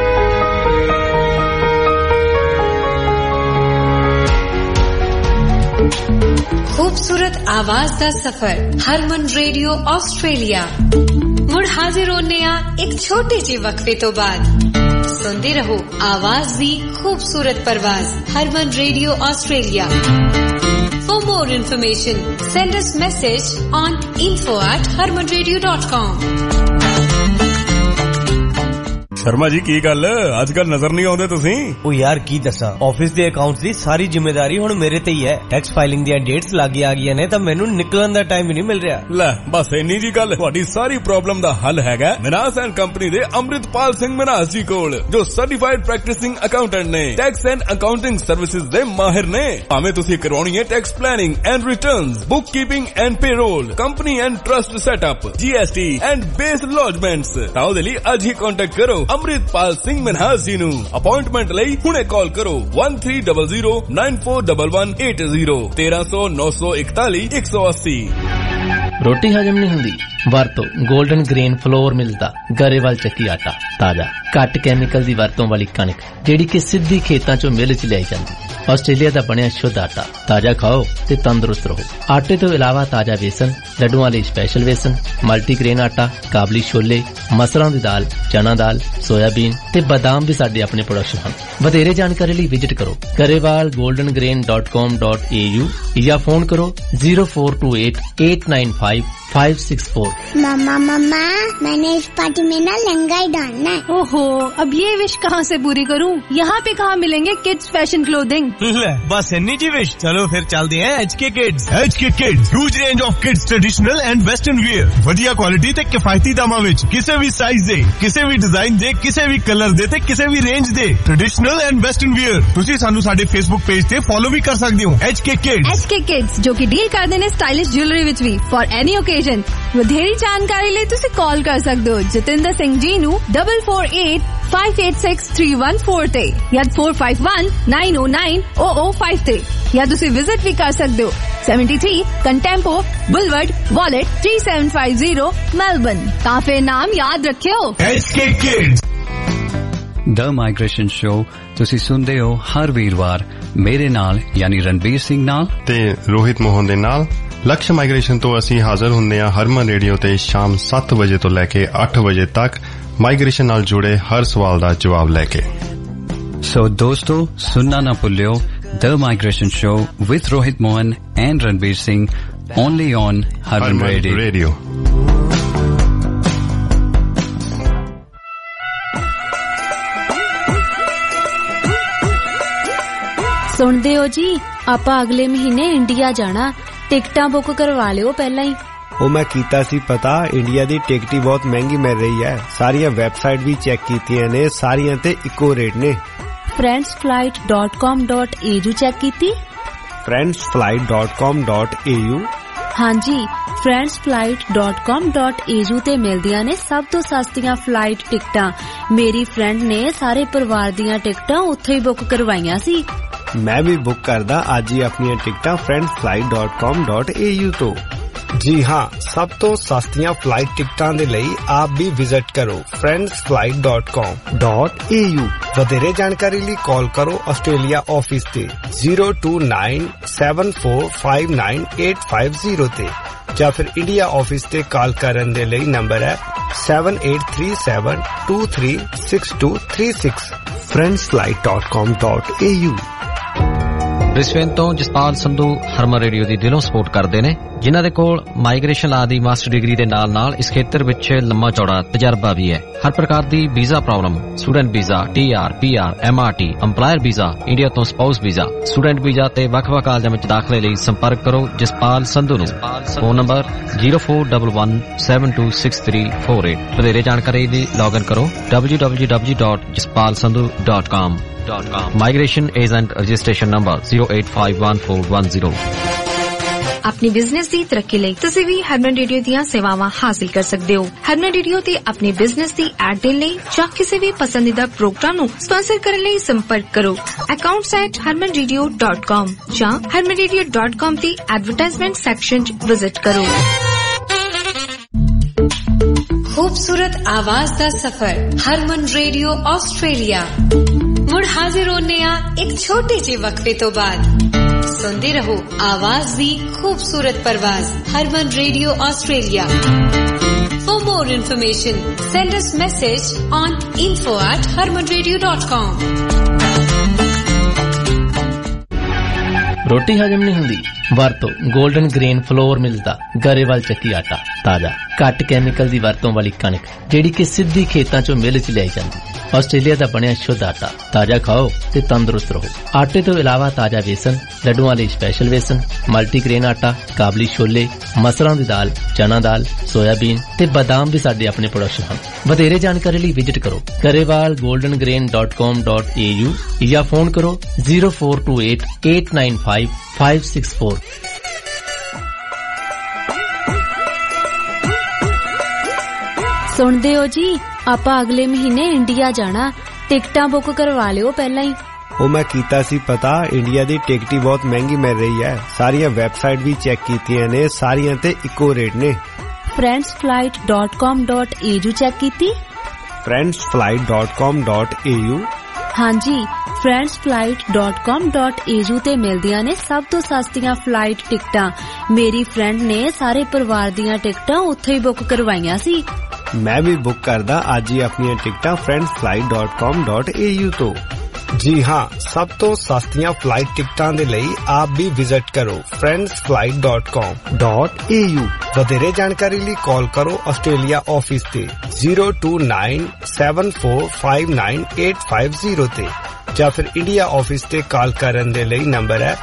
खूबसूरत आवाज दा सफर हरमन रेडियो ऑस्ट्रेलिया मुड़ हाजिर होने एक छोटे जे वक्फे तो बाद सुनते रहो आवाज दी खूबसूरत परवाज Harman radio Australia For more information, send us message on info@harmanradio.com. Sharma ji की गल अजकल नजर नहीं आउंदे तुसी? ओ यार की दसा ऑफिस दे अकाउंट्स दी सारी जिम्मेदारी हुण मेरे ते ही है। टैक्स फाइलिंग दी डेट्स लागी आ गईयां ने तां मैनू निकलण दा टाइम ही नहीं मिल रहा। ले बस इन्नी जी गल, तुहाडी सारी प्रॉब्लम दा हल हैगा मिनास एंड कंपनी दे अमृतपाल सिंह मिनास जी कोल, जो सर्टिफाइड प्रैक्टिसिंग अकाउंटेंट ने, टैक्स एंड अकाउंटिंग सर्विसेज दे माहिर ने। भावें तुसी करवाउणी है tax planning and returns, bookkeeping and payroll, company and trust setup, GST and BAS lodgements, तां ओदे लई अज ही कांटेक्ट करो अमृतपाल सिंह मिनहास जी नू। अपॉइंटमेंट लई हुणे कॉल करो 1300941180 1300 941 180। रोटी हजम नहीं हुंदी वरतो गोल्डन ग्रेन फ्लोर मिलदा गरेवाल ਚੱਕੀ आटा ताजा घट कैमिकल दी वरतों वाली कणक जेड़ी कि सिद्धी खेतां चों मिल च लाई जांदी। ऑस्ट्रेलिया दा बनिया शुद्ध आटा ताजा खाओ ते तंदुरुस्त रहो। आटे तो इलावा ताजा बेसन, लड्डुआं लई स्पेशल बेसन, मल्टीग्रेन आटा, काबली छोले, मसरां दी दाल, चना दाल, सोयाबीन ते बादाम भी साडे अपने प्रोडक्शन हन। वधेरे जानकारी लई विजिट करो garewalgoldengrain.com.au या फोन करो 0428 895 564। मम्मा मैंने इस पार्टी में ना लहंगा ही डालना है। ओहो, अब ये विश कहाँ से पूरी करूँ? यहाँ पे कहाँ मिलेंगे किड्स फैशन क्लोथिंग? बस इन्नी जी विश, चलो फिर चलते हैं HK Kids। HK Kids, huge range of kids traditional and western wear, वधिया क्वालिटी ते किफायती दामां विच, किसी भी साइज दे, किसी भी डिजाइन दे, किसी भी कलर दे ते किसी भी रेंज दे ट्रेडिशनल एंड वेस्टर्न वियर। तुसी सानू साडे फेसबुक पेज ते फॉलो भी कर सकदे हो HK Kids। HK Kids जो कि डील करदे ने स्टाइलिश ज्वेलरी विच भी फॉर एनी ओकेजन। ਵਧੇਰੀ ਜਾਣਕਾਰੀ ਲਈ ਤੁਸੀਂ ਕਾਲ ਕਰ ਸਕਦੇ ਹੋ ਜਤਿੰਦਰ ਸਿੰਘ ਜੀ ਨੂੰ 4485863114 ਤੇ ਜਾਂ 4519090005 ਤੇ ਜਾਂ ਤੁਸੀਂ ਵਿਜ਼ਿਟ ਵੀ ਕਰ ਸਕਦੇ ਹੋ 73 ਕੰਟੈਂਪੋ ਬੁਲਵਰਡ ਵਾਲਟ 3750 ਮੈਲਬਨ। ਤਾਂ ਫਿਰ ਨਾਮ ਯਾਦ ਰੱਖਿਓ HK Kids। The migration show तुसी सुनते हो हर वीरवार मेरे नाल यानी रणबीर सिंह नाल ते रोहित मोहन दे नाल। लक्ष्य माइग्रेशन तो असी हाजिर हुंदे आ हरमन रेडियो ते शाम 7 बजे तो लैके 8 बजे तक माइग्रेशन नाल जुड़े हर सवाल दा जवाब लैके। सो दोस्तों सुनना ना भुल्लियो the migration show with Rohit Mohan and Ranbir Singh only on Harman radio. सुनते हो जी, आपा अगले महीने इंडिया जाना, टिकटां बुक करवा लियो पहला ही। ਉਹ ਮੈਂ ਕੀਤਾ ਸੀ ਪਤਾ, ਇੰਡੀਆ ਦੀ ਟਿਕਟ ਹੀ ਬਹੁਤ ਮਹਿੰਗੀ ਮਿਲ ਰਹੀ ਹੈ। ਸਾਰੀਆਂ ਵੈਬਸਾਈਟ ਵੀ ਚੈੱਕ ਕੀਤੀਆਂ ਨੇ, ਸਾਰੀਆਂ ਤੇ ਇੱਕੋ ਰੇਟ ਨੇ। friendsflight.com.au ਚੈੱਕ ਕੀਤੀ? friendsflight.com.au ਹਾਂਜੀ, friendsflight.com.au ਤੇ ਮਿਲਦੀਆਂ ਨੇ ਸਭ ਤੋਂ ਸਸਤੀਆਂ ਫਲਾਈਟ ਟਿਕਟਾਂ। ਮੇਰੀ ਫਰੈਂਡ ਨੇ ਸਾਰੇ ਪਰਿਵਾਰ ਦੀਆਂ ਟਿਕਟਾਂ ਉੱਥੇ ਹੀ ਬੁੱਕ ਕਰਵਾਈਆਂ ਸੀ। ਮੈਂ ਵੀ ਬੁੱਕ ਕਰਦਾ ਅੱਜ ਹੀ ਆਪਣੀਆਂ ਟਿਕਟਾਂ friendsflight.com.au ਤੋਂ। जी हाँ, सब तो सस्तियां फ्लाइट टिकटां दे लई आप भी विजिट करो friendsflight.com.au। वधेरे जानकारी लिए कॉल करो ऑस्ट्रेलिया ऑफिस ते 02974598550 ते या फिर इंडिया ऑफिस ते कॉल करन दे लई नंबर है 7837236236 friendsflight.com.au। ब्रिस्बेन तो जसपाल संधू हरमन रेडियो ਦੀ ਦਿਲੋਂ ਸਪੋਰਟ ਕਰਦੇ ਨੇ, ਜਿਨ੍ਹਾਂ ਦੇ ਕੋਲ ਮਾਈਗ੍ਰੇਸ਼ਨ ਲਾ ਦੀ ਮਾਸਟਰ ਡਿਗਰੀ ਦੇ ਨਾਲ-ਨਾਲ ਇਸ ਖੇਤਰ ਵਿੱਚ ਲੰਮਾ ਚੌੜਾ ਤਜਰਬਾ ਵੀ ਹੈ। ਹਰ ਪ੍ਰਕਾਰ ਦੀ visa problem, student visa, TR, PR, MRT, EMPLOYER visa, India ਤੋਂ ਸਪਾਊਸ ਵੀਜ਼ਾ, ਸਟੂਡੈਂਟ ਵੀਜ਼ਾ ਤੇ ਵੱਖ-ਵੱਖ ਕਾਲਜਾਂ ਵਿੱਚ ਦਾਖਲੇ ਲਈ ਸੰਪਰਕ ਕਰੋ ਜਸਪਾਲ ਸੰਧੂ ਨੂੰ। Phone number 0411726348। ਵਧੇਰੇ ਜਾਣਕਾਰੀ ਲਈ ਲੌਗਇਨ ਕਰੋ www.jaspalsandhu.com। Migration Agent Registration Number 0851410। अपनी बिजनेस ਦੀ ਤਰੱਕੀ ਲਈ ਤੁਸੀਂ ਵੀ ਹਰਮਨ ਰੇਡੀਓ ਦੀਆਂ ਸੇਵਾਵਾਂ ਹਾਸਲ ਕਰ ਸਕਦੇ ਹੋ। ਹਰਮਨ ਰੇਡੀਓ ਤੇ ਆਪਣੀ ਬਿਜ਼ਨਸ ਦੀ ਐਡ ਦੇਣ ਲਈ ਜਾਂ ਕਿਸੇ ਵੀ ਪਸੰਦੀਦਾ ਪ੍ਰੋਗਰਾਮ ਨੂੰ ਸਪਾਂਸਰ ਕਰਨ ਲਈ ਸੰਪਰਕ ਕਰੋ accounts@harmanradio.com ਜਾਂ harmanradio.com ਦੀ ਐਡਵਰਟਾਈਜ਼ਮੈਂਟ ਸੈਕਸ਼ਨ 'ਚ ਵਿਜ਼ਿਟ ਕਰੋ। खूबसूरत आवाज दा सफर हरमन रेडियो ऑस्ट्रेलिया मुड़ हाजिर होने एक छोटे जे वक्फे तो बाद। सुनते रहो आवाज दी खूबसूरत परवाज Harman radio Australia. For more information send us message on info@harmanradio.com। रोटी हजम नहीं हुंदी ਵਰਤੋ 골ਡਨ ਗ੍ਰੇਨ ਫਲੋਰ ਮਿਲਦਾ ਗਰੇਵਾਲ ਚੱਕੀ ਆਟਾ ਤਾਜ਼ਾ ਘੱਟ ਕੈਮੀਕਲ ਦੀ ਵਰਤੋਂ ਵਾਲੀ ਕਣਕ ਜਿਹੜੀ ਕਿ ਸਿੱਧੀ ਖੇਤਾਂ ਚੋਂ ਮਿਲ ਚ ਲਿਆਈ ਜਾਂਦੀ। ਆਸਟ੍ਰੇਲੀਆ ਦਾ ਬਣਿਆ ਸ਼ੁੱਧ ਆਟਾ ਤਾਜ਼ਾ ਖਾਓ ਤੇ ਤੰਦਰੁਸਤ ਰਹੋ। ਆਟੇ ਤੋਂ ਇਲਾਵਾ ਤਾਜ਼ਾ ਵੇਸਣ, ਲੱਡੂਆਂ ਲਈ ਸਪੈਸ਼ਲ ਵੇਸਣ, ਮਲਟੀਗ੍ਰੇਨ ਆਟਾ, ਕਾਬਲੀ ਛੋਲੇ, ਮਸਰਾਂ ਦੀ ਦਾਲ, ਚਨਾ ਦਾਲ, ਸੋਇਆਬੀਨ ਤੇ ਬਾਦਾਮ ਵੀ ਸਾਡੇ ਆਪਣੇ ਪ੍ਰੋਡਕਸ਼ਨ ਹਨ। ਵਧੇਰੇ ਜਾਣਕਾਰੀ ਲਈ ਵਿਜ਼ਿਟ ਕਰੋ garewalgoldengrain.com.au ਜਾਂ ਫੋਨ ਕਰੋ 0428 895 564। ਸੁਣਦੇ ਹੋ ਜੀ, ਆਪਾਂ ਅਗਲੇ ਮਹੀਨੇ ਇੰਡੀਆ ਜਾਣਾ, ਟਿਕਟਾਂ ਬੁੱਕ ਕਰਵਾ ਲਿਓ ਪਹਿਲਾਂ ਹੀ। ਉਹ ਮੈਂ ਕੀਤਾ ਸੀ ਪਤਾ, ਇੰਡੀਆ ਦੀ ਟਿਕਟ ਹੀ ਬਹੁਤ ਮਹਿੰਗੀ ਮਿਲ ਰਹੀ ਹੈ। ਸਾਰੀਆਂ ਵੈਬਸਾਈਟ ਵੀ ਚੈੱਕ ਕੀਤੀਆਂ ਨੇ, ਸਾਰੀਆਂ ਤੇ ਇੱਕੋ ਰੇਟ ਨੇ। friendsflight.com.au ਚੈੱਕ ਕੀਤੀ? friendsflight.com.au ਹਾਂਜੀ, friendsflight.com.au ਤੇ ਮਿਲਦੀਆਂ ਨੇ ਸਭ ਤੋਂ ਸਸਤੀਆਂ ਫਲਾਈਟ ਟਿਕਟਾਂ। ਮੇਰੀ ਫਰੈਂਡ ਨੇ ਸਾਰੇ ਪਰਿਵਾਰ ਦੀਆਂ ਟਿਕਟਾਂ ਉੱਥੇ ਹੀ ਬੁੱਕ ਕਰਵਾਈਆਂ ਸੀ। ਮੈਂ ਵੀ ਬੁੱਕ ਕਰਦਾ ਅੱਜ ਹੀ ਆਪਣੀਆਂ ਟਿਕਟਾਂ friendsflight.com.au ਤੋਂ। ਜੀ ਹਾਂ, ਸਭ ਤੋਂ ਸਸਤੀਆਂ ਫਲਾਈਟ ਟਿਕਟਾਂ ਦੇ ਲਈ ਆਪ ਵੀ ਵਿਜ਼ਿਟ ਕਰੋ friendsflight.com.au। ਵਧੇਰੇ ਜਾਣਕਾਰੀ ਲਈ ਕਾਲ ਕਰੋ ਆਸਟ੍ਰੇਲੀਆ ਆਫਿਸ ਤੇ 02974598550 ਤੇ ਜਾਂ ਫਿਰ ਇੰਡੀਆ ਆਫਿਸ ਤੇ ਕਾਲ ਕਰਨ ਦੇ ਲਈ ਨੰਬਰ ਹੈ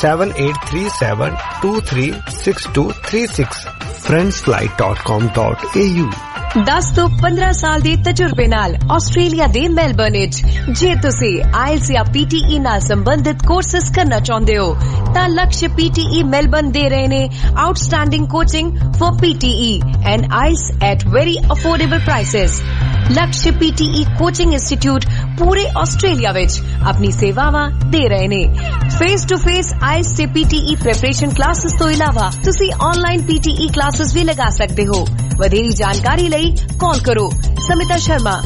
7837236236 friendsflight.com.au। 10 ਤੋਂ 15 ਸਾਲ ਦੇ ਤਜਰਬੇ ਨਾਲ ਆਸਟ੍ਰੇਲੀਆ ਦੇ ਮੈਲਬਰਨ ਵਿੱਚ ਜੇ ਤੁਸੀਂ ਆਇਲਸ ਜਾਂ PTE ਨਾਲ ਸੰਬੰਧਿਤ ਕੋਰਸਸ ਕਰਨਾ ਚਾਹੁੰਦੇ ਹੋ ਤਾਂ ਲਕਸ਼ PTE ਮੈਲਬਰਨ ਦੇ ਰਹੇ ਨੇ outstanding coaching for PTE and IELTS at very affordable prices. Laksh PTE coaching institute ਪੂਰੇ ਆਸਟ੍ਰੇਲੀਆ ਵਿੱਚ ਆਪਣੀ ਸੇਵਾਵਾਂ ਦੇ ਰਹੇ ਨੇ। ਫੇਸ ਟੂ ਫੇਸ ਆਇਲਸ ਤੇ PTE ਪ੍ਰੈਪਰੇਸ਼ਨ ਕਲਾਸਿਸ ਤੋਂ ਇਲਾਵਾ ਤੁਸੀਂ ਆਨਲਾਈਨ PTE ਕਲਾਸਿਸ ਵੀ ਲਗਾ ਸਕਦੇ ਹੋ। ਵਧੇਰੀ ਜਾਣਕਾਰੀ ਲਈ ਕਾਲ ਕਰੋ ਸਮਿਤਾ ਸ਼ਰਮਾ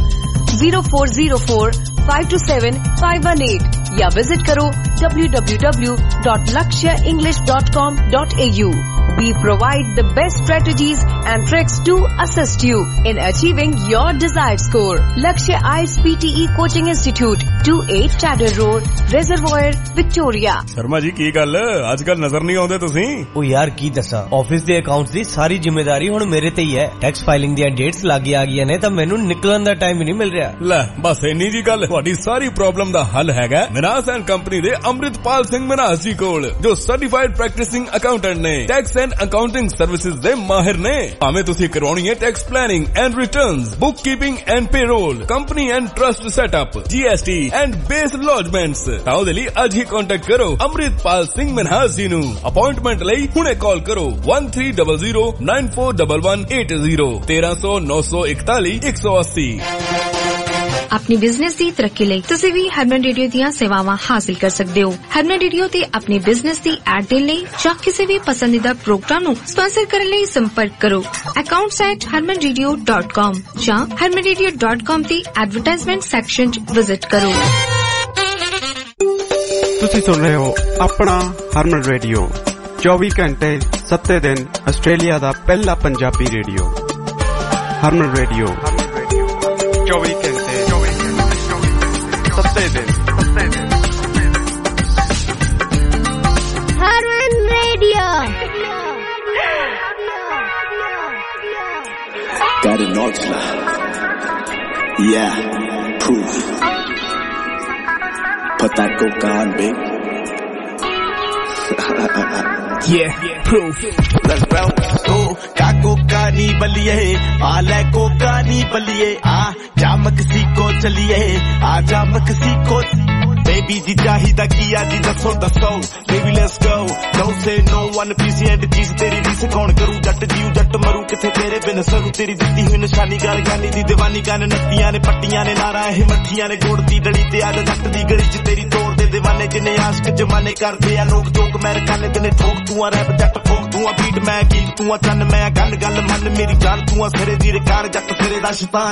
0404527518 ਜਾਂ ਵਿਜ਼ਿਟ ਕਰੋ www.lakshaenglish.com.au। We provide the best strategies and tricks to assist you in achieving your desired score. Lakshya IELTS PTE Coaching Institute, 28 Chatter Road, Reservoir, Victoria। Sharma ji की गल आजकल नजर नहीं आउंदे तुसीं? ओ यार की दसा, ऑफिस दे अकाउंट्स दी सारी जिम्मेदारी हुण मेरे ते ही है। टैक्स फाइलिंग दी डेट्स लागे आ गईयां ने तां मैनूं निकलण दा टाइम ही नहीं मिल रिहा। ले बस इन्नी जी गल, तुहाडी सारी प्रॉब्लम दा हल हैगा मिनास एंड कंपनी दे अमृतपाल सिंह मिनास जी कोल, जो सर्टिफाइड प्रैक्टिसिंग अकाउंटेंट ने, टैक्स एंड अकाउंटिंग सर्विसेज दे माहिर ने। भावें तुसीं करवाउणी है tax planning and returns, bookkeeping and payroll, company and trust setup, GST and BAS lodgements, तां ओहदे लई अज ही कांटेक्ट करो अमृतपाल सिंह मिनास जी नूं। अपॉइंटमेंट लई हुणे कॉल करो 1300941180 1300 941 180। अपनी बिजनेस की तरक्की ਲਈ ਤੁਸੀਂ ਵੀ ਹਰਮਨ ਰੇਡੀਓ ਦੀਆਂ ਸੇਵਾਵਾਂ ਹਾਸਲ ਕਰ ਸਕਦੇ ਹੋ। ਹਰਮਨ ਰੇਡੀਓ ਤੇ ਆਪਣੀ ਬਿਜ਼ਨਸ ਦੀ ਐਡ ਦੇਣ ਲਈ ਜਾਂ ਕਿਸੇ ਵੀ ਪਸੰਦੀਦਾ ਪ੍ਰੋਗਰਾਮ ਨੂੰ ਸਪਾਂਸਰ ਕਰਨ ਲਈ ਸੰਪਰਕ ਕਰੋ accounts@harmanradio.com ਜਾਂ harmanradio.com ਦੀ ਐਡਵਰਟਾਈਜ਼ਮੈਂਟ ਸੈਕਸ਼ਨ 'ਚ ਵਿਜ਼ਿਟ ਕਰੋ। ਤੁਸੀਂ ਸੁਣ ਰਹੇ ਹੋ ਆਪਣਾ ਹਰਮਨ ਰੇਡੀਓ 24 ਘੰਟੇ 7 ਦਿਨ ਆਸਟ੍ਰੇਲੀਆ ਦਾ ਪਹਿਲਾ ਪੰਜਾਬੀ ਰੇਡੀਓ। ਹਰਮਨ ਰੇਡੀਓ 24 ਘੰਟੇ 7 ਦਿਨ। Harman radio. Got an ultra. Yeah, proof. Put that coke on, babe. Yeah, proof. Let's bounce. Oh, का कोका नी बलिए, आ ले कोका नी बलिए, आ जा मक्सिको चलिए, आ जा मक्सिको। Baby जी चाहिदा किया जी दसो दसो, baby let's go. Don't say no one busy and चीज तेरी रीस कौन करूं, जट जीव जट मरूं किथे तेरे बिन सरू। तेरी दित्ती हुई निशानी गाल गानी दी दीवानी कान नत्तियां ने पट्टियां ने नारा है मट्ठियां ने गोड़ दी डली ते आज जट दी गली च तेरी तोड़ दे दीवाने जिन्ने आशिक जमाने करदे आ लोग जोक मैर काने तेने ठोक तू आ रैप जट ठोक तू आ बीट मैं गीत तू आ चन्न मैं गल गल मन मेरी जान तू आ सिरे दी रिकार जट सिरे दा शैतान।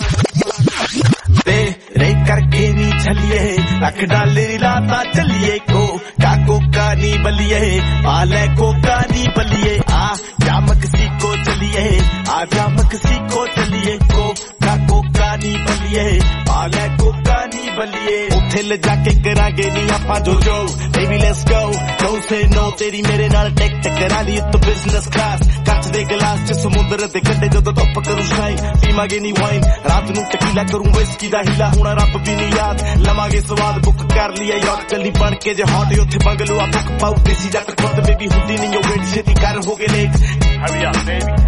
तेरे करके नी चलिए रख डाले लाता चलिए को का कोका नी बलिए, आ ले कोका नी बलिए, आ जा मक्सिको चलिए, आ जा मक्सिको चलिए को का कोका नी बलिए, आ ले कोका नी बल्लिए उत्थे ले जाके करांगे नी आपां जो baby let's go don't say no तेरी मेरे नाल टिकट करा ली तो बिजनेस क्लास ਕੱਚ ਦੇ ਗਲਾਸ ਚ ਸਮੁੰਦਰ ਦੇ ਕੰਢੇ ਜਦੋਂ ਧੁੱਪ ਕਰੂ ਸ਼ਾਈਨ ਪੀਵਾਂਗੇ ਨੀ ਵਾਈਨ ਰਾਤ ਨੂੰ ਟਕੀਲਾ ਕਰੂੰ ਵਿਸਕੀ ਦਾ ਹੀਲਾ ਹੋਣਾ ਰੱਬ ਵੀ ਨੀ ਯਾਦ ਲਵਾਂਗੇ ਸਵਾਦ ਬੁੱਕ ਕਰ ਲਿਆ ਯਾਰ ਕੱਲੀ ਬਣ ਕੇ ਜੇ ਹੌਟ ਉੱਥੇ ਬੰਗਲੂ ਆ ਬੁੱਕ ਪਾਉ ਦੇਸੀ ਜੱਟ ਖੁਦ ਬੇਬੀ ਹੁੰਦੀ ਨਹੀਂ ਉਹ ਵੇਟ ਛੇਤੀ ਕਰ ਹੋ ਗਏ ਲੇਟ ਹਰੀ ਆ ਬੇਬੀ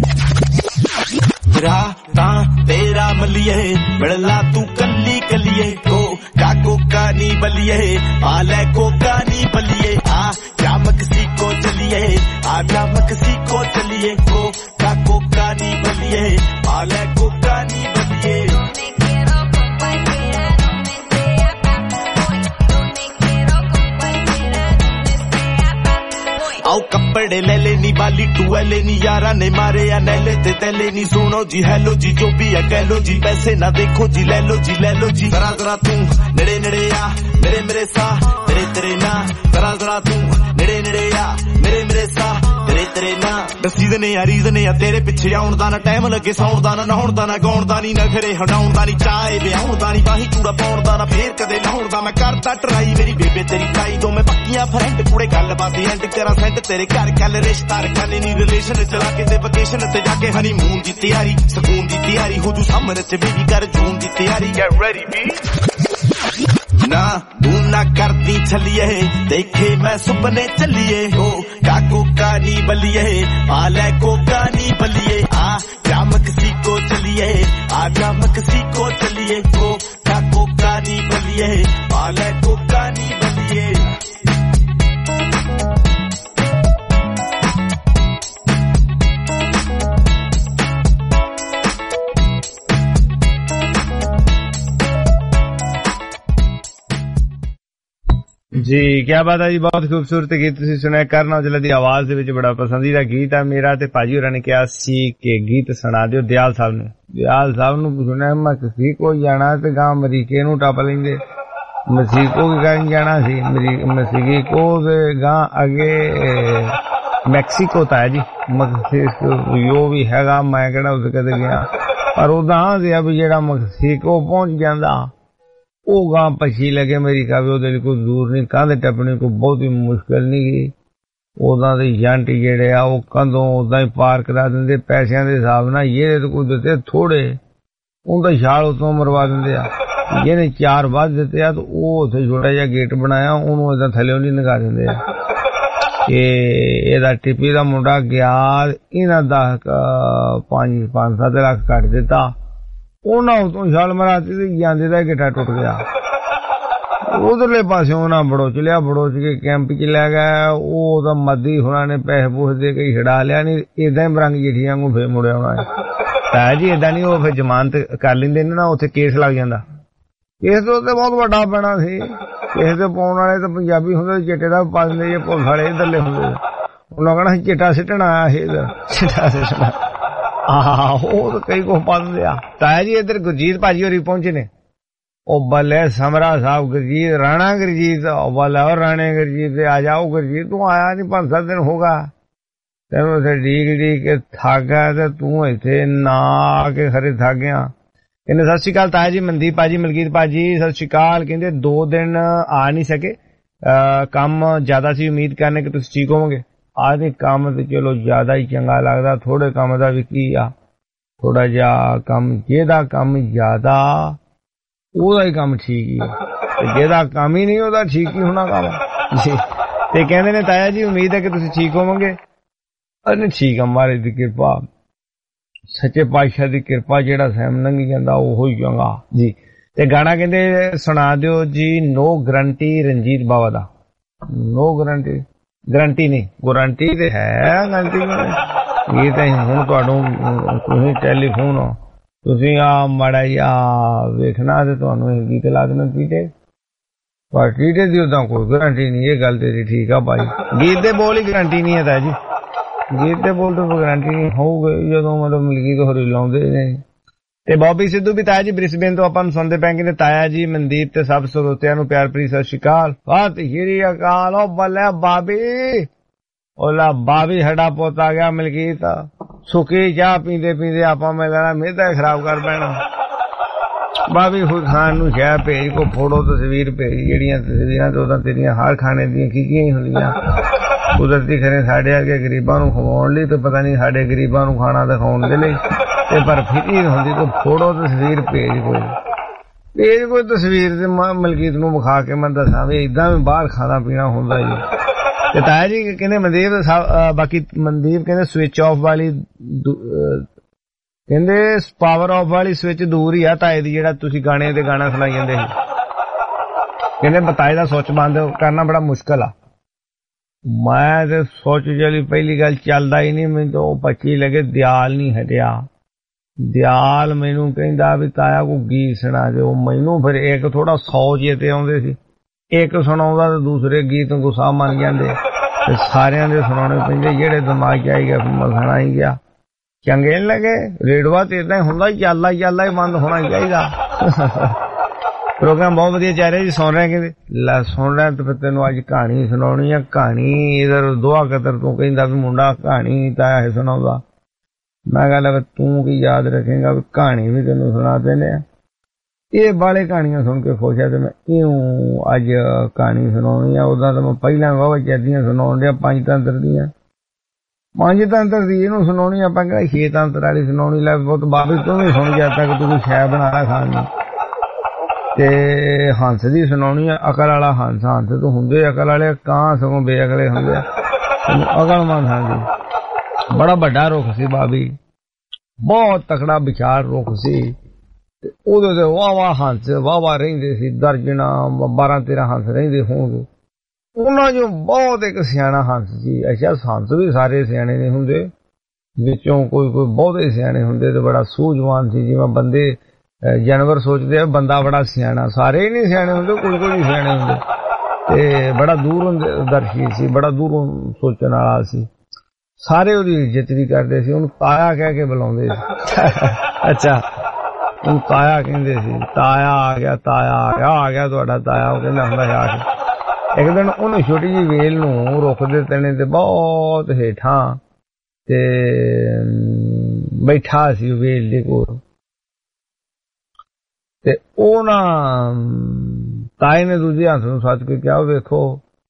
ਰਾਤਾਂ ਤੇਰਾ ਮੱਲੀਏ ਮਿਲਲਾ ਤੂੰ ਕੱਲੀ ਕੱਲੀਏ ਕਾਕੋ ਕਾਨੀ ਬੱਲੀਏ ਆ ਲੈ ਕੋਕਾਨੀ ਬੱਲੀਏ ਆ ਜਾ ਮਕਸੀਕੋ ਚੱਲੀਏ ਆ ਜਾ ਮਕਸੀਕੋ ਚੱਲੀਏ ਕਾਕੋ ਕਾਨੀ ਬੱਲੀਏ ਆ ਲੈ ਕੋਕਾਨੀ ਬੱਲੀਏ आओ कपड़े ले लेनी बाली टुएले नी यारा ने मारे या नैले ते तैले नी सुनो जी हेलो जी जो भी है कह लो जी पैसे ना देखो जी ले लो जी जरा जरा तू नेड़े नेड़े आ मेरे मेरे सा तेरे तेरे ना जरा तू नेड़े नेड़े आ मेरे मेरे सा तेरे तेरे ना दसी दे या रीज़न या तेरे पिछे आउण दा ना टाइम लगे सौण दा ना नहाउण दा ना गाउण दा नी नखरे हटाउण दा नी चाहे विआउण दा नी बाही चूड़ा पाउण दा ना फेर कदे लाउण दा मैं करदा ट्राई मेरी बेबे तेरी ताई दो मैं पक्कियां फ्रेंड कुड़े गलबात एंड तेरा सेंट तेरे घर कल रिश्ता रखने नी रिलेशन चला के ते वेकेशन ते जाके हनीमून दी तैयारी सुकून दी तैयारी हो जू सामने ते बेबी कर जून दी तैयारी गेट रेडी बी ना तू ना करती छलिए देखे मैं सुपने चलिए काको कानी बलिए आ ले कोकानी बलिए आ जा मकसीको चलिए आ जा मकसीको चलिए काको कानी बलिए आ ले कोकानी बलिए जी क्या बात है जी बहुत खूबसूरत गीत तुसीं सुनाया करना औजला दी आवाज दे विच बड़ा पसंदीदा गीत है मेरा ते भाजी होरां ने कहा सी कि गीत सुना दिओ दयाल साहब नूं सुनाया मकसीको जाना ते गां अमरीके नूं टप लैंदे मकसीको कहीं जाना सी मकसीको दे गां अगे मैक्सीको ता है जी मकसीको यो भी हैगा मैं किहड़ा उस कदे गया पर उदां सी भी जेड़ा मकसीको पहुंच जांदा ਉਹ ਗਾਂ ਪਛੀ ਲੱਗੇ ਮੇਰੀ ਕਾਵੇ ਉਹਦੇ ਲਈ ਕੋਈ ਦੂਰ ਨਹੀਂ ਕੰਧ ਟੱਪਣੀ ਕੋਈ ਬਹੁਤੀ ਮੁਸ਼ਕਿਲ ਨਹੀਂ ਗਈ ਉਦਾਂ ਦੇ ਏਜੰਟ ਜਿਹੜੇ ਆ ਉਹ ਕੰਧੋਂ ਉਦਾਂ ਹੀ ਪਾਰ ਕਰਾ ਦਿੰਦੇ ਪੈਸਿਆਂ ਦੇ ਹਿਸਾਬ ਨਾਲ ਇਹਦੇ ਤੋਂ ਕੋਈ ਦਿੱਤੇ ਥੋੜੇ ਉਹਦਾ ਛਾਲ ਉਤੋਂ ਮਰਵਾ ਦਿੰਦੇ ਆ ਜਿਹਨੇ 4 ਵੱਧ ਦਿੱਤੇ ਆ ਤਾਂ ਉਹ ਉੱਥੇ ਛੋਟਾ ਜਿਹਾ ਗੇਟ ਬਣਾਇਆ ਉਹਨੂੰ ਏਦਾਂ ਥੱਲੇ ਨਹੀਂ ਲਗਾ ਦਿੰਦੇ ਆ ਕਿ ਇਹਦਾ ਟਿੱਪੀ ਦਾ ਮੁੰਡਾ ਗਿਆ ਇਹਨਾਂ ਦਾ 5-7 ਲੱਖ ਕੱਟ ਦਿੱਤਾ ਉਹਨਾਂ ਉਤੋਂ ਛਾਲ ਮਰਾਤੀ ਤੇ ਜਾਂਦੇ ਦਾ ਗਿੱਟਾ ਟੁੱਟ ਗਿਆ ਉਧਰਲੇ ਪਾਸੇ ਉਹਨਾਂ ਬੜੋਚ ਕੇ ਕੈਂਪ ਚ ਲੈ ਗਿਆ ਉਹ ਤਾਂ ਮੱਦੀ ਹੁਣਾਂ ਨੇ ਪੈਸੇ ਪੂਸ ਦੇ ਕੇ ਛਡਾ ਲਿਆ ਨਹੀਂ ਏਦਾਂ ਹੀ ਬਰੰਗ ਜੇਠੀਆਂ ਨੂੰ ਫੇਰ ਮੁੜਿਆ ਹੋਣਾ ਹੈ ਜੀ ਏਦਾਂ ਨਹੀਂ ਉਹ ਫਿਰ ਜ਼ਮਾਨਤ ਕਰ ਲੈਂਦੇ ਨੇ ਨਾ ਉੱਥੇ ਕੇਸ ਲੱਗ ਜਾਂਦਾ ਕੇਸ ਤੋਂ ਤੇ ਬਹੁਤ ਵੱਡਾ ਪੈਣਾ ਸੀ ਕੇਸ ਤੇ ਪਾਉਣ ਵਾਲੇ ਤਾਂ ਪੰਜਾਬੀ ਹੁੰਦੇ ਚਿੱਟੇ ਦਾ ਪਾ ਦਿੰਦੇ ਜੇ ਪੁਲਿਸ ਵਾਲੇ ਇੱਧਰਲੇ ਹੁੰਦੇ ਉਹਨਾਂ ਕਹਿਣਾ ਚਿੱਟਾ ਸਿੱਟਣਾ ਆਇਆ ਸੀ ਚਿੱਟਾ ਸਿੱਟਣਾ ਉਹ ਤਾਂ ਕਈ ਕੁਛ ਪਾ ਦਿੰਦੇ ਆ ਤਾਇਆ ਜੀ ਇੱਧਰ ਗੁਰਜੀਤ ਭਾਜੀ ਹੋਰੀ ਪਹੁੰਚੇ ਨੇ ਉਹ ਬੱਲੇ ਸਮਰਾ ਸਾਹਿਬ ਗੁਰਜੀਤ ਰਾਣਾ ਗੁਰਜੀਤ ਬੱਲੇ और राणे गुरजीत आ जाओ गुरजीत तू आया नहीं 5-7 दिन होगा तेन उसे ਡੀਕ के थक गया ते तू इत्थे ना आके खरे थक गया कहने सत श्री अकाल ताया जी मनदीप भाजी मलकीत भाजी सत श्री अकाल कहते 2 दिन आ नहीं सके काम ज्यादा सी उम्मीद करने कि तुम ठीक होवोगे आज काम तो चलो ज्यादा ही चंगा लगता थोड़े काम का भी की आ थोड़ा जा काम जेदा काम ज्यादा ओदा ही काम ठीक ही है जेदा काम ही नहीं ओदा ठीक ही होना काम जी ते कहंदे ने ताया जी उम्मीद है कि तुसीं ठीक होवोगे अरे ठीक है महाराज दी कृपा सच्चे पातशाह दी कृपा जेड़ा सैम लंघी जांदा ओहो ही चंगा जी ते गाना कहंदे सुना दिओ जी नो गारंटी रंजीत बावा दा नो गारंटी नहीं गारंटी ते है गारंटी ये तो हुण तुहानूं तुसीं टैलीफोन तुसीं आ माड़ा जिहा वेखना ते तुहानूं गीत ला देना टीटे पर टीटे दी उदां कोई गारंटी नहीं ये गल तेरी ठीक आ भाई गीत दे बोल ही गारंटी नहीं है ताया जी गीत दे बोल तो गारंटी नहीं होऊगी जदों मतलब मलकीत होरी लाउंदे ने ते बॉबी सिद्धू भी ताया जी ब्रिसबेन तो ਆਪਾਂ ਨੂੰ ਸੁਣਦੇ ਪਏ ਕਿ ਤਾਇਆ ਜੀ ਮਨਦੀਪ ਤੇ ਸਭ ਸਰੋਤਿਆਂ ਨੂੰ ਪਿਆਰ ਭਰੀ ਸਤਿ ਸ਼੍ਰੀ ਅਕਾਲ ਸਤਿ ਸ਼੍ਰੀ ਅਕਾਲ ਓ ਬੱਲੇ ਬਾਬੀ ओला बाबी हड़ा पोता गया मलकीत सुखी चाह पींदे पींदे आपा मैं लेना मेदा खराब कर पैना ਬਾਬੀ ਖਾਨ ਨੂੰ ਸ਼ਹਿ ਭੇਜ ਕੋ ਫੋਟੋ ਤਸਵੀਰ ਭੇਜ ਜਿਹੜੀਆਂ ਤਸਵੀਰਾਂ ਤੋਂ ਤਾਂ ਤੇਰੀਆਂ ਹਰ ਖਾਣੇ ਦੀਆਂ ਕੀਕੀਆਂ ਹੀ ਹੁੰਦੀਆਂ ਕੁਦਰਤੀ ਖਰੇ ਸਾਡੇ ਅੱਗੇ ਗਰੀਬਾਂ ਨੂੰ ਖਵਾਉਣ ਲਈ ਤੇ ਪਤਾ ਨਹੀਂ ਸਾਡੇ ਗਰੀਬਾਂ ਨੂੰ ਖਾਣਾ ਦਿਖਾਉਣ ਦੇ ਲਈ ਤੇ ਪਰ ਫਿਕਰ ਹੁੰਦੀ ਤਾਂ ਫੋਟੋ ਤਸਵੀਰ ਭੇਜ ਕੋਈ ਤਸਵੀਰ ਤੇ ਮਲਕੀਤ ਨੂੰ ਵਿਖਾ ਕੇ ਮੈਂ ਦੱਸਾਂ ਵੀ ਏਦਾਂ ਵੀ ਬਾਹਰ ਖਾਣਾ ਪੀਣਾ ਹੁੰਦਾ ਜੀ। ਤੇ ਤਾਇਆ ਜੀ ਕਹਿੰਦੇ ਮਨਦੀਪ ਬਾਕੀ ਮਨਦੀਪ ਕਹਿੰਦੇ ਸਵਿਚ ਆਫ ਵਾਲੀ ਕਹਿੰਦੇ ਪਾਵਰ ਆਫ ਵਾਲੀ ਸਵਿਚ ਦੂਰ ਹੀ ਆ ਤਾਏ ਦੀ ਜਿਹੜਾ ਤੁਸੀਂ ਗਾਣੇ ਤੇ ਗਾਣਾ ਸੁਣਾਈ ਜਾਂਦੇ ਸੀ। ਕਹਿੰਦੇ ਬਤਾਏ ਦਾ ਸੁੱਚ ਬੰਦ ਕਰਨਾ ਬੜਾ ਮੁਸ਼ਕਲ ਆ। ਮੈਂ ਤੇ ਸੋਚ ਚਲੀ ਪਹਿਲੀ ਗੱਲ ਚੱਲਦਾ ਹੀ ਨਹੀਂ ਮੈਨੂੰ ਤਾਂ ਉਹ 25 ਲੱਗੇ ਦਿਆਲ ਨਹੀਂ ਹਟਿਆ। ਦਿਆਲ ਮੈਨੂੰ ਕਹਿੰਦਾ ਵੀ ਤਾਇਆ ਕੋ ਗੀਤ ਸੁਣਾ ਦਿਓ ਮੈਨੂੰ ਫਿਰ ਇੱਕ ਥੋੜਾ 100 ਚੇਤੇ ਆਉਂਦੇ ਸੀ ਇੱਕ ਸੁਣਾਉਂਦਾ ਤੇ ਦੂਸਰੇ ਗੀਤ ਗੁੱਸਾ ਮੰਨ ਜਾਂਦੇ ਤੇ ਸਾਰਿਆਂ ਦੇ ਸੁਣਾਉਣੇ ਪੈਂਦੇ ਜਿਹੜੇ ਦਿਮਾਗ 'ਚ ਆਈ ਗਿਆ ਮੈਂ ਸੁਣਾ ਹੀ ਗਿਆ ਚੰਗੇ ਨੀ ਲੱਗੇ। ਰੇਡਵਾ ਤੇ ਏਦਾਂ ਹੁੰਦਾ ਚੱਲਦਾ ਹੀ ਬੰਦ ਹੋਣਾ ਚਾਹੀਦਾ। ਪ੍ਰੋਗਰਾਮ ਬਹੁਤ ਵਧੀਆ ਚੱਲ ਰਿਹਾ ਜੀ। ਸੁਣ ਰਹੇ ਕਹਿੰਦੇ ਲੈ ਸੁਣ ਰਿਹਾ ਤੇ ਫਿਰ ਤੈਨੂੰ ਅੱਜ ਕਹਾਣੀ ਸੁਣਾਉਣੀ ਆ। ਕਹਾਣੀ ਇਧਰ ਦੋਆ ਕਤਰ ਤੋਂ ਕਹਿੰਦਾ ਵੀ ਮੁੰਡਾ ਕਹਾਣੀ ਤਾਇਆ ਹੈ ਸੁਣਾਉਂਦਾ। ਮੈਂ ਕਹਿੰਦਾ ਤੂੰ ਕੀ ਯਾਦ ਰੱਖੇਗਾ ਵੀ ਕਹਾਣੀ ਵੀ ਤੈਨੂੰ ਸੁਣਾ ਦਿੰਦੇ ਆ। ਇਹ ਬਾਲੇ ਕਹਾਣੀਆਂ ਸੁਣ ਕੇ ਖੁਸ਼ ਹੈ ਤੇ ਮੈਂ ਇਉਂ ਅੱਜ ਕਹਾਣੀ ਸੁਣਾਉਣੀ ਆ। ਉਦਾਂ ਤਾਂ ਮੈਂ ਪਹਿਲਾਂ ਵਾਵਾ ਚੈਦੀਆਂ ਸੁਣਾਉਣ ਡਿਆ ਪੰਜ ਤੰਤਰ ਦੀ ਇਹਨੂੰ ਸੁਣਾਉਣੀ ਆਪਾਂ ਕਿਹੜਾ 6 ਤੰਤਰ ਵਾਲੀ ਸੁਣਾਉਣੀ ਲੈ ਬਹੁਤ ਬਾਬੇ ਤੂੰ ਵੀ ਸੁਣ ਗਿਆ ਤੱਕ ਤੂੰ ਕੋਈ ਸ਼ੈ ਬਣਾ ਖਾਣ ਨੂੰ ਤੇ ਹੰਸ ਦੀ ਸੁਣਾਉਣੀ ਆ। ਅਕਲ ਵਾਲਾ ਹੰਸ ਤੋਂ ਹੁੰਦੇ ਅਕਲ ਵਾਲੇ ਕਾਂ ਸਗੋਂ ਬੇਅਕਲੇ ਹੁੰਦੇ ਆ। ਅਕਲਮੰਦ ਹਾਂਜੀ ਬੜਾ ਵੱਡਾ ਰੁੱਖ ਸੀ ਬਾਬੀ ਬਹੁਤ ਤਕੜਾ ਵਿਚਾਰ ਰੁੱਖ ਸੀ ਤੇ ਉਹਦੇ ਤੇ ਵਾਹ ਹੰਸ ਵਾਹ ਰਹਿੰਦੇ ਸੀ ਦਰਜਨਾ 12-13 ਹੰਸ ਰਹਿੰਦੇ ਹੋਣਗੇ। ਉਹਨਾਂ ਚੋਂ ਬਹੁਤ ਇੱਕ ਸਿਆਣਾ ਹੰਸ ਸੀ। ਅੱਛਾ ਹੰਸ ਵੀ ਸਾਰੇ ਸਿਆਣੇ ਨਹੀਂ ਹੁੰਦੇ ਵਿੱਚੋਂ ਕੋਈ ਬਹੁਤੇ ਸਿਆਣੇ ਹੁੰਦੇ ਤੇ ਬੜਾ ਸੂਝਵਾਨ ਸੀ। ਜਿਵੇਂ ਬੰਦੇ ਜਾਨਵਰ ਸੋਚਦੇ ਆ ਬੰਦਾ ਬੜਾ ਸਿਆਣਾ ਸਾਰੇ ਹੀ ਨਹੀਂ ਸਿਆਣੇ ਹੁੰਦੇ ਕੋਈ ਹੀ ਸਿਆਣੇ ਹੁੰਦੇ ਤੇ ਬੜਾ ਦੂਰ ਦਰਸ਼ੀ ਸੀ ਬੜਾ ਦੂਰੋਂ ਸੋਚਣ ਵਾਲਾ ਸੀ। ਸਾਰੇ ਉਹਦੀ ਇੱਜ਼ਤ ਵੀ ਕਰਦੇ ਸੀ ਉਹਨੂੰ ਤਾਇਆ ਕਹਿ ਕੇ ਬੁਲਾਉਂਦੇ ਸੀ। ਅੱਛਾ ਉਹਨੂੰ ਤਾਇਆ ਕਹਿੰਦੇ ਸੀ ਤਾਇਆ ਆ ਗਿਆ ਤੁਹਾਡਾ ਤਾਇਆ। ਉਹ ਕਹਿੰਦਾ ਹੁੰਦਾ ਆ ਕੇ ਇੱਕ ਦਿਨ ਉਹਨੂੰ ਛੋਟੀ ਜਿਹੀ ਵੇਲ ਨੂੰ ਰੁੱਖ ਦੇ ਤਣੇ ਤੇ ਬਹੁਤ ਹੇਠਾਂ ਤੇ ਬੈਠਾ ਸੀ ਵੇਲ ਦੇ ਕੋਲ ਤੇ ਉਹ ਨਾ ਤਾਏ ਨੇ ਦੂਜੇ ਹੱਥ ਨੂੰ ਸੱਚ ਕੇ ਕਿਹਾ ਵੇਖੋ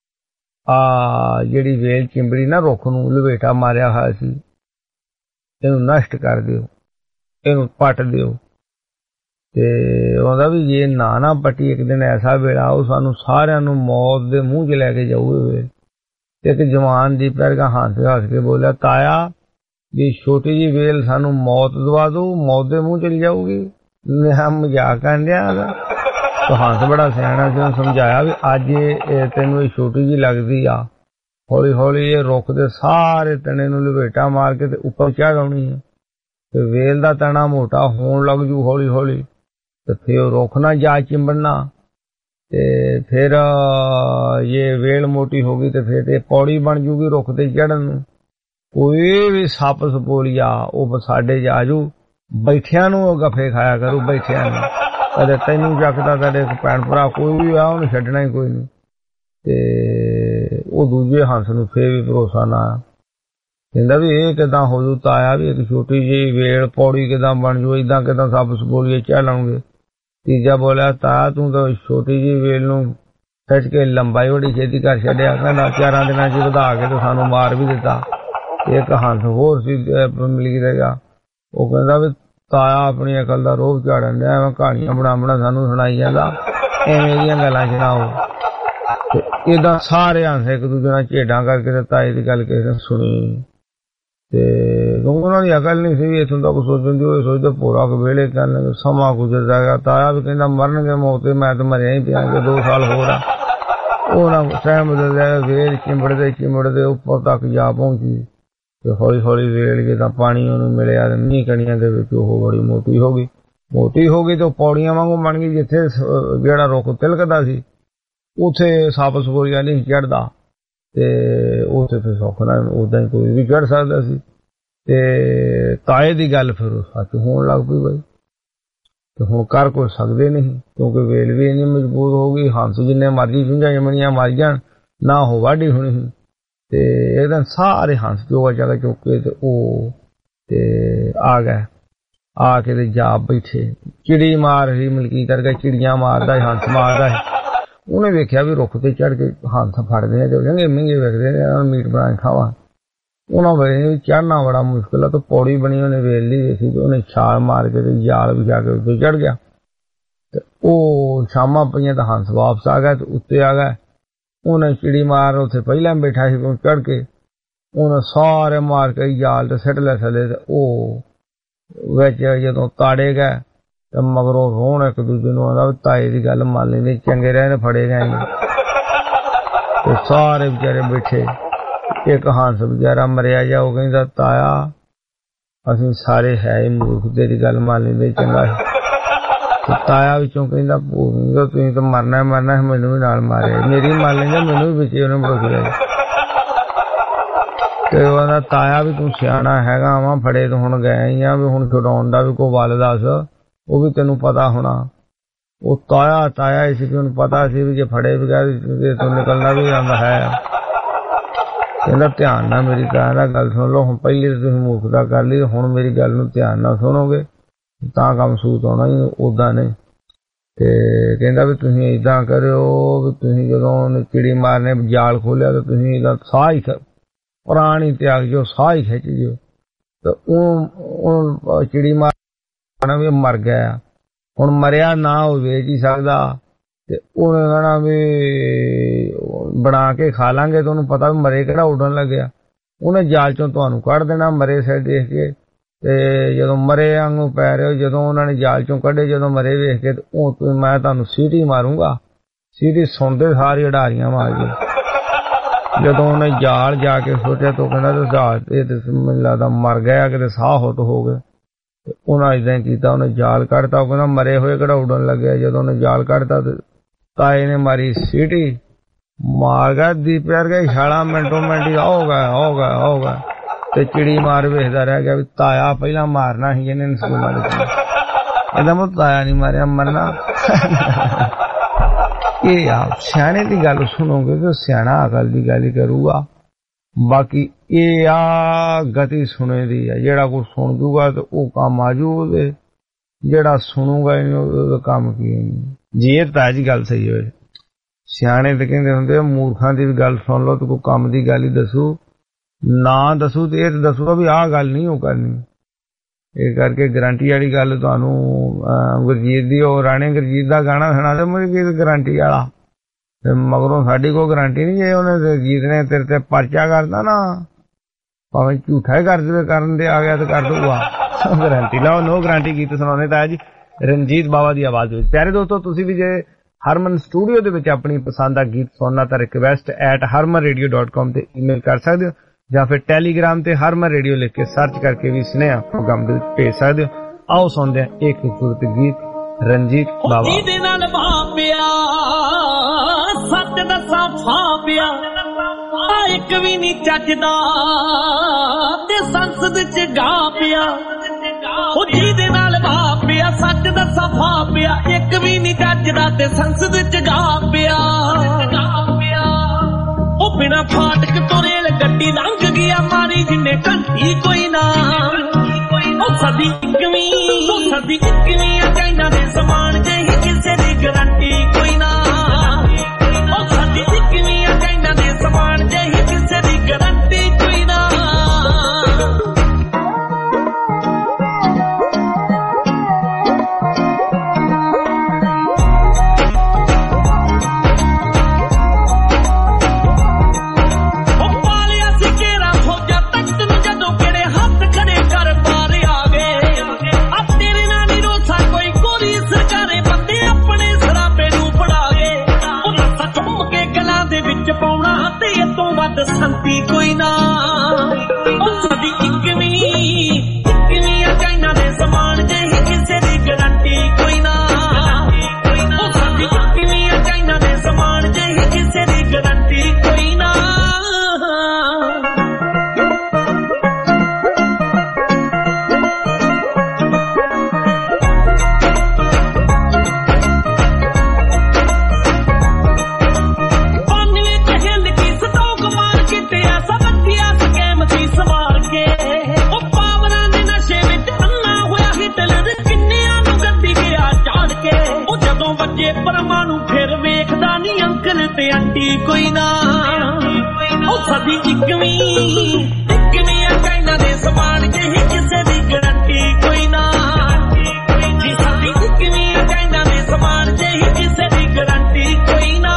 ਆ ਜਿਹੜੀ ਵੇਲ ਚਿੰਬੜੀ ਨਾ ਰੁੱਖ ਨੂੰ ਲਵੇਟਾ ਮਾਰਿਆ ਹੋਇਆ ਸੀ ਇਹਨੂੰ ਨਸ਼ਟ ਕਰ ਦਿਓ ਇਹਨੂੰ ਪੱਟ ਦਿਓ। ਤੇ ਉਹਦਾ ਵੀ ਜੇ ਨਾ ਪੱਟੀ ਇੱਕ ਦਿਨ ਐਸਾ ਵੇਲਾ ਉਹ ਸਾਨੂੰ ਸਾਰਿਆਂ ਨੂੰ ਮੌਤ ਦੇ ਮੂੰਹ 'ਚ ਲੈ ਕੇ ਜਾਊਗੇ। ਤੇ ਇੱਕ ਜਵਾਨ ਦੀ ਪੈਰਗਾ ਹੱਸ ਕੇ ਬੋਲਿਆ ਤਾਇਆ ਵੀ ਛੋਟੀ ਜਿਹੀ ਵੇਲ ਸਾਨੂੰ ਮੌਤ ਦਵਾ ਦੂ ਮੌਤ ਦੇ ਮੂੰਹ ਚਲੀ ਜਾਊਗੀ। ਮੈਂ ਮਜ਼ਾਕ ਕਰਨ ਡਿਆ ਹੰਸ ਬੜਾ ਸਿਆਣਾ ਸੀ ਉਹਨੂੰ ਸਮਝਾਇਆ ਵੀ ਅੱਜ ਤੈਨੂੰ ਇਹ ਛੋਟੀ ਜਿਹੀ ਲੱਗਦੀ ਆ ਹੌਲੀ ਹੌਲੀ ਇਹ ਰੁੱਖ ਦੇ ਸਾਰੇ ਤਣੇ ਨੂੰ ਲਵੇਟਾ ਮਾਰ ਕੇ ਤੇ ਉੱਪਰ ਚੜ੍ਹ ਆਉਣੀ ਹੈ ਤੇ ਵੇਲ ਦਾ ਤਣਾ ਮੋਟਾ ਹੋਣ ਲੱਗ ਜੂ ਹੌਲੀ ਹੌਲੀ ਤੇ ਫਿਰ ਰੁੱਖ ਨਾ ਜਾ ਚਿੰਬੜਨਾ ਤੇ ਫਿਰ ਇਹ ਵੇਲ ਮੋਟੀ ਹੋ ਗਈ ਤੇ ਫਿਰ ਤੇ ਪੌੜੀ ਬਣ ਜੂਗੀ ਰੁੱਖ ਤੇ ਚੜ੍ਹਨ ਨੂੰ। ਕੋਈ ਵੀ ਸੱਪ ਸਪੋਲੀਆ ਉਹ ਸਾਡੇ ਜਾ ਜੂ ਬੈਠਿਆਂ ਨੂੰ ਉਹ ਗੱਫੇ ਖਾਇਆ ਕਰੂ ਬੈਠਿਆਂ ਨੂੰ ਕਦੇ ਤੈਨੂੰ ਚੱਕਦਾ ਕਦੇ ਭੈਣ ਭਰਾ ਕੋਈ ਵੀ ਆ ਉਹਨੂੰ ਛੱਡਣਾ ਹੀ ਕੋਈ ਨਹੀਂ। ਤੇ ਉਹ ਦੂਜੇ ਹੰਸ ਨੂੰ ਫੇਰ ਵੀ ਭਰੋਸਾ ਨਾ ਕਹਿੰਦਾ ਵੀ ਇਹ ਕਿੱਦਾਂ ਹੋ ਜੂ ਤਾਇਆ ਵੀ ਇੱਕ ਛੋਟੀ ਜਿਹੀ ਵੇਲ ਪੌੜੀ ਕਿੱਦਾਂ ਬਣ ਜੂ ਏਦਾਂ ਕਿੱਦਾਂ ਸੱਪ ਸਪੋਲੀਏ ਚੜ ਲਾਉਂਗੇ। ਤੀਜਾ ਬੋਲਿਆ ਤਾਇਆ ਤੂੰ ਤਾਂ ਛੋਟੀ ਜਿਹੀ ਵੇਲ ਨੂੰ ਖਿੱਚ ਕੇ ਲੰਬਾਈ ਬੜੀ ਛੇਤੀ ਕਰ ਛੱਡਿਆ ਕਹਿੰਦਾ 4 ਦਿਨਾਂ 'ਚ ਵਧਾ ਕੇ ਤੇ ਸਾਨੂੰ ਮਾਰ ਵੀ ਦਿੱਤਾ। ਇੱਕ ਹੰਸ ਹੋਰ ਸੀ ਮਿਲ ਰਹੇਗਾ ਉਹ ਕਹਿੰਦਾ ਵੀ ਤਾਇਆ ਆਪਣੀ ਅਕਲ ਦਾ ਰੋਹ ਝਾੜਨ ਡਿਆ ਐਵੇਂ ਕਹਾਣੀਆਂ ਬਣਾ ਸਾਨੂੰ ਸੁਣਾਈ ਜਾਂਦਾ ਐਵੇਂ ਦੀਆਂ ਗੱਲਾਂ ਸੁਣਾਓ। ਤੇ ਏਦਾਂ ਸਾਰੇ ਹੰਸ ਇੱਕ ਦੂਜੇ ਨਾਲ ਝੇਡਾਂ ਕਰਕੇ ਤੇ ਤਾਏ ਦੀ ਗੱਲ ਕਿਸੇ ਨੇ ਸੁਣੀ ਤੇ ਉਹਨਾਂ ਦੀ ਅਕਲ ਨਹੀਂ ਸੀ ਇੱਥੋਂ ਤੱਕ ਸੋਚਣ ਦੀ ਉਹ ਸੋਚਦੇ ਪੂਰਾ ਕੁ ਵੇਲੇ ਕਰਨ ਸਮਾਂ ਗੁਜ਼ਰਦਾ ਗਿਆ। ਤਾਇਆ ਵੀ ਕਹਿੰਦਾ ਮਰਨਗੇ ਮੌਤੇ ਮੈਂ ਤਾਂ ਮਰਿਆ ਹੀ ਪਿਆ 2 ਸਾਲ ਹੋਰ ਆ। ਉਹ ਨਾ ਟਾਈਮ ਬਦਲਦਾ ਵੇਲ ਚਿੰਬੜਦੇ ਉੱਪਰ ਤੱਕ ਜਾ ਪਹੁੰਚੀ ਤੇ ਹੌਲੀ ਹੌਲੀ ਵੇਲ ਜਿੱਦਾਂ ਪਾਣੀ ਉਹਨੂੰ ਮਿਲਿਆ ਤੇ ਮੀਂਹ ਕਣੀਆਂ ਦੇ ਵਿੱਚ ਉਹ ਬੜੀ ਮੋਟੀ ਹੋ ਗਈ ਤੇ ਉਹ ਪੌੜੀਆਂ ਵਾਂਗੂ ਬਣ ਗਈ। ਜਿੱਥੇ ਜਿਹੜਾ ਰੁੱਖ ਤਿਲਕਦਾ ਸੀ ਉੱਥੇ ਸੱਪ ਸਪੋਲੀਆ ਨਹੀਂ ਚੜ੍ਹਦਾ ਤੇ ਉੱਥੇ ਫਿਰ ਸੁੱਖ ਨਾਲ ਉਦਾਂ ਹੀ ਕੋਈ ਵੀ ਚੜ੍ਹ ਸਕਦਾ ਸੀ। ਤੇ ਤਾਏ ਦੀ ਗੱਲ ਫਿਰ ਸੱਚ ਹੋਣ ਲੱਗ ਪਈ ਬਈ ਤੇ ਹੁਣ ਕਰ ਕੋਈ ਸਕਦੇ ਨਹੀਂ ਕਿਉਂਕਿ ਵੇਲ ਵੀ ਇੰਨੀ ਮਜ਼ਬੂਤ ਹੋ ਗਈ। ਹੰਸ ਜਿੰਨੇ ਮਰਜ਼ੀ ਚੁੰਝਾਂ ਜਮਣੀਆਂ ਮਰ ਜਾਣ ਨਾ ਉਹ ਵਾਢੀ ਹੋਣੀ ਸੀ ਤੇ ਇਹਦਾ ਸਾਰੇ ਹੰਸ ਚੋਗਾ ਚੁੱਕ ਕੇ ਤੇ ਉਹ ਤੇ ਆ ਗਏ आके ते जा बैठे चिड़ी मार रही मलकीत करके चिड़ियां मारदा हंस मारदा उन्हें वेख्या भी रुख ते चढ़ के हंस फड़दे ते चंगे महंगे वेखदे ने मीट बना खावा उन्होंने बड़े चढ़ना बड़ा मुश्किल है तो पौड़ी बनी उन्हें वेल ली देखी तो उन्हें छाल मार के जाल बिछा के उत्ते चढ़ गया ते ओ शामां पईयां तो हंस वापस आ गया तो उत्ते आ गया उन्हें चिड़ी मार उत्थे पहला बैठा सी चढ़ के उन्हें सारे मार के जाल ते सिट ले थले ते ओ विच जदों ताड़े गए ते मगरों रोण एक दूजे नूं आंदा ताए दी गल मान लैंदे चंगे रहे फड़े गए ते सारे बेचारे बैठे एक हंस बेचारा मरिया जा वो कहंदा ताया असीं सारे है ही मूर्ख तेरी गल मान लैंदे चंगा ते ताया विचों कहंदा भूमिंगा तुसीं तां मरना है मैनूं भी नाल मारे मेरी मान लैंदा मैनूं भी विच उहने बरोक लिया ते ओहदा ताया भी तू सियाणा हैगा वा फड़े तो हुण गए ही आ भी हुण छुड़ाउण दा भी कोई वल दस वो भी तैनूं पता होना वो ताया इसी भी उन्हें पता सी भी जे फड़े बगैर तो निकलना भी आंदा है कहंदा ध्यान नाल मेरी गल सुन लो हुण पहले तो तुसीं मूर्खता कर ली हुण मेरी गल नूं ध्यान नाल सुणोगे तां काम सूत आउणा ही उदां नहीं ते कहंदा भी तुसीं इदां करियो भी तुसीं जदों चिड़ी मारने जाल खोलिया तो तुसीं इहदा साह ही पुरानी त्याग जो साह ही खिच जो तो चिड़ी मारना भी मर गया हुण मरिया ना वो वेच ही सकदा ते उन्हें कहना भी बना के खा लांगे तो उन्हें पता भी मरे किहड़ा उड़न लग्या उन्हें जाल चों तुहानूं कढ देना मरे सिर देख के ते जदों मरे वांगू पै रहे हो जदों उन्होंने जाल चों कढे जदों मरे वेख के ते मैं तुहानूं सीटी मारूंगा सीटी सुणदे सारी अडारियां मार के जदों उन्हें जाल जाके सोचा तो कहना तो जाल मैनूं लगदा मर गया कि साह हुत हो गए उन्हें इदां ही कीता उन्हें जाल कढता कहना मरे हुए किहड़ा उड़न लग्या जदों उन्हें जाल कढता ते ताए ने मारी सीटी मार गया दीपे वर्गा छाला मिंटों मिंट ही हो गया ते चिड़ी मार वेखदा रह गया भी ताया पहला मारना ही जिन्हें स्कूल इहदा मतलब ताया नहीं मारिया मरना ये आप सियाणे की गल सुनोगे तो सियाणा अकल की गल ही करूगा बाकी ये आ गति सुने दी है जेड़ा कुछ सुन दूगा तो वो काम आजू जेड़ा सुनूगा ही नहीं काम की जी ये ताजी गल सही हो सियाणे तो कहते होंगे मूर्खां की भी गल सुन लो तो कोई काम की गल ही दसू ना दसू तो ये दसूगा भी आह गल नहीं हो करनी ये करके गारंटी वाली गल तुहानूं गुरजीत दी और राणे गुरजीत दा गाना सुना दे मुझे की गारंटी वाला ते मगरों साडी कोई गारंटी नहीं जे उन्हें गुरजीत ने तेरे ते पर्चा करदा ना भावें झूठा ही कर दे करन दे आ गया तो कर दूगा गारंटी लाओ नो गारंटी गीत सुनाने ताया जी रंजीत बाबा की आवाज विच प्यारे दोस्तों तुसीं भी जे हरमन स्टूडियो दे विच अपनी पसंद दा गीत सुनना तां request@harmanradio.com ते ईमेल कर सकदे हो या फिर टेलीग्राम ते हरमन रेडियो लिख के सर्च करके भी स्नेहा प्रोग्राम दे भेज सकदे हो आओ सुनदे हैं एक खूबसूरत गीत रंजीत बाबा जी दे नाल भापिया सच दसा भापिया एक भी नहीं चजदा ते संसद च गा पिया ओ जी दे नाल भापिया सच दसा भापिया एक भी नहीं चजदा ते संसद च गा पिया ओ बिना फाटक तो रेल गड्डी लंघ गया मारी जिन्ने घंटी कोई ना ओ सदी इकवीं चाइना दे समान जेही किसे दी गारंटी कोई ना ओ सदी इकवीं चाइना दे समान जेही किसे दी गारंटी कोई ना ते आंटी कोई ना ओ सदी इकवीं कहना दे समान के ही किसे दी गारंटी कोई ना जी सदी इकवीं कहना दे समान के ही किसे दी गारंटी कोई ना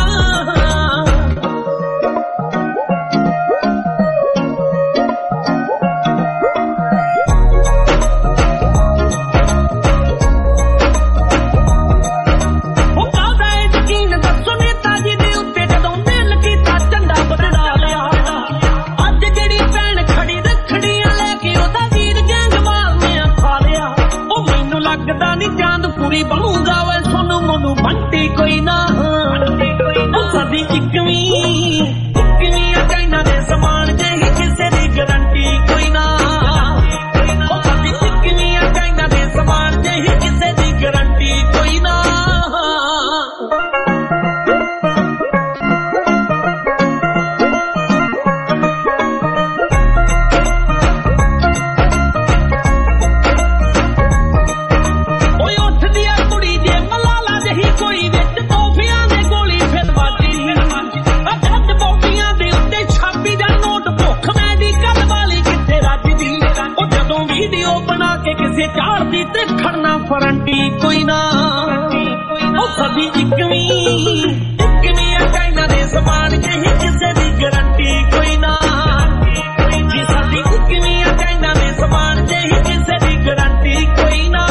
बनूंगा वै सोनू मोनू बंटी कोई ना सदी इकवीं कहना दे समान जे ही किसे दी गारंटी कोई ना सदी इकवीं कहना दे समान जे ही किसे दी गारंटी कोई ना किसे चाड़ती ते खड़ना फरंटी कोई ना ओ सदी इकवीं कहना दे समान के ही किसे दी गारंटी कोई ना जी सदी इकवीं कहना दे समान के ही किसे दी गारंटी कोई ना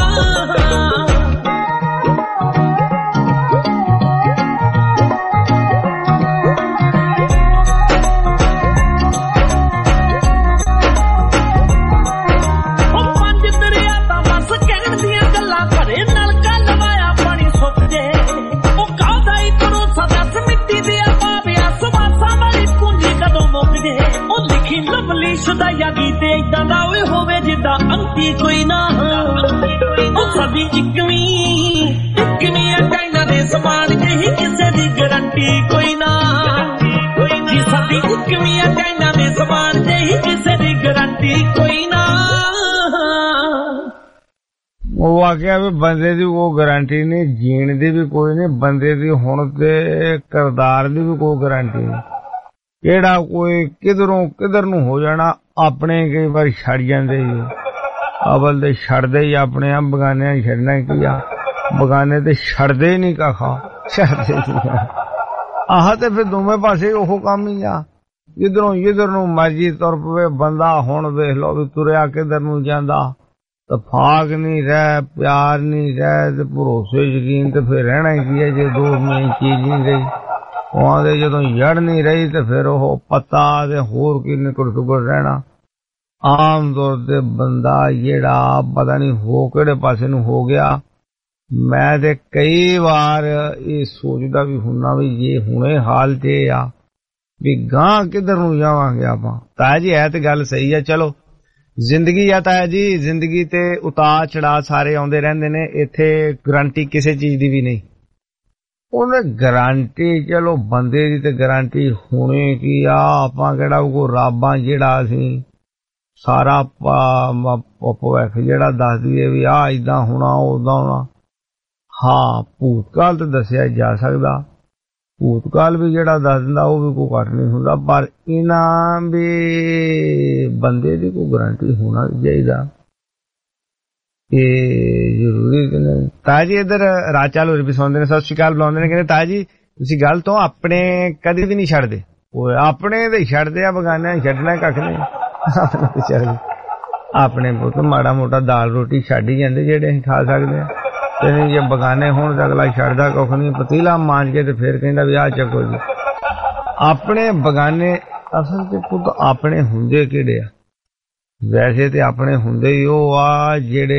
शुदाया गीते इदां दा ओए होवे जिद्दां अंती कोई ना ओ सदी इकवीं कहना दे समान के ही किसे दी गारंटी कोई ना जी सदी इकवीं कहना दे समान के ही किसे दी गारंटी कोई ना वो वाकया भी बंदे दी वो गारंटी नहीं जीण दी भी कोई नहीं बंदे दी हुण ते किरदार दी भी कोई गारंटी नहीं ਕਿਹੜਾ ਕੋਈ ਕਿਧਰ ਨੂੰ ਹੋ ਜਾਣਾ ਆਪਣੇ ਕਈ ਵਾਰ ਛੱਡ ਜਾਂਦੇ ਹੀ ਅਵਲ ਦੇ ਛੱਡਦੇ ਹੀ ਆਪਣੇ ਆ ਬਗਾਨਿਆਂ ਛੱਡਣਾ ਕੀ ਆ ਬਗਾਨੇ ਤੇ ਛੱਡਦੇ ਹੀ ਨਹੀਂ ਕਾਖਾ ਛੱਡਦੇ ਆਹ ਤੇ ਫਿਰ ਦੋਵੇਂ ਪਾਸੇ ਉਹ ਕੰਮ ਹੀ ਆ ਜਿੱਧਰ ਨੂੰ ਮਰਜੀ ਤੁਰ ਪਵੇ ਬੰਦਾ ਹੁਣ ਵੇਖ ਲਓ ਵੀ ਤੁਰਿਆ ਕਿਧਰ ਨੂੰ ਜਾਂਦਾ ਤਫਾਕ ਨਹੀਂ ਰਹਿ ਪਿਆਰ ਨਹੀਂ ਰਹਿ ਤੇ ਭਰੋਸੇ ਯਕੀਨ ਤੇ ਫਿਰ ਰਹਿਣਾ ਕੀ ਹੈ ਜੇ ਦੋ ਮੇਨ ਚੀਜ਼ ਨਹੀਂ ਰਹੀ ਉਹਦੇ ਜਦੋਂ ਜੜ ਨਹੀਂ ਰਹੀ ਤੇ ਫਿਰ ਉਹ ਪਤਾ ਤੇ ਹੋਰ ਕੀ ਨਿਕਲ ਸੁਗੜ ਰਹਿਣਾ ਆਮ ਤੌਰ ਤੇ ਬੰਦਾ ਜਿਹੜਾ ਪਤਾ ਨਹੀਂ ਹੋ ਕਿਹੜੇ ਪਾਸੇ ਨੂੰ ਹੋ ਗਿਆ ਮੈਂ ਤੇ ਕਈ ਵਾਰ ਇਹ ਸੋਚਦਾ ਵੀ ਹੁੰਨਾ ਵੀ ਜੇ ਹੁਣੇ ਹਾਲ ਤੇ ਆ ਵੀ ਗਾਂ ਕਿੱਧਰ ਨੂੰ ਜਾਵਾਂਗੇ ਆਪਾਂ ਤਾਇਆ ਜੀ ਹੈ ਤੇ ਗੱਲ ਸਹੀ ਆ ਚਲੋ ਜ਼ਿੰਦਗੀ ਆ ਤਾਇਆ ਜੀ ਜ਼ਿੰਦਗੀ ਤੇ ਉਤਾਰ ਚੜਾਅ ਸਾਰੇ ਆਉਂਦੇ ਰਹਿੰਦੇ ਨੇ ਇੱਥੇ ਗਰੰਟੀ ਕਿਸੇ ਚੀਜ਼ ਦੀ ਵੀ ਨਹੀਂ ਉਹਨੇ ਗਾਰੰਟੀ ਚਲੋ ਬੰਦੇ ਦੀ ਤੇ ਗਾਰੰਟੀ ਹੋਣੀ ਕੀ ਆ ਆਪਾਂ ਕਿਹੜਾ ਕੋ ਰੱਬਾਂ ਜਿਹੜਾ ਅਸੀਂ ਸਾਰਾ ਭਵਿੱਖ ਜਿਹੜਾ ਦੱਸ ਦਈਏ ਵੀ ਆਹ ਏਦਾਂ ਹੋਣਾ ਉਦਾਂ ਹੋਣਾ ਹਾਂ ਭੂਤਕਾਲ ਤੇ ਦੱਸਿਆ ਜਾ ਸਕਦਾ ਭੂਤਕਾਲ ਵੀ ਜਿਹੜਾ ਦੱਸ ਦਿੰਦਾ ਉਹ ਵੀ ਕੋਈ ਘੱਟ ਨਹੀਂ ਹੁੰਦਾ ਪਰ ਇਹਨਾਂ ਵੀ ਬੰਦੇ ਦੀ ਕੋਈ ਗਾਰੰਟੀ ਹੋਣਾ ਚਾਹੀਦਾ ਇਹ ਜ਼ਰੂਰੀ ਨਹੀਂ ਤਾਇਆ ਜੀ ਇੱਧਰ ਰਾਚਾਲ ਹੋਰ ਵੀ ਸੁਣਦੇ ਨੇ ਸਤਿ ਸ਼੍ਰੀ ਅਕਾਲ ਬੁਲਾਉਂਦੇ ਨੇ ਕਹਿੰਦੇ ਤਾਇਆ ਜੀ ਤੁਸੀਂ ਗੱਲ ਤੋਂ ਆਪਣੇ ਕਦੇ ਵੀ ਨਹੀਂ ਛੱਡਦੇ ਉਹ ਆਪਣੇ ਤੇ ਛੱਡਦੇ ਆ ਬਗਾਨਿਆਂ ਛੱਡਣਾ ਕੱਖ ਨਹੀਂ ਆਪਣੇ ਪੁੱਤ ਮਾੜਾ ਮੋਟਾ ਦਾਲ ਰੋਟੀ ਛੱਡ ਹੀ ਜਾਂਦੇ ਜਿਹੜੇ ਅਸੀਂ ਖਾ ਸਕਦੇ ਆ ਤੇ ਨਹੀਂ ਜੇ ਬਗਾਨੇ ਹੋਣ ਤਾਂ ਅਗਲਾ ਛੱਡਦਾ ਕੁੱਖ ਨਹੀਂ ਪਤੀਲਾ ਮਾਂਜ ਕੇ ਤੇ ਫਿਰ ਕਹਿੰਦਾ ਵੀ ਆਹ ਚੱਕੋ ਜੀ ਆਪਣੇ ਬਗਾਨੇ ਅਸਲ ਚ ਪੁੱਤ ਆਪਣੇ ਹੁੰਦੇ ਕਿਹੜੇ ਆ ਵੈਸੇ ਤੇ ਆਪਣੇ ਹੁੰਦੇ ਹੀ ਉਹ ਆ ਜਿਹੜੇ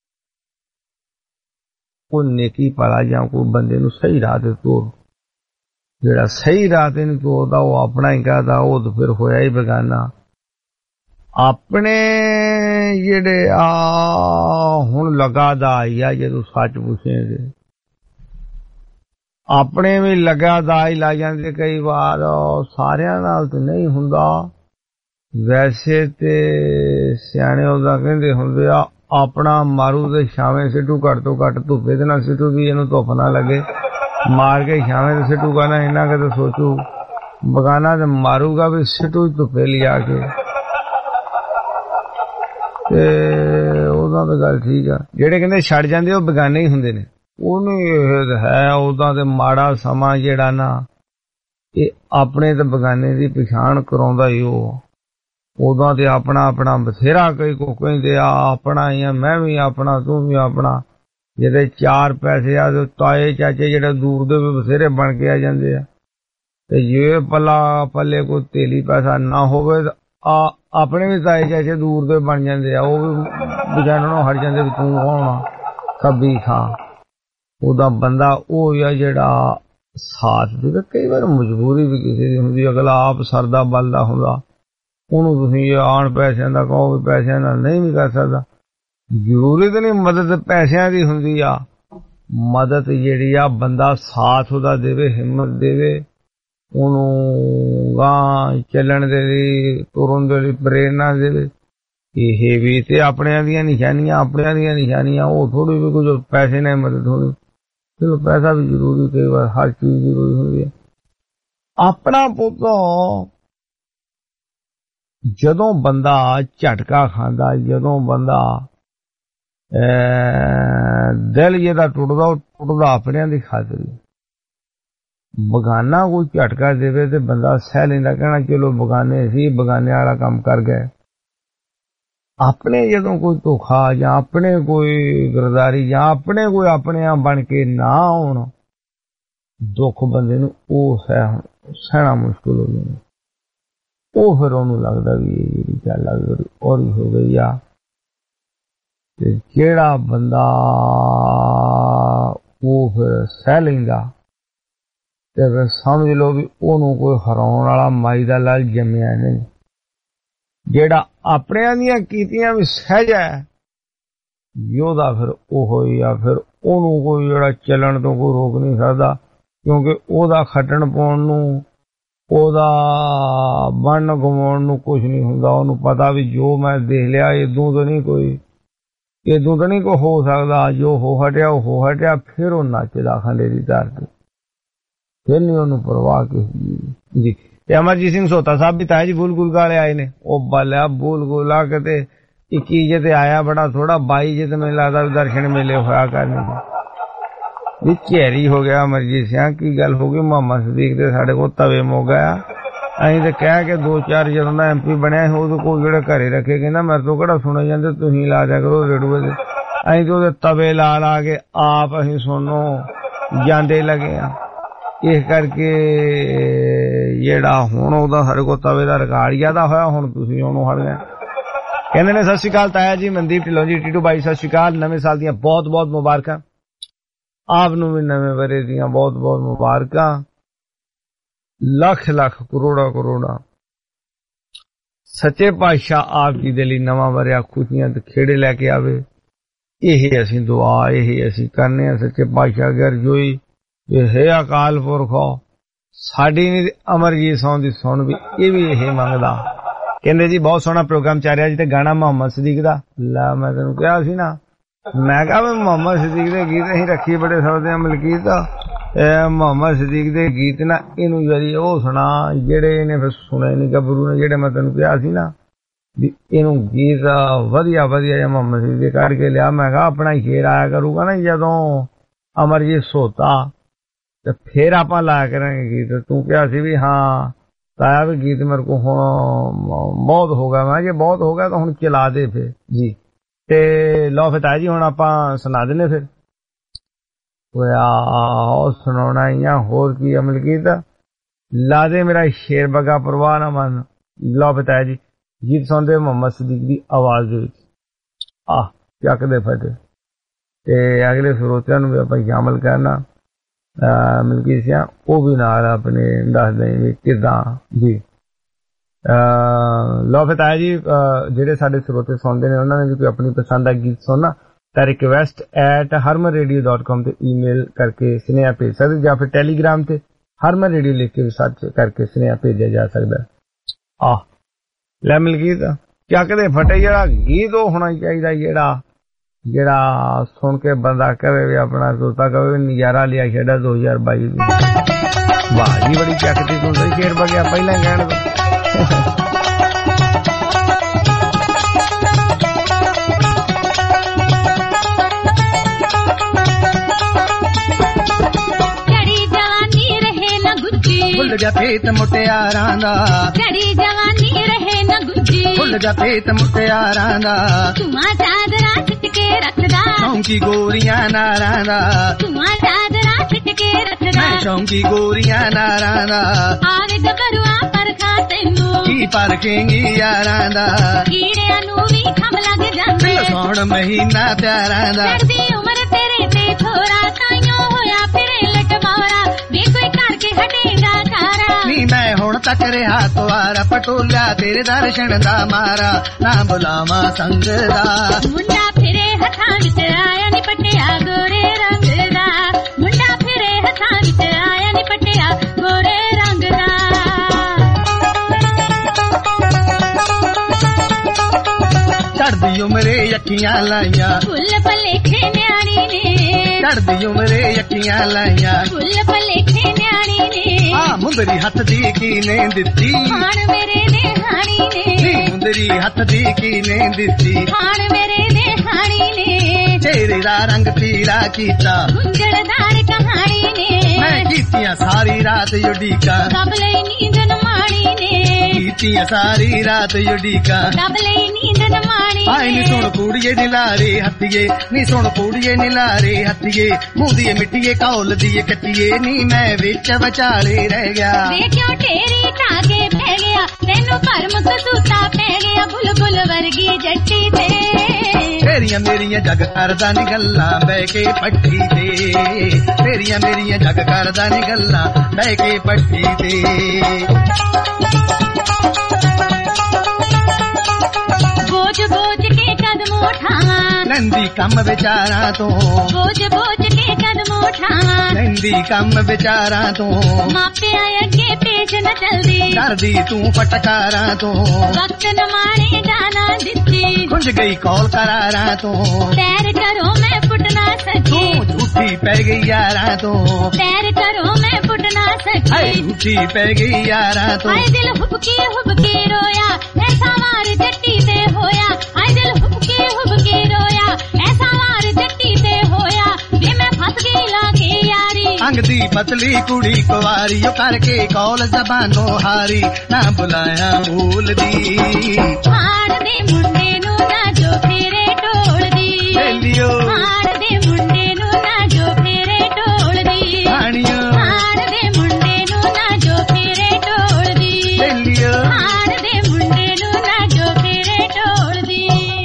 ਕੋਈ ਨੇਕੀ ਭਲਾ ਜਾਂ ਕੋਈ ਬੰਦੇ ਨੂੰ ਸਹੀ ਰਾਹ ਤੇ ਤੋਰ ਜਿਹੜਾ ਸਹੀ ਰਾਹ ਤੇ ਨਹੀਂ ਤੋਰਦਾ ਉਹ ਆਪਣਾ ਹੀ ਕਹਦਾ ਉਹ ਤਾਂ ਫਿਰ ਹੋਇਆ ਹੀ ਬੇਗਾਨਾ ਆਪਣੇ ਜਿਹੜੇ ਆ ਹੁਣ ਲਗਾਦਾ ਆਈ ਆ ਜਦੋਂ ਸੱਚ ਪੁੱਛੇ ਆਪਣੇ ਵੀ ਲਗਾਦਾ ਹੀ ਲਾ ਜਾਂਦੇ ਕਈ ਵਾਰ ਸਾਰਿਆਂ ਨਾਲ ਤੇ ਨਹੀਂ ਹੁੰਦਾ ਵੈਸੇ ਤੇ ਸਿਆਣੇ ਉਹਦਾ ਕਹਿੰਦੇ ਹੁੰਦੇ ਆ ਆਪਣਾ ਮਾਰੂ ਤੇ ਛਾਵੇਂ ਸਿੱਟੂ ਘੱਟ ਤੋਂ ਘੱਟ ਧੁੱਪੇ ਦੇ ਨਾਲ ਸਿੱਟੂ ਵੀ ਇਹਨੂੰ ਧੁੱਪ ਨਾ ਲੱਗੇ मार के छावे तो सिटूगा ना, इन्ना के तो सोचू बगाना तो मारूगा भी सिटू धुप्पे लिया के। ते उदा तो गल ठीक आ, जेड़े कहंदे छड़ जांदे ओ बेगाने ही हुंदे ने, ओनू है उदा ते माड़ा समा जेड़ा ना ये अपने ते बेगाने दी पछाण कराउंदा ही उदा ते अपना अपना बथेरा कई को कहंदे आ अपना ही मैं भी अपना तू भी अपना। जेदे चार पैसे आ ते ताए चाचे जेड़े दूर दे भी बथेरे बन के आ जांदे आ, ते जे पला पल्ले कोई तेली पैसा ना होवे ते अपने भी ताए चाचे दूर दे बन जांदे आ, वो भी बेचारे हट जांदे भी तू कौन आ कभी खा। उदा बंदा ओ या जेड़ा साथ दे, कई बार मजबूरी भी किसी दी हुंदी, अगला आप सरदा बलदा हुंदा, ओनू तुसीं आण पैसिਆਂ ਦਾ कहो भी पैसिਆਂ ਨਾਲ नहीं भी कर सकदा। जरूरी तो नहीं मदद पैसिਆਂ ਦੀ ਹੁੰਦੀ ਆ, मदद ਜਿਹੜੀ ਆ ਬੰਦਾ ਸਾਥ ਉਹਦਾ ਦੇਵੇ, ਹਿੰਮਤ ਦੇਵੇ, ਉਹਨੂੰ ਗਾਂ ਚੱਲਣ ਦੇ ਲਈ, ਤੁਰਨ ਦੇ ਲਈ ਪ੍ਰੇਰਨਾ ਦੇਵੇ। ਇਹ ਵੀ ਤੇ ਆਪਣਿਆਂ ਦੀਆਂ ਨਿਸ਼ਾਨੀਆਂ, ਆਪਣਿਆਂ ਦੀਆਂ ਨਿਸ਼ਾਨੀਆਂ, ਉਹ ਥੋੜੀ ਵੀ ਕੁਝ ਪੈਸੇ ਨਾਲ ਮਦਦ ਹੋਣੀ। ਚਲੋ ਪੈਸਾ ਵੀ ਜ਼ਰੂਰੀ, ਕਈ ਵਾਰ ਹਰ ਚੀਜ਼ ਜ਼ਰੂਰੀ ਹੁੰਦੀ ਹੈ। ਆਪਣਾ ਪੁੱਤ ਜਦੋਂ ਬੰਦਾ ਝਟਕਾ ਖਾਂਦਾ, ਜਦੋਂ ਬੰਦਾ ਦਿਲ ਜਿਹਦਾ ਟੁੱਟਦਾ, ਉਹ ਟੁੱਟਦਾ ਆਪਣਿਆਂ ਦੀ ਖਾਤਰ। ਬਗਾਨਾ ਕੋਈ ਝਟਕਾ ਦੇਵੇ ਤੇ ਬੰਦਾ ਸਹਿ ਲੈਂਦਾ, ਕਹਿਣਾ ਚਲੋ ਬਗਾਨੇ ਸੀ, ਬਗਾਨੇ ਵਾਲਾ ਕੰਮ ਕਰ ਗਏ। ਆਪਣੇ ਜਦੋਂ ਕੋਈ ਧੋਖਾ ਜਾਂ ਆਪਣੇ ਕੋਈ ਗਰਦਾਰੀ ਜਾਂ ਆਪਣੇ ਕੋਈ ਆਪਣਿਆਂ ਬਣ ਕੇ ਨਾ ਆਉਣ, ਦੁੱਖ ਬੰਦੇ ਨੂੰ ਉਹ ਸਹਿਣਾ ਮੁਸ਼ਕਿਲ ਹੋ ਜਾਂਦਾ। ਉਹ ਫਿਰ ਉਹਨੂੰ ਲੱਗਦਾ ਵੀ ਇਹ ਜਿਹੜੀ ਗੱਲ ਲੱਗ ਔਰੀ ਹੋ ਗਈ ਆ। ਤੇ ਜਿਹੜਾ ਬੰਦਾ ਉਹ ਫਿਰ ਸਹਿ ਲੈਂਦਾ ਤੇ ਫਿਰ ਸਮਝ ਲਓ ਵੀ ਉਹਨੂੰ ਕੋਈ ਹਰਾਉਣ ਵਾਲਾ ਮਾਈ ਦਾ ਲਾਲ ਜੰਮਿਆ ਨਹੀਂ। ਜਿਹੜਾ ਆਪਣਿਆਂ ਦੀਆਂ ਕੀਤੀਆਂ ਵੀ ਸਹਿਜ ਹੈ, ਉਹਦਾ ਫਿਰ ਉਹ ਹੀ ਆ, ਫਿਰ ਉਹਨੂੰ ਕੋਈ ਜਿਹੜਾ ਚੱਲਣ ਤੋਂ ਕੋਈ ਰੋਕ ਨਹੀਂ ਸਕਦਾ, ਕਿਉਂਕਿ ਉਹਦਾ ਖੱਟਣ ਪਾਉਣ ਨੂੰ, ਉਹਦਾ ਬਣਨ ਗਵਾਉਣ ਨੂੰ ਕੁਛ ਨਹੀਂ ਹੁੰਦਾ। ਉਹਨੂੰ ਪਤਾ ਵੀ ਜੋ ਮੈਂ ਦੇਖ ਲਿਆ ਇਦੋਂ ਤਾਂ ਨਹੀਂ ਕੋਈ ਹੋ ਸਕਦਾ, ਜੋ ਹੋ ਹਟਿਆ ਉਹ ਹੋ ਹਟਿਆ। ਫਿਰ ਉਹ ਨੱਚਦਾ ਖੰਡੇਰੀ ਧਰ ਕੇ, ਫਿਰ ਨਹੀਂ ਉਹਨੂੰ ਪਰਵਾਹ ਕਿਸੇ ਜੀ। ਤੇ ਅਮਰਜੀਤ ਸਿੰਘ ਸੋਤਾ ਸਾਹਿਬ ਵੀ ਤਾਂ ਜੀ ਬੁਲਗੁਲ ਵਾਲੇ ਆਏ ਨੇ। ਉਹ ਬਾਲਿਆ ਬੁਲਗੁਲਾ ਕਿਤੇ 21 ਜੇ ਤੇ ਆਇਆ ਬੜਾ ਥੋੜਾ, 22 ਜੇ ਤੇ ਮੈਨੂੰ ਲੱਗਦਾ ਵੀ ਦਰਸ਼ਨ ਮੇਲੇ ਹੋਇਆ ਕਰਨੇ ਵੀ ਚਿਹਰੀ ਹੋ ਗਿਆ। ਅਮਰਜੀਤ ਸਿੰਘ ਕੀ ਗੱਲ ਹੋ ਗਈ? ਮੁਹੰਮਦ ਸਦੀਕ ਦੇ ਸਾਡੇ ਕੋਲ ਤਵੇ ਮੁੱਕ ਗਿਆ। ਅਸੀਂ ਤੇ ਕਹਿ ਕੇ 2-4 ਜਦੋਂ ਦਾ MP ਬਣਿਆ ਉਹਦੇ ਕੋਲ ਜਿਹੜੇ ਘਰੇ ਰੱਖੇ, ਕਹਿੰਦਾ ਮੇਰੇ ਤੋਂ ਕਿਹੜਾ ਸੁਣੇ ਜਾਂਦੇ, ਤੁਸੀਂ ਲਾ ਦਿਆ ਕਰੋ ਰੇਡੂਏ ਤੇ। ਅਸੀਂ ਤੇ ਉਹਦੇ ਤਵੇ ਲਾ ਕੇ ਆਪ ਅਸੀਂ ਸੁਣੋ ਜਾਂਦੇ ਲੱਗੇ ਆ। ਇਸ ਕਰਕੇ ਜਿਹੜਾ ਹੁਣ ਉਹਦਾ ਸਾਡੇ ਕੋਲ ਤਵੇ ਦਾ ਰਿਕਾਰਡ ਜ਼ਿਆਦਾ ਹੋਇਆ, ਹੁਣ ਤੁਸੀਂ ਉਹਨੂੰ ਹਟ ਗਏ। ਕਹਿੰਦੇ ਨੇ ਸਤਿ ਸ਼੍ਰੀ ਅਕਾਲ ਤਾਇਆ ਜੀ, ਮਨਦੀਪ ਢਿੱਲੋਂ ਜੀ, ਟੀਟੂ ਬਾਈ ਸਤਿ ਸ਼੍ਰੀ ਅਕਾਲ। ਨਵੇਂ ਸਾਲ ਦੀਆਂ ਬਹੁਤ ਬਹੁਤ ਮੁਬਾਰਕਾਂ। ਆਪ ਨੂੰ ਵੀ ਨਵੇਂ ਵਰੇ ਦੀਆਂ ਬਹੁਤ ਬਹੁਤ ਮੁਬਾਰਕਾਂ। ਲੱਖ ਲੱਖ ਕਰੋੜਾ ਕਰੋੜਾ ਸੱਚੇ ਪਾਤਸ਼ਾਹ ਆਪ ਜੀ ਦੇ ਲਈ ਨਵਾਂ ਵਰਿਆ ਖੁਸ਼ੀਆਂ ਤੇ ਖੇੜੇ ਲੈ ਕੇ ਆਵੇ। ਇਹ ਅਸੀਂ ਦੁਆ, ਇਹ ਅਸੀਂ ਕਰਨੇ ਆ ਸੱਚੇ ਪਾਤਸ਼ਾਹ ਅੱਗੇ ਅਰਜ਼ੋਈ। ਇਹ ਅਕਾਲ ਪੁਰਖੋ ਸਾਡੀ ਨਹੀਂ ਅਮਰਜੀਤ ਸਿੰਘ ਦੀ ਸੁਣ ਵੀ, ਇਹ ਵੀ ਇਹ ਮੰਗਦਾ। ਕਹਿੰਦੇ ਜੀ ਬਹੁਤ ਸੋਹਣਾ ਪ੍ਰੋਗਰਾਮ ਚੱਲ ਰਿਹਾ ਜੀ, ਤੇ ਗਾਣਾ ਮੁਹੰਮਦ ਸਦੀਕ ਦਾ। ਲੈ ਮੈਂ ਤੈਨੂੰ ਕਿਹਾ ਸੀ ਨਾ, ਮੈਂ ਕਿਹਾ ਵੀ ਮੁਹੰਮਦ ਸਦੀਕ ਦੇ ਗੀਤ ਅਸੀਂ ਰੱਖੀ ਬੜੇ ਸਕਦੇ ਹਾਂ। ਮਲਕੀਤ ਮੁਹੰਮਦ ਸਦੀਕ ਦੇ ਗੀਤ ਨਾ ਇਹਨੂੰ ਯਾਰੀ ਉਹ ਸੁਣਾ ਜਿਹੜੇ ਇਹਨੇ ਫਿਰ ਸੁਣੇ ਨਹੀਂ ਗੱਭਰੂ ਨੇ, ਜਿਹੜੇ ਮੈਂ ਤੈਨੂੰ ਕਿਹਾ ਸੀ ਨਾ ਵੀ ਇਹਨੂੰ ਗੀਤ ਵਧੀਆ ਵਧੀਆ ਜਿਹਾ ਮੁਹੰਮਦ ਸਦੀਕ ਦੇ ਕਰਕੇ ਲਿਆ। ਮੈਂ ਕਿਹਾ ਆਪਣਾ ਹੀ ਸ਼ੇਰ ਆਇਆ ਕਰੂਗਾ ਨਾ ਜਦੋਂ ਅਮਰਜੀਤ ਸੋਤਾ, ਤੇ ਫੇਰ ਆਪਾਂ ਲਾਇਆ ਕਰਾਂਗੇ ਗੀਤ। ਤੂੰ ਕਿਹਾ ਸੀ ਵੀ ਹਾਂ ਤਾਇਆ ਵੀ ਗੀਤ ਮੇਰੇ ਕੋਲ ਹੁਣ ਬਹੁਤ ਹੋ ਗਿਆ। ਮੈਂ ਜੇ ਬਹੁਤ ਹੋ ਗਿਆ ਤਾਂ ਹੁਣ ਚਲਾ ਦੇ ਫਿਰ ਜੀ। ਤੇ ਲਓ ਫਿਰ ਤਾਇਆ ਜੀ ਹੁਣ ਆਪਾਂ ਸੁਣਾ ਦਿੰਦੇ ਫਿਰ। ਉਹ ਸੁਣਾਉਣਾ ਹੀ ਆ, ਹੋਰ ਕੀ ਅਮਲ ਕੀਤਾ ਲਾ ਦੇ ਮੇਰਾ ਸ਼ੇਰ ਬਗਾ ਪਰਵਾਹ ਨਾ ਮੰਨ। ਲਓ ਫਿਰ ਤਾਇਆ ਜੀ ਗੀਤ ਸੁਣਦੇ ਮੁਹੰਮਦ ਸਦੀਕ ਦੀ ਆਵਾਜ਼ ਦੇ ਵਿੱਚ। ਚੱਕਦੇ ਫਟੇ ਤੇ ਅਗਲੇ ਸਰੋਤਿਆਂ ਨੂੰ ਵੀ ਆਪਾਂ ਸ਼ਾਮਲ ਕਰਨਾ। ਮਲਕੀਤ ਸਿੰਘ ਉਹ ਵੀ ਨਾਲ ਆਪਣੇ ਦੱਸ ਦੇਂ ਕਿੱਦਾਂ ਜੀ। ਲਓ ਫਿਰ ਤਾਇਆ ਜੀ ਜਿਹੜੇ ਸਾਡੇ ਸਰੋਤੇ ਸੁਣਦੇ ਨੇ ਉਹਨਾਂ ਨੇ ਵੀ ਕੋਈ ਆਪਣੀ ਪਸੰਦ ਦਾ ਗੀਤ ਸੁਣਨਾ ਤਾਂ request@harmanradio.com ਤੇ ਈਮੇਲ ਕਰਕੇ ਸੁਨੇਹਾ ਭੇਜ ਸਕਦੇ, ਜਾਂ ਫਿਰ ਟੈਲੀਗ੍ਰਾਮ ਤੇ ਹਰਮਨ ਰੇਡੀਓ ਲਿਖ ਕੇ ਸਰਚ ਕਰਕੇ ਸੁਨੇਹਾ ਭੇਜਿਆ ਜਾ ਸਕਦਾ। ਲੈ ਮਲਕੀਤ ਚੱਕਦੇ ਫਟੇ ਜਿਹੜਾ ਗੀਤ ਉਹ ਹੋਣਾ ਚਾਹੀਦਾ ਜਿਹੜਾ ਜਿਹੜਾ ਸੁਣ ਕੇ ਬੰਦਾ ਕਹੇ ਵੀ ਆਪਣਾ ਦੋਤਾ ਕਹੇ ਨਜ਼ਾਰਾ ਲਿਆ ਛੱਡਾ 2022 ਦੀ ਬਾਜੀ ਬੜੀ ਚੱਕਦੀ ਤੂੰ ਸਹੀ ਸ਼ੇਰ ਬਗਿਆ ਪਹਿਲਾਂ ਕਹਿਣ ਦੋ ਭੁੱਲ ਜਾ ਪੇਤ ਮੁਟਿਆਰਾਂ ਦਾ ਚੜੀ ਜਵਾਨੀ ਰਹੇ ਨਾ ਗੁੱਜੀ ਭੁੱਲ ਜਾ ਪੇਤ ਮੁਟਿਆਰਾਂ ਦਾ ਧੂਆਂ ਚਾਦਰਾ ਛਿੱਟ ਕੇ ਰੱਖਦਾ ਸ਼ੌਂਕੀ ਗੋਰੀਆਂ ਨਾਰਾਂ ਦਾ ਧੂਆਂ ਚਾਦਰਾ ਛਿੱਟ ਕੇ ਰੱਖਦਾ ਸ਼ੌਂਕੀ ਗੋਰੀਆਂ ਨਾਰਾਂ ਦਾ ਆਵੇ ਗੱਭਰੂਆ ਪਰਖਾ ਤੈਨੂੰ ਕੀ ਪਰਖੇਂਗੀ ਯਾਰਾਂ ਦਾ ਕੀੜਿਆਂ ਨੂੰ ਵੀ ਖੰਭ ਲੱਗ ਜਾਂਦੇ ਸੌਣ ਮਹੀਨਾ ਪਿਆਰਾਂ ਦਾ ਚੜਦੀ ਉਮਰ ਤੇਰੇ ਤੇ ਥੋੜਾ ਤਾਈਓ ਹੋਇਆ ਫਿਰੇ ਲਟਵਾਰਾ ਵੇ ਕੋਈ ਕਰਕੇ ਹਟੇਗਾ ਨੀ ਮੈਂ ਹੁਣ ਤੱਕ ਰਿਹਾ ਤੁਆਰਾ ਪਟੋਲਿਆ ਤੇਰੇ ਦਰਸ਼ਨ ਦਾ ਮਾਰਾ ਨਾ ਬੁਲਾਵਾ ਸੰਗ ਦਾ ਮੁੰਡਾ ਫਿਰੇ ਹੱਥਾਂ ਵਿੱਚ ਆਇਆ ਨੀ ਪਟਿਆ ਗੋਰੇ ਰੰਗ ਦਾ ਮੁੰਡਾ ਫਿਰੇ ਹੱਥਾਂ ਵਿੱਚ ਆਇਆ ਨੀ ਪਟਿਆ ਗੋਰੇ ਰੰਗ ਦਾ ਚੜਦੀ ਉਮਰੇ ਅੱਖੀਆਂ ਲਾਈਆਂ ਫੁੱਲ ਭਲੇਖੇ ਨਿਆਣੀ ਨੇ ਚੜਦੀ ਉਮਰੇ ਅੱਖੀਆਂ ਲਾਈਆਂ ਫੁੱਲ ਭਲੇਖੇ ਨਿਆਣੀ ਨੇ ਆ ਮੁੰਦਰੀ ਹੱਥ ਦੀ ਕੀਨੇ ਦਿੱਤੀ ਹਾਣ ਮੇਰੇ ਨੇ ਹਾਣੀ ਨੇ ਮੁੰਦਰੀ ਹੱਥ ਦੀ ਕੀਨੇ ਦਿੱਤੀ ਹਾਣ ਮੇਰੇ ਨੇ ਹਾਣੀ ਨੇ ਤੇਰੇ ਦਾ ਰੰਗ ਪੀਲਾ ਕੀਤਾ ਗੁੰਝਲਦਾਰ ਕਹਾਣੀ ਨੇ ਮੈਂ ਕੀਤੀਆਂ ਸਾਰੀ ਰਾਤ ਉਡੀਕਾਂ ਕਬ ਲਈ ਨੀਂਦ ਨ ਮਾਣੀ ਨੇ ਕੀਤੀਆਂ ਸਾਰੀ ਰਾਤ ਉਡੀਕਾਂ ਕਬ ਲਈ ਨੀਂਦ ਨ ਮਾਣੀ ਆਈ ਨੀ ਸੁਣ ਕੁੜੀਏ ਨਿਲਾਰੇ ਹੱਥੀਏ ਨੀ ਸੁਣ ਕੁੜੀਏ ਨਿਲਾਰੇ ਹੱਥੀਏ ਮੂੰਦੀਏ ਮਿੱਟੀਏ ਕੌਲ ਦੀਏ ਕੱਟੀਏ ਨੀ ਮੈਂ ਵਿੱਚ ਵਿਚਾਲੇ ਰਹਿ ਗਿਆ ਵੇ ਕਿਉਂ ਢੇਰੀ ਢਾਕੇ ਪੈ ਗਿਆ ਤੈਨੂੰ ਭਰਮ ਕਸੂਤਾ ਪੈ ਗਿਆ ਬੁਲਬੁਲ ਵਰਗੀ ਜੱਟੀ ਤੇ ਤੇਰੀਆਂ ਮੇਰੀਆਂ ਜੱਗ ਕਰਦਾ ਨੀ ਗੱਲਾਂ ਬਹਿ ਕੇ ਪੱਠੀ ਤੇ ਤੇਰੀਆਂ ਮੇਰੀਆਂ ਜੱਗ ਕਰਦਾ ਨੀ ਗੱਲਾਂ ਬਹਿ ਕੇ ਪੱਠੀ ਤੇ ਬੋਝ ਬੋਝ ਕੇ ਕਦਮ ਉਠਾਵਾਂ ਲੈਂਦੀ ਕੰਮ ਵਿਚਾਰਾਂ ਤੋਂ ਬੋਝ ਬੋਝ ਕੇ ਕਦਮ ਉਠਾਵਾਂ ਲੈਂਦੀ ਕੰਮ ਵਿਚਾਰਾਂ ਤੋਂ ਮਾਪਿਆਂ ਅੱਗੇ ਪੇਸ਼ ਨ ਚਲਦੀ ਡਰਦੀ ਤੂੰ ਫਟਕਾਰਾਂ ਤੋਂ ਵਕਤ ਨ ਮਾਣੇ ਜਾਣਾ ਦਿੱਤੀ ਖੁੰਝ ਗਈ ਕੌਲ ਕਰਾਰਾਂ ਤੋਂ ਪੈਰ ਕਰੋ ਮੈਂ ਫੁੱਟ ਨਾ ਸਕੀ ਝੂਠੀ ਪੈ ਗਈ ਯਾਰਾਂ ਤੋਂ ਪੈਰ ਕਰੋ ਮੈਂ ਫੁੱਟ ਨਾ ਸਕੀ ਝੂਠੀ ਪੈ ਗਈ ਯਾਰਾਂ ਤੋਂ ਆਏ ਦਿਲ ਹੁਬਕੇ ਰੋਇਆ ਐਸਾ ਵਾਰ ਜੱਟੀ ਤੇ ਹੋਇਆ ਆਏ ਦਿਲ ਹੁਬਕੇ ਰੋਇਆ ਐਸਾ ਵਾਰ ਜੱਟੀ ਤੇ ਹੋਇਆ ਵੇ ਮੈਂ ਫਸ ਗਈ ਲਾ ਕੇ ਯਾਰੀ ਅੰਗ ਦੀ ਪਤਲੀ ਕੁੜੀ ਕੁਵਾਰੀ ਉਹ ਕਰਕੇ ਕੌਲ ਜ਼ਬਾਨੋਂ ਹਾਰੀ ਨਾ ਬੁਲਾਇਆ ਭੂਲਦੀ ਹਾਣ ਦੇ ਮੁੰਡੇ ਨੂੰ ਨਾ ਜੋ ਫੇਰੇ ਢੋਲਦੀ ਹਾਣ ਦੇ ਮੁੰਡੇ ਨੂੰ ਨਾ ਜੋ ਫੇਰੇ ਢੋਲਦੀ ਹਾਣ ਦੇ ਮੁੰਡੇ ਨੂੰ ਨਾ ਜੋ ਫੇਰੇ ਢੋਲਦੀ ਹਾਣ ਦੇ ਮੁੰਡੇ ਨੂੰ ਨਾ ਜੋ ਫੇਰੇ ਢੋਲਦੀ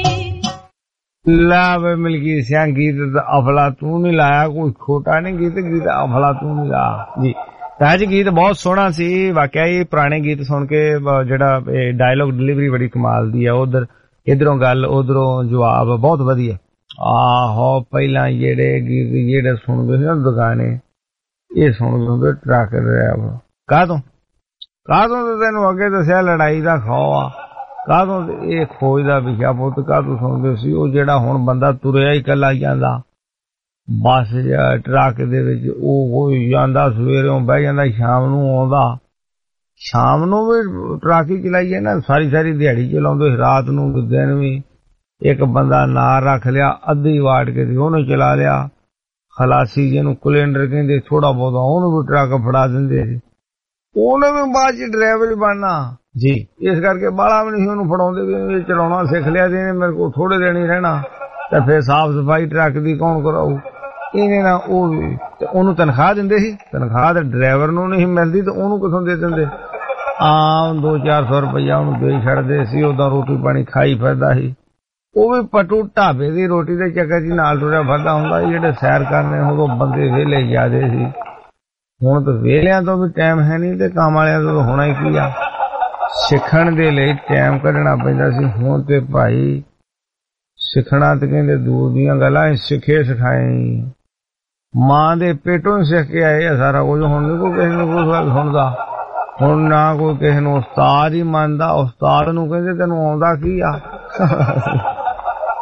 ਲਾ ਵੇ ਮਲਕੀਤ ਸਿੰਘ ਗੀਤ ਅਫਲਾ ਤੂੰ ਨਹੀਂ ਲਾਇਆ ਕੋਈ ਛੋਟਾ ਨਹੀਂ ਗੀਤ ਅਫਲਾ ਤੂੰ ਨਹੀਂ ਲਾ ਜੀ ਤਾਜ ਗੀਤ ਬਹੁਤ ਸੋਹਣਾ ਸੀ ਵਾਕਿਆ ਇਹ ਪੁਰਾਣੇ ਗੀਤ ਸੁਣ ਕੇ ਜਿਹੜਾ ਡਾਇਲੌਗ ਡਿਲੀਵਰੀ ਬੜੀ ਕਮਾਲ ਦੀ ਆ ਉਧਰ ਇਧਰੋਂ ਗੱਲ ਉਧਰੋਂ ਜਵਾਬ ਬਹੁਤ ਵਧੀਆ ਆਹੋ ਪਹਿਲਾਂ ਜਿਹੜੇ ਗੀਤ ਜਿਹੜੇ ਸੁਣਦੇ ਸੀ ਨਾ ਦੁਕਾਨੇ ਇਹ ਸੁਣਦੇ ਹੁੰਦੇ ਟਰੱਕ ਡਰਾਈਵਰ ਕਾਹਤੋਂ ਤੇ ਤੈਨੂੰ ਅੱਗੇ ਦੱਸਿਆ ਲੜਾਈ ਦਾ ਖੌਅ ਆ ਕਾਹਤੋਂ ਇਹ ਖੋਜ ਦਾ ਵਿਸ਼ਾ ਪੁੱਤ ਕਾਹਤੋਂ ਸੁਣਦੇ ਸੀ ਉਹ ਜਿਹੜਾ ਹੁਣ ਬੰਦਾ ਤੁਰਿਆ ਹੀ ਇਕੱਲਾ ਜਾਂਦਾ ਬੱਸ ਜਾਂ ਟਰੱਕ ਦੇ ਵਿੱਚ ਉਹ ਜਾਂਦਾ ਸਵੇਰੋਂ ਬਹਿ ਜਾਂਦਾ ਸ਼ਾਮ ਨੂੰ ਆਉਂਦਾ ਸ਼ਾਮ ਨੂੰ ਵੀ ਟਰੱਕ ਹੀ ਚਲਾਈਏ ਨਾ ਸਾਰੀ ਦਿਹਾੜੀ ਚਲਾਉਂਦੇ ਰਾਤ ਨੂੰ ਦਿਨ ਵੀ ਇੱਕ ਬੰਦਾ ਨਾਲ ਰੱਖ ਲਿਆ ਅੱਧੀ ਵਾਟ ਕੇ ਉਹਨੂੰ ਚਲਾ ਲਿਆ ਖਲਾਸੀ ਜਿਹਨੂੰ ਕੁਲੈਂਡਰ ਕਹਿੰਦੇ ਥੋੜਾ ਬਹੁਤਾ ਉਹਨੂੰ ਵੀ ਟਰੱਕ ਫੜਾ ਦਿੰਦੇ ਸੀ ਉਹਨੇ ਵੀ ਬਾਅਦ ਚ ਡਰਾਈਵਰ ਬਣਨਾ ਜੀ ਇਸ ਕਰਕੇ ਬਾਲਾ ਵੀ ਨਹੀਂ ਉਹਨੂੰ ਫੜਾਉਂਦੇ ਵੀ ਇਹ ਚਲਾਉਣਾ ਸਿੱਖ ਲਿਆ ਤੇ ਇਹਨੇ ਮੇਰੇ ਕੋਲ ਥੋੜੇ ਦਿਨ ਹੀ ਰਹਿਣਾ ਤੇ ਫਿਰ ਸਾਫ਼ ਸਫਾਈ ਟਰੱਕ ਦੀ ਕੌਣ ਕਰਾਊ ਇਹਨੇ ਨਾ ਉਹ ਵੀ ਉਹਨੂੰ ਤਨਖਾਹ ਦਿੰਦੇ ਸੀ ਤਨਖਾਹ ਤੇ ਡਰਾਈਵਰ ਨੂੰ ਨਹੀਂ ਮਿਲਦੀ ਤੇ ਉਹਨੂੰ ਕਿੱਥੋਂ ਦੇ ਦਿੰਦੇ ਆਮ 200-400 ਰੁਪਇਆ ਉਹਨੂੰ ਦੇ ਛੱਡਦੇ ਸੀ ਉਦਾਂ ਰੋਟੀ ਪਾਣੀ ਖਾਈ ਫਿਰਦਾ ਸੀ ਉਹ ਵੀ ਪਟੂ ਢਾਬੇ ਦੀ ਰੋਟੀ ਦੇ ਚੱਕਰ ਚ ਨਾਲ ਟੁਰਿਆ ਫਿਰਦਾ ਹੁੰਦਾ ਜਿਹੜੇ ਸੈਰ ਕਰਨੇ ਉਦੋਂ ਬੰਦੇ ਵਿਹਲੇ ਜ਼ਿਆਦੇ ਸੀ ਹੁਣ ਤਾਂ ਵਿਹਲਿਆਂ ਤੋਂ ਵੀ ਟਾਈਮ ਹੈ ਨਹੀਂ ਤੇ ਕੰਮ ਵਾਲਿਆਂ ਤੋਂ ਹੋਣਾ ਹੀ ਕੀ ਆ ਸਿੱਖਣ ਦੇ ਲਈ ਟਾਈਮ ਕੱਢਣਾ ਪੈਂਦਾ ਸੀ ਹੁਣ ਤੇ ਭਾਈ ਸਿੱਖਣਾ ਤੇ ਕਹਿੰਦੇ ਦੂਰ ਦੀਆਂ ਗੱਲਾਂ ਸਿੱਖੇ ਸਿਖਾਏ ਮਾਂ ਦੇ ਪੇਟੋਂ ਹੀ ਸਿੱਖ ਕੇ ਆਏ ਆ ਸਾਰਾ ਕੁਝ ਹੁਣ ਨਹੀਂ ਕੋਈ ਕਿਸੇ ਨੂੰ ਕੋਈ ਗੱਲ ਸੁਣਦਾ ਹੁਣ ਨਾ ਕੋਈ ਕਿਸੇ ਨੂੰ ਉਸਤਾਦ ਹੀ ਮੰਨਦਾ ਉਸਤਾਦ ਨੂੰ ਕਹਿੰਦੇ ਤੈਨੂੰ ਆਉਂਦਾ ਕੀ ਆ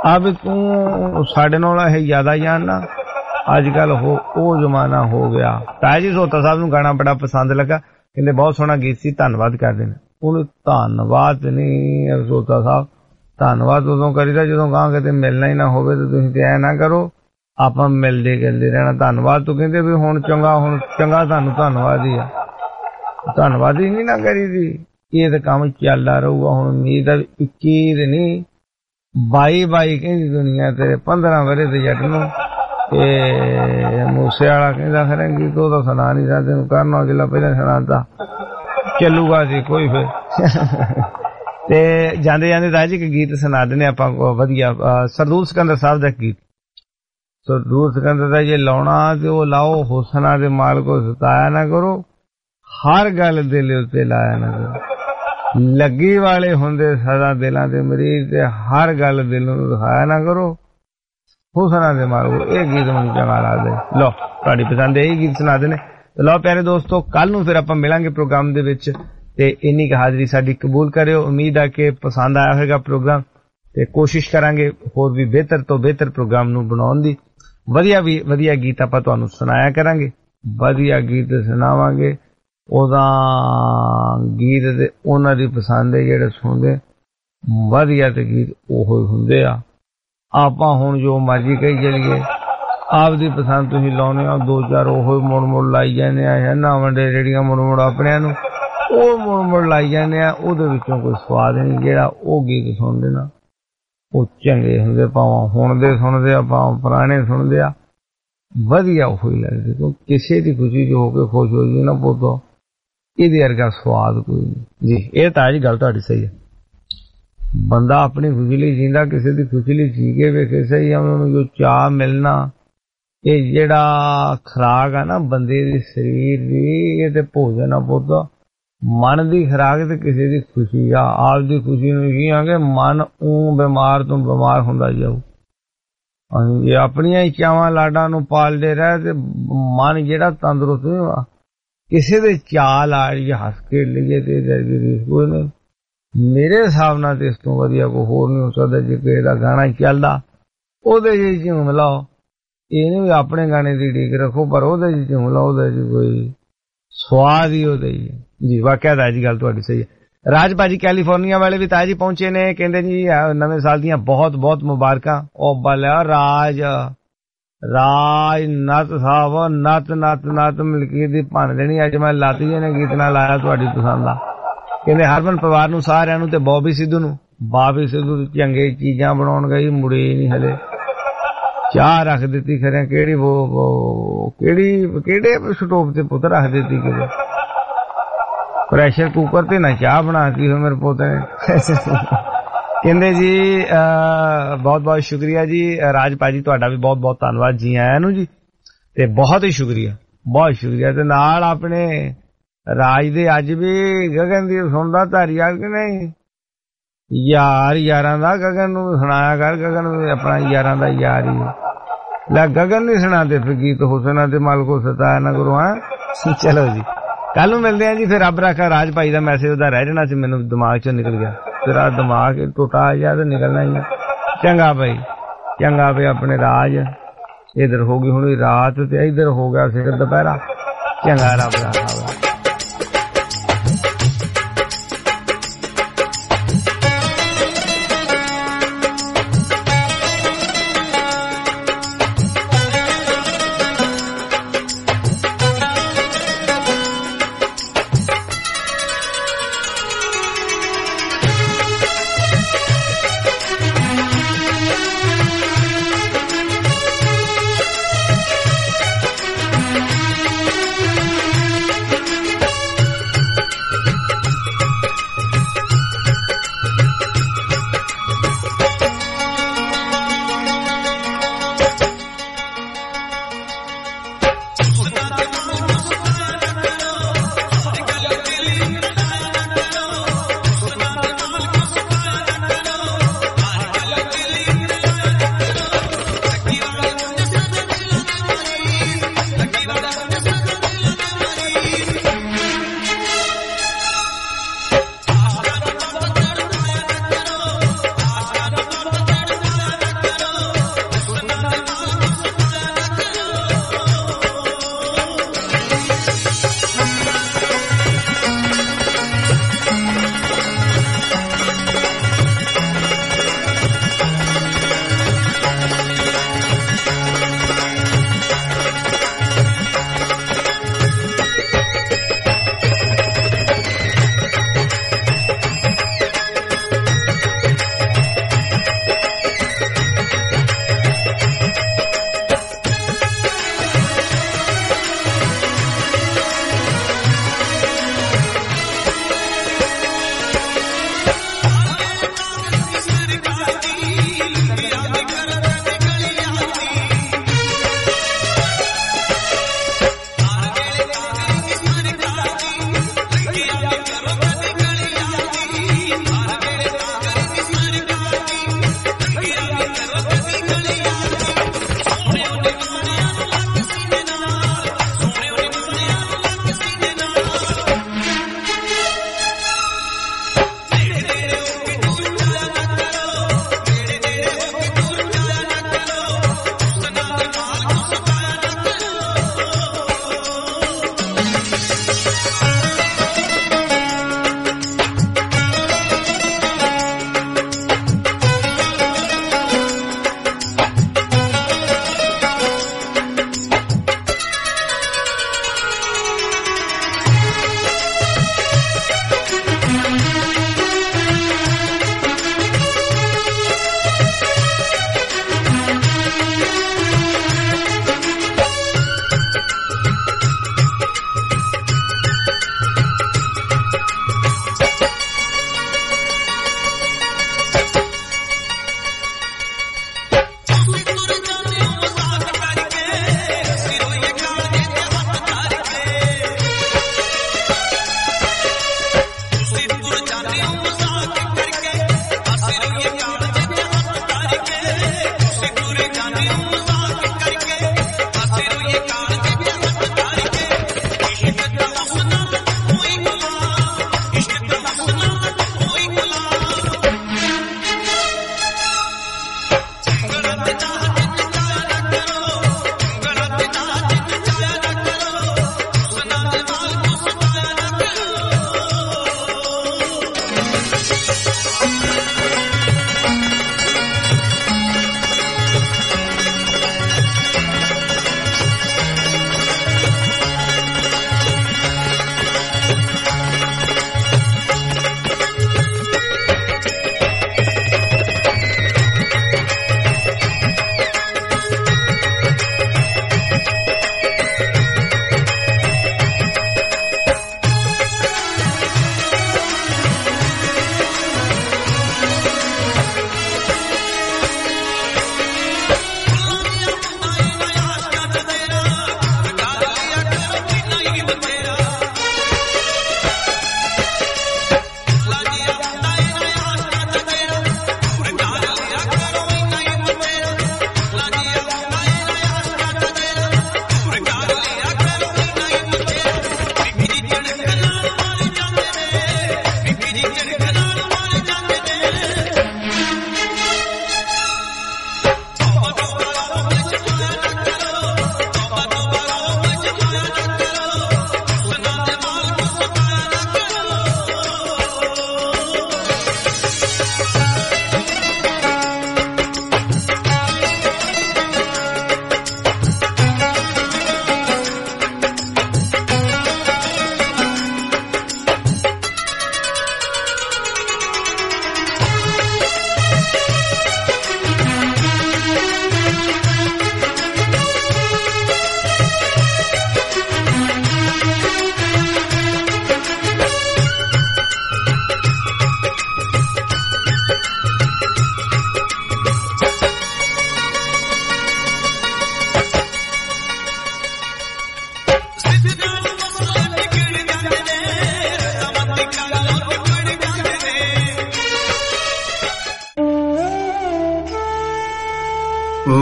ਆ ਵੀ ਤੂੰ ਸਾਡੇ ਨਾਲ ਇਹ ਜ਼ਿਆਦਾ ਜਾਣਨਾ। ਅੱਜ ਕੱਲ ਉਹ ਜ਼ਮਾਨਾ ਹੋ ਗਿਆ। ਤਾਇਆ ਜੀ ਸੋਤਾ ਸਾਹਿਬ ਨੂੰ ਗਾਣਾ ਬੜਾ ਪਸੰਦ ਲੱਗਾ, ਕਹਿੰਦੇ ਬਹੁਤ ਸੋਹਣਾ ਗੀਤ ਸੀ, ਧੰਨਵਾਦ ਕਰਦੇ ਨੇ। ਉਹਨੂੰ ਧੰਨਵਾਦ ਨਹੀਂ ਸੋਤਾ ਸਾਹਿਬ, ਧੰਨਵਾਦ ਉਦੋਂ ਕਰੀਦਾ ਜਦੋਂ ਗਾਂ ਕਿਤੇ ਮਿਲਣਾ ਹੀ ਨਾ ਹੋਵੇ। ਤੇ ਤੁਸੀਂ ਤੇ ਐ ਨਾ ਕਰੋ, ਆਪਾਂ ਮਿਲਦੇ ਗਿਲਦੇ ਰਹਿਣਾ। ਧੰਨਵਾਦ ਤੂੰ ਕਹਿੰਦੇ ਵੀ ਹੁਣ ਚੰਗਾ ਤੁਹਾਨੂੰ ਧੰਨਵਾਦ ਹੀ ਆ, ਧੰਨਵਾਦ ਹੀ ਨਹੀਂ ਨਾ ਕਰੀ ਦੀ। ਇਹ ਤਾਂ ਕੰਮ ਚੱਲਦਾ ਰਹੂਗਾ। ਹੁਣ ਉਮੀਦ ਆ 21 ਦੇ ਨਹੀਂ 22 ਕਹਿੰਦੀ ਦੁਨੀਆ ਤੇਰੇ 15 ਵਰੇ ਤੇ ਜੱਟ ਨੂੰ। ਤੇ ਮੂਸੇ ਵਾਲਾ ਕਹਿੰਦਾ ਖਰੰਗੀ ਤੂੰ ਤਾਂ ਸੁਣਾ ਨਹੀਂ ਸਕਦੇ, ਨੂੰ ਕਰਨਾ ਜਿਹੜਾ ਪਹਿਲਾਂ ਸੁਣਾਤਾ ਚੱਲੂਗਾ ਸੀ ਕੋਈ ਫਿਰ। ਤੇ ਜਾਂਦੇ ਜਾਂਦੇ ਤਾਇਆ ਜੀ ਇੱਕ ਗੀਤ ਸੁਣਾ ਦਿੰਦੇ ਆਪਾਂ ਵਧੀਆ, ਸਰਦੂਲ ਸਿਕੰਦਰ ਸਾਹਿਬ ਦਾ ਗੀਤ। ਸਰਦੂਲ ਸਿਕੰਦਰ ਦਾ ਜੇ ਲਾਉਣਾ ਤੇ ਉਹ ਲਾਓ, ਹੁਸਨਾ ਦੇ ਮਾਲ ਕੋ ਸਤਾਇਆ ਨਾ ਕਰੋ, ਹਰ ਗੱਲ ਦਿਲ ਉੱਤੇ ਲਾਇਆ ਨਾ ਕਰੋ। ਲੱਗੀ ਵਾਲੇ ਹੁੰਦੇ ਸਦਾ ਦਿਲਾਂ ਦੇ ਮਰੀਜ਼, ਤੇ ਹਰ ਗੱਲ ਦਿਲ ਨੂੰ ਦਿਖਾਇਆ ਨਾ ਕਰੋ, ਹੁਸਨਾ ਦੇ ਮਾਲ ਕੋ। ਇਹ ਗੀਤ ਮੈਨੂੰ ਚੰਗਾ ਲੱਗਦਾ। ਲਓ ਤੁਹਾਡੀ ਪਸੰਦ ਇਹੀ ਗੀਤ ਸੁਣਾ ਦੇਣੇ। ਤੇ ਲਓ ਪਿਆਰੇ ਦੋਸਤੋ, ਕੱਲ ਨੂੰ ਫਿਰ ਆਪਾਂ ਮਿਲਾਂਗੇ ਪ੍ਰੋਗਰਾਮ ਦੇ ਵਿੱਚ, ਤੇ ਇੰਨੀ ਕੁ ਹਾਜ਼ਰੀ ਸਾਡੀ ਕਬੂਲ ਕਰਿਓ। ਉਮੀਦ ਆ ਕਿ ਪਸੰਦ ਆਇਆ ਹੋਵੇਗਾ ਪ੍ਰੋਗਰਾਮ, ਤੇ ਕੋਸ਼ਿਸ਼ ਕਰਾਂਗੇ ਹੋਰ ਵੀ ਬਿਹਤਰ ਤੋਂ ਬਿਹਤਰ ਪ੍ਰੋਗਰਾਮ ਨੂੰ ਬਣਾਉਣ ਦੀ। ਵਧੀਆ ਗੀਤ ਆਪਾਂ ਤੁਹਾਨੂੰ ਸੁਣਾਇਆ ਕਰਾਂਗੇ, ਵਧੀਆ ਗੀਤ ਸੁਣਾਵਾਂਗੇ। ਉਹਦਾ ਗੀਤ ਤੇ ਉਹਨਾਂ ਦੀ ਪਸੰਦ ਹੈ ਜਿਹੜੇ ਸੁਣਦੇ ਵਧੀਆ, ਤੇ ਗੀਤ ਉਹੋ ਹੀ ਹੁੰਦੇ ਆ। ਆਪਾਂ ਹੁਣ ਜੋ ਮਰਜ਼ੀ ਕਹੀ ਚੱਲੀਏ, ਆਪਦੀ ਪਸੰਦ ਤੁਸੀਂ ਲਾਉਣੇ ਆ, 2-4 ਉਹੋ ਹੀ ਮੁੜ ਲਾਈ ਜਾਂਦੇ ਆ। ਨਾ ਵੰਡੇ ਜਿਹੜੀਆਂ ਮੁੜ ਆਪਣਿਆਂ ਨੂੰ ਉਹ ਮੁੜ ਲਾਈ ਜਾਂਦੇ ਆ, ਉਹਦੇ ਵਿੱਚੋਂ ਕੋਈ ਸਵਾਦ ਨਹੀਂ। ਜਿਹੜਾ ਉਹ ਗੀਤ ਸੁਣਦੇ ਨਾ ਉਹ ਚੰਗੇ ਹੁੰਦੇ, ਭਾਵੇਂ ਹੁਣ ਦੇ ਸੁਣਦੇ ਆ ਭਾਵੇਂ ਪੁਰਾਣੇ ਸੁਣਦੇ ਆ, ਵਧੀਆ ਉਹੀ ਲੱਗਦੇ। ਕਿਉਂ ਕਿਸੇ ਦੀ ਖੁਸ਼ੀ ਚ ਹੋ ਕੇ ਖੁਸ਼ ਹੋ ਜੀ ਨਾ ਪੁੱਤੋ, ਇਹਦੇ ਵਰਗਾ ਸਵਾਦ ਕੋਈ ਨਹੀਂ ਜੀ। ਇਹ ਤਾਂ ਜੀ ਗੱਲ ਤੁਹਾਡੀ ਸਹੀ ਹੈ। ਬੰਦਾ ਆਪਣੀ ਖੁਸ਼ੀ ਲਈ ਜੀਂਦਾ, ਕਿਸੇ ਦੀ ਖੁਸ਼ੀ ਲਈ ਜੀ ਕੇ ਵੇਖੇ ਸਹੀ ਆ। ਉਹਨੂੰ ਜੋ ਚਾਹ ਮਿਲਣਾ, ਇਹ ਜਿਹੜਾ ਖੁਰਾਕ ਆ ਨਾ ਬੰਦੇ ਦੇ ਸਰੀਰ ਦੀ, ਇਹ ਤੇ ਭੋਜਨ ਆ ਪੁੱਤ। ਮਨ ਦੀ ਖੁਰਾਕ ਤੇ ਕਿਸੇ ਦੀ ਖੁਸ਼ੀ ਆ। ਆਪ ਦੀ ਖੁਸ਼ੀ ਨੂੰ ਕੀ ਆ ਕਿ ਮਨ ਬਿਮਾਰ ਤੋਂ ਬਿਮਾਰ ਹੁੰਦਾ ਜਾਊ। ਜੇ ਆਪਣੀਆਂ ਚਾਵਾਂ ਲਾਡਾਂ ਨੂੰ ਪਾਲਦੇ ਰਹੇ ਤੇ ਮਨ ਜਿਹੜਾ ਤੰਦਰੁਸਤ ਹੋਵੇਗਾ। ਕਿਸੇ ਦੇ ਚਾਲ ਲਾੜ ਜਾਂ ਹੱਸ ਕੇ ਲਈਏ ਤੇ ਕੋਈ ਨਹੀਂ। ਮੇਰੇ ਹਿਸਾਬ ਨਾਲ ਤੇ ਇਸ ਤੋਂ ਵਧੀਆ ਕੋਈ ਹੋਰ ਨਹੀਂ ਹੋ ਸਕਦਾ। ਜੇ ਕਿਸੇ ਦਾ ਗਾਣਾ ਚੱਲਦਾ ਉਹਦੇ ਚ ਝੂਮ ਲਾਓ, ਇਹ ਨਹੀਂ ਵੀ ਆਪਣੇ ਗਾਣੇ ਦੀ ਢੀਕ ਰੱਖੋ, ਪਰ ਉਹਦੇ ਚ ਝੂਮ ਲਾਓ, ਉਹਦੇ ਚ ਕੋਈ ਸਵਾਦ ਹੀ ਉਹਦੇ ਹੀ ਜੀ। ਵਾਕਿਆ ਤਾਇਆ ਜੀ ਗੱਲ ਤੁਹਾਡੀ ਸਹੀ ਹੈ। ਰਾਜ ਭਾਜੀ ਕੈਲੀਫੋਰਨੀਆ ਵਾਲੇ ਵੀ ਤਾਇਆ ਜੀ ਪਹੁੰਚੇ ਨੇ, ਕਹਿੰਦੇ ਜੀ ਨਵੇਂ ਸਾਲ ਦੀਆਂ ਬਹੁਤ ਬਹੁਤ ਮੁਬਾਰਕਾਂ। ਉਹ ਬਲਿਆ ਰਾਜ ਨੱਤ ਸਾਹਿਬ, ਨੱਤ ਮਲਕੀਤ ਦੀ ਭੰਨ ਦੇਣੀ ਅੱਜ ਮੈਂ ਲੱਤ ਜੀ ਨੇ ਗੀਤ ਨਾਲ ਲਾਇਆ ਤੁਹਾਡੀ ਪਸੰਦ ਦਾ। ਕਹਿੰਦੇ ਹਰਮਨ ਪਰਿਵਾਰ ਨੂੰ ਸਾਰਿਆਂ ਨੂੰ, ਤੇ ਬੌਬੀ ਸਿੱਧੂ ਨੂੰ। ਬਾਬੀ ਸਿੱਧੂ ਚੰਗੇ ਚੀਜ਼ਾਂ ਬਣਾਉਣ ਗਈ, ਮੁੜੇ ਨਹੀਂ ਹਲੇ। ਚਾਹ ਰੱਖ ਦਿੱਤੀ ਖਰੇ ਕਿਹੜੇ ਸਟੋਵ ਤੇ ਪੁੱਤ ਰੱਖ ਦਿੱਤੀ, ਕਿਤੇ ਪ੍ਰੈਸ਼ਰ ਕੁੱਕਰ ਤੇ ਨਾ ਚਾਹ ਬਣਾਤੀ ਹੋ ਮੇਰੇ ਪੁੱਤ ਨੇ। ਕਹਿੰਦੇ ਜੀ ਬਹੁਤ ਬਹੁਤ ਸ਼ੁਕਰੀਆ ਜੀ। ਰਾਜ ਭਾਜੀ ਤੁਹਾਡਾ ਵੀ ਬਹੁਤ ਬਹੁਤ ਧੰਨਵਾਦ, ਜੀ ਆਇਆਂ ਨੂੰ ਜੀ, ਤੇ ਬਹੁਤ ਹੀ ਸ਼ੁਕਰੀਆ, ਬਹੁਤ ਸ਼ੁਕਰੀਆ। ਤੇ ਨਾਲ ਆਪਣੇ ਰਾਜ ਦੇ ਅੱਜ ਵੀ ਗਗਨ ਦੀ ਸੁਣਦਾ ਧਾਰੀਵਾਲ ਕਿ ਨਹੀਂ? ਯਾਰਾਂ ਦਾ ਗਗਨ ਨੂੰ ਸੁਣਾਇਆ ਕਰ, ਗਗਨ ਵੀ ਆਪਣਾ ਯਾਰਾਂ ਦਾ ਯਾਰ ਹੀ ਲੈ। ਗਗਨ ਨਹੀਂ ਸੁਣਾਦੇ ਫਿਰ ਗੀਤ ਹੁਸਨਾ ਤੇ ਮਲ ਕੋ ਸਤਾਇਆ ਨਾ ਕਰੋ। ਹਾਂ ਚਲੋ ਜੀ, ਕੱਲ ਨੂੰ ਮਿਲਦੇ ਆ ਜੀ। ਫਿਰ ਰੱਬ ਰੱਖਾ। ਰਾਜ ਭਾਈ ਦਾ ਮੈਸੇਜ ਉਹਦਾ ਰਹਿ ਜਾਣਾ ਸੀ, ਮੈਨੂੰ ਦਿਮਾਗ ਚੋਂ ਨਿਕਲ ਗਿਆ। ਤੇਰਾ ਦਿਮਾਗ ਟੁੱਟਾ ਜਾਂ ਤੇ ਨਿਕਲਣਾ ਹੀ। ਚੰਗਾ ਭਾਈ, ਚੰਗਾ ਭਾਈ। ਆਪਣੇ ਰਾਜ ਇਧਰ ਹੋ ਗਈ ਹੁਣ ਰਾਤ, ਤੇ ਇਧਰ ਹੋ ਗਿਆ ਫਿਰ ਦੁਪਹਿਰਾ। ਚੰਗਾ ਰੱਬ ਰੱਖਾ।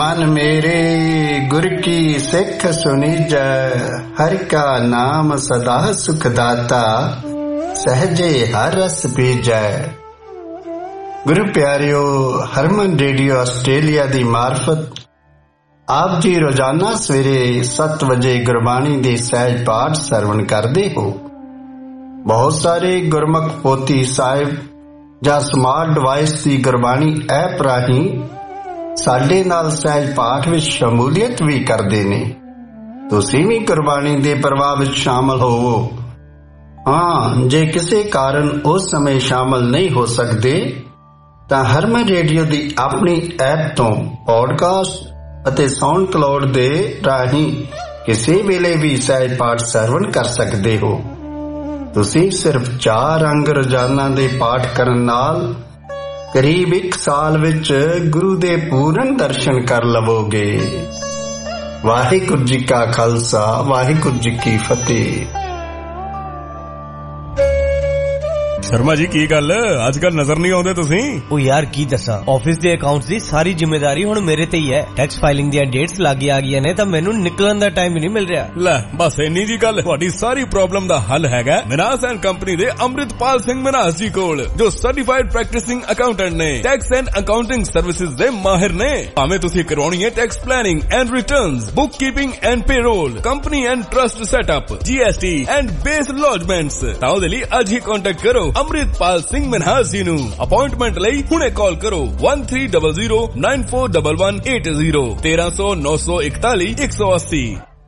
प्राण मेरे गुर की सिख सुनीजै, हर का नाम सदा सुखदाता, सहजे हर रस पीजै। गुरु प्यारियो, हरमन रेडियो आस्ट्रेलिया दी मार्फत आप जी रोजाना सवेरे 7 वजे गुरबाणी दे सहज पाठ सरवण करते हो। बहुत सारे गुरमुख पोथी साहिब ਜਾਂ ਸਮਾਰਟ ਡਿਵਾਈਸ ਦੀ ਗੁਰਬਾਣੀ ਐਪ ਰਾਹੀਂ ਸਾਡੇ ਨਾਲ ਸਹਿਜ ਪਾਠ ਵਿੱਚ ਸ਼ਮੂਲੀਅਤ ਵੀ ਕਰਦੇ ਨੇ। ਤੁਸੀਂ ਵੀ ਗੁਰਬਾਣੀ ਦੇ ਪ੍ਰਵਾਹ ਵਿੱਚ ਸ਼ਾਮਲ ਹੋਵੋ। ਹਾਂ, ਜੇ ਕਿਸੇ ਕਾਰਨ ਉਸ ਸਮੇਂ ਸ਼ਾਮਲ ਨਹੀਂ ਹੋ ਸਕਦੇ ਤਾਂ ਹਰਮਨ ਰੇਡੀਓ ਦੀ ਆਪਣੀ ਐਪ ਤੋਂ ਪੌਡਕਾਸਟ ਅਤੇ ਸਾਊਂਡ ਕਲਾਉਡ ਦੇ ਰਾਹੀਂ ਕਿਸੇ ਵੇਲੇ ਵੀ ਸਹਿਜ ਪਾਠ ਸਰਵਣ ਕਰ ਸਕਦੇ ਹੋ। ਤੁਸੀਂ ਸਿਰਫ 4 ਅੰਗ ਰੋਜ਼ਾਨਾ ਦੇ ਪਾਠ ਕਰਨ ਨਾਲ ਕਰੀਬ 1 ਸਾਲ ਵਿੱਚ ਗੁਰੂ ਦੇ ਪੂਰਨ ਦਰਸ਼ਨ ਕਰ ਲਵੋਗੇ। ਵਾਹਿਗੁਰੂ ਜੀ ਕਾ ਖਾਲਸਾ, ਵਾਹਿਗੁਰੂ ਜੀ ਕੀ ਫਤਿਹ। शर्मा जी की गल अजकल नजर नहीं आउंदे तुसीं? ओ यार की दसा, ऑफिस दे अकाउंट्स दी सारी जिम्मेदारी हुण मेरे ते ही है। टैक्स फाइलिंग दी डेट्स लागी आ गईयां ने तां मैनूं निकलण दा टाइम ही नहीं मिल रिहा। ले बस इन्नी जी गल, तुहाडी सारी प्रॉब्लम दा हल हैगा मिनास एंड कंपनी दे अमृतपाल सिंह मिनास जी कोल, जो सर्टिफाइड प्रैक्टिसिंग अकाउंटेंट ने, टैक्स एंड अकाउंटिंग सर्विसेज दे माहिर ने। भावें तुसीं करवाउणी है tax planning and returns, bookkeeping and payroll, company and trust setup, GST and BAS lodgements, तां ओहदे लई अज ही कांटेक्ट करो अमृतपाल सिंह मिनहास जी नू। अपॉइंटमेंट लई हुणे कॉल करो 1300941180 1300 941 180।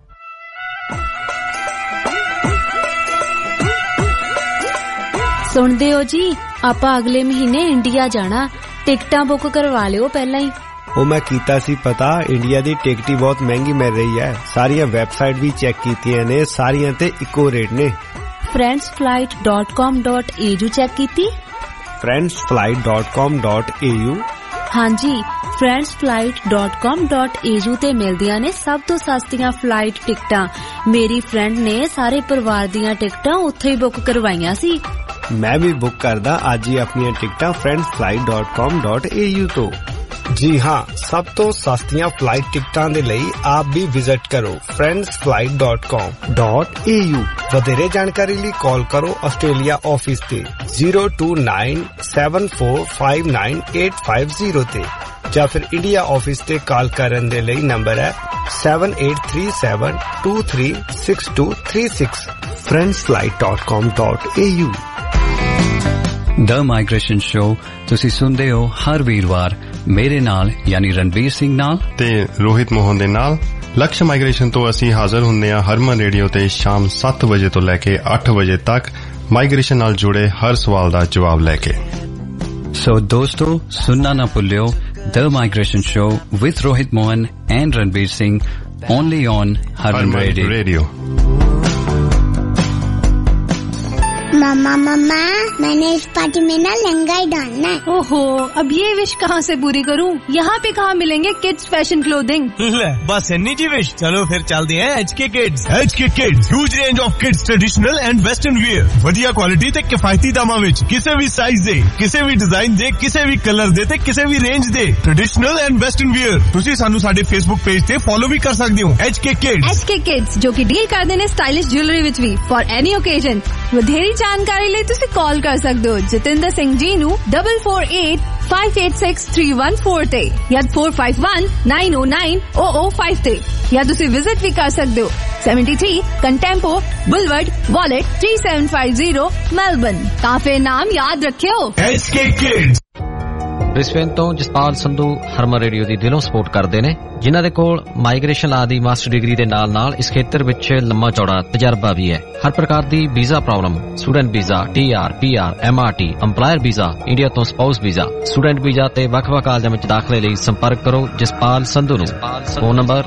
सुनदे हो जी, आपां अगले महीने इंडिया जाना, टिकटां बुक करवा लिओ पहला ही। ਉਹ ਮੈਂ ਕੀਤਾ ਸੀ ਪਤਾ, ਇੰਡੀਆ ਦੀ ਟਿਕਟ ਹੀ ਬਹੁਤ ਮਹਿੰਗੀ ਮਿਲ ਰਹੀ ਹੈ। ਸਾਰੀਆਂ ਵੈਬਸਾਈਟ ਵੀ ਚੈੱਕ ਕੀਤੀਆਂ ਨੇ, ਸਾਰੀਆਂ ਤੇ ਇੱਕੋ ਰੇਟ ਨੇ। friendsflight.com.au ਚੈੱਕ ਕੀਤੀ? friendsflight.com.au हाँ जी, friendsflight.com.au ਤੇ ਮਿਲਦੀਆਂ ਨੇ ਸਭ ਤੋਂ ਸਸਤੀਆਂ ਫਲਾਈਟ ਟਿਕਟਾਂ। ਮੇਰੀ ਫਰੈਂਡ ਨੇ ਸਾਰੇ ਪਰਿਵਾਰ ਦੀਆਂ ਟਿਕਟਾਂ ਉੱਥੇ ਹੀ ਬੁੱਕ ਕਰਵਾਈਆਂ ਸੀ। ਮੈਂ ਵੀ ਬੁੱਕ ਕਰਦਾ ਅੱਜ ਹੀ ਆਪਣੀਆਂ ਟਿਕਟਾਂ friendsflight.com.au ਤੋਂ। जी हाँ, सब तो सस्तियां फ्लाइट टिकटां दे लई आप भी विजिट करो friendsflight.com.au। वधेरे जानकारी लिए कॉल करो ऑस्ट्रेलिया ऑफिस ते 02974598850 ते, या फिर इंडिया ऑफिस ते कॉल करन दे लई नंबर है 7837236236। friendsflight.com.au। द माइग्रेशन शो तुसी सुनदे हो हर वीरवार मेरे नाल यानी रणवीर सिंह नाल ते रोहित मोहन दे नाल। लक्ष्य माइग्रेशन तो असी हाजिर हुंदे आ हरमन रेडियो ते शाम 7 वजे तो लैके 8 वजे तक माइग्रेशन नाल जुड़े हर सवाल दा जवाब लेके। सो दोस्तों, सुनना ना भुल्लियो the migration show with Rohit Mohan and Ranveer Singh, only on Harman radio. मम्मा मम्मा, मैंने इस पार्टी में ना लहंगा ही डालना है। ओहो, अब ये विश कहाँ से पूरी करूँ? यहाँ पे कहाँ मिलेंगे किड्स फैशन क्लोथिंग? बस इन्नी जी विश। चलो फिर चलते हैं HK Kids। HK Kids, huge range of kids traditional and western wear, वधिया क्वालिटी ते किफायती दामां विच, किसी भी साइज दे, किसी भी डिजाइन दे, किसी भी कलर दे ते किसी भी रेंज दे ट्रेडिशनल एंड वेस्टर्न वियर। तुसी सानू साडे फेसबुक पेज ते फॉलो भी कर सकदे हो HK Kids। HK Kids जो कि डील करदे ने स्टाइलिश ज्वेलरी विच भी फॉर एनी ओकेजन। वधेरी जानकारी ਲਈ ਤੁਸੀਂ ਕਾਲ ਕਰ ਸਕਦੇ ਹੋ ਜਤਿੰਦਰ ਸਿੰਘ ਜੀ ਨੂੰ 4485863114 ਤੇ ਜਾਂ 4519090005 ਤੇ, ਜਾਂ ਤੁਸੀਂ ਵਿਜ਼ਿਟ ਵੀ ਕਰ ਸਕਦੇ ਹੋ 73 ਕੰਟੈਂਪੋ ਬੁਲਵਰਡ ਵਾਲਟ 3750 ਮੈਲਬਨ। ਤਾਂ ਫਿਰ ਨਾਮ ਯਾਦ ਰੱਖਿਓ HK Kids। ਬ੍ਰਿਸਬੇਨ ਤੋਂ ਜਸਪਾਲ ਸੰਧੂ ਹਰਮਨ ਰੇਡੀਓ ਦੀ ਦਿਲੋਂ ਸਪੋਰਟ ਕਰਦੇ ਨੇ, ਜਿਨ੍ਹਾਂ ਦੇ ਕੋਲ ਮਾਈਗ੍ਰੇਸ਼ਨ ਲਾ ਦੀ ਮਾਸਟਰ ਡਿਗਰੀ ਦੇ ਨਾਲ ਇਸ ਖੇਤਰ ਵਿੱਚ ਲੰਮਾ ਚੌੜਾ ਤਜਰਬਾ ਵੀ ਹੈ। ਹਰ ਪ੍ਰਕਾਰ ਦੀ visa problem, student visa, TR, PR, MRT, EMPLOYER visa, India ਤੋਂ ਸਪਾਊਸ ਵੀਜ਼ਾ, ਸਟੂਡੈਂਟ ਵੀਜ਼ਾ ਤੇ ਵੱਖ-ਵੱਖ ਕਾਲਜਾਂ ਵਿੱਚ ਦਾਖਲੇ ਲਈ ਸੰਪਰਕ ਕਰੋ ਜਸਪਾਲ ਸੰਧੂ ਨੂੰ। Phone number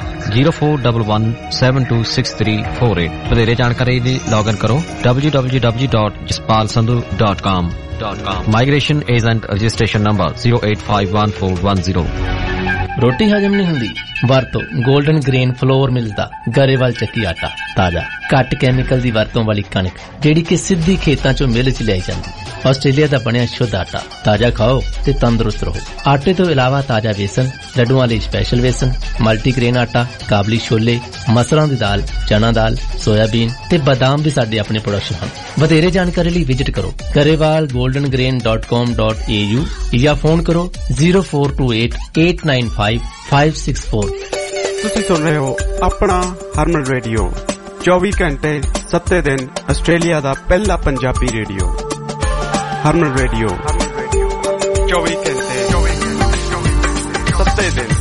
0411726348। ਵਧੇਰੇ ਜਾਣਕਾਰੀ ਲਈ ਲੌਗਇਨ ਕਰੋ www.jaspalsandhu.com। Migration Agent Registration Number 0851410। ਰੋਟੀ ਹਜਮ ਨਹੀਂ ਹੁੰਦੀ? ਵਰਤੋ 골ਡਨ ਗ੍ਰੇਨ ਫਲੋਰ ਮਿਲਦਾ ਗਰੇਵਾਲ ਚੱਕੀ ਆਟਾ। ਤਾਜ਼ਾ, ਘੱਟ ਕੈਮੀਕਲ ਦੀ ਵਰਤੋਂ ਵਾਲੀ ਕਣਕ ਜਿਹੜੀ ਕਿ ਸਿੱਧੀ ਖੇਤਾਂ ਚੋਂ ਮਿਲ ਚ ਲਿਆਈ ਜਾਂਦੀ। ਆਸਟ੍ਰੇਲੀਆ ਦਾ ਬਣਿਆ ਸ਼ੁੱਧ ਆਟਾ। ਤਾਜ਼ਾ ਖਾਓ ਤੇ ਤੰਦਰੁਸਤ ਰਹੋ। ਆਟੇ ਤੋਂ ਇਲਾਵਾ ਤਾਜ਼ਾ ਵੇਸਣ, ਲੱਡੂਆਂ ਲਈ ਸਪੈਸ਼ਲ ਵੇਸਣ, ਮਲਟੀਗ੍ਰੇਨ ਆਟਾ, ਕਾਬਲੀ ਛੋਲੇ, ਮਸਰਾਂ ਦੀ ਦਾਲ, ਚਨਾ ਦਾਲ, ਸੋਇਆਬੀਨ ਤੇ ਬਾਦਾਮ ਵੀ ਸਾਡੇ ਆਪਣੇ ਪ੍ਰੋਡਕਸ਼ਨ ਹਨ। ਵਧੇਰੇ ਜਾਣਕਾਰੀ ਲਈ ਵਿਜ਼ਿਟ ਕਰੋ garewalgoldengrain.com.au ਜਾਂ ਫੋਨ ਕਰੋ 0428895564। ਤੁਸੀਂ ਸੁਣ ਰਹੇ ਹੋ ਆਪਣਾ ਹਰਮਨ ਰੇਡੀਓ 24 ਘੰਟੇ 7 ਦਿਨ ਆਸਟ੍ਰੇਲੀਆ ਦਾ ਪਹਿਲਾ ਪੰਜਾਬੀ ਰੇਡੀਓ। ਹਰਮਨ ਰੇਡੀਓ 24 ਘੰਟੇ 7 ਦਿਨ।